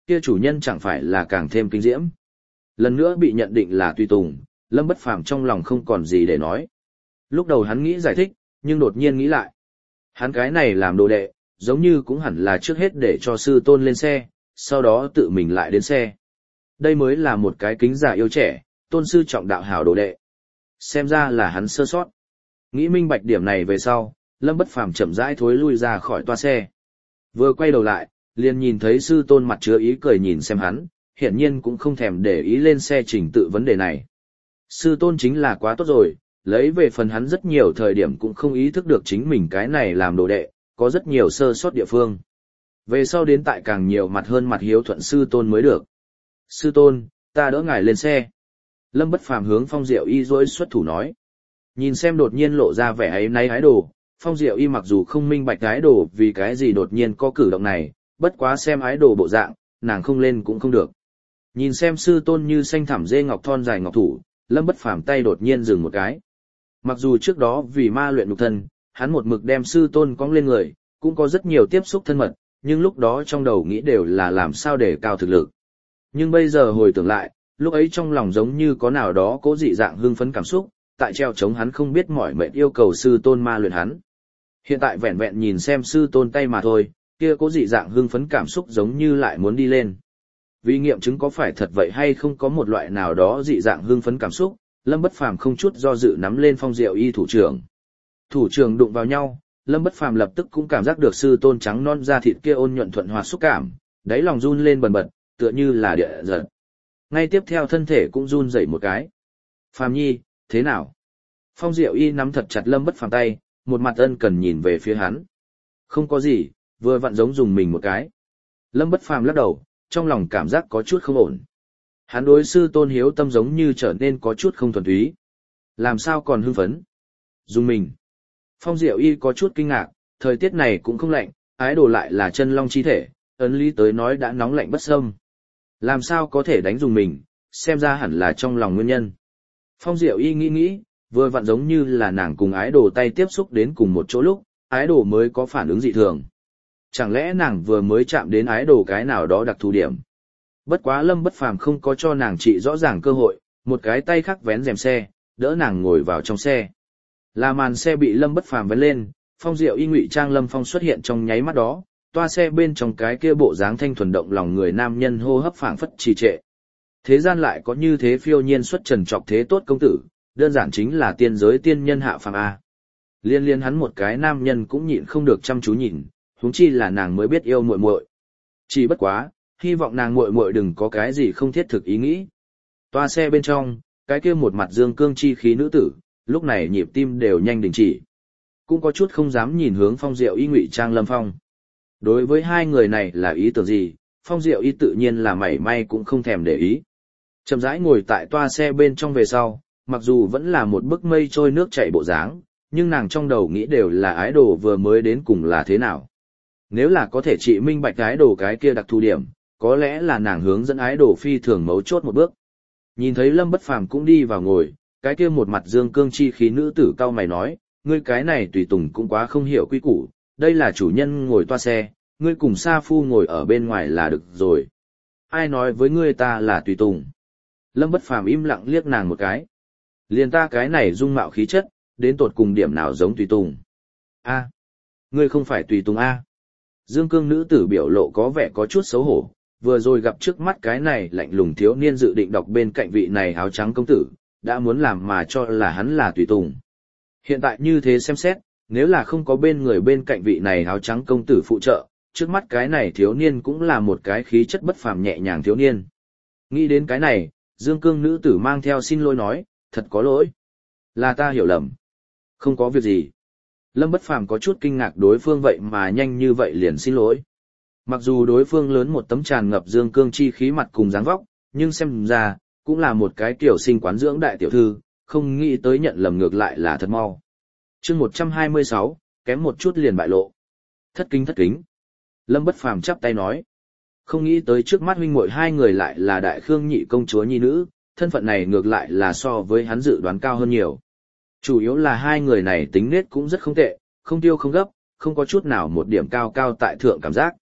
kia chủ nhân chẳng phải là càng thêm kinh diễm. Lần nữa bị nhận định là tùy tùng, Lâm Bất Phàm trong lòng không còn gì để nói. Lúc đầu hắn nghĩ giải thích, nhưng đột nhiên nghĩ lại. Hắn cái này làm đồ đệ, giống như cũng hẳn là trước hết để cho sư tôn lên xe, sau đó tự mình lại đến xe. Đây mới là một cái kính giả yêu trẻ, tôn sư trọng đạo hảo đồ đệ. Xem ra là hắn sơ sót. Nghĩ minh bạch điểm này về sau, Lâm Bất Phàm chậm rãi thối lui ra khỏi toa xe. Vừa quay đầu lại, liền nhìn thấy sư tôn mặt chứa ý cười nhìn xem hắn, hiển nhiên cũng không thèm để ý lên xe trình tự vấn đề này. Sư tôn chính là quá tốt rồi, lấy về phần hắn rất nhiều thời điểm cũng không ý thức được chính mình cái này làm đồ đệ, có rất nhiều sơ sót địa phương. Về sau đến tại càng nhiều mặt hơn mặt hiếu thuận sư tôn mới được. Sư tôn, ta đỡ ngài lên xe. Lâm Bất Phàm hướng Phong Diệu Y dối xuất thủ nói. Nhìn xem đột nhiên lộ ra vẻ ấy náy hái đồ, Phong Diệu Y mặc dù không minh bạch ái đồ vì cái gì đột nhiên có cử động này, bất quá xem ái đồ bộ dạng, nàng không lên cũng không được. Nhìn xem sư tôn như xanh thẳm dê ngọc thon dài ngọc thủ, Lâm Bất Phàm tay đột nhiên dừng một cái. Mặc dù trước đó vì ma luyện nhục thân, hắn một mực đem sư tôn cong lên người, cũng có rất nhiều tiếp xúc thân mật, nhưng lúc đó trong đầu nghĩ đều là làm sao để cao thực lực. Nhưng bây giờ hồi tưởng lại, lúc ấy trong lòng giống như có nào đó cố dị dạng hưng phấn cảm xúc, tại treo chống hắn không biết mỏi mệt yêu cầu sư tôn ma luyện hắn. Hiện tại vẹn vẹn nhìn xem sư tôn tay mà thôi, kia cố dị dạng hưng phấn cảm xúc giống như lại muốn đi lên. Vì nghiệm chứng có phải thật vậy hay không có một loại nào đó dị dạng hưng phấn cảm xúc, Lâm Bất Phàm không chút do dự nắm lên Phong Diệu Y thủ trưởng. Thủ trưởng đụng vào nhau, Lâm Bất Phàm lập tức cũng cảm giác được sư tôn trắng non da thịt kia ôn nhuận thuận hòa xúc cảm, đáy lòng run lên bần bật, tựa như là địa giật. Ngay tiếp theo thân thể cũng run rẩy một cái. Phàm Nhi, thế nào? Phong Diệu Y nắm thật chặt Lâm Bất Phàm tay, một mặt ân cần nhìn về phía hắn. Không có gì, vừa vặn giống dùng mình một cái. Lâm Bất Phàm lắc đầu, trong lòng cảm giác có chút không ổn. Hắn đối sư tôn hiếu tâm giống như trở nên có chút không thuần túy. Làm sao còn hưng phấn? Dùng mình. Phong Diệu Y có chút kinh ngạc, thời tiết này cũng không lạnh, ái đồ lại là chân long chi thể, ấn lý tới nói đã nóng lạnh bất xâm. Làm sao có thể đánh dùng mình, xem ra hẳn là trong lòng nguyên nhân. Phong Diệu Y nghĩ, vừa vặn giống như là nàng cùng ái đồ tay tiếp xúc đến cùng một chỗ lúc, ái đồ mới có phản ứng dị thường. Chẳng lẽ nàng vừa mới chạm đến ái đồ cái nào đó đặc thù điểm. Bất quá Lâm Bất Phàm không có cho nàng trị rõ ràng cơ hội, một cái tay khác vén rèm xe, đỡ nàng ngồi vào trong xe. Là màn xe bị Lâm Bất Phàm vén lên, Phong Diệu Y ngụy trang Lâm Phong xuất hiện trong nháy mắt đó, toa xe bên trong cái kia bộ dáng thanh thuần động lòng người nam nhân hô hấp phảng phất trì trệ. Thế gian lại có như thế phiêu nhiên xuất trần trọc thế tốt công tử, đơn giản chính là tiên giới tiên nhân hạ phàm a. Liên hắn một cái nam nhân cũng nhịn không được chăm chú nhìn, huống chi là nàng mới biết yêu muội muội. Chỉ bất quá, hy vọng nàng muội muội đừng có cái gì không thiết thực ý nghĩ. Toa xe bên trong, cái kia một mặt dương cương chi khí nữ tử, lúc này nhịp tim đều nhanh đình chỉ. Cũng có chút không dám nhìn hướng Phong Diệu Y ngụy trang Lâm Phong. Đối với hai người này là ý tưởng gì, Phong Diệu Y tự nhiên là mảy may cũng không thèm để ý. Chậm rãi ngồi tại toa xe bên trong về sau, mặc dù vẫn là một bức mây trôi nước chảy bộ dáng, nhưng nàng trong đầu nghĩ đều là ái đồ vừa mới đến cùng là thế nào. Nếu là có thể trị minh bạch ái đồ cái kia đặc thù điểm, có lẽ là nàng hướng dẫn ái đồ phi thường mấu chốt một bước. Nhìn thấy Lâm Bất Phàm cũng đi vào ngồi, cái kia một mặt dương cương chi khí nữ tử cao mày nói, ngươi cái này tùy tùng cũng quá không hiểu quy củ, đây là chủ nhân ngồi toa xe, ngươi cùng sa phu ngồi ở bên ngoài là được rồi. Ai nói với ngươi ta là tùy tùng? Lâm Bất Phàm im lặng liếc nàng một cái. Liền ta cái này dung mạo khí chất, đến tột cùng điểm nào giống tùy tùng? A, ngươi không phải tùy tùng a? Dương cương nữ tử biểu lộ có vẻ có chút xấu hổ, vừa rồi gặp trước mắt cái này lạnh lùng thiếu niên dự định đọc bên cạnh vị này áo trắng công tử, đã muốn làm mà cho là hắn là tùy tùng. Hiện tại như thế xem xét, nếu là không có bên người bên cạnh vị này áo trắng công tử phụ trợ, trước mắt cái này thiếu niên cũng là một cái khí chất bất phàm nhẹ nhàng thiếu niên. Nghĩ đến cái này, Dương cương nữ tử mang theo xin lỗi nói, thật có lỗi. Là ta hiểu lầm. Không có việc gì. Lâm Bất Phàm có chút kinh ngạc đối phương vậy mà nhanh như vậy liền xin lỗi. Mặc dù đối phương lớn một tấm tràn ngập dương cương chi khí mặt cùng dáng vóc, nhưng xem ra, cũng là một cái kiểu sinh quán dưỡng đại tiểu thư, không nghĩ tới nhận lầm ngược lại là thật mau. Chương 126, kém một chút liền bại lộ. Thất kính. Lâm Bất Phàm chắp tay nói. Không nghĩ tới trước mắt huynh muội hai người lại là đại khương nhị công chúa nhi nữ, thân phận này ngược lại là so với hắn dự đoán cao hơn nhiều. Chủ yếu là hai người này tính nết cũng rất không tệ, không tiêu không gấp, không có chút nào một điểm cao cao tại thượng cảm giác.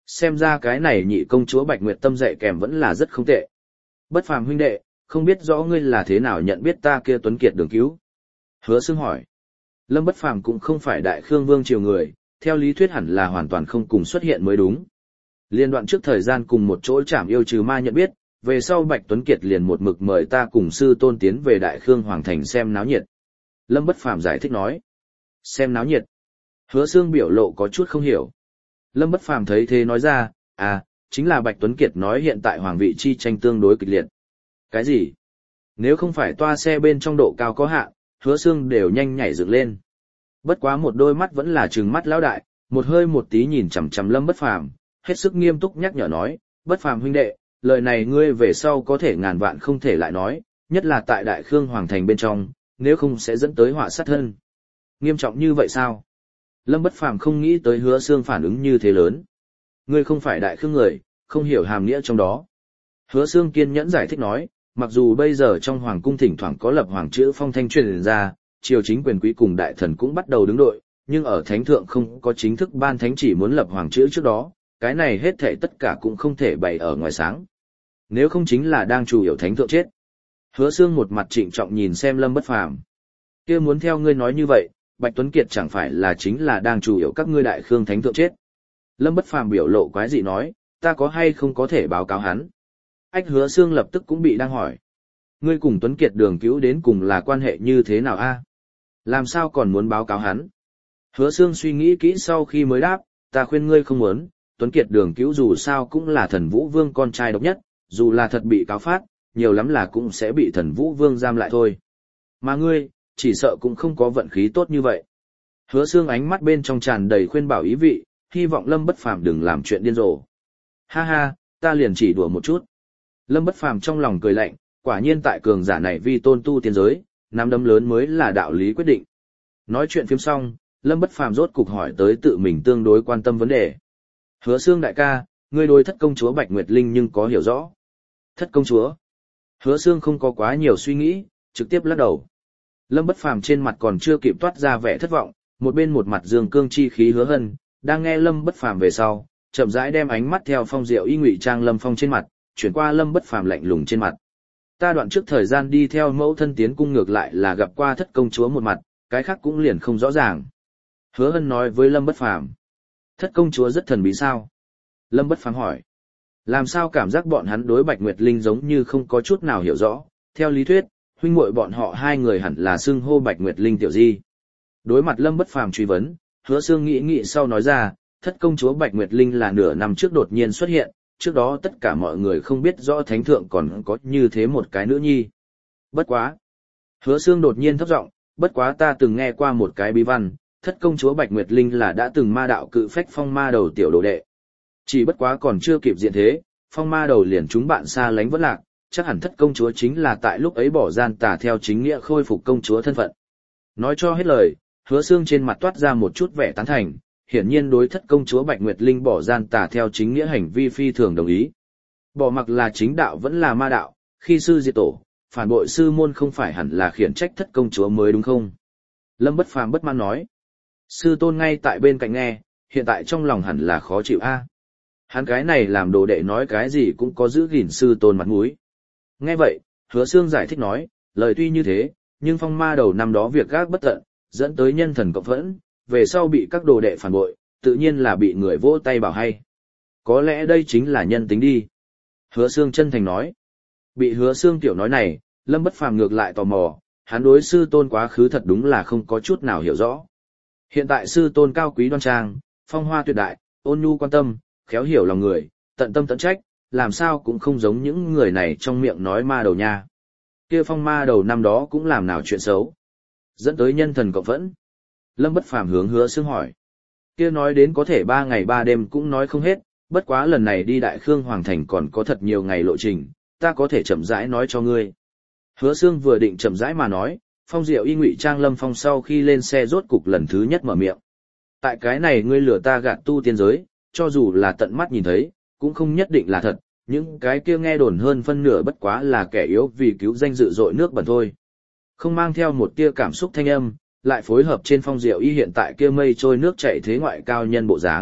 Xem ra cái này nhị công chúa Bạch Nguyệt Tâm dạy kèm vẫn là rất không tệ. Bất Phàm huynh đệ, không biết rõ ngươi là thế nào nhận biết ta kia tuấn kiệt đường cứu? Hứa Xương hỏi. Lâm Bất Phàm cũng không phải Đại Khương Vương triều người, theo lý thuyết hẳn là hoàn toàn không cùng xuất hiện mới đúng. Liên đoạn trước thời gian cùng một chỗ chảm yêu trừ ma nhận biết, về sau Bạch Tuấn Kiệt liền một mực mời ta cùng sư tôn tiến về Đại Khương Hoàng Thành xem náo nhiệt. Lâm Bất Phàm giải thích nói. Xem náo nhiệt. Hứa Xương biểu lộ có chút không hiểu. Lâm Bất Phàm thấy thế nói ra, chính là Bạch Tuấn Kiệt nói hiện tại hoàng vị chi tranh tương đối kịch liệt. Cái gì? Nếu không phải toa xe bên trong độ cao có hạn, Hứa Xương đều nhanh nhảy dựng lên. Bất quá một đôi mắt vẫn là trừng mắt lão đại, một hơi một tí nhìn chằm chằm Lâm Bất Phàm, hết sức nghiêm túc nhắc nhở nói, Bất Phàm huynh đệ, lời này ngươi về sau có thể ngàn vạn không thể lại nói, nhất là tại Đại Khương Hoàng Thành bên trong, nếu không sẽ dẫn tới họa sát thân. Nghiêm trọng như vậy sao? Lâm Bất Phàm không nghĩ tới Hứa Xương phản ứng như thế lớn. Ngươi không phải Đại Khương người, không hiểu hàm nghĩa trong đó. Hứa Xương kiên nhẫn giải thích nói, mặc dù bây giờ trong hoàng cung thỉnh thoảng có lập hoàng chữ phong thanh truyền ra, triều chính quyền quý cùng đại thần cũng bắt đầu đứng đội, nhưng ở thánh thượng không có chính thức ban thánh chỉ muốn lập hoàng chữ trước đó, cái này hết thảy tất cả cũng không thể bày ở ngoài sáng. Nếu không chính là đang chủ yếu thánh thượng chết. Hứa Xương một mặt trịnh trọng nhìn xem Lâm Bất Phàm. Kia muốn theo ngươi nói như vậy, Bạch Tuấn Kiệt chẳng phải là chính là đang chủ yếu các ngươi Đại Khương thánh thượng chết. Lâm Bất Phàm biểu lộ quái dị nói, ta có hay không có thể báo cáo hắn. Ách Hứa Xương lập tức cũng bị đang hỏi. Ngươi cùng Tuấn Kiệt đường cứu đến cùng là quan hệ như thế nào a? Làm sao còn muốn báo cáo hắn? Hứa Xương suy nghĩ kỹ sau khi mới đáp, ta khuyên ngươi không muốn, Tuấn Kiệt đường cứu dù sao cũng là Thần Vũ Vương con trai độc nhất, dù là thật bị cáo phát, nhiều lắm là cũng sẽ bị Thần Vũ Vương giam lại thôi. Mà ngươi, chỉ sợ cũng không có vận khí tốt như vậy. Hứa Xương ánh mắt bên trong tràn đầy khuyên bảo ý vị, hy vọng Lâm Bất Phàm đừng làm chuyện điên rồ. Ha ha, ta liền chỉ đùa một chút. Lâm Bất Phàm trong lòng cười lạnh, quả nhiên tại cường giả này vi tôn tu tiên giới, nắm đấm lớn mới là đạo lý quyết định. Nói chuyện phiếm xong, Lâm Bất Phàm rốt cục hỏi tới tự mình tương đối quan tâm vấn đề. Hứa Xương đại ca, ngươi đối thất công chúa Bạch Nguyệt Linh nhưng có hiểu rõ. Thất công chúa? Hứa Xương không có quá nhiều suy nghĩ, trực tiếp lắc đầu. Lâm Bất Phàm trên mặt còn chưa kịp toát ra vẻ thất vọng, một bên một mặt dương cương chi khí Hứa Hân, đang nghe Lâm Bất Phàm về sau, chậm rãi đem ánh mắt theo phong diệu y ngụy trang Lâm Phong trên mặt, chuyển qua Lâm Bất Phàm lạnh lùng trên mặt. Ta đoạn trước thời gian đi theo mẫu thân tiến cung ngược lại là gặp qua thất công chúa một mặt, cái khác cũng liền không rõ ràng. Hứa Hân nói với Lâm Bất Phàm. Thất công chúa rất thần bí sao? Lâm Bất Phàm hỏi. Làm sao cảm giác bọn hắn đối Bạch Nguyệt Linh giống như không có chút nào hiểu rõ, theo lý thuyết, huynh muội bọn họ hai người hẳn là xưng hô Bạch Nguyệt Linh tiểu di. Đối mặt Lâm Bất Phàm truy vấn, Hứa Xương nghĩ sau nói ra, thất công chúa Bạch Nguyệt Linh là nửa năm trước đột nhiên xuất hiện, trước đó tất cả mọi người không biết rõ thánh thượng còn có như thế một cái nữ nhi. Bất quá. Hứa Xương đột nhiên thấp giọng, bất quá ta từng nghe qua một cái bí văn, thất công chúa Bạch Nguyệt Linh là đã từng ma đạo cự phách phong ma đầu tiểu đồ đệ. Chỉ bất quá còn chưa kịp diện thế, phong ma đầu liền chúng bạn xa lánh vẫn lạc, chắc hẳn thất công chúa chính là tại lúc ấy bỏ gian tà theo chính nghĩa khôi phục công chúa thân phận. Nói cho hết lời, Hứa Xương trên mặt toát ra một chút vẻ tán thành, hiển nhiên đối thất công chúa Bạch Nguyệt Linh bỏ gian tà theo chính nghĩa hành vi phi thường đồng ý. Bỏ mặc là chính đạo vẫn là ma đạo, khi sư diệt tổ, phản bội sư môn không phải hẳn là khiển trách thất công chúa mới đúng không? Lâm Bất Phàm bất mãn nói. Sư tôn ngay tại bên cạnh nghe, hiện tại trong lòng hẳn là khó chịu a. Hắn cái này làm đồ đệ nói cái gì cũng có giữ gìn sư tôn mặt mũi. Nghe vậy, Hứa Xương giải thích nói, lời tuy như thế, nhưng phong ma đầu năm đó việc gác bất tận, dẫn tới nhân thần cộng phẫn, về sau bị các đồ đệ phản bội, tự nhiên là bị người vỗ tay bảo hay. Có lẽ đây chính là nhân tính đi. Hứa Xương chân thành nói. Bị Hứa Xương tiểu nói này, Lâm Bất Phàm ngược lại tò mò, hắn đối sư tôn quá khứ thật đúng là không có chút nào hiểu rõ. Hiện tại sư tôn cao quý đoan trang, phong hoa tuyệt đại, ôn nhu quan tâm, khéo hiểu lòng người, tận tâm tận trách, làm sao cũng không giống những người này trong miệng nói ma đầu nha. Kia phong ma đầu năm đó cũng làm nào chuyện xấu, dẫn tới nhân thần cộng phẫn. Lâm Bất Phàm hướng Hứa Xương hỏi. Kia nói đến có thể 3 ngày 3 đêm cũng nói không hết, bất quá lần này đi Đại Khương Hoàng Thành còn có thật nhiều ngày lộ trình, ta có thể chậm rãi nói cho ngươi. Hứa Xương vừa định chậm rãi mà nói, phong diệu y ngụy trang Lâm Phong sau khi lên xe rốt cục lần thứ nhất mở miệng. Tại cái này ngươi lừa ta gạt tu tiên giới, cho dù là tận mắt nhìn thấy, cũng không nhất định là thật, những cái kia nghe đồn hơn phân nửa bất quá là kẻ yếu vì cứu danh dự dội nước bẩn thôi. Không mang theo một tia cảm xúc thanh âm, lại phối hợp trên phong diệu y hiện tại kia mây trôi nước chảy thế ngoại cao nhân bộ dáng,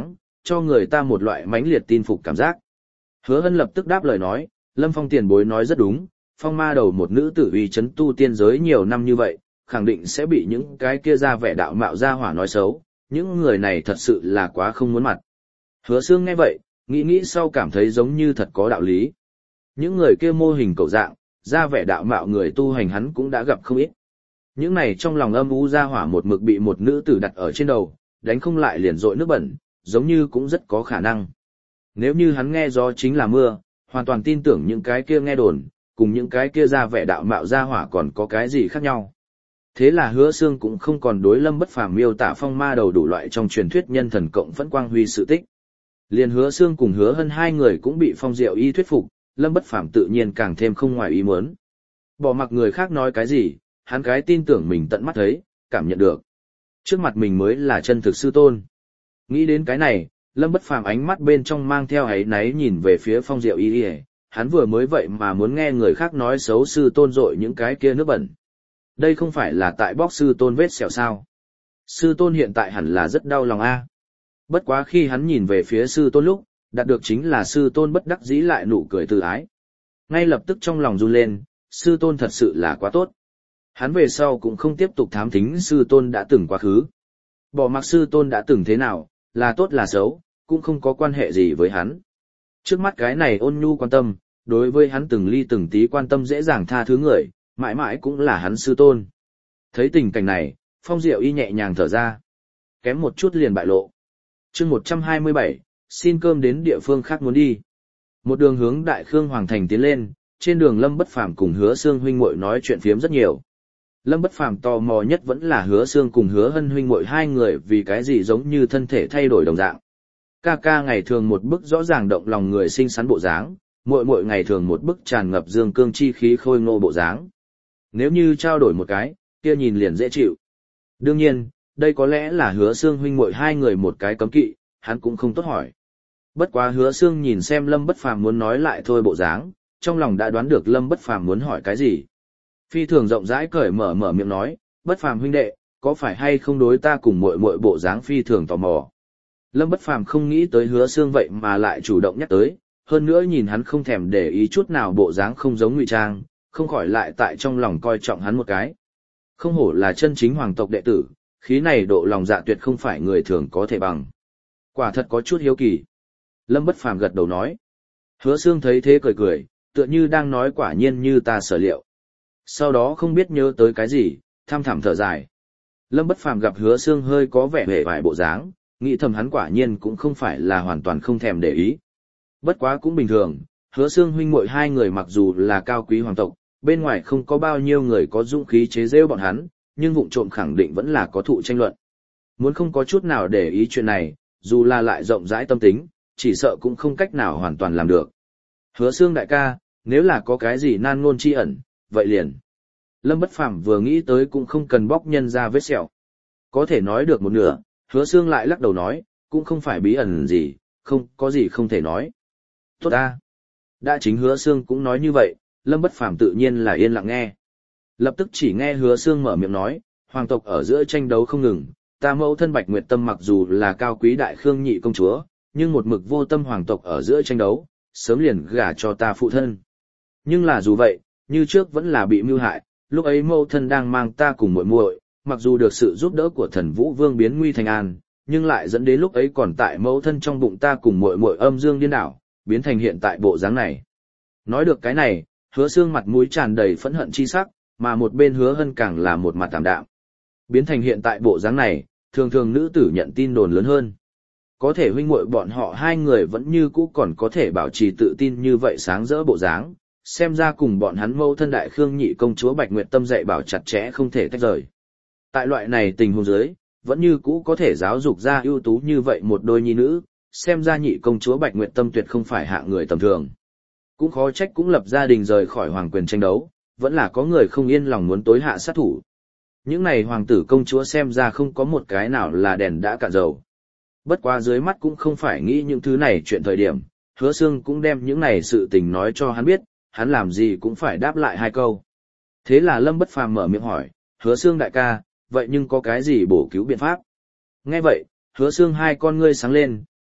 cho người ta một loại mãnh liệt tin phục cảm giác. Hứa Hân lập tức đáp lời nói, Lâm Phong tiền bối nói rất đúng, phong ma đầu một nữ tử uy chấn tu tiên giới nhiều năm như vậy, khẳng định sẽ bị những cái kia ra vẻ đạo mạo ra hỏa nói xấu, những người này thật sự là quá không muốn mặt. Hứa Sương nghe vậy, nghĩ sau cảm thấy giống như thật có đạo lý. Những người kia mô hình cầu dạng, ra vẻ đạo mạo người tu hành hắn cũng đã gặp không ít. Những này trong lòng âm u ra hỏa một mực bị một nữ tử đặt ở trên đầu, đánh không lại liền dội nước bẩn, giống như cũng rất có khả năng. Nếu như hắn nghe gió chính là mưa, hoàn toàn tin tưởng những cái kia nghe đồn, cùng những cái kia ra vẻ đạo mạo ra hỏa còn có cái gì khác nhau. Thế là Hứa Sương cũng không còn đối Lâm Bất Phàm miêu tả phong ma đầu đủ loại trong truyền thuyết nhân thần cộng phẫn quang huy sự tích. Liền Hứa Sương cùng Hứa Hân hai người cũng bị Phong Diệu Y thuyết phục, Lâm Bất Phàm tự nhiên càng thêm không ngoài ý muốn. Bỏ mặc người khác nói cái gì, hắn cái tin tưởng mình tận mắt thấy, cảm nhận được. Trước mặt mình mới là chân thực sư tôn. Nghĩ đến cái này, Lâm Bất Phàm ánh mắt bên trong mang theo áy náy nhìn về phía Phong Diệu Y, hắn vừa mới vậy mà muốn nghe người khác nói xấu sư tôn dội những cái kia nước bẩn. Đây không phải là tại bóc sư tôn vết sẹo sao? Sư tôn hiện tại hẳn là rất đau lòng a. Bất quá khi hắn nhìn về phía sư tôn lúc, đạt được chính là sư tôn bất đắc dĩ lại nụ cười từ ái. Ngay lập tức trong lòng run lên, sư tôn thật sự là quá tốt. Hắn về sau cũng không tiếp tục thám thính sư tôn đã từng quá khứ. Bỏ mặc sư tôn đã từng thế nào, là tốt là xấu, cũng không có quan hệ gì với hắn. Trước mắt cái này ôn nhu quan tâm, đối với hắn từng ly từng tí quan tâm dễ dàng tha thứ người, mãi mãi cũng là hắn sư tôn. Thấy tình cảnh này, Phong Diệu Y nhẹ nhàng thở ra. Kém một chút liền bại lộ. Chương 127, xin cơm đến địa phương khác muốn đi. Một đường hướng Đại Khương Hoàng Thành tiến lên, trên đường Lâm Bất Phàm cùng Hứa Sương huynh muội nói chuyện phiếm rất nhiều. Lâm Bất Phàm tò mò nhất vẫn là Hứa Sương cùng Hứa Hân huynh muội hai người vì cái gì giống như thân thể thay đổi đồng dạng. Ca ca ngày thường một bức rõ ràng động lòng người xinh xắn bộ dáng, muội muội ngày thường một bức tràn ngập dương cương chi khí khôi ngô bộ dáng. Nếu như trao đổi một cái, kia nhìn liền dễ chịu. Đương nhiên, đây có lẽ là Hứa Sương huynh muội hai người một cái cấm kỵ, hắn cũng không tốt hỏi. Bất quá Hứa Sương nhìn xem Lâm Bất Phàm muốn nói lại thôi bộ dáng, trong lòng đã đoán được Lâm Bất Phàm muốn hỏi cái gì. Phi thường rộng rãi cởi mở miệng nói, Bất Phàm huynh đệ, có phải hay không đối ta cùng muội muội bộ dáng phi thường tò mò. Lâm Bất Phàm không nghĩ tới Hứa Sương vậy mà lại chủ động nhắc tới, hơn nữa nhìn hắn không thèm để ý chút nào bộ dáng không giống ngụy trang, không khỏi lại tại trong lòng coi trọng hắn một cái. Không hổ là chân chính hoàng tộc đệ tử, khí này độ lòng dạ tuyệt không phải người thường có thể bằng. Quả thật có chút hiếu kỳ. Lâm Bất Phàm gật đầu nói. Hứa Sương thấy thế cười cười, tựa như đang nói quả nhiên như ta sở liệu. Sau đó không biết nhớ tới cái gì, tham thảm thở dài. Lâm Bất Phàm gặp Hứa Sương hơi có vẻ hề vải bộ dáng, nghĩ thầm hắn quả nhiên cũng không phải là hoàn toàn không thèm để ý. Bất quá cũng bình thường, Hứa Sương huynh muội hai người mặc dù là cao quý hoàng tộc, bên ngoài không có bao nhiêu người có dũng khí chế giễu bọn hắn, nhưng vụng trộm khẳng định vẫn là có thụ tranh luận. Muốn không có chút nào để ý chuyện này, dù là lại rộng rãi tâm tính, chỉ sợ cũng không cách nào hoàn toàn làm được. Hứa Sương đại ca, nếu là có cái gì nan ngôn chi ẩn, vậy liền. Lâm Bất Phàm vừa nghĩ tới cũng không cần bóc nhân ra vết sẹo. Có thể nói được một nửa, Hứa Sương lại lắc đầu nói, cũng không phải bí ẩn gì, không có gì không thể nói. Tốt ta. Đã chính Hứa Sương cũng nói như vậy, Lâm Bất Phàm tự nhiên là yên lặng nghe. Lập tức chỉ nghe Hứa Sương mở miệng nói, hoàng tộc ở giữa tranh đấu không ngừng, ta mẫu thân Bạch Nguyệt Tâm mặc dù là cao quý đại khương nhị công chúa, nhưng một mực vô tâm hoàng tộc ở giữa tranh đấu, sớm liền gả cho ta phụ thân. Nhưng là dù vậy, như trước vẫn là bị mưu hại, lúc ấy mẫu thân đang mang ta cùng muội muội, mặc dù được sự giúp đỡ của Thần Vũ Vương biến nguy thành an, nhưng lại dẫn đến lúc ấy còn tại mẫu thân trong bụng ta cùng muội muội âm dương điên đảo, biến thành hiện tại bộ dáng này. Nói được cái này, Hứa Sương mặt mũi tràn đầy phẫn hận chi sắc, mà một bên Hứa Hân càng là một mặt tạm đạm. Biến thành hiện tại bộ dáng này, thường thường nữ tử nhận tin đồn lớn hơn. Có thể huynh muội bọn họ hai người vẫn như cũ còn có thể bảo trì tự tin như vậy sáng rỡ bộ dáng, xem ra cùng bọn hắn mâu thân đại khương nhị công chúa Bạch Nguyệt Tâm dạy bảo chặt chẽ không thể tách rời. Tại loại này tình huống dưới, vẫn như cũ có thể giáo dục ra ưu tú như vậy một đôi nhi nữ, xem ra nhị công chúa Bạch Nguyệt Tâm tuyệt không phải hạng người tầm thường. Cũng khó trách cũng lập gia đình rời khỏi hoàng quyền tranh đấu, vẫn là có người không yên lòng muốn tối hạ sát thủ. Những này hoàng tử công chúa xem ra không có một cái nào là đèn đã cạn dầu. Bất quá dưới mắt cũng không phải nghĩ những thứ này chuyện thời điểm, Hứa Sương cũng đem những này sự tình nói cho hắn biết, hắn làm gì cũng phải đáp lại hai câu. Thế là Lâm Bất Phàm mở miệng hỏi, Hứa Sương đại ca, vậy nhưng có cái gì bổ cứu biện pháp? Nghe vậy, Hứa Sương hai con ngươi sáng lên,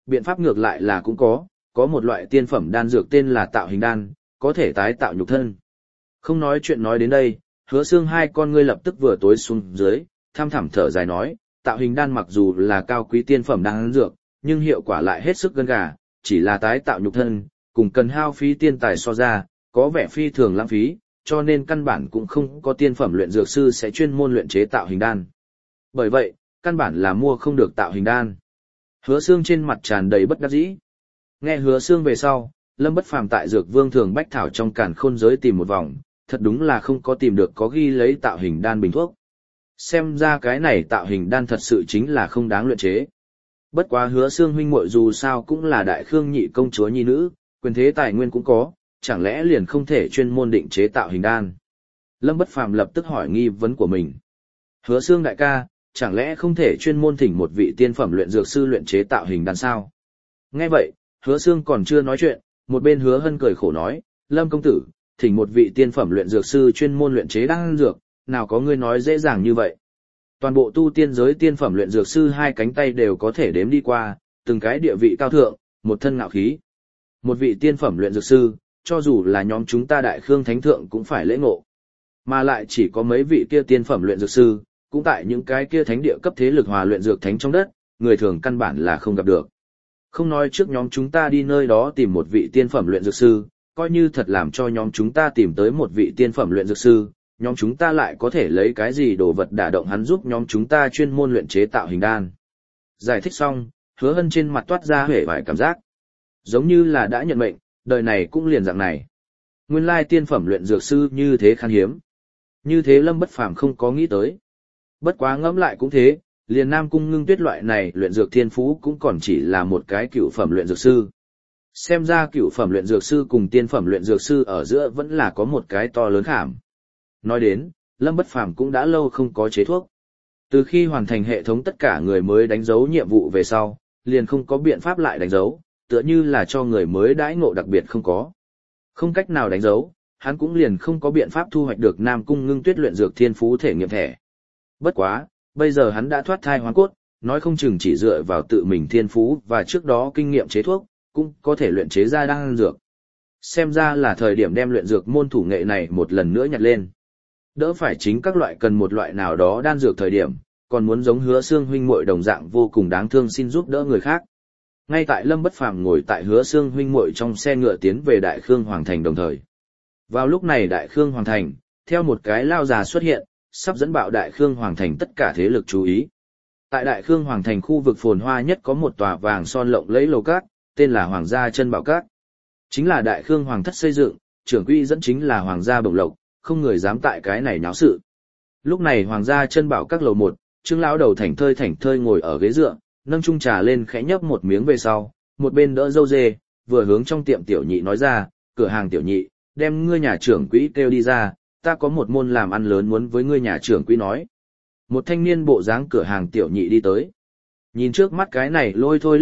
biện pháp ngược lại là cũng có một loại tiên phẩm đan dược tên là tạo hình đan, có thể tái tạo nhục thân. Không nói chuyện nói đến đây, Hứa Xương hai con ngươi lập tức vừa tối xuống dưới, tham thẳm thở dài nói, tạo hình đan mặc dù là cao quý tiên phẩm đan dược, nhưng hiệu quả lại hết sức gân gà, chỉ là tái tạo nhục thân, cùng cần hao phí tiên tài so ra, có vẻ phi thường lãng phí, cho nên căn bản cũng không có tiên phẩm luyện dược sư sẽ chuyên môn luyện chế tạo hình đan. Bởi vậy, căn bản là mua không được tạo hình đan. Hứa Xương trên mặt tràn đầy bất đắc dĩ. Nghe Hứa Xương về sau, Lâm Bất Phàm tại Dược Vương Thường Bách Thảo trong càn khôn giới tìm một vòng, thật đúng là không có tìm được có ghi lấy tạo hình đan bình thuốc. Xem ra cái này tạo hình đan thật sự chính là không đáng luyện chế. Bất quá Hứa Xương huynh muội dù sao cũng là Đại Khương nhị công chúa nhi nữ, quyền thế tài nguyên cũng có, chẳng lẽ liền không thể chuyên môn định chế tạo hình đan? Lâm Bất Phàm lập tức hỏi nghi vấn của mình. Hứa Xương đại ca, chẳng lẽ không thể chuyên môn thỉnh một vị tiên phẩm luyện dược sư luyện chế tạo hình đan sao? Nghe vậy, Hứa Xương còn chưa nói chuyện, một bên Hứa Hân cười khổ nói, Lâm công tử, thỉnh một vị tiên phẩm luyện dược sư chuyên môn luyện chế đan dược, nào có ngươi nói dễ dàng như vậy. Toàn bộ tu tiên giới tiên phẩm luyện dược sư hai cánh tay đều có thể đếm đi qua, từng cái địa vị cao thượng, một thân ngạo khí. Một vị tiên phẩm luyện dược sư, cho dù là nhóm chúng ta Đại Khương Thánh Thượng cũng phải lễ ngộ. Mà lại chỉ có mấy vị kia tiên phẩm luyện dược sư, cũng tại những cái kia thánh địa cấp thế lực hòa luyện dược thánh trong đất, người thường căn bản là không gặp được. Không nói trước nhóm chúng ta đi nơi đó tìm một vị tiên phẩm luyện dược sư, coi như thật làm cho nhóm chúng ta tìm tới một vị tiên phẩm luyện dược sư, nhóm chúng ta lại có thể lấy cái gì đồ vật đả động hắn giúp nhóm chúng ta chuyên môn luyện chế tạo hình đan. Giải thích xong, Hứa Hân trên mặt toát ra hể vài cảm giác. Giống như là đã nhận mệnh, đời này cũng liền dạng này. Nguyên lai tiên phẩm luyện dược sư như thế khan hiếm. Như thế Lâm Bất Phàm không có nghĩ tới. Bất quá ngẫm lại cũng thế, liền Nam Cung Ngưng Tuyết loại này luyện dược thiên phú cũng còn chỉ là một cái cựu phẩm luyện dược sư. Xem ra cựu phẩm luyện dược sư cùng tiên phẩm luyện dược sư ở giữa vẫn là có một cái to lớn khảm. Nói đến, Lâm Bất Phàm cũng đã lâu không có chế thuốc. Từ khi hoàn thành hệ thống tất cả người mới đánh dấu nhiệm vụ về sau, liền không có biện pháp lại đánh dấu, tựa như là cho người mới đãi ngộ đặc biệt không có. Không cách nào đánh dấu, hắn cũng liền không có biện pháp thu hoạch được Nam Cung Ngưng Tuyết luyện dược thiên phú thể nghiệm thẻ. Bất quá, bây giờ hắn đã thoát thai hoán cốt, nói không chừng chỉ dựa vào tự mình thiên phú và trước đó kinh nghiệm chế thuốc, cũng có thể luyện chế ra đan dược. Xem ra là thời điểm đem luyện dược môn thủ nghệ này một lần nữa nhặt lên. Đỡ phải chính các loại cần một loại nào đó đan dược thời điểm, còn muốn giống Hứa Xương huynh muội đồng dạng vô cùng đáng thương xin giúp đỡ người khác. Ngay tại Lâm Bất Phàm ngồi tại Hứa Xương huynh muội trong xe ngựa tiến về Đại Khương Hoàng Thành đồng thời. Vào lúc này Đại Khương Hoàng Thành, theo một cái lao già xuất hiện, sắp dẫn bạo Đại Khương Hoàng Thành tất cả thế lực chú ý. Tại Đại Khương Hoàng Thành khu vực phồn hoa nhất có một tòa vàng son lộng lẫy lầu cát, tên là Hoàng gia Chân Bảo Cát. Chính là Đại Khương Hoàng thất xây dựng, trưởng quỹ dẫn chính là Hoàng gia Bồng Lộc, không người dám tại cái này nháo sự. Lúc này Hoàng gia Chân Bảo Các lầu 1, Trương lão đầu thảnh thơi ngồi ở ghế dựa, nâng chung trà lên khẽ nhấp một miếng về sau, một bên đỡ dâu dê, vừa hướng trong tiệm tiểu nhị nói ra, cửa hàng tiểu nhị, đem ngươi nhà trưởng quỹ kêu đi ra, ta có một môn làm ăn lớn muốn với ngươi nhà trưởng quỹ nói. Một thanh niên bộ dáng cửa hàng tiểu nhị đi tới. Nhìn trước mắt cái này lôi thôi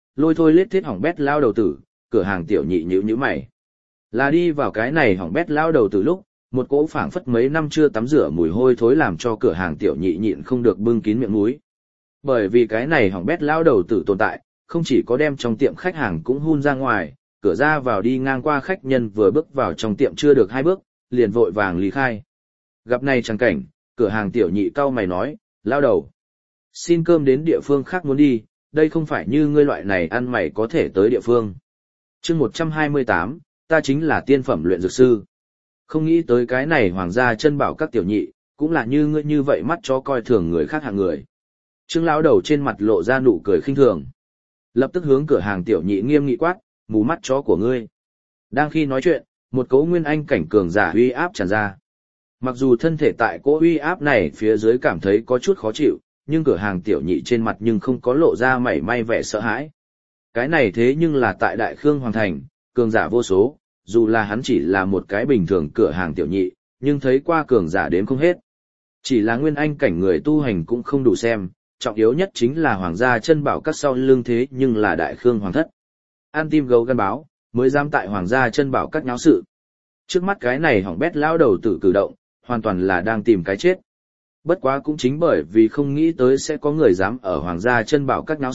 lết thiết hỏng bét lao đầu tử, cửa hàng tiểu nhị nhíu mày. Là đi vào cái này hỏng bét lao đầu tử lúc, một cỗ phảng phất mấy năm chưa tắm rửa mùi hôi thối làm cho cửa hàng tiểu nhị nhịn không được bưng kín miệng mũi. Bởi vì cái này hỏng bét lao đầu tử tồn tại, không chỉ có đem trong tiệm khách hàng cũng hun ra ngoài, cửa ra vào đi ngang qua khách nhân vừa bước vào trong tiệm chưa được 2 bước, liền vội vàng lý khai. Gặp này chẳng cảnh, cửa hàng tiểu nhị cau mày nói, lao đầu, xin cơm đến địa phương khác muốn đi, đây không phải như ngươi loại này ăn mày có thể tới địa phương. Chương 128, ta chính là tiên phẩm luyện dược sư. Không nghĩ tới cái này Hoàng gia Chân Bảo Các tiểu nhị, cũng là như ngươi như vậy mắt chó coi thường người khác hạng người. Trương lão đầu trên mặt lộ ra nụ cười khinh thường. Lập tức hướng cửa hàng tiểu nhị nghiêm nghị quát, mù mắt chó của ngươi. Đang khi nói chuyện, một cỗ nguyên anh cảnh cường giả uy áp tràn ra. Mặc dù thân thể tại cỗ uy áp này phía dưới cảm thấy có chút khó chịu, nhưng cửa hàng tiểu nhị trên mặt nhưng không có lộ ra mảy may vẻ sợ hãi. Cái này thế nhưng là tại Đại Khương Hoàng Thành, cường giả vô số, dù là hắn chỉ là một cái bình thường cửa hàng tiểu nhị, nhưng thấy qua cường giả đếm không hết. Chỉ là nguyên anh cảnh người tu hành cũng không đủ xem, trọng yếu nhất chính là Hoàng gia Chân Bảo Các sau lưng thế nhưng là Đại Khương Hoàng thất. An tim gấu gan báo, mới dám tại Hoàng gia Chân Bảo Các nháo sự. Trước mắt cái này hỏng bét lão đầu tử cử động, hoàn toàn là đang tìm cái chết. Bất quá cũng chính bởi vì không nghĩ tới sẽ có người dám ở Hoàng gia Chân Bảo Các nháo sự,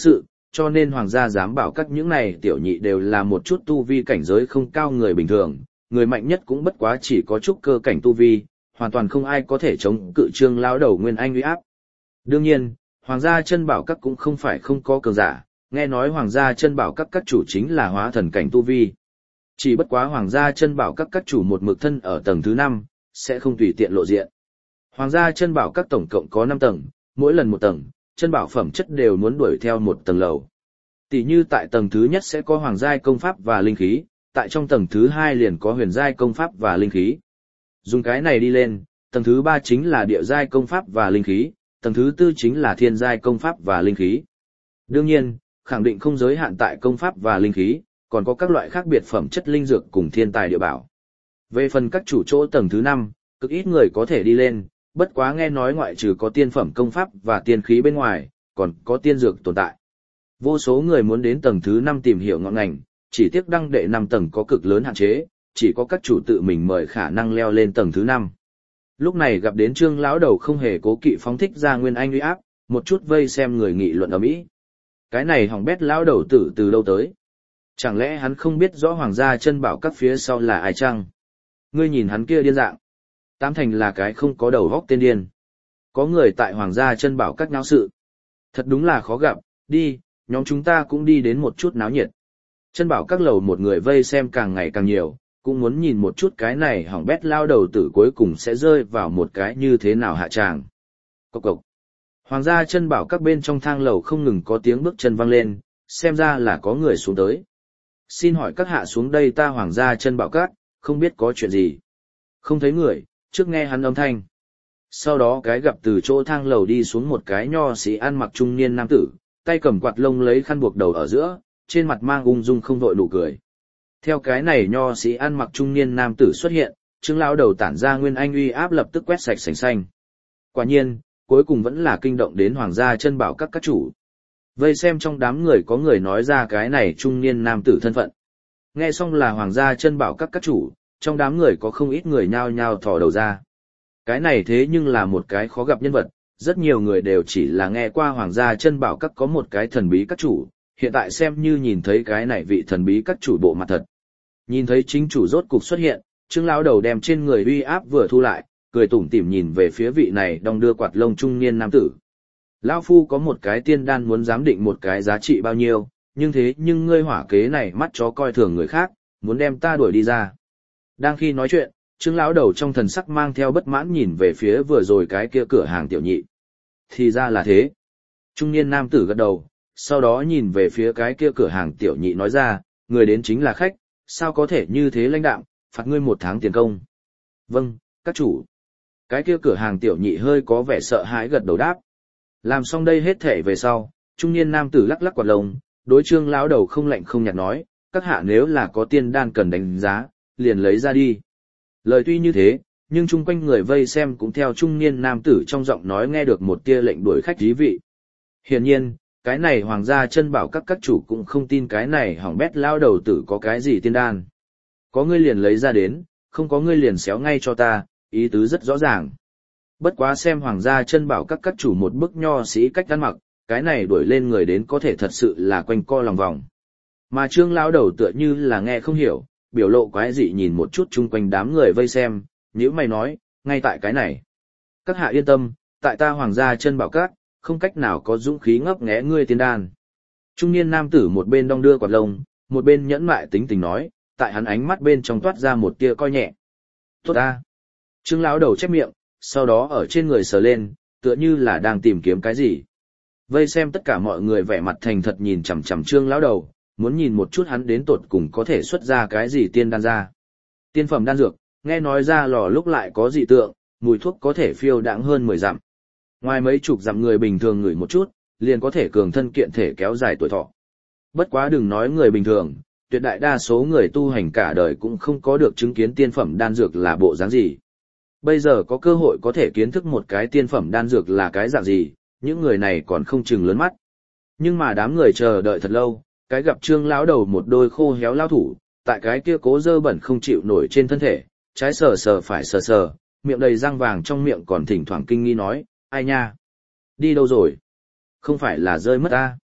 cho nên hoàng gia giám bảo các những này tiểu nhị đều là một chút tu vi cảnh giới không cao người bình thường, người mạnh nhất cũng bất quá chỉ có chút cơ cảnh tu vi, hoàn toàn không ai có thể chống cự Trương lão đầu nguyên anh uy áp. Đương nhiên, hoàng gia chân bảo các cũng không phải không có cường giả, nghe nói hoàng gia chân bảo các chủ chính là hóa thần cảnh tu vi. Chỉ bất quá hoàng gia chân bảo các chủ một mực thân ở tầng thứ 5, sẽ không tùy tiện lộ diện. Hoàng gia chân bảo các tổng cộng có 5 tầng, mỗi lần một tầng, chân bảo phẩm chất đều muốn đuổi theo một tầng lầu. Tỷ như tại tầng thứ nhất sẽ có hoàng giai công pháp và linh khí, tại trong tầng thứ 2 liền có huyền giai công pháp và linh khí. Dùng cái này đi lên, tầng thứ 3 chính là địa giai công pháp và linh khí, tầng thứ 4 chính là thiên giai công pháp và linh khí. Đương nhiên, khẳng định không giới hạn tại công pháp và linh khí, còn có các loại khác biệt phẩm chất linh dược cùng thiên tài địa bảo. Về phần các chủ chỗ tầng thứ 5, cực ít người có thể đi lên, bất quá nghe nói ngoại trừ có tiên phẩm công pháp và tiên khí bên ngoài, còn có tiên dược tồn tại. Vô số người muốn đến tầng thứ 5 tìm hiểu ngọn ngành, chỉ tiếc đăng đệ 5 tầng có cực lớn hạn chế, chỉ có các chủ tự mình mời khả năng leo lên tầng thứ 5. Lúc này gặp đến Trương lão đầu không hề cố kỵ phóng thích ra nguyên anh uy áp, một chút vây xem người nghị luận ầm ĩ. Cái này hỏng bét lão đầu tử từ đâu tới? Chẳng lẽ hắn không biết rõ hoàng gia chân bảo các phía sau là ai chăng? Ngươi nhìn hắn kia điên dạng. Tám thành là cái không có đầu góc tên điên. Có người tại hoàng gia chân bảo các náo sự. Thật đúng là khó gặp, đi, nhóm chúng ta cũng đi đến một chút náo nhiệt. Chân bảo các lầu một người vây xem càng ngày càng nhiều, cũng muốn nhìn một chút cái này hỏng bét lao đầu tử cuối cùng sẽ rơi vào một cái như thế nào hạ tràng. Cộc cộc. Hoàng gia chân bảo các bên trong thang lầu không ngừng có tiếng bước chân vang lên, xem ra là có người xuống tới. Xin hỏi các hạ xuống đây ta hoàng gia chân bảo các, không biết có chuyện gì. Không thấy người, trước nghe hắn âm thanh. Sau đó cái gặp từ chỗ thang lầu đi xuống một cái nho sĩ ăn mặc trung niên nam tử, tay cầm quạt lông lấy khăn buộc đầu ở giữa, trên mặt mang ung dung không vội nụ cười. Theo cái này nho sĩ ăn mặc trung niên nam tử xuất hiện, Trương lão đầu tản ra nguyên anh uy áp lập tức quét sạch sành xanh. Quả nhiên, cuối cùng vẫn là kinh động đến hoàng gia chân bảo các chủ. Vây xem trong đám người có người nói ra cái này trung niên nam tử thân phận. Nghe xong là hoàng gia chân bảo các chủ, trong đám người có không ít người nhao nhao thò đầu ra. Cái này thế nhưng là một cái khó gặp nhân vật, rất nhiều người đều chỉ là nghe qua hoàng gia chân bảo các có một cái thần bí các chủ, hiện tại xem như nhìn thấy cái này vị thần bí các chủ bộ mặt thật. Nhìn thấy chính chủ rốt cục xuất hiện, Trương lão đầu đem trên người uy áp vừa thu lại, cười tủm tỉm nhìn về phía vị này đong đưa quạt lông trung niên nam tử. Lão phu có một cái tiên đan muốn giám định một cái giá trị bao nhiêu, nhưng ngươi hỏa kế này mắt chó coi thường người khác, muốn đem ta đuổi đi ra. Đang khi nói chuyện, Trương lão đầu trong thần sắc mang theo bất mãn nhìn về phía vừa rồi cái kia cửa hàng tiểu nhị. Thì ra là thế. Trung niên nam tử gật đầu, sau đó nhìn về phía cái kia cửa hàng tiểu nhị nói ra, người đến chính là khách, sao có thể như thế lãnh đạm, phạt ngươi 1 tháng tiền công. Vâng, các chủ. Cái kia cửa hàng tiểu nhị hơi có vẻ sợ hãi gật đầu đáp. Làm xong đây hết thể về sau, trung niên nam tử lắc lắc quạt lông, đối Trương lão đầu không lạnh không nhạt nói, các hạ nếu là có tiên đan cần đánh giá, liền lấy ra đi. Lời tuy như thế, nhưng chung quanh người vây xem cũng theo trung niên nam tử trong giọng nói nghe được một tia lệnh đuổi khách dí vị. Hiển nhiên, cái này hoàng gia chân bảo các chủ cũng không tin cái này hỏng bét lao đầu tử có cái gì tiên đan. Có ngươi liền lấy ra đến, không có ngươi liền xéo ngay cho ta, ý tứ rất rõ ràng. Bất quá xem hoàng gia chân bảo các chủ một bức nho sĩ cách ăn mặc, cái này đuổi lên người đến có thể thật sự là quanh co lòng vòng. Mà Trương lão đầu tựa như là nghe không hiểu, biểu lộ quái dị nhìn một chút chung quanh đám người vây xem, nhíu mày nói, ngay tại cái này. Các hạ yên tâm, tại ta hoàng gia chân bảo các, không cách nào có dũng khí ngấp nghé ngươi tiên đan. Trung niên nam tử một bên đong đưa quạt lông, một bên nhẫn mại tính tình nói, tại hắn ánh mắt bên trong toát ra một tia coi nhẹ. Tốt ta. Trương lão đầu chép miệng, sau đó ở trên người sờ lên, tựa như là đang tìm kiếm cái gì. Vây xem tất cả mọi người vẻ mặt thành thật nhìn chằm chằm Trương lão đầu, muốn nhìn một chút hắn đến tột cùng có thể xuất ra cái gì tiên đan ra. Tiên phẩm đan dược, nghe nói ra lò lúc lại có dị tượng, mùi thuốc có thể phiêu đãng hơn 10 dặm. Ngoài mấy chục dặm người bình thường ngửi một chút, liền có thể cường thân kiện thể kéo dài tuổi thọ. Bất quá đừng nói người bình thường, tuyệt đại đa số người tu hành cả đời cũng không có được chứng kiến tiên phẩm đan dược là bộ dáng gì. Bây giờ có cơ hội có thể kiến thức một cái tiên phẩm đan dược là cái dạng gì, những người này còn không chừng lớn mắt. Nhưng mà đám người chờ đợi thật lâu, cái gặp Trương lão đầu một đôi khô héo lao thủ, tại cái kia cố dơ bẩn không chịu nổi trên thân thể, trái sờ sờ phải sờ sờ, miệng đầy răng vàng trong miệng còn thỉnh thoảng kinh nghi nói, ai nha? Đi đâu rồi? Không phải là rơi mất ta?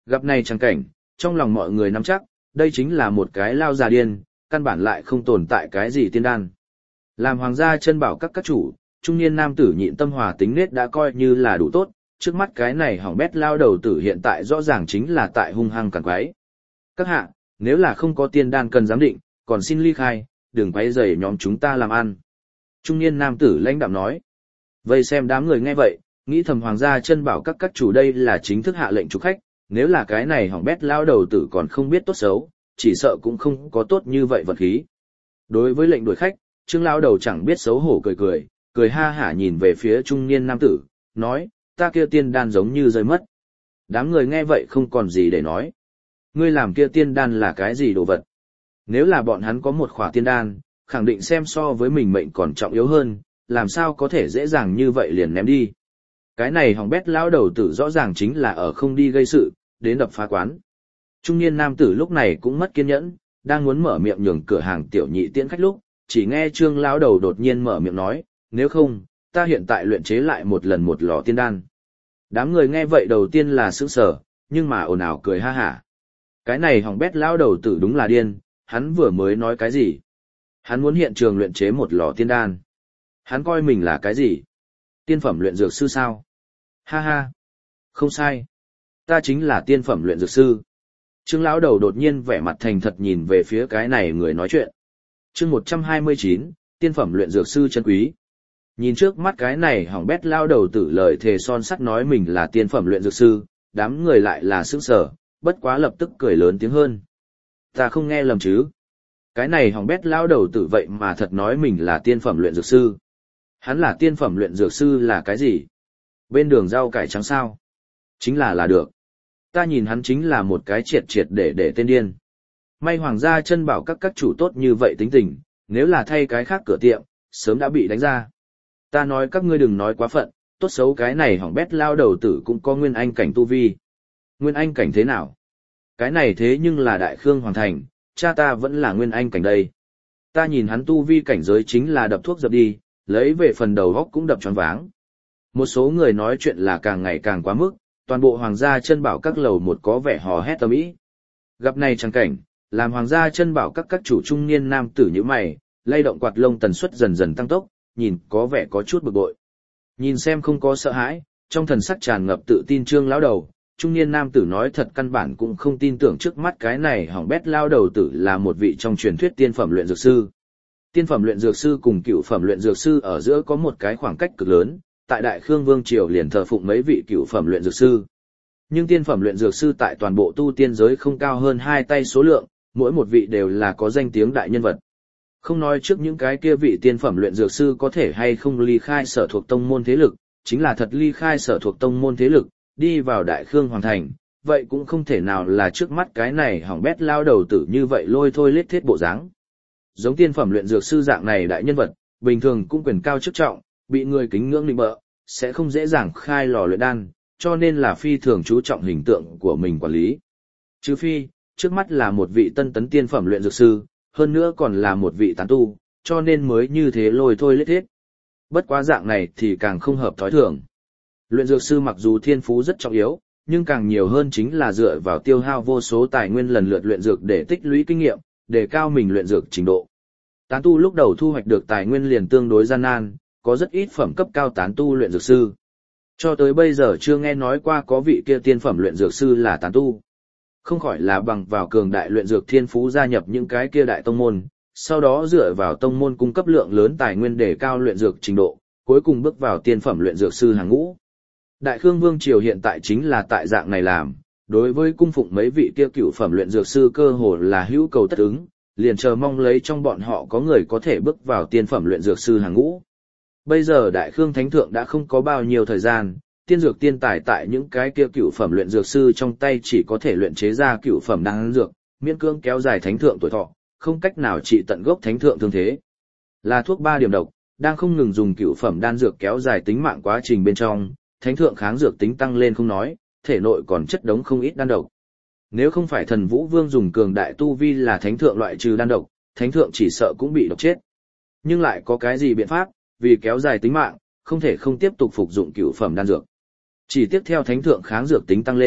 Gặp này chẳng cảnh, trong lòng mọi người nắm chắc, đây chính là một cái lao già điên, căn bản lại không tồn tại cái gì tiên đan. Làm hoàng gia chân bảo các chủ, trung niên nam tử nhịn tâm hòa tính nết đã coi như là đủ tốt, trước mắt cái này hỏng bét lao đầu tử hiện tại rõ ràng chính là tại hung hăng càn quái. Các hạ, nếu là không có tiên đan cần giám định, còn xin ly khai, đừng quấy rầy nhóm chúng ta làm ăn. Trung niên nam tử lãnh đạm nói. Vây xem đám người nghe vậy, nghĩ thầm hoàng gia chân bảo các chủ đây là chính thức hạ lệnh chủ khách, nếu là cái này hỏng bét lao đầu tử còn không biết tốt xấu, chỉ sợ cũng không có tốt như vậy vật khí. Đối với lệnh đuổi khách, Trương lao đầu chẳng biết xấu hổ cười ha hả nhìn về phía trung niên nam tử, nói, ta kia tiên đan giống như rơi mất. Đám người nghe vậy không còn gì để nói. Ngươi làm kia tiên đan là cái gì đồ vật? Nếu là bọn hắn có một khỏa tiên đan, khẳng định xem so với mình mệnh còn trọng yếu hơn, làm sao có thể dễ dàng như vậy liền ném đi. Cái này hỏng bét lão đầu tử rõ ràng chính là ở không đi gây sự, đến đập phá quán. Trung niên nam tử lúc này cũng mất kiên nhẫn, đang muốn mở miệng nhường cửa hàng tiểu nhị tiễn khách lúc, chỉ nghe Trương lão đầu đột nhiên mở miệng nói, nếu không, ta hiện tại luyện chế lại một lần một lò tiên đan. Đám người nghe vậy đầu tiên là sững sờ, nhưng mà ồn ào cười ha hả. Cái này hỏng bét lão đầu tử đúng là điên, hắn vừa mới nói cái gì? Hắn muốn hiện trường luyện chế một lò tiên đan. Hắn coi mình là cái gì? Tiên phẩm luyện dược sư sao? Ha ha. Không sai. Ta chính là tiên phẩm luyện dược sư. Trương lão đầu đột nhiên vẻ mặt thành thật nhìn về phía cái này người nói chuyện. Chương 129, tiên phẩm luyện dược sư chân quý. Nhìn trước mắt cái này hỏng bét lao đầu tử lời thề son sắt nói mình là tiên phẩm luyện dược sư, đám người lại là sững sờ, bất quá lập tức cười lớn tiếng hơn. Ta không nghe lầm chứ? Cái này hỏng bét lao đầu tử vậy mà thật nói mình là tiên phẩm luyện dược sư. Hắn là tiên phẩm luyện dược sư là cái gì? Bên đường rau cải trắng sao? Chính là được. Ta nhìn hắn chính là một cái triệt để tên điên. May hoàng gia chân bảo các chủ tốt như vậy tính tình, nếu là thay cái khác cửa tiệm, sớm đã bị đánh ra. Ta nói các ngươi đừng nói quá phận, tốt xấu cái này hỏng bét lao đầu tử cũng có nguyên anh cảnh tu vi. Nguyên anh cảnh thế nào? Cái này thế nhưng là đại khương hoàng thành, cha ta vẫn là nguyên anh cảnh đây. Ta nhìn hắn tu vi cảnh giới chính là đập thuốc dập đi, lấy về phần đầu góc cũng đập choáng váng. Một số người nói chuyện là càng ngày càng quá mức, toàn bộ hoàng gia chân bảo các lầu một có vẻ hò hét tầm ý. Gặp này chẳng cảnh, làm hoàng gia chân bảo các chủ trung niên nam tử như mày, lay động quạt lông tần suất dần dần tăng tốc, nhìn có vẻ có chút bực bội. Nhìn xem không có sợ hãi, trong thần sắc tràn ngập tự tin Trương lão đầu, trung niên nam tử nói thật căn bản cũng không tin tưởng trước mắt cái này hỏng bét lao đầu tử là một vị trong truyền thuyết tiên phẩm luyện dược sư. Tiên phẩm luyện dược sư cùng cựu phẩm luyện dược sư ở giữa có một cái khoảng cách cực lớn, tại Đại Khương Vương Triều liền thờ phụng mấy vị cựu phẩm luyện dược sư. Nhưng tiên phẩm luyện dược sư tại toàn bộ tu tiên giới không cao hơn 2 tay số lượng, mỗi một vị đều là có danh tiếng đại nhân vật. Không nói trước những cái kia vị tiên phẩm luyện dược sư có thể hay không ly khai sở thuộc tông môn thế lực, chính là thật ly khai sở thuộc tông môn thế lực, đi vào Đại Khương Hoàng Thành, vậy cũng không thể nào là trước mắt cái này hỏng bét lao đầu tử như vậy lôi thôi lết thiết bộ dáng. Giống tiên phẩm luyện dược sư dạng này đại nhân vật, bình thường cũng quyền cao chức trọng, bị người kính ngưỡng định bợ, sẽ không dễ dàng khai lò luyện đan, cho nên là phi thường chú trọng hình tượng của mình quản lý. Trừ phi, trước mắt là một vị tân tấn tiên phẩm luyện dược sư, hơn nữa còn là một vị tán tu, cho nên mới như thế lôi thôi lết thiết. Bất quá dạng này thì càng không hợp thói thường. Luyện dược sư mặc dù thiên phú rất trọng yếu, nhưng càng nhiều hơn chính là dựa vào tiêu hao vô số tài nguyên lần lượt luyện dược để tích lũy kinh nghiệm, để cao mình luyện dược trình độ. Tán tu lúc đầu thu hoạch được tài nguyên liền tương đối gian nan, có rất ít phẩm cấp cao tán tu luyện dược sư. Cho tới bây giờ chưa nghe nói qua có vị kia tiên phẩm luyện dược sư là tán tu. Không khỏi là bằng vào cường đại luyện dược thiên phú gia nhập những cái kia đại tông môn, sau đó dựa vào tông môn cung cấp lượng lớn tài nguyên để cao luyện dược trình độ, cuối cùng bước vào tiên phẩm luyện dược sư hàng ngũ. Đại Khương Vương Triều hiện tại chính là tại dạng này làm, đối với cung phụng mấy vị kia cựu phẩm luyện dược sư cơ hồ là hữu cầu tất ứng, liền chờ mong lấy trong bọn họ có người có thể bước vào tiên phẩm luyện dược sư hàng ngũ. Bây giờ Đại Khương Thánh Thượng đã không có bao nhiêu thời gian, tiên dược tiên tài tại những cái kia cựu phẩm luyện dược sư trong tay chỉ có thể luyện chế ra cựu phẩm đan dược, miễn cưỡng kéo dài Thánh Thượng tuổi thọ, không cách nào trị tận gốc Thánh Thượng thương thế. Là thuốc 3 điểm độc, đang không ngừng dùng cựu phẩm đan dược kéo dài tính mạng quá trình bên trong, Thánh Thượng kháng dược tính tăng lên không nói, thể nội còn chất đống không ít đan độc. Nếu không phải Thần Vũ Vương dùng cường đại tu vi là Thánh Thượng loại trừ đan độc, Thánh Thượng chỉ sợ cũng bị độc chết. Nhưng lại có cái gì biện pháp, vì kéo dài tính mạng, không thể không tiếp tục phục dụng cựu phẩm đan dược. Chỉ tiếp theo Thánh Thượng kháng dược tính tăng lên,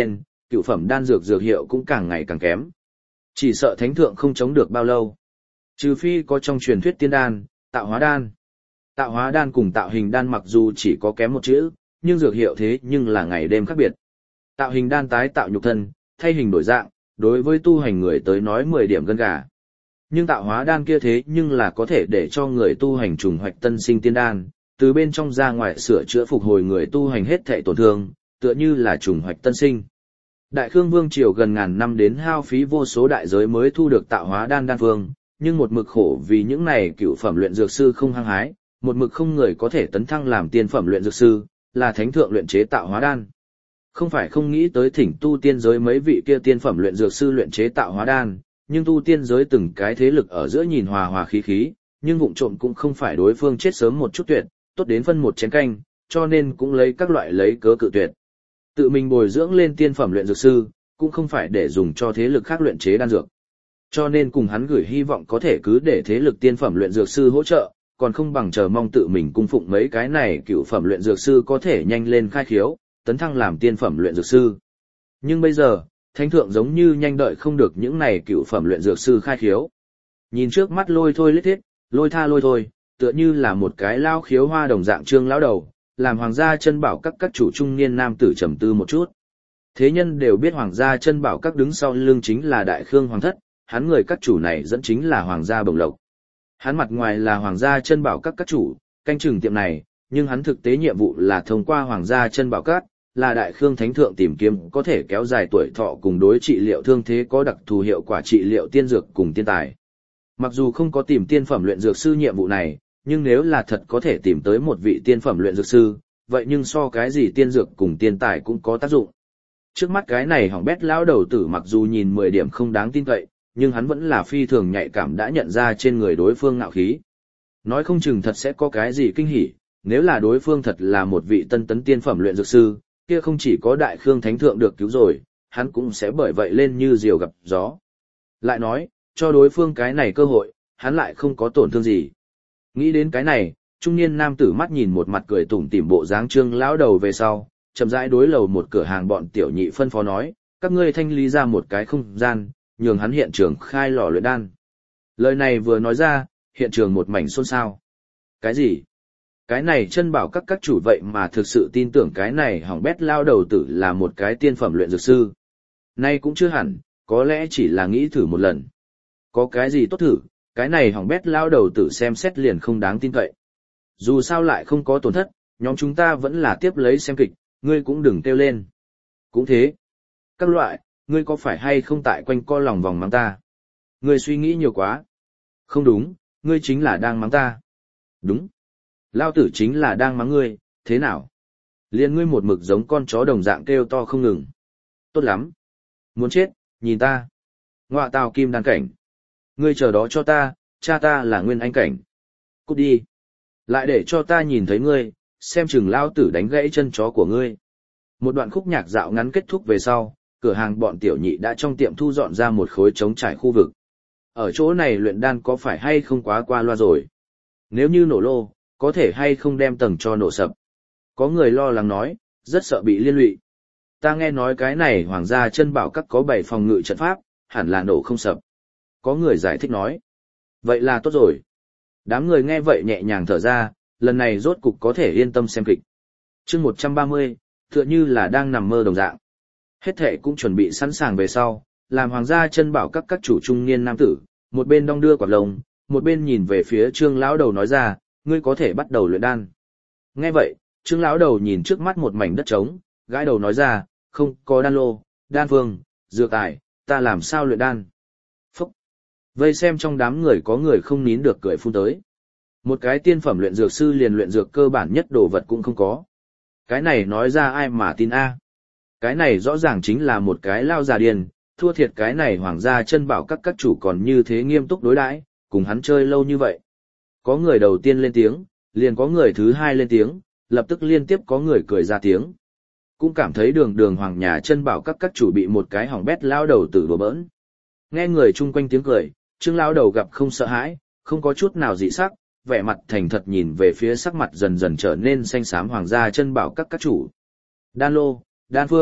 cựu phẩm đan dược dược hiệu cũng càng ngày càng kém. Chỉ sợ thánh thượng không chống được bao lâu. Trừ phi có trong truyền thuyết tiên đan, tạo hóa đan. Tạo hóa đan cùng tạo hình đan mặc dù chỉ có kém một chữ, nhưng dược hiệu thế nhưng là ngày đêm khác biệt. Tạo hình đan tái tạo nhục thân, thay hình đổi dạng, đối với tu hành người tới nói 10 điểm gân gà. Nhưng tạo hóa đan kia thế nhưng là có thể để cho người tu hành trùng hoạch tân sinh tiên đan, từ bên trong ra ngoài sửa chữa phục hồi người tu hành hết thảy tổn thương, tựa như là trùng hoạch tân sinh. Đại Khương Vương triều gần ngàn năm đến hao phí vô số đại giới mới thu được tạo hóa đan đan phương, nhưng một mực khổ vì những này cựu phẩm luyện dược sư không hăng hái, một mực không người có thể tấn thăng làm tiên phẩm luyện dược sư, là thánh thượng luyện chế tạo hóa đan. Không phải không nghĩ tới thỉnh tu tiên giới mấy vị kia tiên phẩm luyện dược sư luyện chế tạo hóa đan, nhưng tu tiên giới từng cái thế lực ở giữa nhìn hòa hòa khí khí, nhưng vụng trộm cũng không phải đối phương chết sớm một chút tuyệt, tốt đến phân một chén canh, cho nên cũng lấy các loại lấy cớ cự tuyệt. Tự mình bồi dưỡng lên tiên phẩm luyện dược sư, cũng không phải để dùng cho thế lực khác luyện chế đan dược. Cho nên cùng hắn gửi hy vọng có thể cứ để thế lực tiên phẩm luyện dược sư hỗ trợ, còn không bằng chờ mong tự mình cung phụng mấy cái này cựu phẩm luyện dược sư có thể nhanh lên khai khiếu, tấn thăng làm tiên phẩm luyện dược sư. Nhưng bây giờ, thánh thượng giống như nhanh đợi không được những này cựu phẩm luyện dược sư khai khiếu. Nhìn trước mắt lôi thôi lít thiết, lôi tha lôi thôi, tựa như là một cái lao khiếu hoa đồng dạng trương lão đầu, làm hoàng gia chân bảo các chủ trung niên nam tử trầm tư một chút. Thế nhân đều biết hoàng gia chân bảo các đứng sau lưng chính là Đại Khương Hoàng thất, hắn người các chủ này dẫn chính là hoàng gia Bồng Lộc. Hắn mặt ngoài là hoàng gia chân bảo các chủ, canh chừng tiệm này, nhưng hắn thực tế nhiệm vụ là thông qua hoàng gia chân bảo các, là Đại Khương Thánh Thượng tìm kiếm có thể kéo dài tuổi thọ cùng đối trị liệu thương thế có đặc thù hiệu quả trị liệu tiên dược cùng tiên tài. Mặc dù không có tìm tiên phẩm luyện dược sư nhiệm vụ này, nhưng nếu là thật có thể tìm tới một vị tiên phẩm luyện dược sư, vậy nhưng so cái gì tiên dược cùng tiên tài cũng có tác dụng. Trước mắt cái này hỏng bét lão đầu tử mặc dù nhìn 10 điểm không đáng tin cậy, nhưng hắn vẫn là phi thường nhạy cảm đã nhận ra trên người đối phương ngạo khí. Nói không chừng thật sẽ có cái gì kinh hỉ, nếu là đối phương thật là một vị tân tấn tiên phẩm luyện dược sư, kia không chỉ có Đại Khương Thánh Thượng được cứu rồi, hắn cũng sẽ bởi vậy lên như diều gặp gió. Lại nói, cho đối phương cái này cơ hội, hắn lại không có tổn thương gì. Nghĩ đến cái này, trung niên nam tử mắt nhìn một mặt cười tủm tỉm bộ dáng trương lão đầu về sau, chậm rãi đối lầu một cửa hàng bọn tiểu nhị phân phó nói, các ngươi thanh lý ra một cái không gian, nhường hắn hiện trường khai lò luyện đan. Lời này vừa nói ra, hiện trường một mảnh xôn xao. Cái gì? Cái này chân bảo các chủ vậy mà thực sự tin tưởng cái này hỏng bét lao đầu tử là một cái tiên phẩm luyện dược sư. Nay cũng chưa hẳn, có lẽ chỉ là nghĩ thử một lần. Có cái gì tốt thử, cái này hỏng bét lao đầu tử xem xét liền không đáng tin cậy. Dù sao lại không có tổn thất, nhóm chúng ta vẫn là tiếp lấy xem kịch, ngươi cũng đừng kêu lên. Cũng thế. Các loại, ngươi có phải hay không tại quanh co lòng vòng mắng ta? Ngươi suy nghĩ nhiều quá. Không đúng, ngươi chính là đang mắng ta. Đúng. Lao tử chính là đang mắng ngươi, thế nào? Liên ngươi một mực giống con chó đồng dạng kêu to không ngừng. Tốt lắm. Muốn chết, nhìn ta. Ngọa tào kim đan cảnh. Ngươi chờ đó cho ta, cha ta là nguyên anh cảnh. Cút đi. Lại để cho ta nhìn thấy ngươi, xem chừng lao tử đánh gãy chân chó của ngươi. Một đoạn khúc nhạc dạo ngắn kết thúc về sau, cửa hàng bọn tiểu nhị đã trong tiệm thu dọn ra một khối trống trải khu vực. Ở chỗ này luyện đan có phải hay không quá qua loa rồi? Nếu như nổ lô, có thể hay không đem tầng cho nổ sập? Có người lo lắng nói, rất sợ bị liên lụy. Ta nghe nói cái này hoàng gia chân bảo các có 7 phòng ngự trận pháp, hẳn là nổ không sập. Có người giải thích nói. Vậy là tốt rồi. Đám người nghe vậy nhẹ nhàng thở ra, lần này rốt cục có thể yên tâm xem kịch. Chương 130, tựa như là đang nằm mơ đồng dạng. Hết thệ cũng chuẩn bị sẵn sàng về sau, làm hoàng gia chân bảo các chủ trung niên nam tử, một bên đong đưa quạt lông, một bên nhìn về phía Trương lão đầu nói ra, ngươi có thể bắt đầu luyện đan. Nghe vậy, Trương lão đầu nhìn trước mắt một mảnh đất trống, gãi đầu nói ra, không có đan lô, đan phương, dược tài, ta làm sao luyện đan? Phúc! Vây xem trong đám người có người không nín được cười phun tới. Một cái tiên phẩm luyện dược sư liền luyện dược cơ bản nhất đồ vật cũng không có. Cái này nói ra ai mà tin a? Cái này rõ ràng chính là một cái lao già điên, thua thiệt cái này hoàng gia chân bảo các chủ còn như thế nghiêm túc đối đãi, cùng hắn chơi lâu như vậy. Có người đầu tiên lên tiếng, liền có người thứ hai lên tiếng, lập tức liên tiếp có người cười ra tiếng. Cũng cảm thấy đường hoàng nhà chân bảo các chủ bị một cái hỏng bét lao đầu tử đùa bỡn. Nghe người chung quanh tiếng cười, Trương lao đầu gặp không sợ hãi, không có chút nào dị sắc, vẻ mặt thành thật nhìn về phía sắc mặt dần dần trở nên xanh xám hoàng gia chân bảo các chủ. Đan lô, đan phương,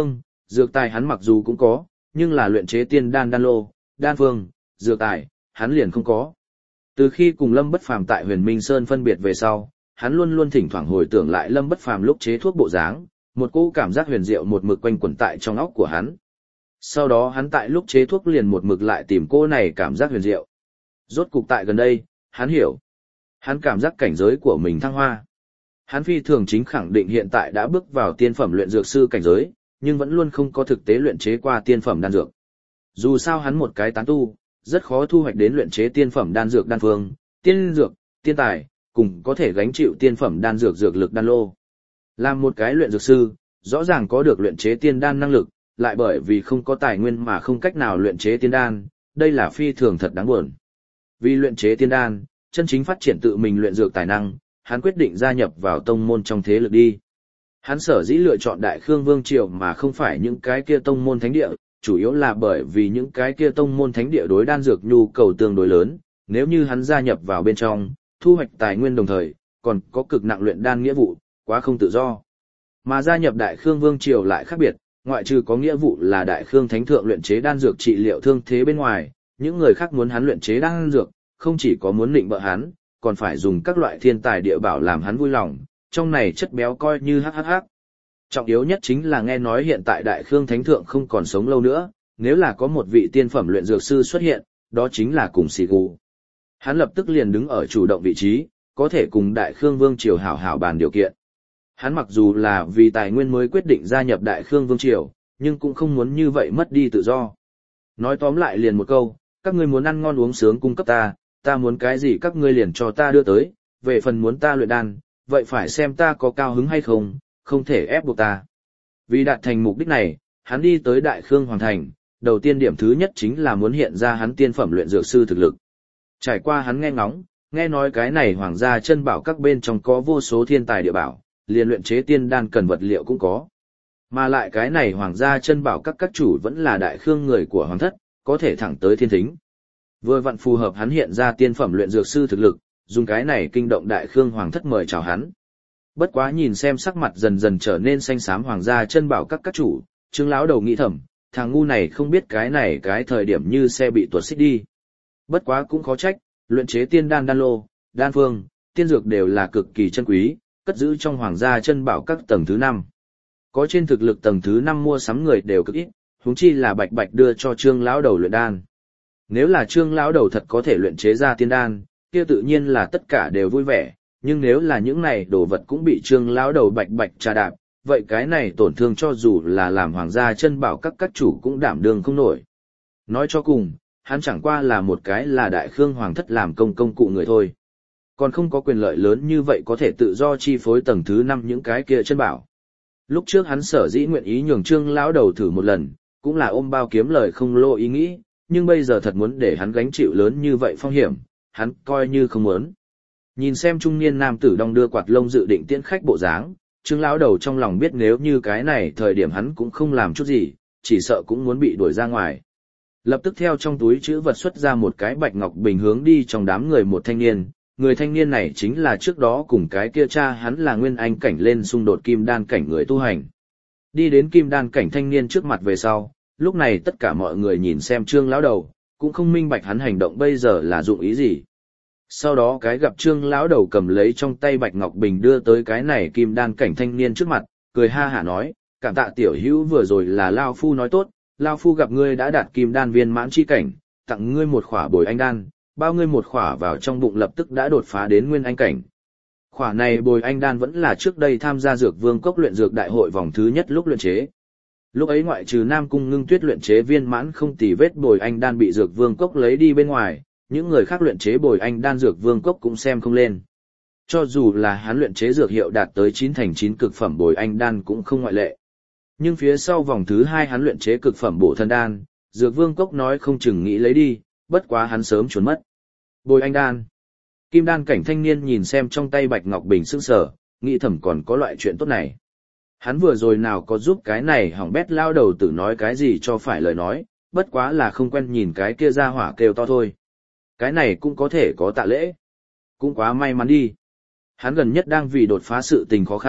dược tài hắn mặc dù cũng có, nhưng là luyện chế tiên đan đan lô, đan phương, dược tài, hắn liền không có. Từ khi cùng Lâm Bất Phàm tại Huyền Minh Sơn phân biệt về sau, hắn luôn luôn thỉnh thoảng hồi tưởng lại Lâm Bất Phàm lúc chế thuốc bộ dáng, một cỗ cảm giác huyền diệu một mực quanh quẩn tại trong óc của hắn. Sau đó hắn tại lúc chế thuốc liền một mực lại tìm cô này cảm giác huyền diệu. Rốt cục tại gần đây, hắn hiểu. Hắn cảm giác cảnh giới của mình thăng hoa. Hắn phi thường chính khẳng định hiện tại đã bước vào tiên phẩm luyện dược sư cảnh giới, nhưng vẫn luôn không có thực tế luyện chế qua tiên phẩm đan dược. Dù sao hắn một cái tán tu, rất khó thu hoạch đến luyện chế tiên phẩm đan dược đan phương, tiên dược, tiên tài, cùng có thể gánh chịu tiên phẩm đan dược dược lực đan lô. Làm một cái luyện dược sư, rõ ràng có được luyện chế tiên đan năng lực, lại bởi vì không có tài nguyên mà không cách nào luyện chế tiên đan, đây là phi thường thật đáng buồn. Vì luyện chế tiên đan, chân chính phát triển tự mình luyện dược tài năng, hắn quyết định gia nhập vào tông môn trong thế lực đi. Hắn sở dĩ lựa chọn Đại Khương Vương Triều mà không phải những cái kia tông môn thánh địa, chủ yếu là bởi vì những cái kia tông môn thánh địa đối đan dược nhu cầu tương đối lớn, nếu như hắn gia nhập vào bên trong, thu hoạch tài nguyên đồng thời, còn có cực nặng luyện đan nghĩa vụ, quá không tự do. Mà gia nhập Đại Khương Vương Triều lại khác biệt, ngoại trừ có nghĩa vụ là Đại Khương Thánh Thượng luyện chế đan dược trị liệu thương thế bên ngoài, những người khác muốn hắn luyện chế đan dược, không chỉ có muốn định bợ hắn, còn phải dùng các loại thiên tài địa bảo làm hắn vui lòng, trong này chất béo coi như hắc. Trọng yếu nhất chính là nghe nói hiện tại Đại Khương Thánh Thượng không còn sống lâu nữa, nếu là có một vị tiên phẩm luyện dược sư xuất hiện, đó chính là cùng Sì Gu. Hắn lập tức liền đứng ở chủ động vị trí, có thể cùng Đại Khương Vương Triều hảo hảo bàn điều kiện. Hắn mặc dù là vì tài nguyên mới quyết định gia nhập Đại Khương Vương Triều, nhưng cũng không muốn như vậy mất đi tự do. Nói tóm lại liền một câu, các ngươi muốn ăn ngon uống sướng cung cấp ta muốn cái gì các ngươi liền cho ta đưa tới, về phần muốn ta luyện đan, vậy phải xem ta có cao hứng hay không, không thể ép buộc ta. Vì đạt thành mục đích này, hắn đi tới Đại Khương Hoàng Thành, đầu tiên điểm thứ nhất chính là muốn hiện ra hắn tiên phẩm luyện dược sư thực lực. Trải qua hắn nghe ngóng, nghe nói cái này hoàng gia chân bảo các bên trong có vô số thiên tài địa bảo, liền luyện chế tiên đan cần vật liệu cũng có. Mà lại cái này hoàng gia chân bảo các chủ vẫn là Đại Khương người của hoàng thất, có thể thẳng tới thiên thính. Vừa vặn phù hợp hắn hiện ra tiên phẩm luyện dược sư thực lực, dùng cái này kinh động Đại Khương hoàng thất mời chào hắn. Bất quá nhìn xem sắc mặt dần dần trở nên xanh xám hoàng gia chân bảo các chủ, Trương lão đầu nghĩ thầm, thằng ngu này không biết cái này cái thời điểm như xe bị tuột xích đi. Bất quá cũng khó trách, luyện chế tiên đan đan lô, đan phương, tiên dược đều là cực kỳ chân quý, cất giữ trong hoàng gia chân bảo các tầng thứ 5. Có trên thực lực tầng thứ 5 mua sắm người đều cực ít, huống chi là bạch bạch đưa cho Trương lão đầu luyện đan. Nếu là Trương lão đầu thật có thể luyện chế ra tiên đan, kia tự nhiên là tất cả đều vui vẻ, nhưng nếu là những này đồ vật cũng bị Trương lão đầu bạch bạch trà đạp, vậy cái này tổn thương cho dù là làm hoàng gia chân bảo các chủ cũng đảm đương không nổi. Nói cho cùng, hắn chẳng qua là một cái là Đại Khương hoàng thất làm công cụ người thôi. Còn không có quyền lợi lớn như vậy có thể tự do chi phối tầng thứ 5 những cái kia chân bảo. Lúc trước hắn sở dĩ nguyện ý nhường Trương lão đầu thử một lần, cũng là ôm bao kiếm lời không lô ý nghĩ, nhưng bây giờ thật muốn để hắn gánh chịu lớn như vậy phong hiểm, hắn coi như không muốn. Nhìn xem trung niên nam tử đong đưa quạt lông dự định tiễn khách bộ dáng, Trương lão đầu trong lòng biết nếu như cái này thời điểm hắn cũng không làm chút gì, chỉ sợ cũng muốn bị đuổi ra ngoài. Lập tức theo trong túi trữ vật xuất ra một cái bạch ngọc bình hướng đi trong đám người một thanh niên, người thanh niên này chính là trước đó cùng cái kia cha hắn là nguyên anh cảnh lên xung đột kim đan cảnh người tu hành. Đi đến kim đan cảnh thanh niên trước mặt về sau, lúc này tất cả mọi người nhìn xem Trương lão đầu, cũng không minh bạch hắn hành động bây giờ là dụng ý gì. Sau đó cái gặp Trương lão đầu cầm lấy trong tay bạch ngọc bình đưa tới cái này kim đan cảnh thanh niên trước mặt, cười ha hả nói, cảm tạ tiểu hữu vừa rồi là Lao Phu nói tốt, Lao Phu gặp ngươi đã đạt kim đan viên mãn chi cảnh, tặng ngươi một khỏa bồi anh đan, bao ngươi một khỏa vào trong bụng lập tức đã đột phá đến nguyên anh cảnh. Khỏa này bồi anh đan vẫn là trước đây tham gia dược vương cốc luyện dược đại hội vòng thứ nhất lúc luyện chế. Lúc ấy ngoại trừ Nam Cung Ngưng Tuyết luyện chế viên mãn không tì vết bồi anh đan bị dược vương cốc lấy đi bên ngoài, những người khác luyện chế bồi anh đan dược vương cốc cũng xem không lên. Cho dù là hắn luyện chế dược hiệu đạt tới 9/9 cực phẩm bồi anh đan cũng không ngoại lệ. Nhưng phía sau vòng thứ 2 hắn luyện chế cực phẩm bổ thân đan, dược vương cốc nói không chừng nghĩ lấy đi, bất quá hắn sớm trốn mất. Bồi anh đan. Kim đan cảnh thanh niên nhìn xem trong tay bạch ngọc bình sững sờ, nghĩ thầm còn có loại chuyện tốt này. Hắn vừa rồi nào có giúp cái này hỏng bét lao đầu tử nói cái gì cho phải lời nói, bất quá là không quen nhìn cái kia ra hỏa kêu to thôi. Cái này cũng có thể có tạ lễ. Cũng quá may mắn đi. Hắn gần nhất đang vì đột phá sự tình khó khăn,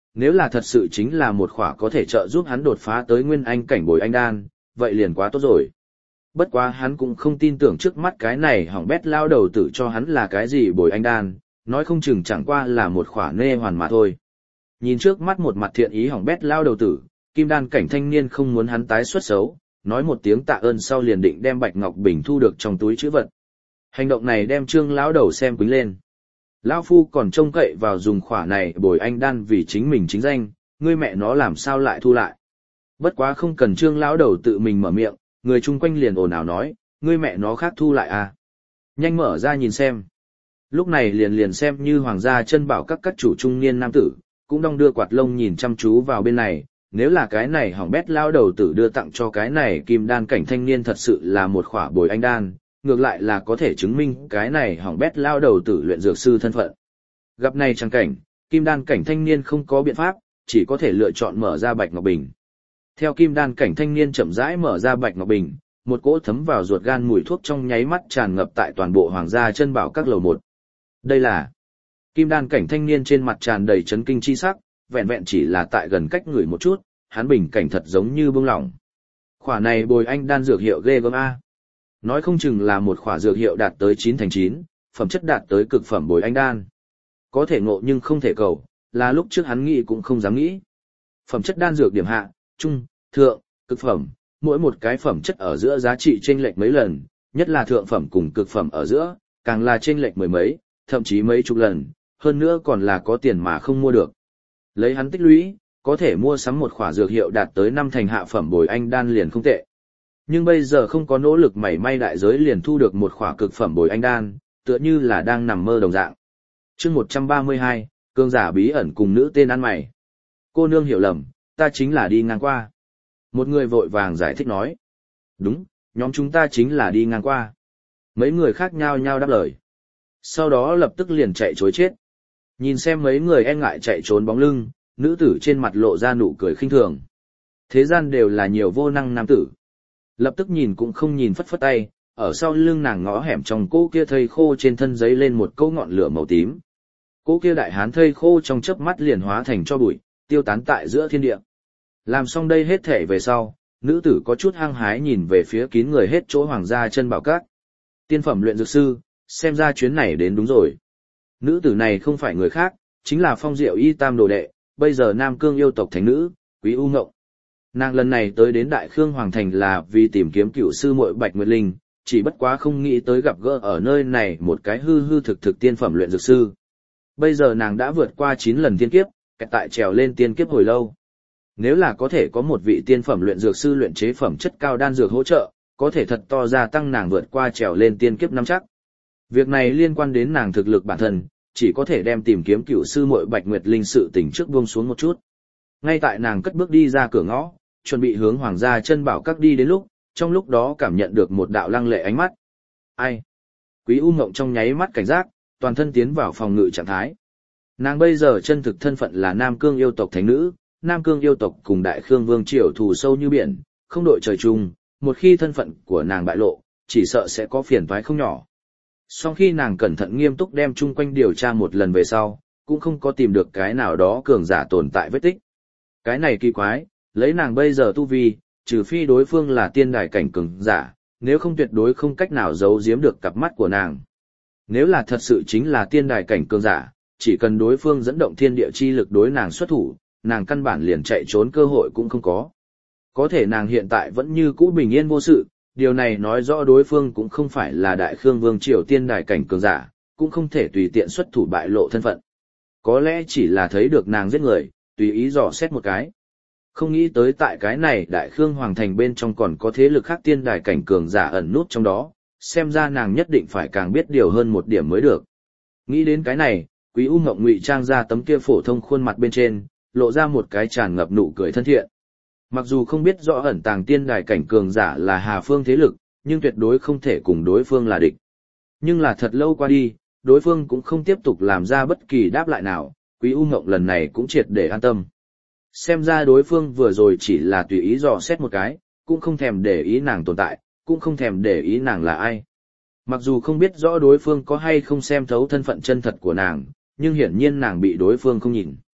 nếu là thật sự chính là một khỏa có thể trợ giúp hắn đột phá tới nguyên anh cảnh bồi anh đan, vậy liền quá tốt rồi. Bất quá hắn cũng không tin tưởng trước mắt cái này hỏng bét lao đầu tử cho hắn là cái gì bồi anh đan, nói không chừng chẳng qua là một khỏa nê hoàn mà thôi. Nhìn trước mắt một mặt thiện ý hỏng bét lao đầu tử, kim đan cảnh thanh niên không muốn hắn tái xuất xấu, nói một tiếng tạ ơn sau liền định đem bạch ngọc bình thu được trong túi chữ vật. Hành động này đem Trương lão đầu xem quýnh lên. Lão phu còn trông cậy vào dùng khỏa này bồi anh đan vì chính mình chính danh, ngươi mẹ nó làm sao lại thu lại. Bất quá không cần Trương lão đầu tự mình mở miệng, người chung quanh liền ồn ào nói, ngươi mẹ nó khác thu lại à. Nhanh mở ra nhìn xem. Lúc này liền xem như hoàng gia chân bảo các chủ trung niên nam tử, cũng đong đưa quạt lông nhìn chăm chú vào bên này, nếu là cái này hỏng bét lao đầu tử đưa tặng cho cái này kim đan cảnh thanh niên thật sự là một khỏa bồi anh đan, ngược lại là có thể chứng minh cái này hỏng bét lao đầu tử luyện dược sư thân phận. Gặp này chẳng cảnh, kim đan cảnh thanh niên không có biện pháp, chỉ có thể lựa chọn mở ra bạch ngọc bình. Theo kim đan cảnh thanh niên chậm rãi mở ra bạch ngọc bình, một cỗ thấm vào ruột gan mùi thuốc trong nháy mắt tràn ngập tại toàn bộ hoàng gia chân bảo các lầu một. Đây là kim đan cảnh thanh niên trên mặt tràn đầy chấn kinh chi sắc, vẹn vẹn chỉ là tại gần cách người một chút, hắn bình cảnh thật giống như bông lỏng. Khỏa này bồi anh đan dược hiệu ghê gớm A. Nói không chừng là một khỏa dược hiệu đạt tới 9/9, phẩm chất đạt tới cực phẩm bồi anh đan. Có thể ngộ nhưng không thể cầu, là lúc trước hắn nghĩ cũng không dám nghĩ. Phẩm chất đan dược điểm hạ, trung, thượng, cực phẩm, mỗi một cái phẩm chất ở giữa giá trị chênh lệch mấy lần, nhất là thượng phẩm cùng cực phẩm ở giữa, càng là chênh lệch mười mấy, thậm chí mấy chục lần, hơn nữa còn là có tiền mà không mua được. Lấy hắn tích lũy, có thể mua sắm một khỏa dược hiệu đạt tới 5 thành hạ phẩm bồi anh đan liền không tệ. Nhưng bây giờ không có nỗ lực mảy may đại giới liền thu được một khỏa cực phẩm bồi anh đan, tựa như là đang nằm mơ đồng dạng. Chương 132, cường giả bí ẩn cùng nữ tên ăn mày. Cô nương hiểu lầm, ta chính là đi ngang qua. Một người vội vàng giải thích nói. Đúng, nhóm chúng ta chính là đi ngang qua. Mấy người khác nhao nhao đáp lời. Sau đó lập tức liền chạy trối chết. Nhìn xem mấy người e ngại chạy trốn bóng lưng, nữ tử trên mặt lộ ra nụ cười khinh thường. Thế gian đều là nhiều vô năng nam tử. Lập tức nhìn cũng không nhìn phất phất tay, ở sau lưng nàng ngõ hẻm trong cỗ kia thây khô trên thân giấy lên một câu ngọn lửa màu tím. Cỗ kia đại hán thây khô trong chớp mắt liền hóa thành cho bụi, tiêu tán tại giữa thiên địa. Làm xong đây hết thể về sau, nữ tử có chút hăng hái nhìn về phía kín người hết chỗ hoàng gia chân bảo các. Tiên phẩm luyện dược sư, xem ra chuyến này đến đúng rồi. Nữ tử này không phải người khác, chính là Phong Diệu Y tam đồ đệ, bây giờ Nam Cương yêu tộc thánh nữ, Quý U Ngộng. Nàng lần này tới đến Đại Khương Hoàng Thành là vì tìm kiếm cựu sư muội Bạch Nguyệt Linh, chỉ bất quá không nghĩ tới gặp gỡ ở nơi này một cái hư hư thực tiên phẩm luyện dược sư. Bây giờ nàng đã vượt qua 9 lần tiên kiếp, kẹt tại trèo lên tiên kiếp hồi lâu. Nếu là có thể có một vị tiên phẩm luyện dược sư luyện chế phẩm chất cao đan dược hỗ trợ, có thể thật to gia tăng nàng vượt qua trèo lên tiên kiếp năm chắc. Việc này liên quan đến nàng thực lực bản thân, chỉ có thể đem tìm kiếm cựu sư muội Bạch Nguyệt Linh sự tình trước buông xuống một chút. Ngay tại nàng cất bước đi ra cửa ngõ, chuẩn bị hướng hoàng gia chân bảo các đi đến lúc, trong lúc đó cảm nhận được một đạo lăng lệ ánh mắt. Ai? Quý U Ngộng trong nháy mắt cảnh giác, toàn thân tiến vào phòng ngự trạng thái. Nàng bây giờ chân thực thân phận là Nam Cương yêu tộc thánh nữ, Nam Cương yêu tộc cùng Đại Khương Vương triều thù sâu như biển, không đội trời chung, một khi thân phận của nàng bại lộ, chỉ sợ sẽ có phiền toái không nhỏ. Sau khi nàng cẩn thận nghiêm túc đem chung quanh điều tra một lần về sau, cũng không có tìm được cái nào đó cường giả tồn tại vết tích. Cái này kỳ quái, lấy nàng bây giờ tu vi, trừ phi đối phương là tiên đài cảnh cường giả, nếu không tuyệt đối không cách nào giấu giếm được cặp mắt của nàng. Nếu là thật sự chính là tiên đài cảnh cường giả, chỉ cần đối phương dẫn động thiên địa chi lực đối nàng xuất thủ, nàng căn bản liền chạy trốn cơ hội cũng không có. Có thể nàng hiện tại vẫn như cũ bình yên vô sự, điều này nói rõ đối phương cũng không phải là Đại Khương Vương triều tiên đài cảnh cường giả, cũng không thể tùy tiện xuất thủ bại lộ thân phận. Có lẽ chỉ là thấy được nàng giết người, tùy ý dò xét một cái. Không nghĩ tới tại cái này Đại Khương Hoàng Thành bên trong còn có thế lực khác tiên đài cảnh cường giả ẩn nút trong đó, xem ra nàng nhất định phải càng biết điều hơn một điểm mới được. Nghĩ đến cái này, Quý U Ngộng ngụy trang ra tấm kia phổ thông khuôn mặt bên trên, lộ ra một cái tràn ngập nụ cười thân thiện. Mặc dù không biết rõ ẩn tàng tiên đài cảnh cường giả là Hà Phương thế lực, nhưng tuyệt đối không thể cùng đối phương là địch. Nhưng là thật lâu qua đi, đối phương cũng không tiếp tục làm ra bất kỳ đáp lại nào, Quý U Ngộng lần này cũng triệt để an tâm. Xem ra đối phương vừa rồi chỉ là tùy ý dò xét một cái, cũng không thèm để ý nàng tồn tại, cũng không thèm để ý nàng là ai. Mặc dù không biết rõ đối phương có hay không xem thấu thân phận chân thật của nàng, nhưng hiển nhiên nàng bị đối phương không nhìn.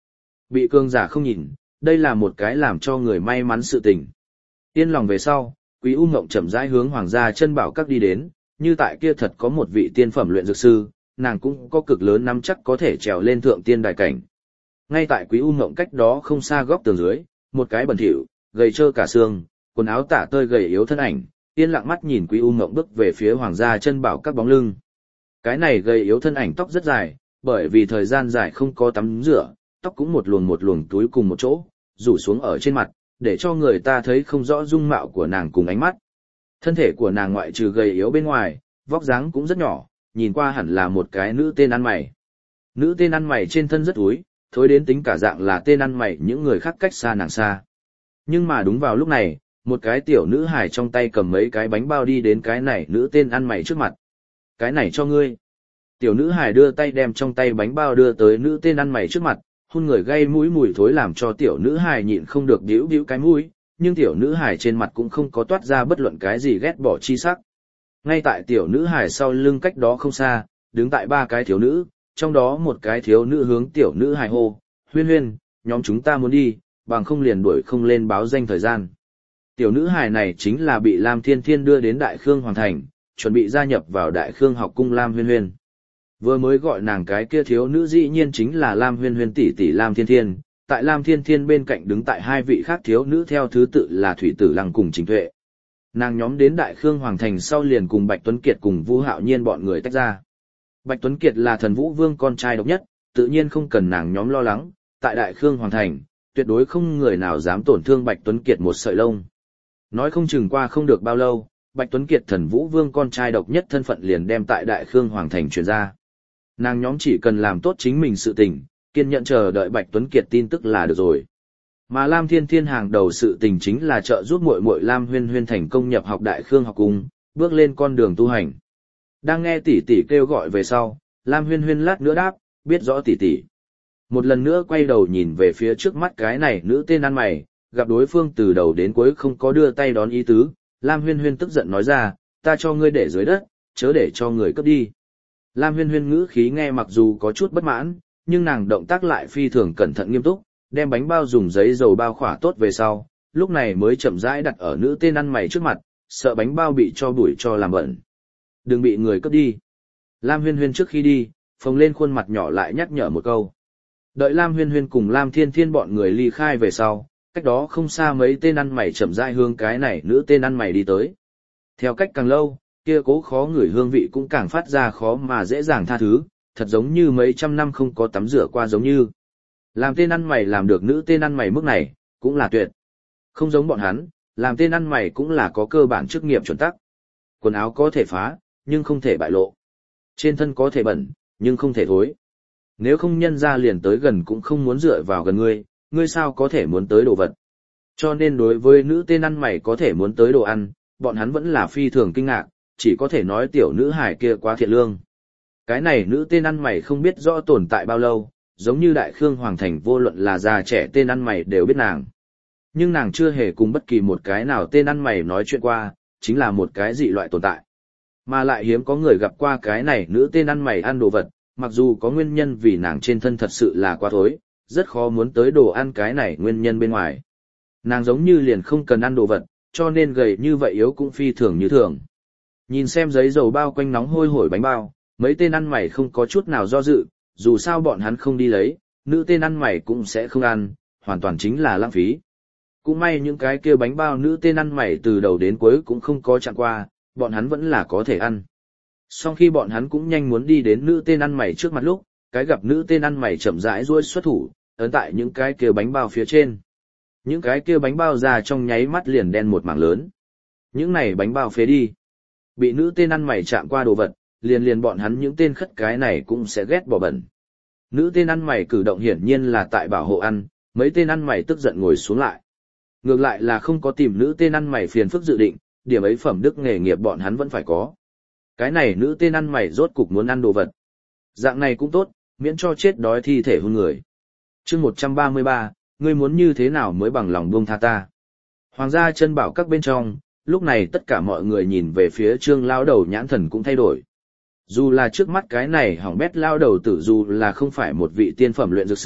Bị cường giả không nhìn, đây là một cái làm cho người may mắn sự tình. Yên lòng về sau, Quý U Ngộng chậm rãi hướng Hoàng gia chân bảo các đi đến, như tại kia thật có một vị tiên phẩm luyện dược sư, nàng cũng có cực lớn nắm chắc có thể trèo lên thượng tiên đại cảnh. Ngay tại Quý U Ngộng cách đó không xa góc tường dưới, một cái bẩn thỉu, gầy trơ cả xương, quần áo tả tơi gầy yếu thân ảnh, yên lặng mắt nhìn Quý U Ngộng bước về phía Hoàng gia chân bảo các bóng lưng. Cái này gầy yếu thân ảnh tóc rất dài, bởi vì thời gian dài không có tắm rửa, tóc cũng một luồng túi cùng một chỗ, rủ xuống ở trên mặt, để cho người ta thấy không rõ dung mạo của nàng cùng ánh mắt. Thân thể của nàng ngoại trừ gầy yếu bên ngoài, vóc dáng cũng rất nhỏ, nhìn qua hẳn là một cái nữ tên ăn mày. Nữ tên ăn mày trên thân rất úi, thối đến tính cả dạng là tên ăn mày những người khác cách xa nàng xa. Nhưng mà đúng vào lúc này, một cái tiểu nữ hài trong tay cầm mấy cái bánh bao đi đến cái này nữ tên ăn mày trước mặt. Cái này cho ngươi. Tiểu nữ hài đưa tay đem trong tay bánh bao đưa tới nữ tên ăn mày trước mặt, hun người gây mũi mùi thối làm cho tiểu nữ hài nhịn không được bĩu bĩu cái mũi, nhưng tiểu nữ hài trên mặt cũng không có toát ra bất luận cái gì ghét bỏ chi sắc. Ngay tại tiểu nữ hài sau lưng cách đó không xa, đứng tại ba cái thiếu nữ, trong đó một cái thiếu nữ hướng tiểu nữ hài hô, Huyên Huyên, nhóm chúng ta muốn đi, bằng không liền đuổi không lên báo danh thời gian. Tiểu nữ hài này chính là bị Lam Thiên Thiên đưa đến Đại Khương Hoàng Thành, chuẩn bị gia nhập vào Đại Khương học cung Lam Huyên Huyên. Vừa mới gọi nàng cái kia thiếu nữ dĩ nhiên chính là Lam Huyên Huyên tỷ tỷ Lam Thiên Thiên, tại Lam Thiên Thiên bên cạnh đứng tại hai vị khác thiếu nữ theo thứ tự là Thủy Tử Lăng cùng Trình Tuệ. Nàng nhóm đến Đại Khương Hoàng Thành sau liền cùng Bạch Tuấn Kiệt cùng Vũ Hạo Nhiên bọn người tách ra. Bạch Tuấn Kiệt là Thần Vũ Vương con trai độc nhất, tự nhiên không cần nàng nhóm lo lắng, tại Đại Khương Hoàng Thành, tuyệt đối không người nào dám tổn thương Bạch Tuấn Kiệt một sợi lông. Nói không chừng qua không được bao lâu, Bạch Tuấn Kiệt Thần Vũ Vương con trai độc nhất thân phận liền đem tại Đại Khương Hoàng Thành truyền ra. Nàng nhóm chỉ cần làm tốt chính mình sự tình, kiên nhẫn chờ đợi Bạch Tuấn Kiệt tin tức là được rồi. Mà Lam Thiên Thiên hàng đầu sự tình chính là trợ giúp muội muội Lam Huyên Huyên thành công nhập học Đại Khương học cung, bước lên con đường tu hành. Đang nghe tỷ tỷ kêu gọi về sau, Lam Huyên Huyên lát nữa đáp, biết rõ tỷ tỷ. Một lần nữa quay đầu nhìn về phía trước mắt cái này nữ tên ăn mày, gặp đối phương từ đầu đến cuối không có đưa tay đón ý tứ, Lam Huyên Huyên tức giận nói ra, ta cho ngươi để dưới đất, chớ để cho người cướp đi. Lam Huyên Huyên ngữ khí nghe mặc dù có chút bất mãn, nhưng nàng động tác lại phi thường cẩn thận nghiêm túc, đem bánh bao dùng giấy dầu bao khỏa tốt về sau, lúc này mới chậm rãi đặt ở nữ tên ăn mày trước mặt, sợ bánh bao bị cho bụi cho làm bẩn. Đừng bị người cướp đi. Lam Huyên Huyên trước khi đi, phồng lên khuôn mặt nhỏ lại nhắc nhở một câu. Đợi Lam Huyên Huyên cùng Lam Thiên Thiên bọn người ly khai về sau, cách đó không xa mấy tên ăn mày chậm rãi hướng cái này nữ tên ăn mày đi tới. Theo cách càng lâu, kia cố khó ngửi hương vị cũng càng phát ra khó mà dễ dàng tha thứ, thật giống như mấy trăm năm không có tắm rửa qua giống như. Làm tên ăn mày làm được nữ tên ăn mày mức này, cũng là tuyệt. Không giống bọn hắn, làm tên ăn mày cũng là có cơ bản chức nghiệp chuẩn tắc. Quần áo có thể phá, nhưng không thể bại lộ. Trên thân có thể bẩn, nhưng không thể thối. Nếu không nhân ra liền tới gần cũng không muốn dựa vào gần ngươi, ngươi sao có thể muốn tới đồ vật. Cho nên đối với nữ tên ăn mày có thể muốn tới đồ ăn, bọn hắn vẫn là phi thường kinh ngạc, chỉ có thể nói tiểu nữ hải kia quá thiện lương. Cái này nữ tên ăn mày không biết rõ tồn tại bao lâu, giống như Đại Khương Hoàng Thành vô luận là già trẻ tên ăn mày đều biết nàng. Nhưng nàng chưa hề cùng bất kỳ một cái nào tên ăn mày nói chuyện qua, chính là một cái dị loại tồn tại. Mà lại hiếm có người gặp qua cái này nữ tên ăn mày ăn đồ vật, mặc dù có nguyên nhân vì nàng trên thân thật sự là quá thối, rất khó muốn tới đồ ăn cái này nguyên nhân bên ngoài. Nàng giống như liền không cần ăn đồ vật, cho nên gầy như vậy yếu cũng phi thường như thường. Nhìn xem giấy dầu bao quanh nóng hôi hổi bánh bao, mấy tên ăn mày không có chút nào do dự, dù sao bọn hắn không đi lấy, nữ tên ăn mày cũng sẽ không ăn, hoàn toàn chính là lãng phí. Cũng may những cái kia bánh bao nữ tên ăn mày từ đầu đến cuối cũng không có chặn qua, bọn hắn vẫn là có thể ăn. Sau khi bọn hắn cũng nhanh muốn đi đến nữ tên ăn mày trước mặt lúc, cái gặp nữ tên ăn mày chậm rãi duỗi xuất thủ, ấn tại những cái kia bánh bao phía trên. Những cái kia bánh bao ra trong nháy mắt liền đen một mảng lớn. Những này bánh bao phế đi. Bị nữ tên ăn mày chạm qua đồ vật, liền bọn hắn những tên khất cái này cũng sẽ ghét bỏ bẩn. Nữ tên ăn mày cử động hiển nhiên là tại bảo hộ ăn, mấy tên ăn mày tức giận ngồi xuống lại. Ngược lại là không có tìm nữ tên ăn mày phiền phức dự định, điểm ấy phẩm đức nghề nghiệp bọn hắn vẫn phải có. Cái này nữ tên ăn mày rốt cục muốn ăn đồ vật. Dạng này cũng tốt, miễn cho chết đói thi thể hôn người. Chương 133, ngươi muốn như thế nào mới bằng lòng buông tha ta? Hoàng gia chân bảo các bên trong, lúc này tất cả mọi người nhìn về phía Trương lao đầu nhãn thần cũng thay đổi. Dù là trước mắt cái này hỏng bét lao đầu tử dù là không phải một vị tiên phẩm luyện dược sư,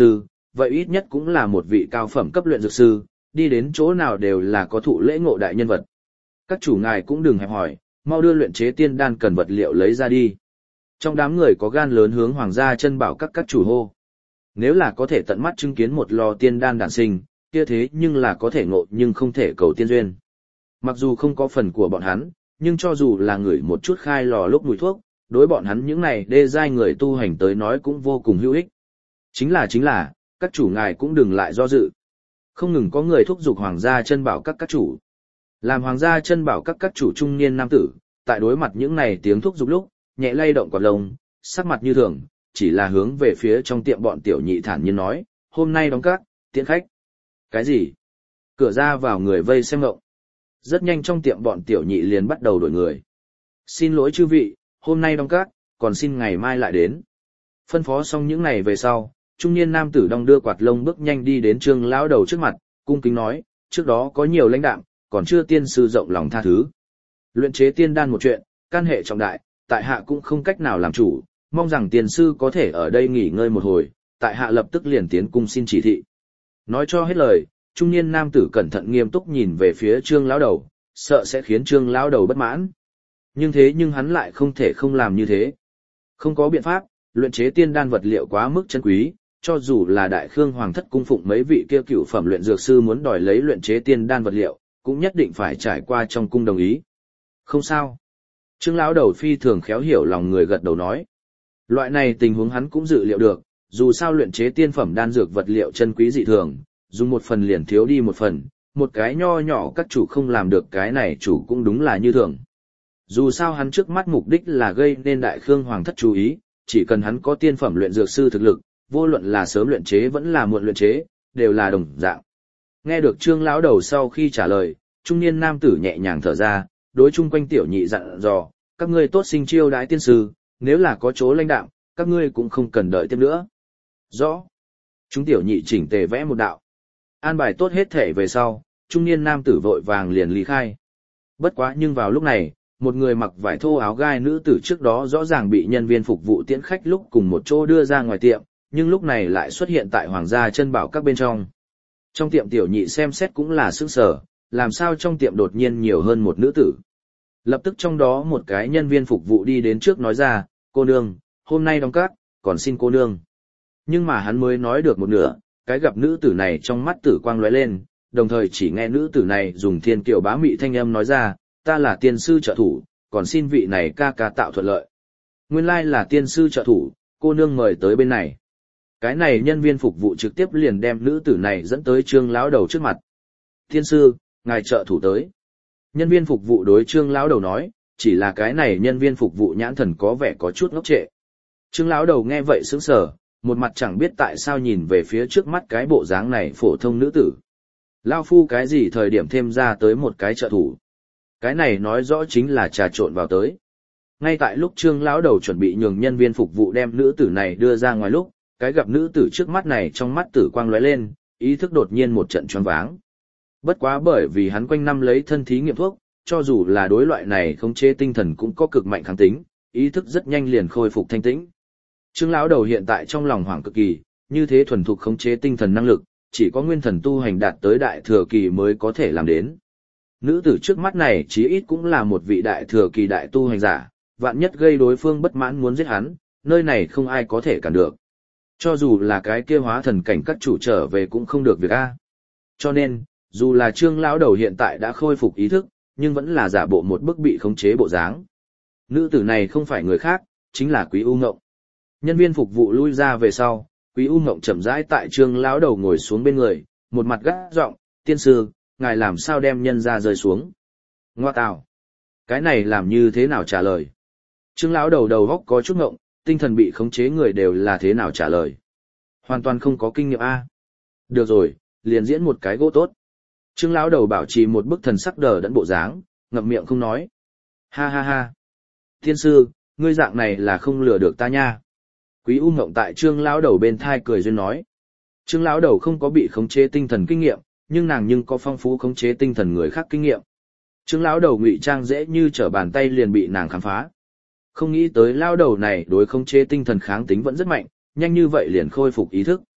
vậy ít nhất cũng là một vị cao phẩm cấp luyện dược sư, đi đến chỗ nào đều là có thụ lễ ngộ đại nhân vật. Các chủ ngài cũng đừng hẹp hỏi, mau đưa luyện chế tiên đan cần vật liệu lấy ra đi. Trong đám người có gan lớn hướng Hoàng gia chân bảo các chủ hô. Nếu là có thể tận mắt chứng kiến một lò tiên đan đản sinh, kia thế nhưng là có thể ngộ nhưng không thể cầu tiên duyên. Mặc dù không có phần của bọn hắn, nhưng cho dù là người một chút khai lò lúc mùi thuốc, đối bọn hắn những này đê giai người tu hành tới nói cũng vô cùng hữu ích. Chính là, các chủ ngài cũng đừng lại do dự. Không ngừng có người thúc giục Hoàng gia chân bảo các chủ. Làm Hoàng gia chân bảo các chủ trung niên nam tử, tại đối mặt những này tiếng thúc giục lúc, nhẹ lay động quạt lông, sắc mặt như thường, chỉ là hướng về phía trong tiệm bọn tiểu nhị thản nhiên nói, hôm nay đóng các, tiễn khách. Cái gì? Cửa ra vào người vây xem ngộng. Rất nhanh trong tiệm bọn tiểu nhị liền bắt đầu đổi người. Xin lỗi chư vị, hôm nay đóng các, còn xin ngày mai lại đến. Phân phó xong những ngày về sau, trung niên nam tử đong đưa quạt lông bước nhanh đi đến Trương lão đầu trước mặt, cung kính nói, trước đó có nhiều lãnh đạm, còn chưa tiên sư rộng lòng tha thứ. Luyện chế tiên đan một chuyện, can hệ trọng đại, tại hạ cũng không cách nào làm chủ, mong rằng tiên sư có thể ở đây nghỉ ngơi một hồi, tại hạ lập tức liền tiến cung xin chỉ thị. Nói cho hết lời, trung niên nam tử cẩn thận nghiêm túc nhìn về phía Trương lão đầu, sợ sẽ khiến Trương lão đầu bất mãn. Nhưng hắn lại không thể không làm như thế. Không có biện pháp, luyện chế tiên đan vật liệu quá mức chân quý, cho dù là Đại Khương Hoàng thất cung phụng mấy vị kia cựu phẩm luyện dược sư muốn đòi lấy luyện chế tiên đan vật liệu, cũng nhất định phải trải qua trong cung đồng ý. Không sao. Trương lão đầu phi thường khéo hiểu lòng người gật đầu nói. Loại này tình huống hắn cũng dự liệu được, dù sao luyện chế tiên phẩm đan dược vật liệu chân quý dị thường, dùng một phần liền thiếu đi một phần, một cái nho nhỏ các chủ không làm được cái này chủ cũng đúng là như thường. Dù sao hắn trước mắt mục đích là gây nên Đại Khương Hoàng thất chú ý, chỉ cần hắn có tiên phẩm luyện dược sư thực lực, vô luận là sớm luyện chế vẫn là muộn luyện chế, đều là đồng dạng. Nghe được Trương lão đầu sau khi trả lời, trung niên nam tử nhẹ nhàng thở ra, đối chung quanh tiểu nhị dặn dò, các ngươi tốt sinh chiêu đãi tiên sư, nếu là có chỗ lãnh đạo, các ngươi cũng không cần đợi tiếp nữa. Rõ. Chúng tiểu nhị chỉnh tề vẽ một đạo. An bài tốt hết thể về sau, trung niên nam tử vội vàng liền lý khai. Bất quá nhưng vào lúc này, một người mặc vải thô áo gai nữ tử trước đó rõ ràng bị nhân viên phục vụ tiễn khách lúc cùng một chỗ đưa ra ngoài tiệm, nhưng lúc này lại xuất hiện tại Hoàng gia chân bảo các bên trong. Trong tiệm tiểu nhị xem xét cũng là sửng sở, làm sao trong tiệm đột nhiên nhiều hơn một nữ tử. Lập tức trong đó một cái nhân viên phục vụ đi đến trước nói ra, cô nương, hôm nay đóng các, còn xin cô nương. Nhưng mà hắn mới nói được một nửa, cái gặp nữ tử này trong mắt tử quang lóe lên, đồng thời chỉ nghe nữ tử này dùng thiên kiều bá mị thanh âm nói ra, ta là tiên sư trợ thủ, còn xin vị này ca ca tạo thuận lợi. Nguyên lai là tiên sư trợ thủ, cô nương mời tới bên này. Cái này nhân viên phục vụ trực tiếp liền đem nữ tử này dẫn tới Trương lão đầu trước mặt. Tiên sư, ngài trợ thủ tới. Nhân viên phục vụ đối Trương lão đầu nói, chỉ là cái này nhân viên phục vụ nhãn thần có vẻ có chút ngốc trệ. Trương lão đầu nghe vậy sững sờ, một mặt chẳng biết tại sao nhìn về phía trước mắt cái bộ dáng này phổ thông nữ tử. Lao phu cái gì thời điểm thêm ra tới một cái trợ thủ. Cái này nói rõ chính là trà trộn vào tới. Ngay tại lúc Trương lão đầu chuẩn bị nhường nhân viên phục vụ đem nữ tử này đưa ra ngoài lúc, cái gặp nữ tử trước mắt này trong mắt tử quang lóe lên, ý thức đột nhiên một trận choáng váng. Bất quá bởi vì hắn quanh năm lấy thân thí nghiệm thuốc, cho dù là đối loại này khống chế tinh thần cũng có cực mạnh kháng tính, ý thức rất nhanh liền khôi phục thanh tĩnh. Trương lão đầu hiện tại trong lòng hoảng cực kỳ, như thế thuần thục khống chế tinh thần năng lực, chỉ có nguyên thần tu hành đạt tới đại thừa kỳ mới có thể làm đến. Nữ tử trước mắt này chí ít cũng là một vị đại thừa kỳ đại tu hành giả, vạn nhất gây đối phương bất mãn muốn giết hắn, nơi này không ai có thể cản được. Cho dù là cái kia hóa thần cảnh các chủ trở về cũng không được việc a. Cho nên, dù là Trương lão đầu hiện tại đã khôi phục ý thức, nhưng vẫn là giả bộ một bức bị khống chế bộ dáng. Nữ tử này không phải người khác, chính là Quý U Ngộng. Nhân viên phục vụ lui ra về sau, Quý U Ngộng chậm rãi tại Trương lão đầu ngồi xuống bên người, một mặt gắt giọng, tiên sư, ngài làm sao đem nhân ra rơi xuống. Ngoa tào, cái này làm như thế nào trả lời. Trương lão đầu đầu góc có chút ngộng, tinh thần bị khống chế người đều là thế nào trả lời. Hoàn toàn không có kinh nghiệm a. Được rồi, liền diễn một cái gỗ tốt. Trương lão đầu bảo trì một bức thần sắc đờ đẫn bộ dáng, ngậm miệng không nói. Ha ha ha. Tiên sư, ngươi dạng này là không lừa được ta nha. Quý U Ngộng tại Trương lão đầu bên thai cười duyên nói. Trương lão đầu không có bị khống chế tinh thần kinh nghiệm, nhưng nàng nhưng có phong phú khống chế tinh thần người khác kinh nghiệm. Trương lão đầu ngụy trang dễ như trở bàn tay liền bị nàng khám phá. Không nghĩ tới lão đầu này đối khống chế tinh thần kháng tính vẫn rất mạnh, nhanh như vậy liền khôi phục ý thức.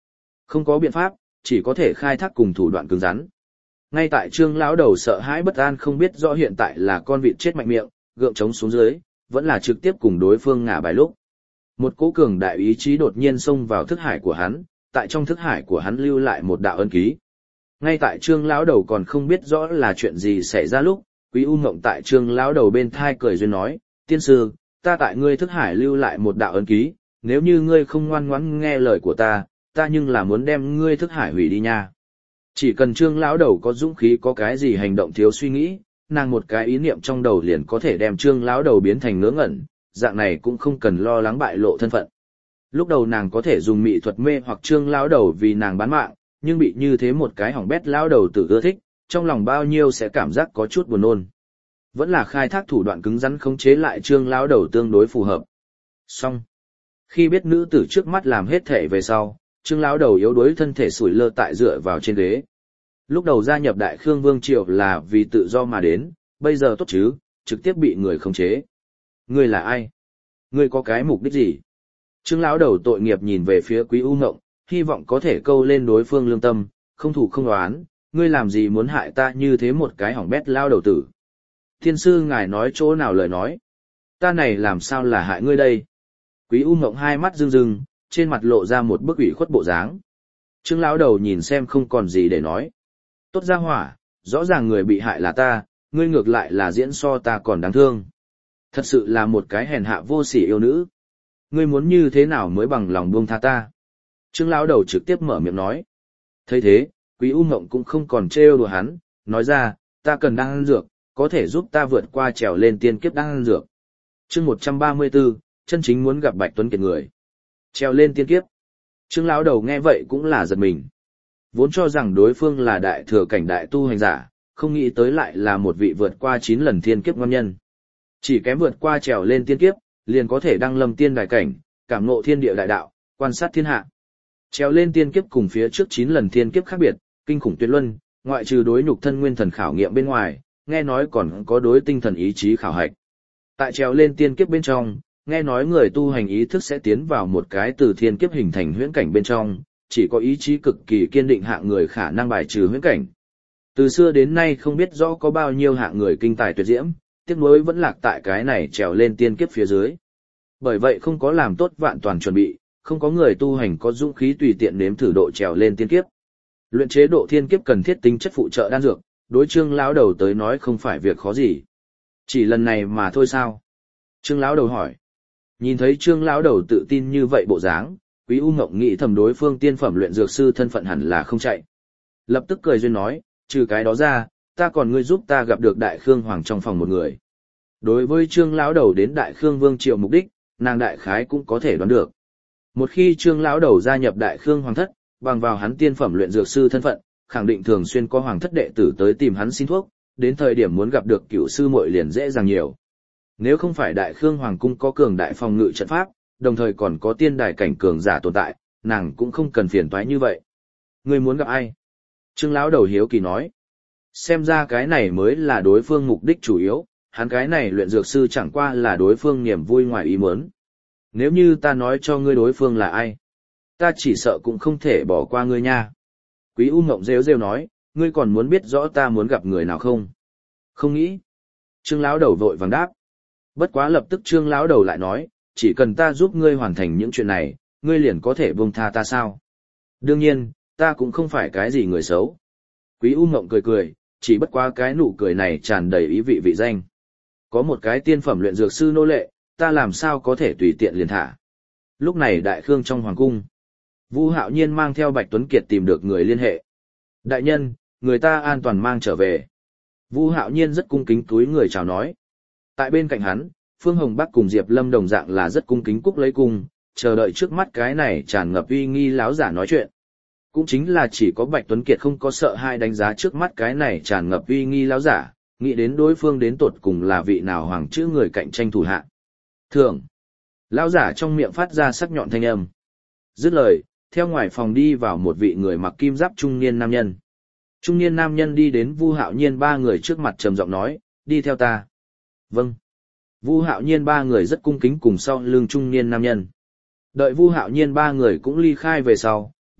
Không có biện pháp, chỉ có thể khai thác cùng thủ đoạn cứng rắn. Ngay tại Trương lão đầu sợ hãi bất an không biết rõ hiện tại là con vịt chết mạnh miệng, gượng chống xuống dưới, vẫn là trực tiếp cùng đối phương ngả bài lúc. Một cỗ cường đại ý chí đột nhiên xông vào thức hải của hắn, tại trong thức hải của hắn lưu lại một đạo ân ký. Ngay tại Trương lão đầu còn không biết rõ là chuyện gì xảy ra lúc, Quý U Ngộng tại Trương lão đầu bên thai cười duyên nói, tiên sư, ta tại ngươi thức hải lưu lại một đạo ân ký, nếu như ngươi không ngoan ngoãn nghe lời của ta nhưng là muốn đem ngươi thức hải hủy đi nha. Chỉ cần Trương lão đầu có dũng khí có cái gì hành động thiếu suy nghĩ, nàng một cái ý niệm trong đầu liền có thể đem Trương lão đầu biến thành ngớ ngẩn, dạng này cũng không cần lo lắng bại lộ thân phận. Lúc đầu nàng có thể dùng mị thuật mê hoặc Trương lão đầu vì nàng bán mạng, nhưng bị như thế một cái hỏng bét lão đầu tự ưa thích, trong lòng bao nhiêu sẽ cảm giác có chút buồn nôn. Vẫn là khai thác thủ đoạn cứng rắn khống chế lại Trương lão đầu tương đối phù hợp. Xong. Khi biết nữ tử trước mắt làm hết thể về sau, Trương lão đầu yếu đuối thân thể sủi lơ tại dựa vào trên ghế. Lúc đầu gia nhập Đại Khương Vương Triều là vì tự do mà đến, bây giờ tốt chứ, trực tiếp bị người khống chế. Ngươi là ai? Ngươi có cái mục đích gì? Trương lão đầu tội nghiệp nhìn về phía Quý U Ngộng, hy vọng có thể câu lên đối phương lương tâm, không thủ không oán, ngươi làm gì muốn hại ta như thế một cái hỏng bét lao đầu tử. Thiên sư ngài nói chỗ nào lời nói? Ta này làm sao là hại ngươi đây? Quý U Ngộng hai mắt rưng rưng, trên mặt lộ ra một bức ủy khuất bộ dáng. Trương lão đầu nhìn xem không còn gì để nói. Tốt ra hỏa, rõ ràng người bị hại là ta, ngươi ngược lại là diễn so ta còn đáng thương. Thật sự là một cái hèn hạ vô sỉ yêu nữ. Ngươi muốn như thế nào mới bằng lòng buông tha ta? Trương lão đầu trực tiếp mở miệng nói. Thấy thế, Quý U Ngộng cũng không còn trêu đùa hắn, nói ra, ta cần đan dược, có thể giúp ta vượt qua trèo lên tiên kiếp đan dược. Chương 134, chân chính muốn gặp Bạch Tuấn Kiệt người. Trèo lên tiên kiếp. Trương lão đầu nghe vậy cũng là giật mình. Vốn cho rằng đối phương là đại thừa cảnh đại tu hành giả, không nghĩ tới lại là một vị vượt qua 9 lần thiên kiếp ngon nhân. Chỉ kém vượt qua trèo lên tiên kiếp, liền có thể đăng lâm tiên đại cảnh, cảm ngộ thiên địa đại đạo, quan sát thiên hạ. Trèo lên tiên kiếp cùng phía trước 9 lần thiên kiếp khác biệt, kinh khủng tuyệt luân, ngoại trừ đối nhục thân nguyên thần khảo nghiệm bên ngoài, nghe nói còn có đối tinh thần ý chí khảo hạch. Tại trèo lên tiên kiếp bên trong, nghe nói người tu hành ý thức sẽ tiến vào một cái từ thiên kiếp hình thành huyễn cảnh bên trong, chỉ có ý chí cực kỳ kiên định hạng người khả năng bài trừ huyễn cảnh. Từ xưa đến nay không biết rõ có bao nhiêu hạng người kinh tài tuyệt diễm, tiếc nuối vẫn lạc tại cái này trèo lên tiên kiếp phía dưới. Bởi vậy không có làm tốt vạn toàn chuẩn bị, không có người tu hành có dũng khí tùy tiện nếm thử độ trèo lên tiên kiếp. Luyện chế độ thiên kiếp cần thiết tính chất phụ trợ đan dược, đối Trương lão đầu tới nói không phải việc khó gì. Chỉ lần này mà thôi sao? Trương lão đầu hỏi. Nhìn thấy Trương lão đầu tự tin như vậy bộ dáng, Quý U Ngộng nghĩ thầm đối phương tiên phẩm luyện dược sư thân phận hẳn là không chạy. Lập tức cười duyên nói, trừ cái đó ra, ta còn ngươi giúp ta gặp được Đại Khương Hoàng trong phòng một người. Đối với Trương lão đầu đến Đại Khương Vương Triều mục đích, nàng đại khái cũng có thể đoán được. Một khi Trương lão đầu gia nhập Đại Khương Hoàng thất, bằng vào hắn tiên phẩm luyện dược sư thân phận, khẳng định thường xuyên có hoàng thất đệ tử tới tìm hắn xin thuốc, đến thời điểm muốn gặp được cửu sư muội liền dễ dàng nhiều. Nếu không phải Đại Khương Hoàng cung có cường đại phòng ngự trận pháp, đồng thời còn có tiên đài cảnh cường giả tồn tại, nàng cũng không cần phiền toái như vậy. Ngươi muốn gặp ai? Trương lão đầu hiếu kỳ nói. Xem ra cái này mới là đối phương mục đích chủ yếu, hắn cái này luyện dược sư chẳng qua là đối phương niềm vui ngoài ý muốn. Nếu như ta nói cho ngươi đối phương là ai, ta chỉ sợ cũng không thể bỏ qua ngươi nha. Quý U Ngộng rêu rêu nói, ngươi còn muốn biết rõ ta muốn gặp người nào không? Không nghĩ. Trương lão đầu vội vàng đáp. Bất quá lập tức Trương lão đầu lại nói, chỉ cần ta giúp ngươi hoàn thành những chuyện này, ngươi liền có thể buông tha ta sao? Đương nhiên, ta cũng không phải cái gì người xấu. Quý U Ngộng cười cười, chỉ bất quá cái nụ cười này tràn đầy ý vị vị danh. Có một cái tiên phẩm luyện dược sư nô lệ, ta làm sao có thể tùy tiện liền thả. Lúc này Đại Khương trong hoàng cung, Vu Hạo Nhiên mang theo Bạch Tuấn Kiệt tìm được người liên hệ. Đại nhân, người ta an toàn mang trở về. Vu Hạo Nhiên rất cung kính cúi người chào nói. Tại bên cạnh hắn, Phương Hồng Bắc cùng Diệp Lâm đồng dạng là rất cung kính cúc lấy cung, chờ đợi trước mắt cái này tràn ngập uy nghi láo giả nói chuyện. Cũng chính là chỉ có Bạch Tuấn Kiệt không có sợ hai đánh giá trước mắt cái này tràn ngập uy nghi láo giả, nghĩ đến đối phương đến tột cùng là vị nào hoàng chữ người cạnh tranh thủ hạ. Thường, láo giả trong miệng phát ra sắc nhọn thanh âm. Dứt lời, theo ngoài phòng đi vào một vị người mặc kim giáp trung niên nam nhân. Trung niên nam nhân đi đến Vu Hạo Nhiên ba người trước mặt trầm giọng nói, đi theo ta. Vâng. Vu Hạo Nhiên ba người rất cung kính cùng sau lưng trung niên nam nhân. Đợi Vu Hạo Nhiên ba người cũng ly khai về sau,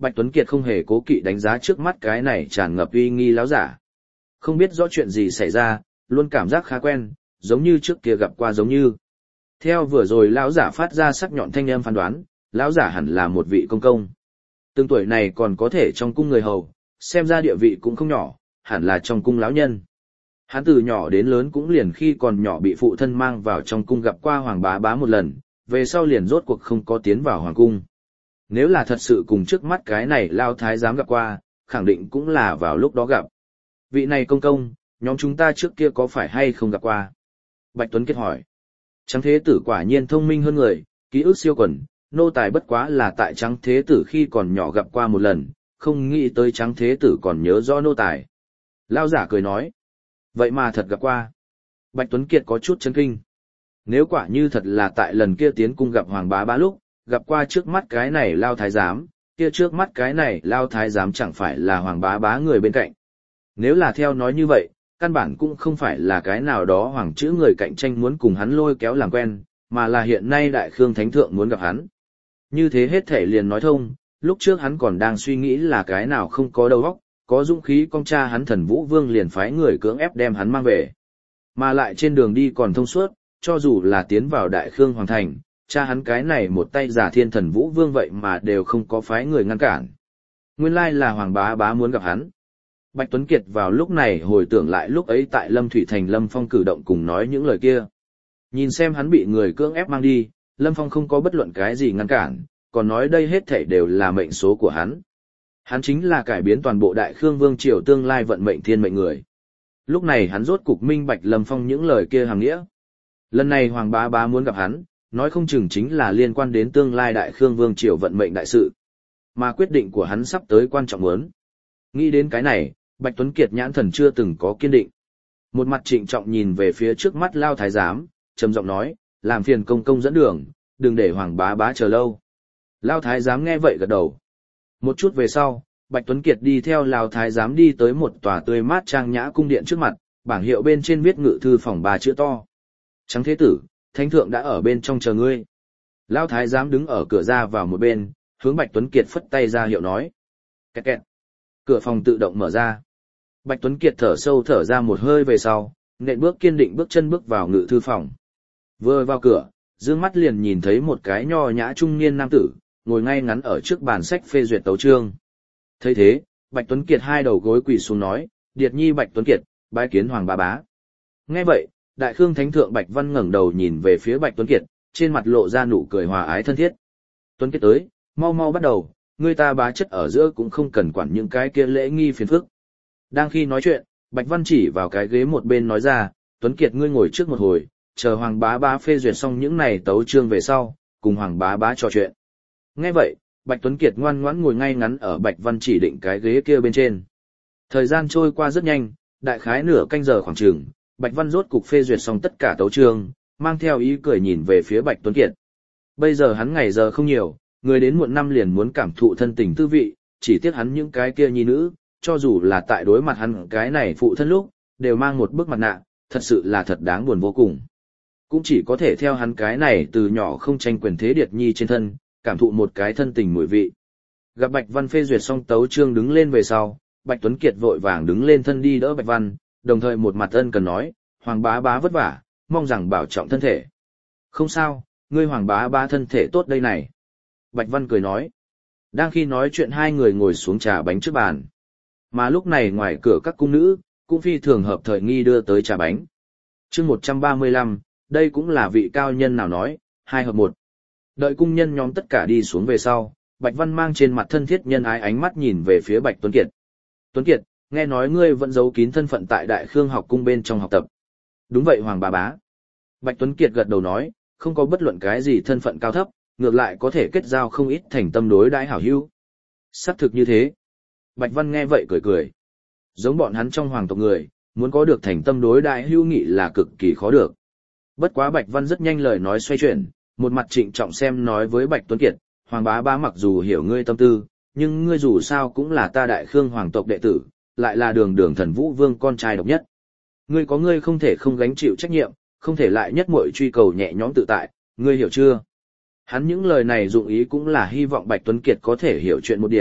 Bạch Tuấn Kiệt không hề cố kỵ đánh giá trước mắt cái này tràn ngập uy nghi lão giả. Không biết rõ chuyện gì xảy ra, luôn cảm giác khá quen, giống như trước kia gặp qua giống như. Theo vừa rồi lão giả phát ra sắc nhọn thanh âm phán đoán, lão giả hẳn là một vị công công. Từng tuổi này còn có thể trong cung người hầu, xem ra địa vị cũng không nhỏ, hẳn là trong cung lão nhân. Hắn từ nhỏ đến lớn cũng liền khi còn nhỏ bị phụ thân mang vào trong cung gặp qua Hoàng Bá Bá một lần, về sau liền rốt cuộc không có tiến vào hoàng cung. Nếu là thật sự cùng trước mắt cái này lao thái giám gặp qua, khẳng định cũng là vào lúc đó gặp. Vị này công công, nhóm chúng ta trước kia có phải hay không gặp qua? Bạch Tuấn Kiệt hỏi. Trắng Thế Tử quả nhiên thông minh hơn người, ký ức siêu quần, nô tài bất quá là tại Trắng Thế Tử khi còn nhỏ gặp qua một lần, không nghĩ tới Trắng Thế Tử còn nhớ rõ nô tài. Lao giả cười nói. Vậy mà thật gặp qua. Bạch Tuấn Kiệt có chút chấn kinh. Nếu quả như thật là tại lần kia tiến cung gặp Hoàng Bá Bá lúc, gặp qua trước mắt cái này lao thái giám, kia trước mắt cái này lao thái giám chẳng phải là Hoàng Bá Bá người bên cạnh. Nếu là theo nói như vậy, căn bản cũng không phải là cái nào đó hoàng chữ người cạnh tranh muốn cùng hắn lôi kéo làm quen, mà là hiện nay Đại Khương Thánh Thượng muốn gặp hắn. Như thế hết thể liền nói thông, lúc trước hắn còn đang suy nghĩ là cái nào không có đầu óc, có dũng khí con cha hắn Thần Vũ Vương liền phái người cưỡng ép đem hắn mang về. Mà lại trên đường đi còn thông suốt, cho dù là tiến vào Đại Khương Hoàng Thành, cha hắn cái này một tay giả Thiên Thần Vũ Vương vậy mà đều không có phái người ngăn cản. Nguyên lai là Hoàng Bá Bá muốn gặp hắn. Bạch Tuấn Kiệt vào lúc này hồi tưởng lại lúc ấy tại Lâm Thủy Thành Lâm Phong cử động cùng nói những lời kia. Nhìn xem hắn bị người cưỡng ép mang đi, Lâm Phong không có bất luận cái gì ngăn cản, còn nói đây hết thảy đều là mệnh số của hắn. Hắn chính là cải biến toàn bộ Đại Khương Vương triều tương lai vận mệnh thiên mệnh người. Lúc này hắn rốt cục minh bạch Lâm Phong những lời kia hàm nghĩa. Lần này Hoàng Bá Bá muốn gặp hắn, nói không chừng chính là liên quan đến tương lai Đại Khương Vương triều vận mệnh đại sự. Mà quyết định của hắn sắp tới quan trọng muốn. Nghĩ đến cái này, Bạch Tuấn Kiệt nhãn thần chưa từng có kiên định. Một mặt trịnh trọng nhìn về phía trước mắt lao thái giám, trầm giọng nói, làm phiền công công dẫn đường, đừng để Hoàng Bá Bá chờ lâu. Lao thái giám nghe vậy gật đầu. Một chút về sau, Bạch Tuấn Kiệt đi theo lao thái giám đi tới một tòa tươi mát trang nhã cung điện trước mặt, bảng hiệu bên trên viết ngự thư phòng 3 chữ to. Trắng Thế Tử, Thánh Thượng đã ở bên trong chờ ngươi. Lao thái giám đứng ở cửa ra vào một bên, hướng Bạch Tuấn Kiệt phất tay ra hiệu nói. Kẹt kẹt. Cửa phòng tự động mở ra. Bạch Tuấn Kiệt thở sâu thở ra một hơi về sau, nện bước kiên định bước chân bước vào ngự thư phòng. Vừa vào cửa, dương mắt liền nhìn thấy một cái nho nhã trung niên nam tử, ngồi ngay ngắn ở trước bàn sách phê duyệt tấu chương. Thấy thế, Bạch Tuấn Kiệt hai đầu gối quỳ xuống nói, Điệt nhi Bạch Tuấn Kiệt, bái kiến Hoàng Bá Bá. Nghe vậy, Đại Khương Thánh Thượng Bạch Văn ngẩng đầu nhìn về phía Bạch Tuấn Kiệt, trên mặt lộ ra nụ cười hòa ái thân thiết. Tuấn Kiệt tới, mau mau bắt đầu, người ta bá chất ở giữa cũng không cần quản những cái kia lễ nghi phiền phức. Đang khi nói chuyện, Bạch Văn chỉ vào cái ghế một bên nói ra, Tuấn Kiệt ngươi ngồi trước một hồi, chờ Hoàng Bá Bá phê duyệt xong những này tấu chương về sau, cùng Hoàng Bá Bá trò chuyện. Nghe vậy, Bạch Tuấn Kiệt ngoan ngoãn ngồi ngay ngắn ở Bạch Văn chỉ định cái ghế kia bên trên. Thời gian trôi qua rất nhanh, đại khái nửa canh giờ khoảng chừng, Bạch Văn rốt cục phê duyệt xong tất cả tấu chương, mang theo ý cười nhìn về phía Bạch Tuấn Kiệt. Bây giờ hắn ngày giờ không nhiều, người đến muộn năm liền muốn cảm thụ thân tình tư vị, chỉ tiếc hắn những cái kia nhi nữ, cho dù là tại đối mặt hắn cái này phụ thân lúc, đều mang một bức mặt nạ, thật sự là thật đáng buồn vô cùng. Cũng chỉ có thể theo hắn cái này từ nhỏ không tranh quyền thế điệt nhi trên thân, cảm thụ một cái thân tình mùi vị. Gặp Bạch Văn phê duyệt xong tấu chương đứng lên về sau, Bạch Tuấn Kiệt vội vàng đứng lên thân đi đỡ Bạch Văn, đồng thời một mặt ân cần nói, Hoàng Bá Bá vất vả, mong rằng bảo trọng thân thể. Không sao, ngươi Hoàng Bá Bá thân thể tốt đây này. Bạch Văn cười nói. Đang khi nói chuyện hai người ngồi xuống trà bánh trước bàn. Mà lúc này ngoài cửa các cung nữ, cũng phi thường hợp thời nghi đưa tới trà bánh. Chương 135, đây cũng là vị cao nhân nào nói, 2 hợp 1. Đợi cung nhân nhóm tất cả đi xuống về sau, Bạch Văn mang trên mặt thân thiết nhân ái ánh mắt nhìn về phía Bạch Tuấn Kiệt. Tuấn Kiệt, nghe nói ngươi vẫn giấu kín thân phận tại Đại Khương học cung bên trong học tập. Đúng vậy Hoàng Bá Bá. Bạch Tuấn Kiệt gật đầu nói, không có bất luận cái gì thân phận cao thấp, ngược lại có thể kết giao không ít thành tâm đối đãi hảo hữu. Xác thực như thế. Bạch Văn nghe vậy cười cười. Giống bọn hắn trong hoàng tộc người, muốn có được thành tâm đối đãi hữu nghị là cực kỳ khó được. Bất quá Bạch Văn rất nhanh lời nói xoay chuyển, một mặt trịnh trọng xem nói với Bạch Tuấn Kiệt, Hoàng Bá Bá mặc dù hiểu ngươi tâm tư, nhưng ngươi dù sao cũng là ta Đại Khương hoàng tộc đệ tử, lại là đường đường Thần Vũ Vương con trai độc nhất. Ngươi không thể không gánh chịu trách nhiệm, không thể lại nhất muội truy cầu nhẹ nhõm tự tại, ngươi hiểu chưa? Hắn những lời này dụng ý cũng là hy vọng Bạch Tuấn Kiệt có thể hiểu chuyện một điểm,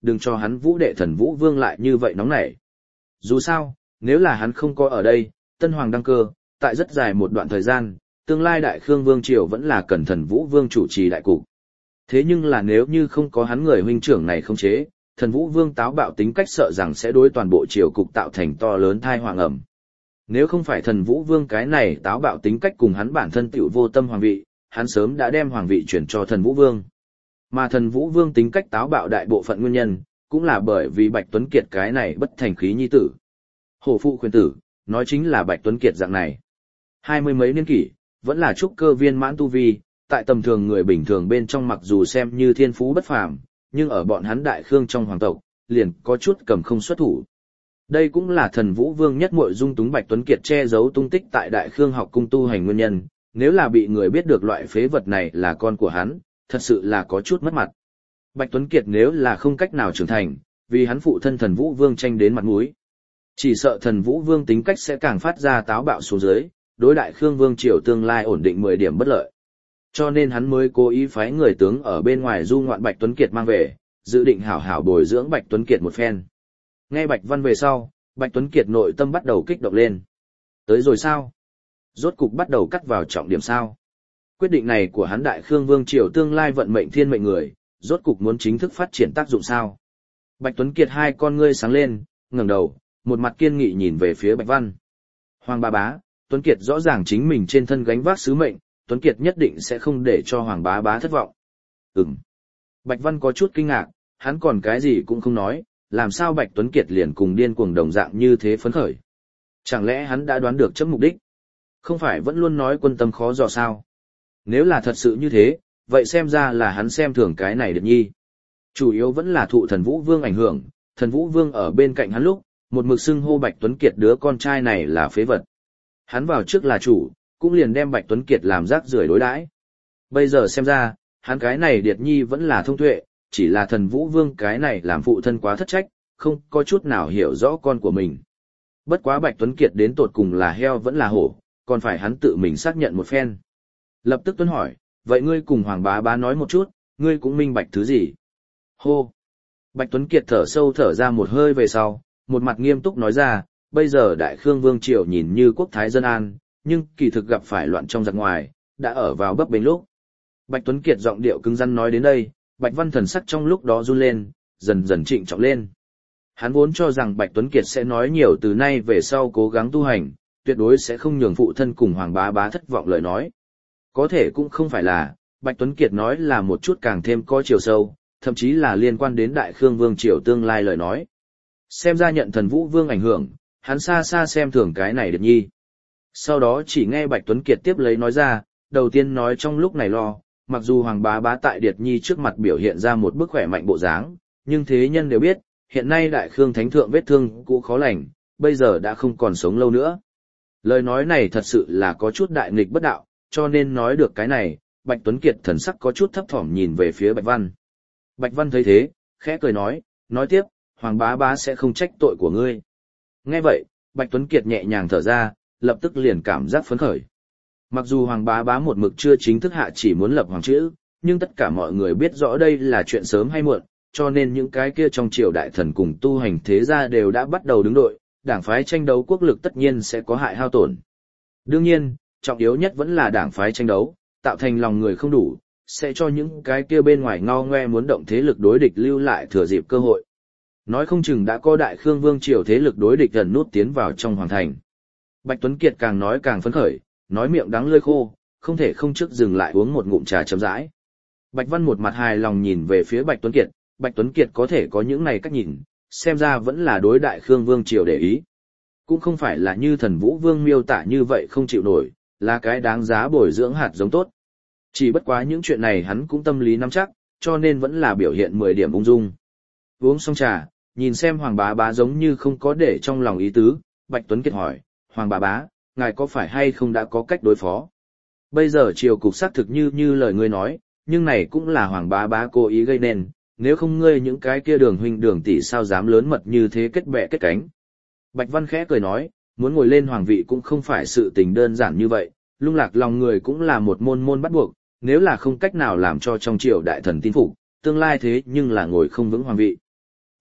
đừng cho hắn Vũ đệ thần Vũ Vương lại như vậy nóng nảy. Dù sao, nếu là hắn không có ở đây, Tân Hoàng đăng cơ, tại rất dài một đoạn thời gian, tương lai Đại Khương Vương Triều vẫn là cần thần Vũ Vương chủ trì đại cục. Thế nhưng là nếu như không có hắn người huynh trưởng này không chế, thần Vũ Vương táo bạo tính cách sợ rằng sẽ đối toàn bộ triều cục tạo thành to lớn thai hoàng ẩm. Nếu không phải thần Vũ Vương cái này táo bạo tính cách cùng hắn bản thân tiểu vô tâm hoàng vị, hắn sớm đã đem hoàng vị chuyển cho thần Vũ Vương. Mà thần Vũ Vương tính cách táo bạo đại bộ phận nguyên nhân, cũng là bởi vì Bạch Tuấn Kiệt cái này bất thành khí nhi tử. Hổ phụ khuyên tử, nói chính là Bạch Tuấn Kiệt dạng này. 20 mấy niên kỷ, vẫn là trúc cơ viên mãn tu vi, tại tầm thường người bình thường bên trong mặc dù xem như thiên phú bất phàm, nhưng ở bọn hắn Đại Khương trong hoàng tộc, liền có chút cầm không xuất thủ. Đây cũng là thần Vũ Vương nhất muội dung túng Bạch Tuấn Kiệt che giấu tung tích tại Đại Khương học cung tu hành nguyên nhân, nếu là bị người biết được loại phế vật này là con của hắn, thật sự là có chút mất mặt. Bạch Tuấn Kiệt nếu là không cách nào trưởng thành, vì hắn phụ thân thần Vũ Vương tranh đến mặt mũi. Chỉ sợ thần Vũ Vương tính cách sẽ càng phát ra táo bạo xuống dưới, đối Đại Khương Vương triều tương lai ổn định 10 điểm bất lợi. Cho nên hắn mới cố ý phái người tướng ở bên ngoài du ngoạn Bạch Tuấn Kiệt mang về, dự định hảo hảo bồi dưỡng Bạch Tuấn Kiệt một phen. Nghe Bạch Văn về sau, Bạch Tuấn Kiệt nội tâm bắt đầu kích động lên. Tới rồi sao? Rốt cục bắt đầu cắt vào trọng điểm sao? Quyết định này của hắn Đại Khương Vương triều tương lai vận mệnh thiên mệnh người, rốt cục muốn chính thức phát triển tác dụng sao? Bạch Tuấn Kiệt hai con ngươi sáng lên, ngẩng đầu, một mặt kiên nghị nhìn về phía Bạch Văn. Hoàng bá bá, Tuấn Kiệt rõ ràng chính mình trên thân gánh vác sứ mệnh, Tuấn Kiệt nhất định sẽ không để cho Hoàng bá bá thất vọng. Bạch Văn có chút kinh ngạc, hắn còn cái gì cũng không nói, làm sao Bạch Tuấn Kiệt liền cùng điên cuồng đồng dạng như thế phấn khởi. Chẳng lẽ hắn đã đoán được chấm mục đích? Không phải vẫn luôn nói quân tâm khó dò sao? Nếu là thật sự như thế, vậy xem ra là hắn xem thường cái này Điệp Nhi. Chủ yếu vẫn là thụ thần Vũ Vương ảnh hưởng, thần Vũ Vương ở bên cạnh hắn lúc, một mực xưng hô Bạch Tuấn Kiệt đứa con trai này là phế vật. Hắn vào trước là chủ, cũng liền đem Bạch Tuấn Kiệt làm rác rưởi đối đãi. Bây giờ xem ra, hắn cái này Điệp Nhi vẫn là thông tuệ, chỉ là thần Vũ Vương cái này làm phụ thân quá thất trách, không có chút nào hiểu rõ con của mình. Bất quá Bạch Tuấn Kiệt đến tột cùng là heo vẫn là hổ, còn phải hắn tự mình xác nhận một phen. Lập tức Tuấn hỏi, vậy ngươi cùng Hoàng bá bá nói một chút, ngươi cũng minh bạch thứ gì? Hô! Bạch Tuấn Kiệt thở sâu thở ra một hơi về sau, một mặt nghiêm túc nói ra, bây giờ Đại Khương Vương triều nhìn như quốc thái dân an, nhưng kỳ thực gặp phải loạn trong giặc ngoài, đã ở vào bấp bênh lúc. Bạch Tuấn Kiệt giọng điệu cứng rắn nói đến đây, Bạch Văn thần sắc trong lúc đó run lên, dần dần trịnh trọng lên. Hắn vốn cho rằng Bạch Tuấn Kiệt sẽ nói nhiều từ nay về sau cố gắng tu hành, tuyệt đối sẽ không nhường phụ thân cùng Hoàng bá bá thất vọng lời nói. Có thể cũng không phải là, Bạch Tuấn Kiệt nói là một chút càng thêm có chiều sâu, thậm chí là liên quan đến Đại Khương Vương triều tương lai lời nói. Xem ra nhận thần Vũ Vương ảnh hưởng, hắn xa xa xem thường cái này Điệp Nhi. Sau đó chỉ nghe Bạch Tuấn Kiệt tiếp lấy nói ra, đầu tiên nói trong lúc này lo, mặc dù Hoàng bá bá tại Điệp Nhi trước mặt biểu hiện ra một bức khỏe mạnh bộ dáng, nhưng thế nhân đều biết, hiện nay Đại Khương Thánh Thượng vết thương cũ khó lành, bây giờ đã không còn sống lâu nữa. Lời nói này thật sự là có chút đại nghịch bất đạo, cho nên nói được cái này, Bạch Tuấn Kiệt thần sắc có chút thấp thỏm nhìn về phía Bạch Văn. Bạch Văn thấy thế, khẽ cười nói tiếp, Hoàng bá bá sẽ không trách tội của ngươi. Nghe vậy, Bạch Tuấn Kiệt nhẹ nhàng thở ra, lập tức liền cảm giác phấn khởi. Mặc dù Hoàng bá bá một mực chưa chính thức hạ chỉ muốn lập hoàng chữ, nhưng tất cả mọi người biết rõ đây là chuyện sớm hay muộn, cho nên những cái kia trong triều đại thần cùng tu hành thế gia đều đã bắt đầu đứng đội, đảng phái tranh đấu quốc lực tất nhiên sẽ có hại hao tổn. Đương nhiên, trọng yếu nhất vẫn là đảng phái tranh đấu, tạo thành lòng người không đủ, sẽ cho những cái kia bên ngoài ngao ngoe muốn động thế lực đối địch lưu lại thừa dịp cơ hội. Nói không chừng đã có Đại Khương Vương triều thế lực đối địch gần nút tiến vào trong hoàng thành. Bạch Tuấn Kiệt càng nói càng phấn khởi, nói miệng đắng lưỡi khô, không thể không trước dừng lại uống một ngụm trà chậm rãi. Bạch Văn một mặt hài lòng nhìn về phía Bạch Tuấn Kiệt, Bạch Tuấn Kiệt có thể có những này cách nhìn, xem ra vẫn là đối Đại Khương Vương triều để ý. Cũng không phải là như thần Vũ Vương miêu tả như vậy không chịu nổi, là cái đáng giá bồi dưỡng hạt giống tốt. Chỉ bất quá những chuyện này hắn cũng tâm lý nắm chắc, cho nên vẫn là biểu hiện 10 điểm ung dung. Uống xong trà, nhìn xem Hoàng bá bá giống như không có để trong lòng ý tứ, Bạch Tuấn Kiệt hỏi, Hoàng bá bá, ngài có phải hay không đã có cách đối phó? Bây giờ triều cục xác thực như lời ngươi nói, nhưng này cũng là Hoàng bá bá cố ý gây nên, nếu không ngươi những cái kia đường huynh đường tỷ sao dám lớn mật như thế kết bè kết cánh. Bạch Văn khẽ cười nói, muốn ngồi lên hoàng vị cũng không phải sự tình đơn giản như vậy, lung lạc lòng người cũng là một môn bắt buộc, nếu là không cách nào làm cho trong triều đại thần tin phục, tương lai thế nhưng là ngồi không vững hoàng vị.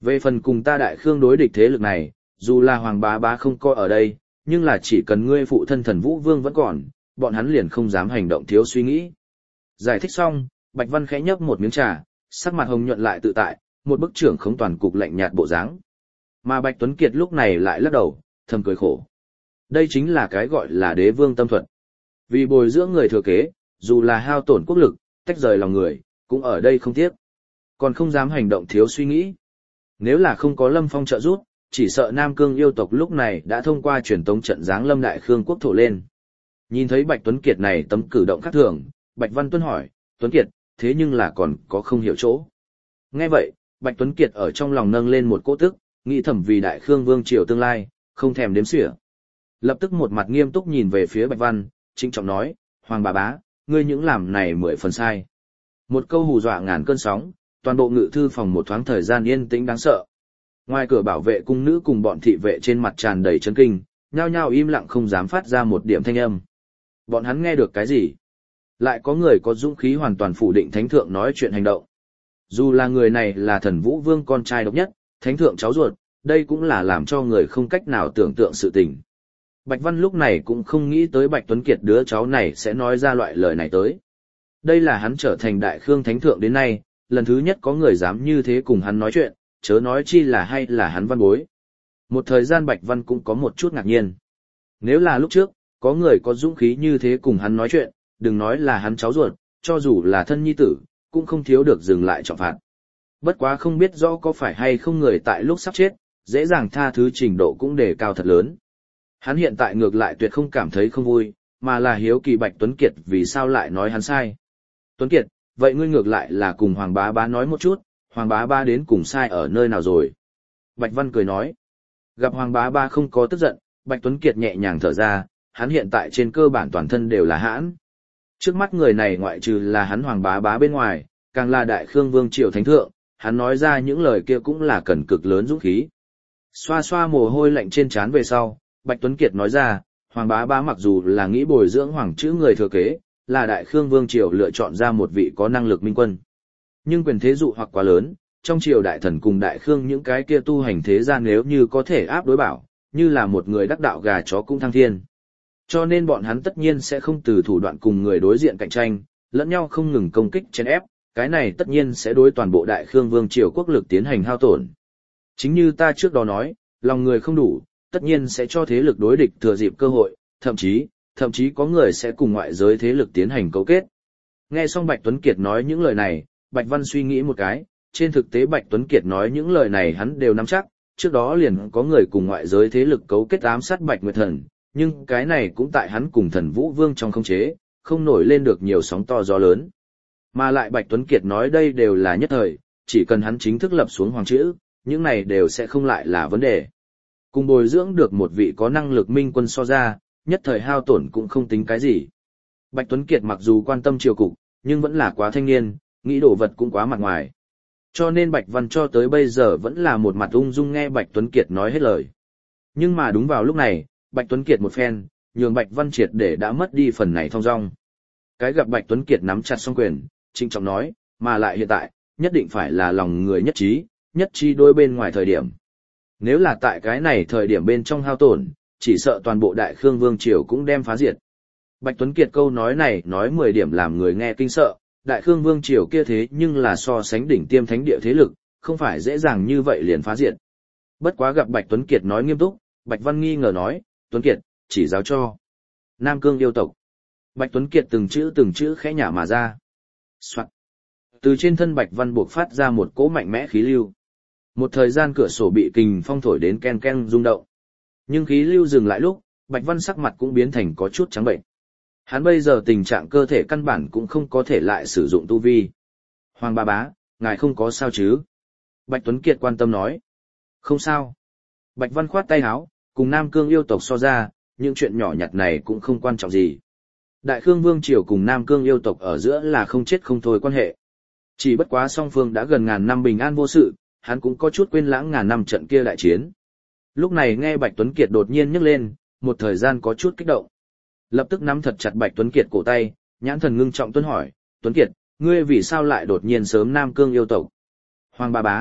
Về phần cùng ta Đại Khương đối địch thế lực này, dù là Hoàng bá bá không coi ở đây, nhưng là chỉ cần ngươi phụ thân Thần Vũ Vương vẫn còn, bọn hắn liền không dám hành động thiếu suy nghĩ. Giải thích xong, Bạch Văn khẽ nhấp một miếng trà, sắc mặt hồng nhuận lại tự tại, một bức trưởng khống toàn cục lạnh nhạt bộ dáng. Mà Bạch Tuấn Kiệt lúc này lại lắc đầu, thầm cười khổ. Đây chính là cái gọi là đế vương tâm thuật. Vì bồi dưỡng người thừa kế, dù là hao tổn quốc lực, tách rời lòng người, cũng ở đây không tiếc. Còn không dám hành động thiếu suy nghĩ. Nếu là không có Lâm Phong trợ giúp, chỉ sợ Nam Cương yêu tộc lúc này đã thông qua truyền tống trận giáng Lâm Đại Khương quốc thổ lên. Nhìn thấy Bạch Tuấn Kiệt này tấm cử động khác thường, Bạch Văn Tuân hỏi, Tuấn Kiệt, thế nhưng là còn có không hiểu chỗ. Nghe vậy, Bạch Tuấn Kiệt ở trong lòng nâng lên một cỗ tức, nghĩ thầm vì Đại Khương vương triều tương lai, không thèm đếm xỉa. Lập tức một mặt nghiêm túc nhìn về phía Bạch Văn, trịnh trọng nói, Hoàng bà bá, ngươi những làm này 10 phần sai. Một câu hù dọa ngàn cơn sóng, toàn bộ ngự thư phòng một thoáng thời gian yên tĩnh đáng sợ. Ngoài cửa bảo vệ cung nữ cùng bọn thị vệ trên mặt tràn đầy chấn kinh, nhao nhao im lặng không dám phát ra một điểm thanh âm. Bọn hắn nghe được cái gì? Lại có người có dũng khí hoàn toàn phủ định thánh thượng nói chuyện hành động. Dù là người này là Thần Vũ Vương con trai độc nhất, thánh thượng cháu ruột, đây cũng là làm cho người không cách nào tưởng tượng sự tình. Bạch Văn lúc này cũng không nghĩ tới Bạch Tuấn Kiệt đứa cháu này sẽ nói ra loại lời này tới. Đây là hắn trở thành Đại Khương Thánh Thượng đến nay, lần thứ nhất có người dám như thế cùng hắn nói chuyện, chớ nói chi là hay là hắn văn bối. Một thời gian Bạch Văn cũng có một chút ngạc nhiên. Nếu là lúc trước, có người có dũng khí như thế cùng hắn nói chuyện, đừng nói là hắn cháu ruột, cho dù là thân nhi tử, cũng không thiếu được dừng lại trọng phạt. Bất quá không biết rõ có phải hay không người tại lúc sắp chết, dễ dàng tha thứ trình độ cũng đề cao thật lớn. Hắn hiện tại ngược lại tuyệt không cảm thấy không vui, mà là hiếu kỳ Bạch Tuấn Kiệt vì sao lại nói hắn sai. Tuấn Kiệt, vậy ngươi ngược lại là cùng Hoàng bá bá nói một chút, Hoàng bá bá đến cùng sai ở nơi nào rồi? Bạch Văn cười nói. Gặp Hoàng bá bá không có tức giận, Bạch Tuấn Kiệt nhẹ nhàng thở ra, hắn hiện tại trên cơ bản toàn thân đều là hãn. Trước mắt người này ngoại trừ là hắn Hoàng bá bá bên ngoài, càng là Đại Khương Vương triều thánh thượng, hắn nói ra những lời kia cũng là cần cực lớn dũng khí. Xoa xoa mồ hôi lạnh trên trán về sau, Bạch Tuấn Kiệt nói ra, Hoàng bá bá mặc dù là nghĩ bồi dưỡng hoàng chữ người thừa kế, là Đại Khương Vương triều lựa chọn ra một vị có năng lực minh quân. Nhưng quyền thế dụ hoặc quá lớn, trong triều đại thần cùng Đại Khương những cái kia tu hành thế gian nếu như có thể áp đối bảo, như là một người đắc đạo gà chó cũng thăng thiên. Cho nên bọn hắn tất nhiên sẽ không từ thủ đoạn cùng người đối diện cạnh tranh, lẫn nhau không ngừng công kích chèn ép, cái này tất nhiên sẽ đối toàn bộ Đại Khương Vương triều quốc lực tiến hành hao tổn. Chính như ta trước đó nói, lòng người không đủ, tất nhiên sẽ cho thế lực đối địch thừa dịp cơ hội, thậm chí có người sẽ cùng ngoại giới thế lực tiến hành cấu kết. Nghe xong Bạch Tuấn Kiệt nói những lời này, Bạch Văn suy nghĩ một cái, trên thực tế Bạch Tuấn Kiệt nói những lời này hắn đều nắm chắc, trước đó liền có người cùng ngoại giới thế lực cấu kết ám sát Bạch Nguyệt Thần, nhưng cái này cũng tại hắn cùng Thần Vũ Vương trong khống chế, không nổi lên được nhiều sóng to gió lớn. Mà lại Bạch Tuấn Kiệt nói đây đều là nhất thời, chỉ cần hắn chính thức lập xuống hoàng chữ, những này đều sẽ không lại là vấn đề. Cùng bồi dưỡng được một vị có năng lực minh quân so ra, nhất thời hao tổn cũng không tính cái gì. Bạch Tuấn Kiệt mặc dù quan tâm triều cục, nhưng vẫn là quá thanh niên, nghĩ đồ vật cũng quá mặt ngoài. Cho nên Bạch Văn cho tới bây giờ vẫn là một mặt ung dung nghe Bạch Tuấn Kiệt nói hết lời. Nhưng mà đúng vào lúc này, Bạch Tuấn Kiệt một phen, nhường Bạch Văn triệt để đã mất đi phần này thong dong. Cái gặp Bạch Tuấn Kiệt nắm chặt song quyền, trịnh trọng nói, mà lại hiện tại, nhất định phải là lòng người nhất trí đôi bên ngoài thời điểm. Nếu là tại cái này thời điểm bên trong hao tổn, chỉ sợ toàn bộ Đại Khương Vương triều cũng đem phá diệt. Bạch Tuấn Kiệt câu nói này nói 10 điểm làm người nghe kinh sợ, Đại Khương Vương triều kia thế nhưng là so sánh đỉnh tiêm thánh địa thế lực, không phải dễ dàng như vậy liền phá diệt. Bất quá gặp Bạch Tuấn Kiệt nói nghiêm túc, Bạch Văn nghi ngờ nói, Tuấn Kiệt, chỉ giáo cho Nam Cương yêu tộc. Bạch Tuấn Kiệt từng chữ khẽ nhả mà ra. Soạn. Từ trên thân Bạch Văn buộc phát ra một cỗ mạnh mẽ khí lưu. Một thời gian cửa sổ bị kình phong thổi đến ken ken rung động. Nhưng khí lưu dừng lại lúc, Bạch Văn sắc mặt cũng biến thành có chút trắng bệnh. Hắn bây giờ tình trạng cơ thể căn bản cũng không có thể lại sử dụng tu vi. Hoàng ba bá, ngài không có sao chứ? Bạch Tuấn Kiệt quan tâm nói. Không sao. Bạch Văn khoát tay áo, cùng Nam Cương yêu tộc so ra, những chuyện nhỏ nhặt này cũng không quan trọng gì. Đại Khương Vương triều cùng Nam Cương yêu tộc ở giữa là không chết không thôi quan hệ. Chỉ bất quá song phương đã gần ngàn năm bình an vô sự, hắn cũng có chút quên lãng ngàn năm trận kia đại chiến. Lúc này nghe Bạch Tuấn Kiệt đột nhiên nhấc lên, một thời gian có chút kích động. Lập tức nắm thật chặt Bạch Tuấn Kiệt cổ tay, nhãn thần ngưng trọng tuân hỏi, Tuấn Kiệt, ngươi vì sao lại đột nhiên sớm Nam Cương yêu tộc? Hoàng ba bá,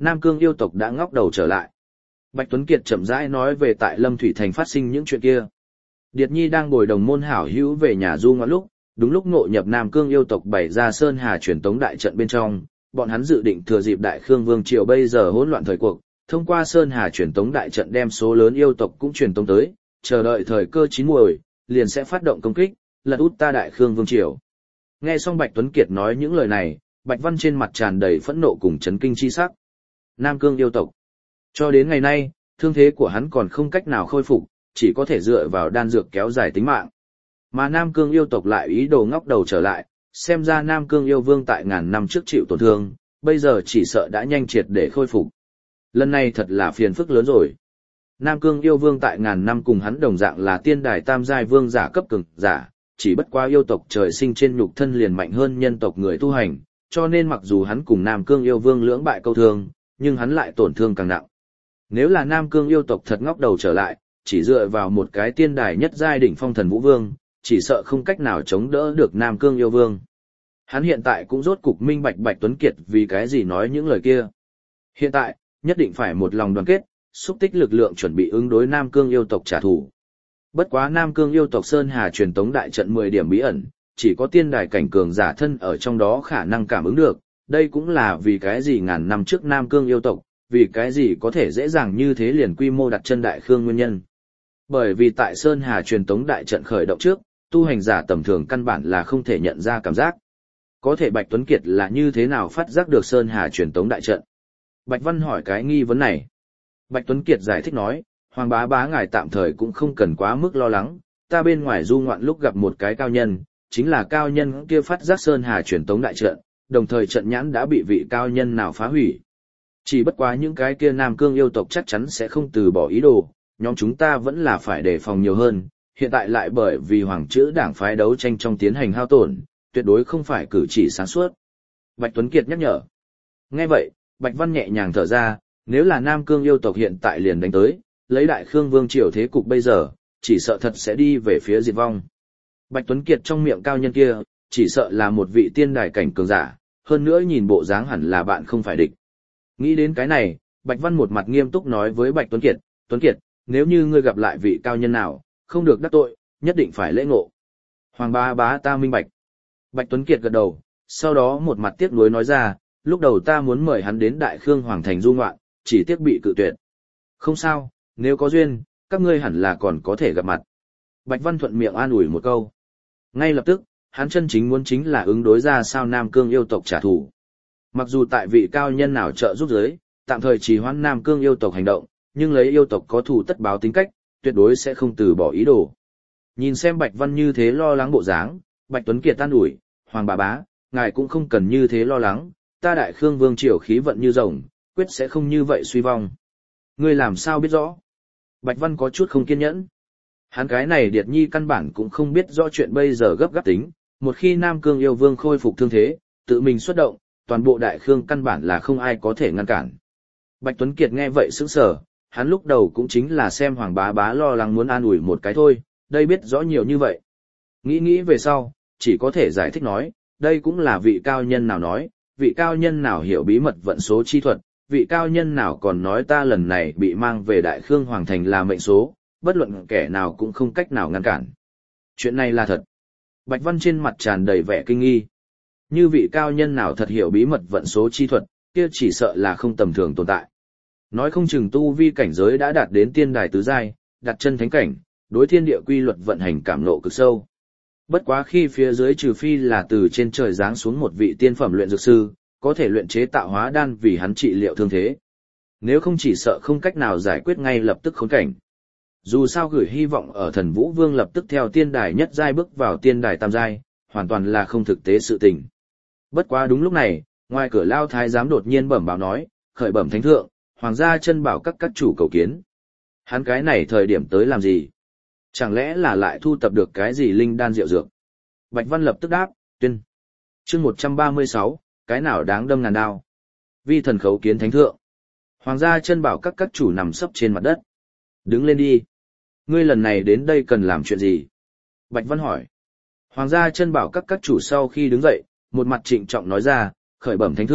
Nam Cương yêu tộc đã ngóc đầu trở lại. Bạch Tuấn Kiệt chậm rãi nói về tại Lâm Thủy Thành phát sinh những chuyện kia. Điệt Nhi đang bồi đồng môn hảo hữu về nhà du ngoạn lúc, đúng lúc ngộ nhập Nam Cương yêu tộc bày ra Sơn Hà truyền tống đại trận bên trong, bọn hắn dự định thừa dịp Đại Khương Vương triều bây giờ hỗn loạn thời cuộc, thông qua Sơn Hà truyền tống đại trận đem số lớn yêu tộc cũng truyền tống tới, chờ đợi thời cơ chín muồi, liền sẽ phát động công kích, lật út ta Đại Khương Vương triều. Nghe xong Bạch Tuấn Kiệt nói những lời này, Bạch Văn trên mặt tràn đầy phẫn nộ cùng chấn kinh chi sắc. Nam Cương yêu tộc. Cho đến ngày nay, thương thế của hắn còn không cách nào khôi phục, chỉ có thể dựa vào đan dược kéo dài tính mạng. Mà Nam Cương yêu tộc lại ý đồ ngóc đầu trở lại, xem ra Nam Cương yêu vương tại ngàn năm trước chịu tổn thương, bây giờ chỉ sợ đã nhanh triệt để khôi phục. Lần này thật là phiền phức lớn rồi. Nam Cương yêu vương tại ngàn năm cùng hắn đồng dạng là tiên đài tam giai vương giả cấp cường giả, chỉ bất quá yêu tộc trời sinh trên nhục thân liền mạnh hơn nhân tộc người tu hành, cho nên mặc dù hắn cùng Nam Cương yêu vương lưỡng bại câu thương, nhưng hắn lại tổn thương càng nặng. Nếu là Nam Cương yêu tộc thật ngóc đầu trở lại, chỉ dựa vào một cái tiên đài nhất giai đỉnh phong thần vũ vương, chỉ sợ không cách nào chống đỡ được Nam Cương yêu vương. Hắn hiện tại cũng rốt cục minh bạch Bạch Tuấn Kiệt vì cái gì nói những lời kia. Hiện tại, nhất định phải một lòng đoàn kết, xúc tích lực lượng chuẩn bị ứng đối Nam Cương yêu tộc trả thù. Bất quá Nam Cương yêu tộc Sơn Hà truyền tống đại trận 10 điểm bí ẩn, chỉ có tiên đài cảnh cường giả thân ở trong đó khả năng cảm ứng được, đây cũng là vì cái gì ngàn năm trước Nam Cương yêu tộc, vì cái gì có thể dễ dàng như thế liền quy mô đặt chân Đại Khương nguyên nhân. Bởi vì tại Sơn Hà truyền tống đại trận khởi động trước, tu hành giả tầm thường căn bản là không thể nhận ra cảm giác. Có thể Bạch Tuấn Kiệt là như thế nào phát giác được Sơn Hà truyền tống đại trận? Bạch Văn hỏi cái nghi vấn này. Bạch Tuấn Kiệt giải thích nói, Hoàng bá bá ngài tạm thời cũng không cần quá mức lo lắng, ta bên ngoài du ngoạn lúc gặp một cái cao nhân, chính là cao nhân kia phát giác Sơn Hà truyền tống đại trận, đồng thời trận nhãn đã bị vị cao nhân nào phá hủy. Chỉ bất quá những cái kia Nam Cương yêu tộc chắc chắn sẽ không từ bỏ ý đồ, nhóm chúng ta vẫn là phải đề phòng nhiều hơn, hiện tại lại bởi vì hoàng chữ đảng phái đấu tranh trong tiến hành hao tổn, tuyệt đối không phải cử chỉ sáng suốt. Bạch Tuấn Kiệt nhắc nhở. Nghe vậy, Bạch Văn nhẹ nhàng thở ra, nếu là Nam Cương yêu tộc hiện tại liền đánh tới, lấy Đại Khương Vương triều thế cục bây giờ, chỉ sợ thật sẽ đi về phía diệt vong. Bạch Tuấn Kiệt trong miệng cao nhân kia, chỉ sợ là một vị tiên đài cảnh cường giả, hơn nữa nhìn bộ dáng hẳn là bạn không phải địch. Nghĩ đến cái này, Bạch Văn một mặt nghiêm túc nói với Bạch Tuấn Kiệt, nếu như ngươi gặp lại vị cao nhân nào, không được đắc tội, nhất định phải lễ ngộ. Hoàng bá bá ta minh bạch. Bạch Tuấn Kiệt gật đầu, sau đó một mặt tiếc nuối nói ra, lúc đầu ta muốn mời hắn đến Đại Khương Hoàng thành du ngoạn, chỉ tiếc bị cự tuyệt. Không sao, nếu có duyên, các ngươi hẳn là còn có thể gặp mặt. Bạch Văn thuận miệng an ủi một câu. Ngay lập tức, hắn chân chính muốn chính là ứng đối ra sao Nam Cương yêu tộc trả thù. Mặc dù tại vị cao nhân nào trợ giúp giới, tạm thời trì hoãn Nam Cương yêu tộc hành động, nhưng lấy yêu tộc có thù tất báo tính cách, tuyệt đối sẽ không từ bỏ ý đồ. Nhìn xem Bạch Văn như thế lo lắng bộ dáng, Bạch Tuấn Kiệt an ủi, Hoàng bà bá, ngài cũng không cần như thế lo lắng, ta Đại Khương Vương triều khí vận như rồng, quyết sẽ không như vậy suy vong. Ngươi làm sao biết rõ? Bạch Văn có chút không kiên nhẫn. Hắn cái này Điệt Nhi căn bản cũng không biết rõ chuyện bây giờ gấp gáp tính, một khi Nam Cương yêu vương khôi phục thương thế, tự mình xuất động, toàn bộ Đại Khương căn bản là không ai có thể ngăn cản. Bạch Tuấn Kiệt nghe vậy sững sờ, hắn lúc đầu cũng chính là xem Hoàng bá bá lo lắng muốn an ủi một cái thôi, đây biết rõ nhiều như vậy. Nghĩ về sau, chỉ có thể giải thích nói, đây cũng là vị cao nhân nào nói, vị cao nhân nào hiểu bí mật vận số chi thuật, vị cao nhân nào còn nói ta lần này bị mang về Đại Khương Hoàng thành là mệnh số, bất luận kẻ nào cũng không cách nào ngăn cản. Chuyện này là thật. Bạch Văn trên mặt tràn đầy vẻ kinh nghi. Như vị cao nhân nào thật hiểu bí mật vận số chi thuật, kia chỉ sợ là không tầm thường tồn tại. Nói không chừng tu vi cảnh giới đã đạt đến tiên đài tứ giai, đặt chân thánh cảnh, đối thiên địa quy luật vận hành cảm nộ cực sâu. Bất quá khi phía dưới trừ phi là từ trên trời giáng xuống một vị tiên phẩm luyện dược sư, có thể luyện chế tạo hóa đan vì hắn trị liệu thương thế. Nếu không chỉ sợ không cách nào giải quyết ngay lập tức khốn cảnh. Dù sao gửi hy vọng ở Thần Vũ Vương lập tức theo tiên đài nhất giai bước vào tiên đài tam giai, hoàn toàn là không thực tế sự tình. Bất quá đúng lúc này, ngoài cửa Lao Thái giám đột nhiên bẩm báo nói, khởi bẩm thánh thượng, hoàng gia chân bảo các chủ cầu kiến. Hắn cái này thời điểm tới làm gì? Chẳng lẽ là lại thu tập được cái gì linh đan diệu dược? Bạch Văn lập tức đáp, tuyên. Chương 136, cái nào đáng đâm ngàn đao? Vi thần khấu kiến thánh thượng. Hoàng gia chân bảo các chủ nằm sấp trên mặt đất. Đứng lên đi. Ngươi lần này đến đây cần làm chuyện gì? Bạch Văn hỏi. Hoàng gia chân bảo các chủ sau khi đứng dậy, một mặt trịnh trọng nói ra, khởi bẩm thánh thượng,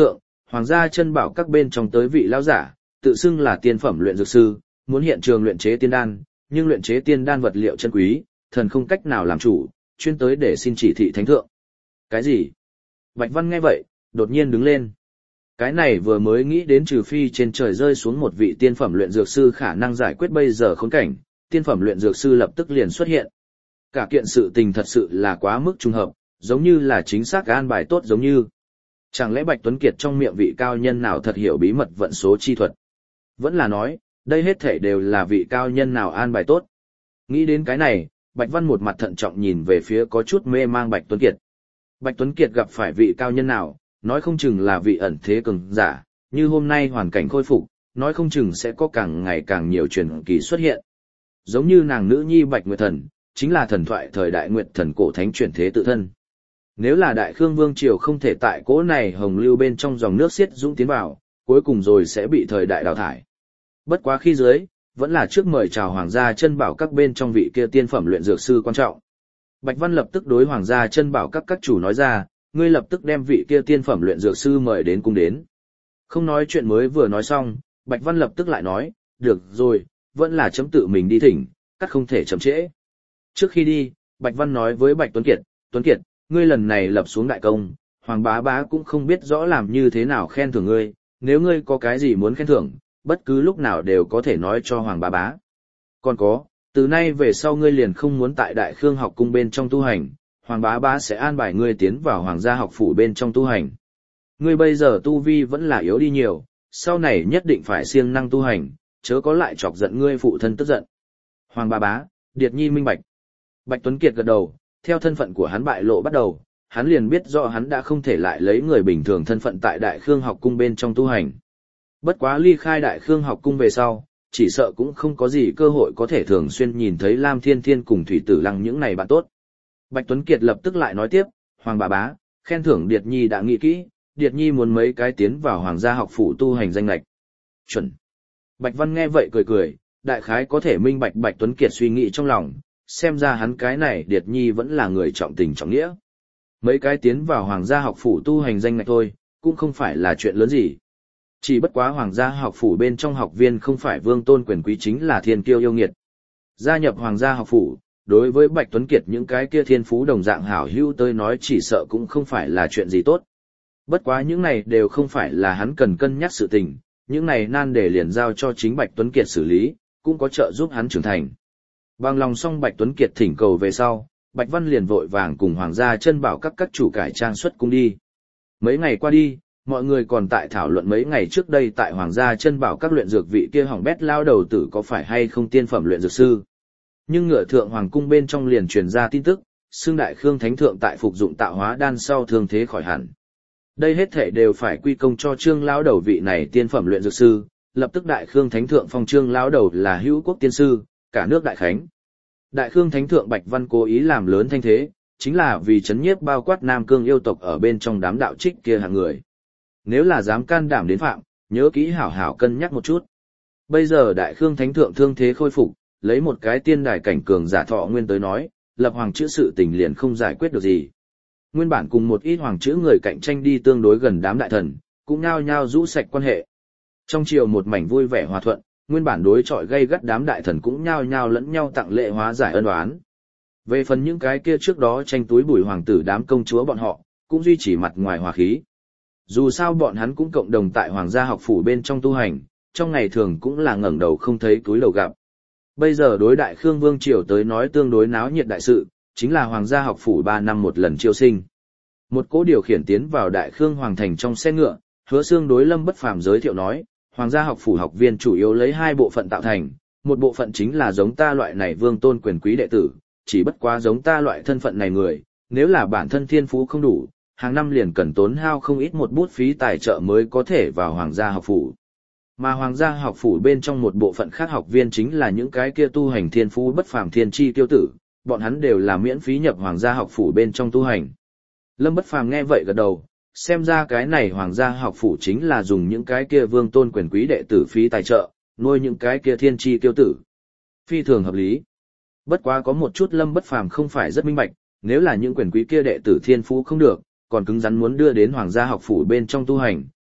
hoàng gia chân bảo các bên trong tới vị lão giả, tự xưng là tiên phẩm luyện dược sư, muốn hiện trường luyện chế tiên đan, nhưng luyện chế tiên đan vật liệu chân quý, thần không cách nào làm chủ, chuyên tới để xin chỉ thị thánh thượng. Cái gì? Bạch Văn nghe vậy, đột nhiên đứng lên. Cái này vừa mới nghĩ đến trừ phi trên trời rơi xuống một vị tiên phẩm luyện dược sư khả năng giải quyết bây giờ khốn cảnh, tiên phẩm luyện dược sư lập tức liền xuất hiện. Cả kiện sự tình thật sự là quá mức trùng hợp, giống như là chính xác an bài tốt giống như. Chẳng lẽ Bạch Tuấn Kiệt trong miệng vị cao nhân nào thật hiểu bí mật vận số chi thuật? Vẫn là nói, đây hết thể đều là vị cao nhân nào an bài tốt. Nghĩ đến cái này, Bạch Văn một mặt thận trọng nhìn về phía có chút mê mang Bạch Tuấn Kiệt. Bạch Tuấn Kiệt gặp phải vị cao nhân nào, nói không chừng là vị ẩn thế cường giả, như hôm nay hoàn cảnh khôi phục, nói không chừng sẽ có càng ngày càng nhiều truyền kỳ xuất hiện. Giống như nàng nữ nhi Bạch Nguyệt Thần, chính là thần thoại thời đại Nguyệt Thần cổ thánh chuyển thế tự thân. Nếu là Đại Khương Vương Triều không thể tại cỗ này hồng lưu bên trong dòng nước xiết dũng tiến vào, cuối cùng rồi sẽ bị thời đại đào thải. Bất quá khi dưới, vẫn là trước mời chào hoàng gia chân bảo các bên trong vị kia tiên phẩm luyện dược sư quan trọng. Bạch Văn lập tức đối hoàng gia chân bảo các chủ nói ra, ngươi lập tức đem vị kia tiên phẩm luyện dược sư mời đến cung đến. Không nói chuyện mới vừa nói xong, Bạch Văn lập tức lại nói, được rồi, vẫn là chấm tự mình đi thỉnh, cắt không thể chậm trễ. Trước khi đi, Bạch Văn nói với Bạch Tuấn Kiệt, ngươi lần này lập xuống đại công, Hoàng bá bá cũng không biết rõ làm như thế nào khen thưởng ngươi, nếu ngươi có cái gì muốn khen thưởng, bất cứ lúc nào đều có thể nói cho Hoàng bá bá. Còn có, từ nay về sau ngươi liền không muốn tại Đại Khương học cung bên trong tu hành, Hoàng bá bá sẽ an bài ngươi tiến vào Hoàng gia học phủ bên trong tu hành. Ngươi bây giờ tu vi vẫn là yếu đi nhiều, sau này nhất định phải siêng năng tu hành, chớ có lại chọc giận ngươi phụ thân tức giận. Hoàng bá bá, Điệt Nhi minh bạch. Bạch Tuấn Kiệt gật đầu, theo thân phận của hắn bại lộ bắt đầu, hắn liền biết rõ hắn đã không thể lại lấy người bình thường thân phận tại Đại Khương học cung bên trong tu hành. Bất quá ly khai Đại Khương học cung về sau, chỉ sợ cũng không có gì cơ hội có thể thường xuyên nhìn thấy Lam Thiên Thiên cùng Thủy Tử Lăng những này bạn tốt. Bạch Tuấn Kiệt lập tức lại nói tiếp, Hoàng bá bá, khen thưởng Điệt Nhi đã nghĩ kỹ, Điệt Nhi muốn mấy cái tiến vào Hoàng gia học phủ tu hành danh lệch. Chuẩn. Bạch Văn nghe vậy cười cười, đại khái có thể minh bạch Bạch Tuấn Kiệt suy nghĩ trong lòng, xem ra hắn cái này Điệt Nhi vẫn là người trọng tình trọng nghĩa. Mấy cái tiến vào Hoàng gia học phủ tu hành danh lệch thôi, cũng không phải là chuyện lớn gì. Chỉ bất quá Hoàng gia học phủ bên trong học viên không phải vương tôn quyền quý chính là thiên kiêu yêu nghiệt. Gia nhập Hoàng gia học phủ, đối với Bạch Tuấn Kiệt những cái kia thiên phú đồng dạng hảo hữu tới nói chỉ sợ cũng không phải là chuyện gì tốt. Bất quá những này đều không phải là hắn cần cân nhắc sự tình, những này nan để liền giao cho chính Bạch Tuấn Kiệt xử lý, cũng có trợ giúp hắn trưởng thành. Bằng lòng xong Bạch Tuấn Kiệt thỉnh cầu về sau, Bạch Văn liền vội vàng cùng Hoàng gia chân bảo các chủ cải trang xuất cung đi. Mấy ngày qua đi, mọi người còn tại thảo luận mấy ngày trước đây tại Hoàng gia chân bảo các luyện dược vị kia hỏng bét lao đầu tử có phải hay không tiên phẩm luyện dược sư. Nhưng ngựa thượng hoàng cung bên trong liền truyền ra tin tức, xưng Đại Khương Thánh Thượng tại phục dụng tạo hóa đan sau thương thế khỏi hẳn. Đây hết thể đều phải quy công cho Trương lão đầu vị này tiên phẩm luyện dược sư, lập tức Đại Khương Thánh Thượng phong Trương lão đầu là hữu quốc tiên sư, cả nước đại khánh. Đại Khương Thánh Thượng Bạch Văn cố ý làm lớn thanh thế, chính là vì chấn nhiếp bao quát Nam Cương yêu tộc ở bên trong đám đạo trích kia hạng người. Nếu là dám can đảm đến phạm, nhớ kỹ hảo hảo cân nhắc một chút. Bây giờ Đại Khương Thánh Thượng thương thế khôi phục, lấy một cái tiên đài cảnh cường giả thọ nguyên tới nói, lập hoàng chữ sự tình liền không giải quyết được gì. Nguyên bản cùng một ít hoàng chữ người cạnh tranh đi tương đối gần đám đại thần, cũng nhao nhao rũ sạch quan hệ. Trong triều một mảnh vui vẻ hòa thuận, nguyên bản đối chọi gây gắt đám đại thần cũng nhao nhao lẫn nhau tặng lễ hóa giải ân oán. Về phần những cái kia trước đó tranh túi bùi hoàng tử đám công chúa bọn họ, cũng duy trì mặt ngoài hòa khí. Dù sao bọn hắn cũng cộng đồng tại Hoàng gia học phủ bên trong tu hành, trong ngày thường cũng là ngẩng đầu không thấy túi lầu gặp. Bây giờ đối Đại Khương Vương Triều tới nói tương đối náo nhiệt đại sự, chính là Hoàng gia học phủ 3 năm một lần chiêu sinh. Một cỗ điều khiển tiến vào Đại Khương Hoàng thành trong xe ngựa, Hứa Xương đối Lâm Bất Phàm giới thiệu nói, Hoàng gia học phủ học viên chủ yếu lấy 2 bộ phận tạo thành, một bộ phận chính là giống ta loại này vương tôn quyền quý đệ tử, chỉ bất quá giống ta loại thân phận này người, nếu là bản thân thiên phú không đủ, hàng năm liền cần tốn hao không ít một bút phí tài trợ mới có thể vào Hoàng gia học phủ. Mà Hoàng gia học phủ bên trong một bộ phận khác học viên chính là những cái kia tu hành thiên phú bất phàm thiên chi tiêu tử, bọn hắn đều là miễn phí nhập Hoàng gia học phủ bên trong tu hành. Lâm Bất Phàm nghe vậy gật đầu, xem ra cái này Hoàng gia học phủ chính là dùng những cái kia vương tôn quyền quý đệ tử phí tài trợ, nuôi những cái kia thiên chi tiêu tử. Phi thường hợp lý. Bất quá có một chút Lâm Bất Phàm không phải rất minh bạch, nếu là những quyền quý kia đệ tử thiên phú không được, còn cứng rắn muốn đưa đến Hoàng gia học phủ bên trong tu hành,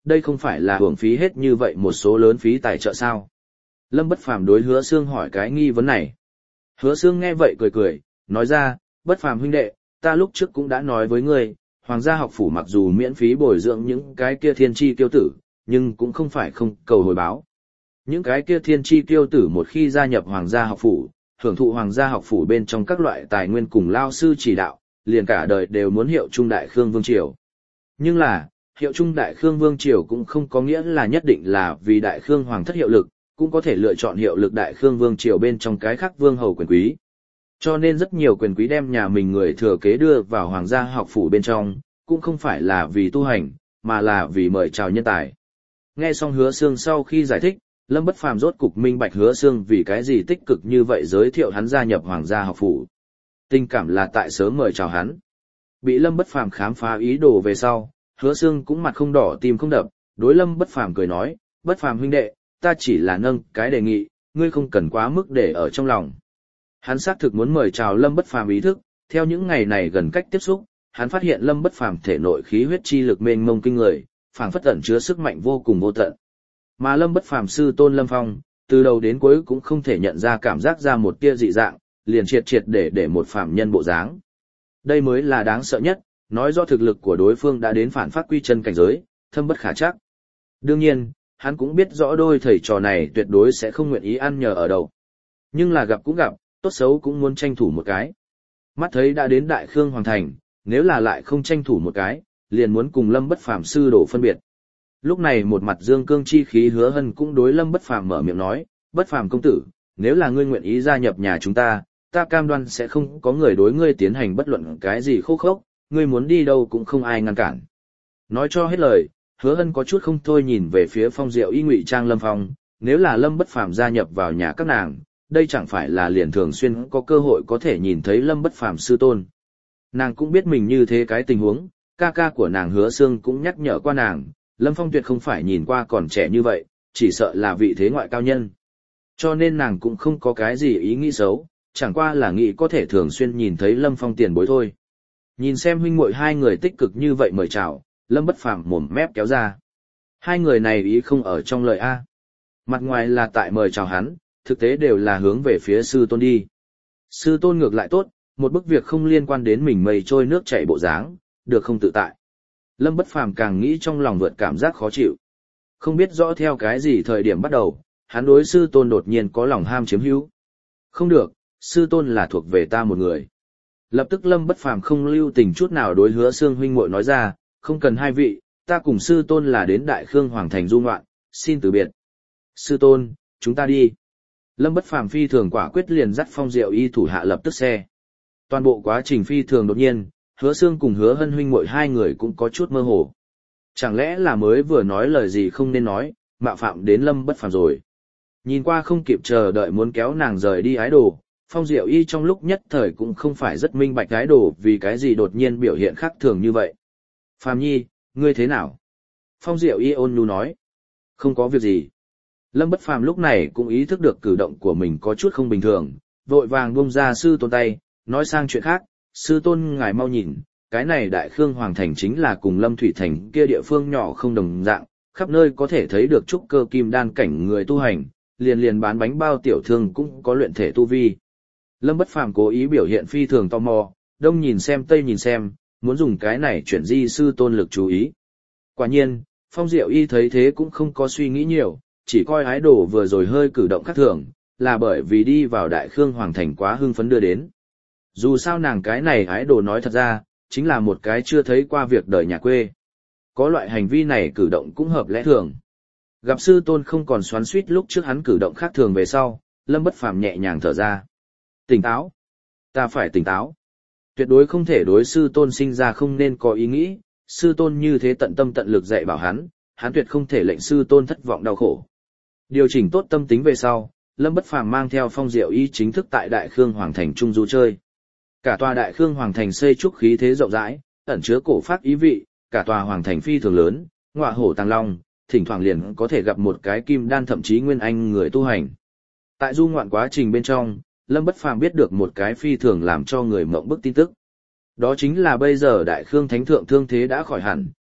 đây không phải là hưởng phí hết như vậy một số lớn phí tài trợ sao? Lâm Bất Phàm đối Hứa Xương hỏi cái nghi vấn này. Hứa Xương nghe vậy cười cười, nói ra, Bất Phàm huynh đệ, ta lúc trước cũng đã nói với ngươi, Hoàng gia học phủ mặc dù miễn phí bồi dưỡng những cái kia thiên chi tiêu tử, nhưng cũng không phải không cầu hồi báo. Những cái kia thiên chi tiêu tử một khi gia nhập Hoàng gia học phủ, hưởng thụ Hoàng gia học phủ bên trong các loại tài nguyên cùng lao sư chỉ đạo, liền cả đời đều muốn hiệu trung Đại Khương Vương Triều. Nhưng là, hiệu trung Đại Khương Vương Triều cũng không có nghĩa là nhất định là vì Đại Khương Hoàng thất hiệu lực, cũng có thể lựa chọn hiệu lực Đại Khương Vương Triều bên trong cái khác vương hầu quyền quý. Cho nên rất nhiều quyền quý đem nhà mình người thừa kế đưa vào Hoàng gia học phủ bên trong, cũng không phải là vì tu hành, mà là vì mời chào nhân tài. Nghe xong Hứa Xương sau khi giải thích, Lâm Bất Phàm rốt cục minh bạch Hứa Xương vì cái gì tích cực như vậy giới thiệu hắn gia nhập Hoàng gia học phủ. Tình cảm là tại sớm mời chào hắn. Bị Lâm Bất Phàm khám phá ý đồ về sau, Hứa Xương cũng mặt không đỏ tim không đập, đối Lâm Bất Phàm cười nói, Bất Phàm huynh đệ, ta chỉ là nâng cái đề nghị, ngươi không cần quá mức để ở trong lòng. Hắn xác thực muốn mời chào Lâm Bất Phàm ý thức, theo những ngày này gần cách tiếp xúc, hắn phát hiện Lâm Bất Phàm thể nội khí huyết chi lực mênh mông kinh người, phảng phất ẩn chứa sức mạnh vô cùng vô tận. Mà Lâm Bất Phàm sư tôn Lâm Phong, từ đầu đến cuối cũng không thể nhận ra cảm giác ra một tia dị dạng, liền triệt triệt để một phàm nhân bộ dáng. Đây mới là đáng sợ nhất, nói do thực lực của đối phương đã đến phản phát quy chân cảnh giới, thâm bất khả trắc. Đương nhiên, hắn cũng biết rõ đôi thầy trò này tuyệt đối sẽ không nguyện ý ăn nhờ ở đậu. Nhưng là gặp cũng gặp, tốt xấu cũng muốn tranh thủ một cái. Mắt thấy đã đến Đại Khương Hoàng thành, nếu là lại không tranh thủ một cái, liền muốn cùng Lâm Bất Phàm sư đổ phân biệt. Lúc này một mặt dương cương chi khí Hứa Hân cũng đối Lâm Bất Phàm mở miệng nói, Bất Phàm công tử, nếu là ngươi nguyện ý gia nhập nhà chúng ta, ta cam đoan sẽ không có người đối ngươi tiến hành bất luận cái gì khô khốc, ngươi muốn đi đâu cũng không ai ngăn cản. Nói cho hết lời, Hứa Hân có chút không thôi nhìn về phía Phong Diệu y ngụy trang Lâm Phong, nếu là Lâm Bất Phàm gia nhập vào nhà các nàng, đây chẳng phải là liền thường xuyên có cơ hội có thể nhìn thấy Lâm Bất Phàm sư tôn. Nàng cũng biết mình như thế cái tình huống, ca ca của nàng Hứa Xương cũng nhắc nhở qua nàng, Lâm Phong tuyệt không phải nhìn qua còn trẻ như vậy, chỉ sợ là vị thế ngoại cao nhân. Cho nên nàng cũng không có cái gì ý nghĩ xấu, chẳng qua là nghĩ có thể thường xuyên nhìn thấy Lâm Phong tiền bối thôi. Nhìn xem huynh muội hai người tích cực như vậy mời chào, Lâm Bất Phàm mồm mép kéo ra. Hai người này ý không ở trong lời A. Mặt ngoài là tại mời chào hắn, thực tế đều là hướng về phía sư tôn đi. Sư tôn ngược lại tốt, một bức việc không liên quan đến mình mây trôi nước chảy bộ dáng, được không tự tại. Lâm Bất Phàm càng nghĩ trong lòng vượt cảm giác khó chịu. Không biết rõ theo cái gì thời điểm bắt đầu, hắn đối sư tôn đột nhiên có lòng ham chiếm hữu. Không được, sư tôn là thuộc về ta một người. Lập tức Lâm Bất Phàm không lưu tình chút nào đối Hứa Xương huynh muội nói ra, không cần hai vị, ta cùng sư tôn là đến Đại Khương Hoàng thành du ngoạn, xin từ biệt. Sư tôn, chúng ta đi. Lâm Bất Phàm phi thường quả quyết liền dắt Phong Diệu y thủ hạ lập tức xe. Toàn bộ quá trình phi thường đột nhiên, Hứa Xương cùng Hứa Hân huynh muội hai người cũng có chút mơ hồ. Chẳng lẽ là mới vừa nói lời gì không nên nói, mạo phạm đến Lâm Bất Phàm rồi. Nhìn qua không kịp chờ đợi muốn kéo nàng rời đi ái đồ, Phong Diệu y trong lúc nhất thời cũng không phải rất minh bạch ái đồ vì cái gì đột nhiên biểu hiện khác thường như vậy. Phàm nhi, ngươi thế nào? Phong Diệu y ôn nhu nói. Không có việc gì. Lâm Bất Phàm lúc này cũng ý thức được cử động của mình có chút không bình thường, vội vàng buông ra sư tôn tay, nói sang chuyện khác, sư tôn ngài mau nhìn, cái này Đại Khương Hoàng thành chính là cùng Lâm Thủy thành kia địa phương nhỏ không đồng dạng, khắp nơi có thể thấy được trúc cơ kim đan cảnh người tu hành, liền bán bánh bao tiểu thương cũng có luyện thể tu vi. Lâm Bất Phàm cố ý biểu hiện phi thường tò mò, đông nhìn xem tây nhìn xem, muốn dùng cái này chuyển di sư tôn lực chú ý. Quả nhiên, Phong Diệu y thấy thế cũng không có suy nghĩ nhiều, chỉ coi ái đồ vừa rồi hơi cử động khác thường, là bởi vì đi vào Đại Khương Hoàng thành quá hưng phấn đưa đến. Dù sao nàng cái này ái đồ nói thật ra, chính là một cái chưa thấy qua việc đời nhà quê. Có loại hành vi này cử động cũng hợp lẽ thường. Gặp sư tôn không còn xoắn xuýt lúc trước hắn cử động khác thường về sau, Lâm Bất Phàm nhẹ nhàng thở ra. Tỉnh táo. Ta phải tỉnh táo. Tuyệt đối không thể đối sư tôn sinh ra không nên có ý nghĩ, sư tôn như thế tận tâm tận lực dạy bảo hắn tuyệt không thể lệnh sư tôn thất vọng đau khổ. Điều chỉnh tốt tâm tính về sau, Lâm Bất Phàm mang theo Phong Diệu y chính thức tại Đại Khương Hoàng thành trung du chơi. Cả tòa Đại Khương Hoàng thành xây trúc khí thế rộng rãi, ẩn chứa cổ phác ý vị, cả tòa hoàng thành phi thường lớn, ngọa hổ tàng long, thỉnh thoảng liền có thể gặp một cái kim đan thậm chí nguyên anh người tu hành. Tại du ngoạn quá trình bên trong, Lâm Bất Phàm biết được một cái phi thường làm cho người mộng bức tin tức. Đó chính là bây giờ Đại Khương Thánh Thượng thương thế đã khỏi hẳn,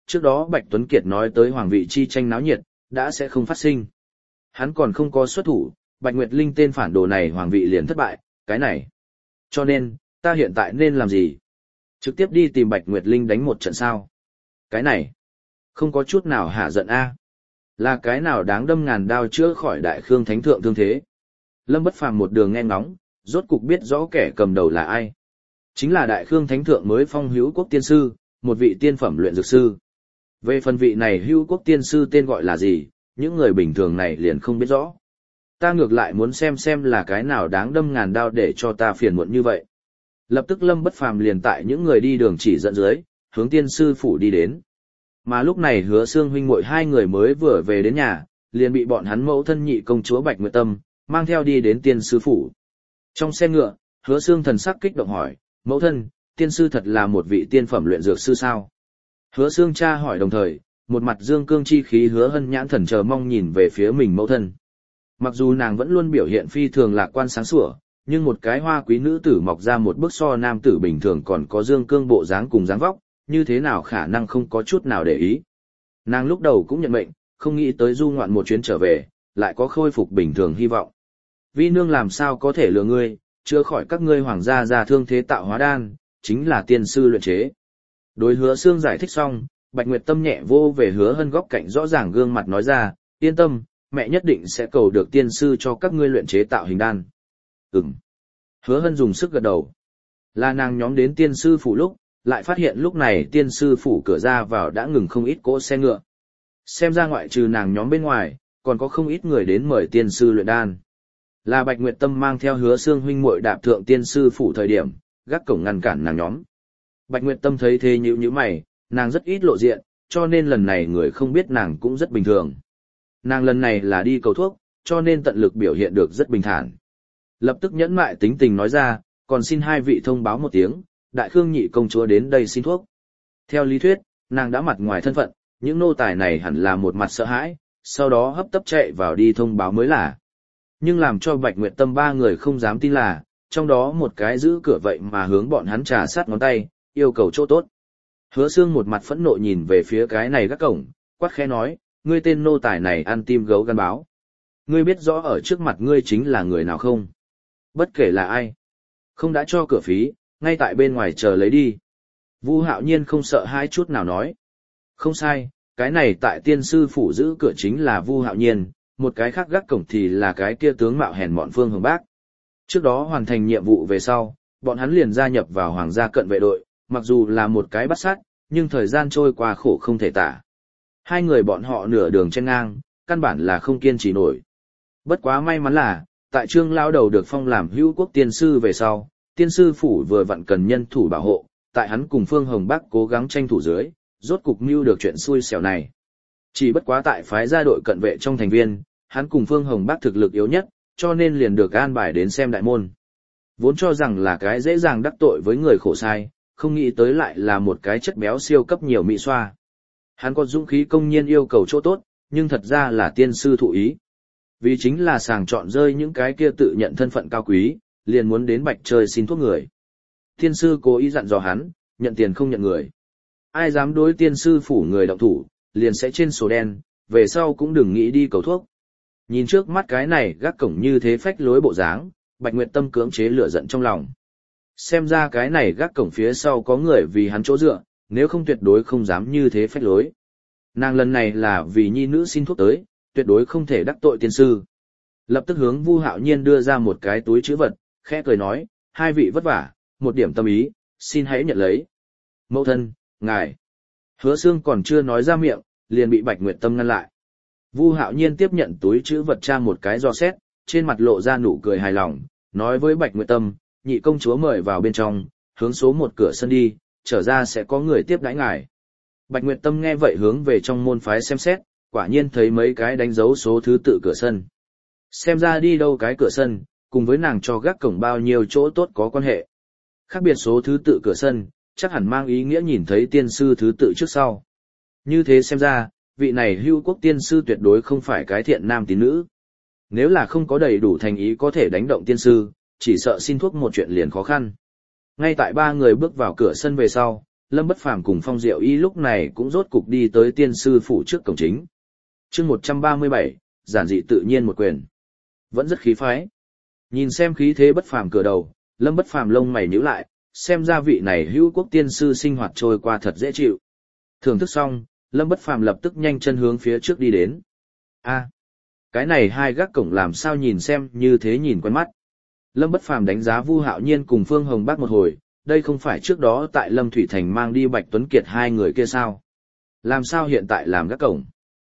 trước đó Bạch Tuấn Kiệt nói tới hoàng vị chi tranh náo nhiệt, đã sẽ không phát sinh. Hắn còn không có xuất thủ, Bạch Nguyệt Linh tên phản đồ này hoàng vị liền thất bại, cái này. Cho nên, ta hiện tại nên làm gì? Trực tiếp đi tìm Bạch Nguyệt Linh đánh một trận sao? Cái này, không có chút nào hạ giận a. Là cái nào đáng đâm ngàn đao chữa khỏi Đại Khương Thánh Thượng thương thế? Lâm Bất Phàm một đường nghe ngóng, rốt cục biết rõ kẻ cầm đầu là ai. Chính là Đại Khương Thánh Thượng mới phong Hữu Quốc Tiên Sư, một vị tiên phẩm luyện dược sư. Về phần vị này Hữu Quốc Tiên Sư tên gọi là gì, những người bình thường này liền không biết rõ. Ta ngược lại muốn xem là cái nào đáng đâm ngàn đao để cho ta phiền muộn như vậy. Lập tức Lâm Bất Phàm liền tại những người đi đường chỉ dẫn dưới, hướng tiên sư phủ đi đến. Mà lúc này Hứa Xương huynh muội hai người mới vừa về đến nhà, liền bị bọn hắn mẫu thân nhị công chúa Bạch Nguyệt Tâm mang theo đi đến tiên sư phủ. Trong xe ngựa, Hứa Xương thần sắc kích động hỏi, mẫu thân, tiên sư thật là một vị tiên phẩm luyện dược sư sao? Hứa Xương cha hỏi đồng thời, một mặt dương cương chi khí Hứa Hân nhãn thần chờ mong nhìn về phía mình mẫu thân. Mặc dù nàng vẫn luôn biểu hiện phi thường lạc quan sáng sủa, nhưng một cái hoa quý nữ tử mọc ra một bức so nam tử bình thường còn có dương cương bộ dáng cùng dáng vóc, như thế nào khả năng không có chút nào để ý. Nàng lúc đầu cũng nhận mệnh, không nghĩ tới du ngoạn một chuyến trở về, lại có khôi phục bình thường hy vọng. Vi nương làm sao có thể lừa ngươi, chữa khỏi các ngươi hoàng gia ra thương thế tạo hóa đan, chính là tiên sư luyện chế. Đối Hứa Xương giải thích xong, Bạch Nguyệt Tâm nhẹ vô về Hứa Hân góc cạnh rõ ràng gương mặt nói ra, yên tâm, mẹ nhất định sẽ cầu được tiên sư cho các ngươi luyện chế tạo hình đan. Hứa Hân dùng sức gật đầu. Là nàng nhóm đến tiên sư phủ lúc, lại phát hiện lúc này tiên sư phủ cửa ra vào đã ngừng không ít cỗ xe ngựa. Xem ra ngoại trừ nàng nhóm bên ngoài, còn có không ít người đến mời tiên sư luyện đan. Là Bạch Nguyệt Tâm mang theo Hứa Xương huynh muội đạp thượng tiên sư phủ thời điểm, gác cổng ngăn cản nàng nhóm. Bạch Nguyệt Tâm thấy thế nhíu mày, nàng rất ít lộ diện, cho nên lần này người không biết nàng cũng rất bình thường. Nàng lần này là đi cầu thuốc, cho nên tận lực biểu hiện được rất bình thản. Lập tức nhẫn mại tính tình nói ra, còn xin hai vị thông báo một tiếng, Đại Khương nhị công chúa đến đây xin thuốc. Theo lý thuyết, nàng đã mặt ngoài thân phận, những nô tài này hẳn là một mặt sợ hãi, sau đó hấp tấp chạy vào đi thông báo mới là. Nhưng làm cho Bạch Nguyệt Tâm ba người không dám tin là, trong đó một cái giữ cửa vậy mà hướng bọn hắn trà sát ngón tay, yêu cầu chỗ tốt. Hứa Xương một mặt phẫn nộ nhìn về phía cái này gác cổng, quát khẽ nói, ngươi tên nô tài này ăn tim gấu gan báo. Ngươi biết rõ ở trước mặt ngươi chính là người nào không? Bất kể là ai. Không đã cho cửa phí, ngay tại bên ngoài chờ lấy đi. Vu Hạo Nhiên không sợ hai chút nào nói. Không sai, cái này tại tiên sư phủ giữ cửa chính là Vu Hạo Nhiên, một cái khác gác cổng thì là cái kia tướng mạo hèn mọn Phương Hồng Bác. Trước đó hoàn thành nhiệm vụ về sau, bọn hắn liền gia nhập vào hoàng gia cận vệ đội, mặc dù là một cái bắt sát, nhưng thời gian trôi qua khổ không thể tả. Hai người bọn họ nửa đường chen ngang, căn bản là không kiên trì nổi. Bất quá may mắn là, tại Trương lão đầu được phong làm Hữu Quốc tiên sư về sau, tiên sư phủ vừa vặn cần nhân thủ bảo hộ, tại hắn cùng Phương Hồng Bác cố gắng tranh thủ dưới, rốt cục mưu được chuyện xui xẻo này. Chỉ bất quá tại phái gia đội cận vệ trong thành viên, hắn cùng Phương Hồng Bác thực lực yếu nhất, cho nên liền được an bài đến xem đại môn. Vốn cho rằng là cái dễ dàng đắc tội với người khổ sai, không nghĩ tới lại là một cái chất béo siêu cấp nhiều mỹ xoa. Hắn có dũng khí công nhiên yêu cầu chỗ tốt, nhưng thật ra là tiên sư thụ ý. Vì chính là sàng chọn rơi những cái kia tự nhận thân phận cao quý, liền muốn đến Bạch Trời xin thuốc người. Tiên sư cố ý dặn dò hắn, nhận tiền không nhận người. Ai dám đối tiên sư phủ người động thủ, liền sẽ trên sổ đen, về sau cũng đừng nghĩ đi cầu thuốc. Nhìn trước mắt cái này gác cổng như thế phách lối bộ dáng, Bạch Nguyệt Tâm cưỡng chế lửa giận trong lòng. Xem ra cái này gác cổng phía sau có người vì hắn chỗ dựa, nếu không tuyệt đối không dám như thế phách lối. Nàng lần này là vì nhi nữ xin thuốc tới, tuyệt đối không thể đắc tội tiên sư. Lập tức hướng Vu Hạo Nhiên đưa ra một cái túi trữ vật, khẽ cười nói, hai vị vất vả, một điểm tâm ý, xin hãy nhận lấy. Mẫu thân, ngài. Hứa Xương còn chưa nói ra miệng, liền bị Bạch Nguyệt Tâm ngăn lại. Vu Hạo Nhiên tiếp nhận túi trữ vật tra một cái dò xét, trên mặt lộ ra nụ cười hài lòng, nói với Bạch Nguyệt Tâm, nhị công chúa mời vào bên trong, hướng số một cửa sân đi, trở ra sẽ có người tiếp đãi ngài. Bạch Nguyệt Tâm nghe vậy hướng về trong môn phái xem xét, quả nhiên thấy mấy cái đánh dấu số thứ tự cửa sân. Xem ra đi đâu cái cửa sân, cùng với nàng cho gác cổng bao nhiêu chỗ tốt có quan hệ. Khác biệt số thứ tự cửa sân, chắc hẳn mang ý nghĩa nhìn thấy tiên sư thứ tự trước sau. Như thế xem ra, vị này Hữu Quốc tiên sư tuyệt đối không phải cái thiện nam tín nữ. Nếu là không có đầy đủ thành ý có thể đánh động tiên sư, chỉ sợ xin thuốc một chuyện liền khó khăn. Ngay tại ba người bước vào cửa sân về sau, Lâm Bất Phàm cùng Phong Diệu Y lúc này cũng rốt cục đi tới tiên sư phủ trước cổng chính. Chương 137, giản dị tự nhiên một quyền. Vẫn rất khí phái. Nhìn xem khí thế bất phàm cửa đầu, Lâm Bất Phàm lông mày nhíu lại, xem ra vị này hữu quốc tiên sư sinh hoạt trôi qua thật dễ chịu. Thưởng thức xong, Lâm Bất Phàm lập tức nhanh chân hướng phía trước đi đến. A, cái này hai gác cổng làm sao nhìn xem như thế nhìn quen mắt. Lâm Bất Phàm đánh giá Vu Hạo Nhiên cùng Phương Hồng Bác một hồi, đây không phải trước đó tại Lâm Thủy Thành mang đi Bạch Tuấn Kiệt hai người kia sao? Làm sao hiện tại làm gác cổng?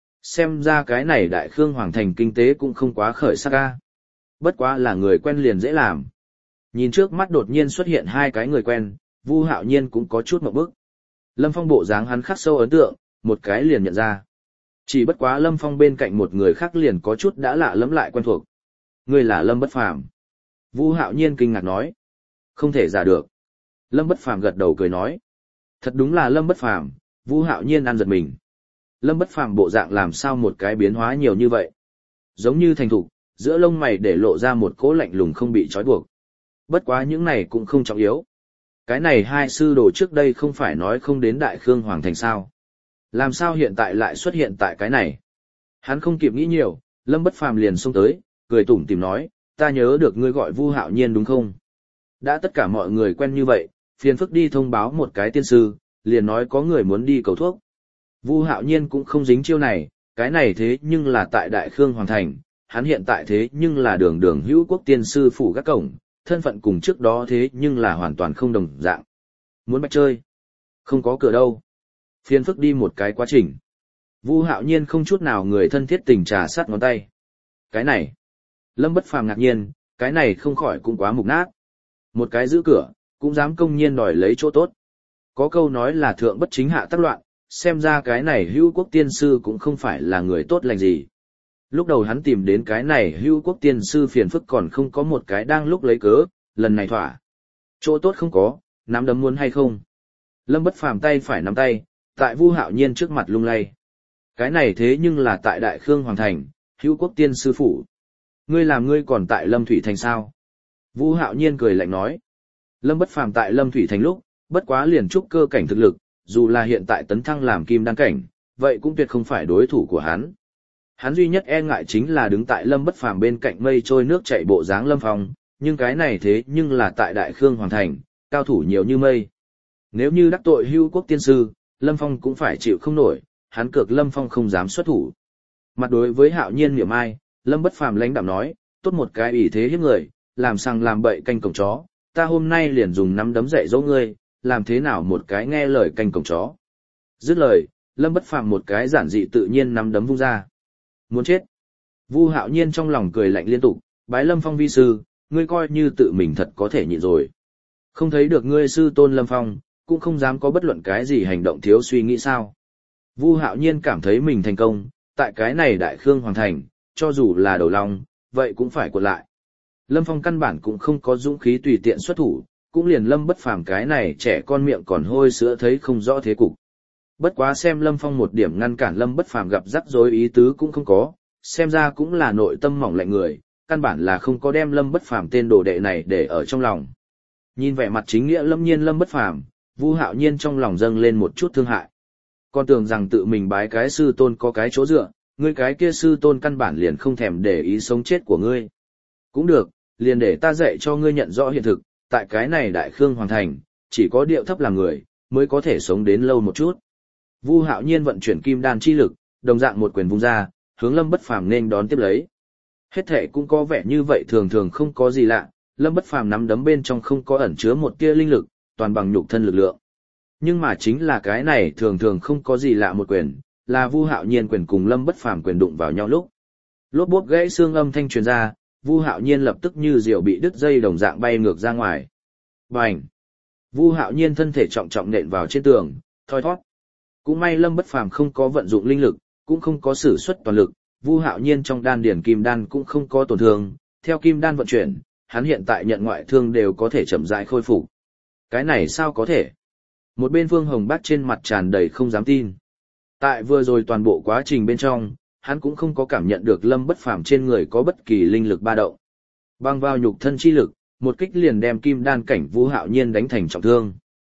Xem ra cái này Đại Khương Hoàng Thành kinh tế cũng không quá khởi sắc a. Bất quá là người quen liền dễ làm. Nhìn trước mắt đột nhiên xuất hiện hai cái người quen, Vu Hạo Nhiên cũng có chút ngượng bức. Lâm Phong bộ dáng hắn khắc sâu ấn tượng, một cái liền nhận ra. Chỉ bất quá Lâm Phong bên cạnh một người khác liền có chút đã lạ lẫm lại quen thuộc. Người là Lâm Bất Phàm. Vu Hạo Nhiên kinh ngạc nói. Không thể giả được. Lâm Bất Phàm gật đầu cười nói. Thật đúng là Lâm Bất Phàm, Vu Hạo Nhiên ăn giật mình. Lâm Bất Phàm bộ dạng làm sao một cái biến hóa nhiều như vậy? Giống như thành thục, giữa lông mày để lộ ra một cỗ lạnh lùng không bị trói buộc. Bất quá những này cũng không trọng yếu. Cái này hai sư đồ trước đây không phải nói không đến Đại Khương Hoàng Thành sao? Làm sao hiện tại lại xuất hiện tại cái này? Hắn không kịp nghĩ nhiều, Lâm Bất Phàm liền xông tới, cười tủm tỉm nói, ta nhớ được ngươi gọi Vu Hạo Nhiên đúng không? Đã tất cả mọi người quen như vậy, phiền phức đi thông báo một cái tiên sư, liền nói có người muốn đi cầu thuốc. Vu Hạo Nhiên cũng không dính chiêu này, cái này thế nhưng là tại Đại Khương Hoàng Thành, hắn hiện tại thế nhưng là đường đường hữu quốc tiên sư phủ gác cổng, thân phận cùng trước đó thế nhưng là hoàn toàn không đồng dạng. Muốn bạch chơi? Không có cửa đâu. Phiền phức đi một cái quá trình. Vu Hạo Nhiên không chút nào người thân thiết tình trà sát ngón tay. Cái này. Lâm Bất Phàm ngạc nhiên, cái này không khỏi cũng quá mục nát. Một cái giữ cửa, cũng dám công nhiên đòi lấy chỗ tốt. Có câu nói là thượng bất chính hạ tác loạn, xem ra cái này hữu quốc tiên sư cũng không phải là người tốt lành gì. Lúc đầu hắn tìm đến cái này hữu quốc tiên sư phiền phức còn không có một cái đang lúc lấy cớ, lần này thỏa. Chỗ tốt không có, nắm đấm muốn hay không. Lâm Bất Phàm tay phải nắm tay, tại Vu Hạo Nhiên trước mặt lung lay. Cái này thế nhưng là tại Đại Khương Hoàng Thành, hữu quốc tiên sư phủ. Ngươi làm ngươi còn tại Lâm Thủy Thành sao? Vu Hạo Nhiên cười lạnh nói. Lâm Bất Phàm tại Lâm Thủy Thành lúc, bất quá liền trúc cơ cảnh thực lực, dù là hiện tại tấn thăng làm kim đan cảnh, vậy cũng tuyệt không phải đối thủ của hắn. Hắn duy nhất e ngại chính là đứng tại Lâm Bất Phàm bên cạnh mây trôi nước chảy bộ dáng Lâm Phong, nhưng cái này thế nhưng là tại Đại Khương Hoàng Thành, cao thủ nhiều như mây. Nếu như đắc tội hữu quốc tiên sư, Lâm Phong cũng phải chịu không nổi, hắn cược Lâm Phong không dám xuất thủ. Mặt đối với Hạo Nhiên niệm ai, Lâm Bất Phàm lãnh đạm nói, tốt một cái ủy thế hiếp người, làm sằng làm bậy canh cổng chó, ta hôm nay liền dùng nắm đấm dạy dỗ ngươi, làm thế nào một cái nghe lời canh cổng chó. Dứt lời, Lâm Bất Phàm một cái giản dị tự nhiên nắm đấm vung ra. Muốn chết. Vu Hạo Nhiên trong lòng cười lạnh liên tục, bái Lâm Phong vi sư, ngươi coi như tự mình thật có thể nhịn rồi. Không thấy được ngươi sư tôn Lâm Phong, cũng không dám có bất luận cái gì hành động thiếu suy nghĩ sao. Vu Hạo Nhiên cảm thấy mình thành công, tại cái này Đại Khương Hoàng Thành, cho dù là đầu lòng, vậy cũng phải cuộn lại. Lâm Phong căn bản cũng không có dũng khí tùy tiện xuất thủ, cũng liền Lâm Bất Phàm cái này trẻ con miệng còn hôi sữa thấy không rõ thế cục. Bất quá xem Lâm Phong một điểm ngăn cản Lâm Bất Phàm gặp rắc rối ý tứ cũng không có, xem ra cũng là nội tâm mỏng lạnh người, căn bản là không có đem Lâm Bất Phàm tên đồ đệ này để ở trong lòng. Nhìn vẻ mặt chính nghĩa lâm nhiên Lâm Bất Phàm, Vu Hạo Nhiên trong lòng dâng lên một chút thương hại. Con tưởng rằng tự mình bái cái sư tôn có cái chỗ dựa, ngươi cái kia sư tôn căn bản liền không thèm để ý sống chết của ngươi. Cũng được, liền để ta dạy cho ngươi nhận rõ hiện thực, tại cái này Đại Khương Hoàng Thành, chỉ có điệu thấp làm người, mới có thể sống đến lâu một chút. Vu Hạo Nhiên vận chuyển kim đan chi lực, đồng dạng một quyền vung ra, hướng Lâm Bất Phàm nên đón tiếp lấy. Hết thể cũng có vẻ như vậy thường thường không có gì lạ, Lâm Bất Phàm nắm đấm bên trong không có ẩn chứa một tia linh lực, toàn bằng nhục thân lực lượng. Nhưng mà chính là cái này thường thường không có gì lạ một quyền, là Vu Hạo Nhiên quyền cùng Lâm Bất Phàm quyền đụng vào nhau lúc. Lốp bốp gãy xương âm thanh truyền ra, Vu Hạo Nhiên lập tức như diều bị đứt dây đồng dạng bay ngược ra ngoài. Bành! Vu Hạo Nhiên thân thể trọng trọng nện vào trên tường, thoi thoát. Cũng may Lâm Bất Phàm không có vận dụng linh lực, cũng không có sử xuất toàn lực, Vu Hạo Nhiên trong đan điển kim đan cũng không có tổn thương, theo kim đan vận chuyển, hắn hiện tại nhận ngoại thương đều có thể chậm rãi khôi phục. Cái này sao có thể? Một bên Phương Hồng Bác trên mặt tràn đầy không dám tin. Tại vừa rồi toàn bộ quá trình bên trong, hắn cũng không có cảm nhận được Lâm Bất Phàm trên người có bất kỳ linh lực ba động. Băng vào nhục thân chi lực, một kích liền đem kim đan cảnh Vu Hạo Nhiên đánh thành trọng thương.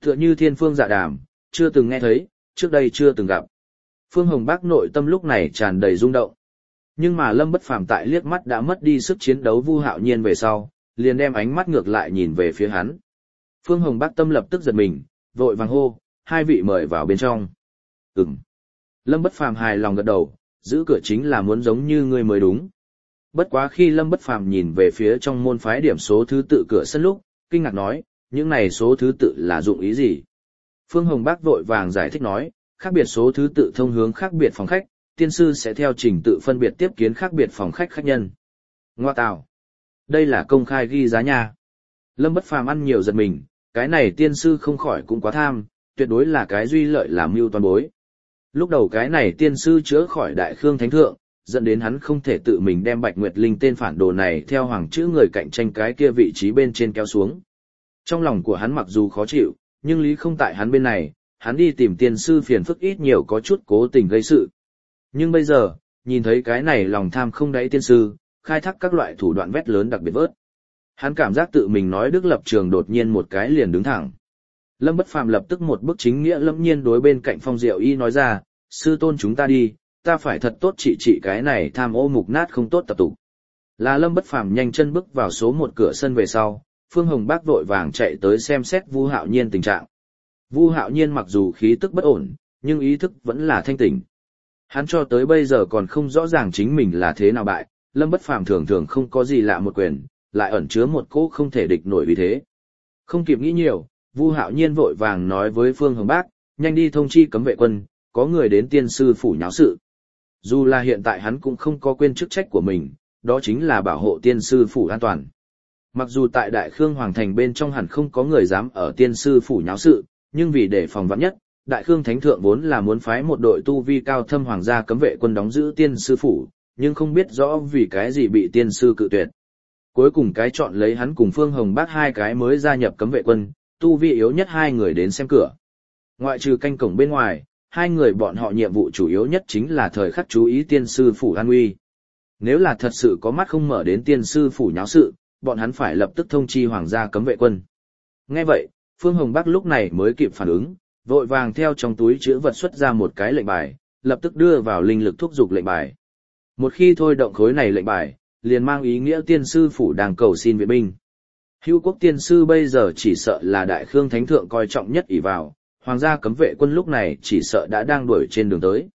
Tựa như thiên phương dạ đàm, chưa từng nghe thấy, trước đây chưa từng gặp. Phương Hồng Bác nội tâm lúc này tràn đầy rung động. Nhưng mà Lâm Bất Phàm tại liếc mắt đã mất đi sức chiến đấu Vu Hạo Nhiên về sau, liền đem ánh mắt ngược lại nhìn về phía hắn. Phương Hồng Bác tâm lập tức giật mình, vội vàng hô, hai vị mời vào bên trong. Ừm. Lâm Bất Phàm hài lòng gật đầu, giữ cửa chính là muốn giống như ngươi mới đúng. Bất quá khi Lâm Bất Phàm nhìn về phía trong môn phái điểm số thứ tự cửa sân lúc, kinh ngạc nói, những này số thứ tự là dụng ý gì? Phương Hồng Bác vội vàng giải thích nói, khác biệt số thứ tự thông hướng khác biệt phòng khách, tiên sư sẽ theo trình tự phân biệt tiếp kiến khác biệt phòng khách khách nhân. Ngoa tạo! Đây là công khai ghi giá nha. Lâm Bất Phàm ăn nhiều giật mình, cái này tiên sư không khỏi cũng quá tham, tuyệt đối là cái duy lợi làm mưu toàn bối. Lúc đầu cái này tiên sư chữa khỏi Đại Khương Thánh Thượng, dẫn đến hắn không thể tự mình đem Bạch Nguyệt Linh tên phản đồ này theo hoàng chữ người cạnh tranh cái kia vị trí bên trên kéo xuống. Trong lòng của hắn mặc dù khó chịu, nhưng lý không tại hắn bên này, hắn đi tìm tiên sư phiền phức ít nhiều có chút cố tình gây sự. Nhưng bây giờ, nhìn thấy cái này lòng tham không đáy tiên sư, khai thác các loại thủ đoạn vét lớn đặc biệt vớt. Hắn cảm giác tự mình nói đức lập trường đột nhiên một cái liền đứng thẳng. Lâm Bất Phàm lập tức một bức chính nghĩa lâm nhiên đối bên cạnh Phong Diệu Y nói ra, sư tôn chúng ta đi, ta phải thật tốt trị cái này tham ô mục nát không tốt tập tục. Là Lâm Bất Phàm nhanh chân bước vào số một cửa sân về sau, Phương Hồng Bác vội vàng chạy tới xem xét Vu Hạo Nhiên tình trạng. Vu Hạo Nhiên mặc dù khí tức bất ổn, nhưng ý thức vẫn là thanh tỉnh. Hắn cho tới bây giờ còn không rõ ràng chính mình là thế nào bại, Lâm Bất Phàm thường thường không có gì lạ một quyền, lại ẩn chứa một cỗ không thể địch nổi vì thế. Không kịp nghĩ nhiều, Vu Hạo Nhiên vội vàng nói với Phương Hồng Bác, nhanh đi thông chi cấm vệ quân, có người đến tiên sư phủ nháo sự. Dù là hiện tại hắn cũng không có quên chức trách của mình, đó chính là bảo hộ tiên sư phủ an toàn. Mặc dù tại Đại Khương Hoàng Thành bên trong hẳn không có người dám ở tiên sư phủ nháo sự, nhưng vì để phòng vạn nhất, Đại Khương Thánh Thượng vốn là muốn phái một đội tu vi cao thâm hoàng gia cấm vệ quân đóng giữ tiên sư phủ, nhưng không biết rõ vì cái gì bị tiên sư cự tuyệt. Cuối cùng cái chọn lấy hắn cùng Phương Hồng Bác hai cái mới gia nhập cấm vệ quân, tu vi yếu nhất hai người đến xem cửa. Ngoại trừ canh cổng bên ngoài, hai người bọn họ nhiệm vụ chủ yếu nhất chính là thời khắc chú ý tiên sư phủ an nguy. Nếu là thật sự có mắt không mở đến tiên sư phủ nháo sự, bọn hắn phải lập tức thông chi hoàng gia cấm vệ quân. Nghe vậy, Phương Hồng Bác lúc này mới kịp phản ứng, vội vàng theo trong túi chứa vật xuất ra một cái lệnh bài, lập tức đưa vào linh lực thúc giục lệnh bài. Một khi thôi động khối này lệnh bài, liền mang ý nghĩa tiên sư phủ đang cầu xin viện binh. Hữu quốc tiên sư bây giờ chỉ sợ là Đại Khương Thánh Thượng coi trọng nhất ỷ vào, hoàng gia cấm vệ quân lúc này chỉ sợ đã đang đuổi trên đường tới.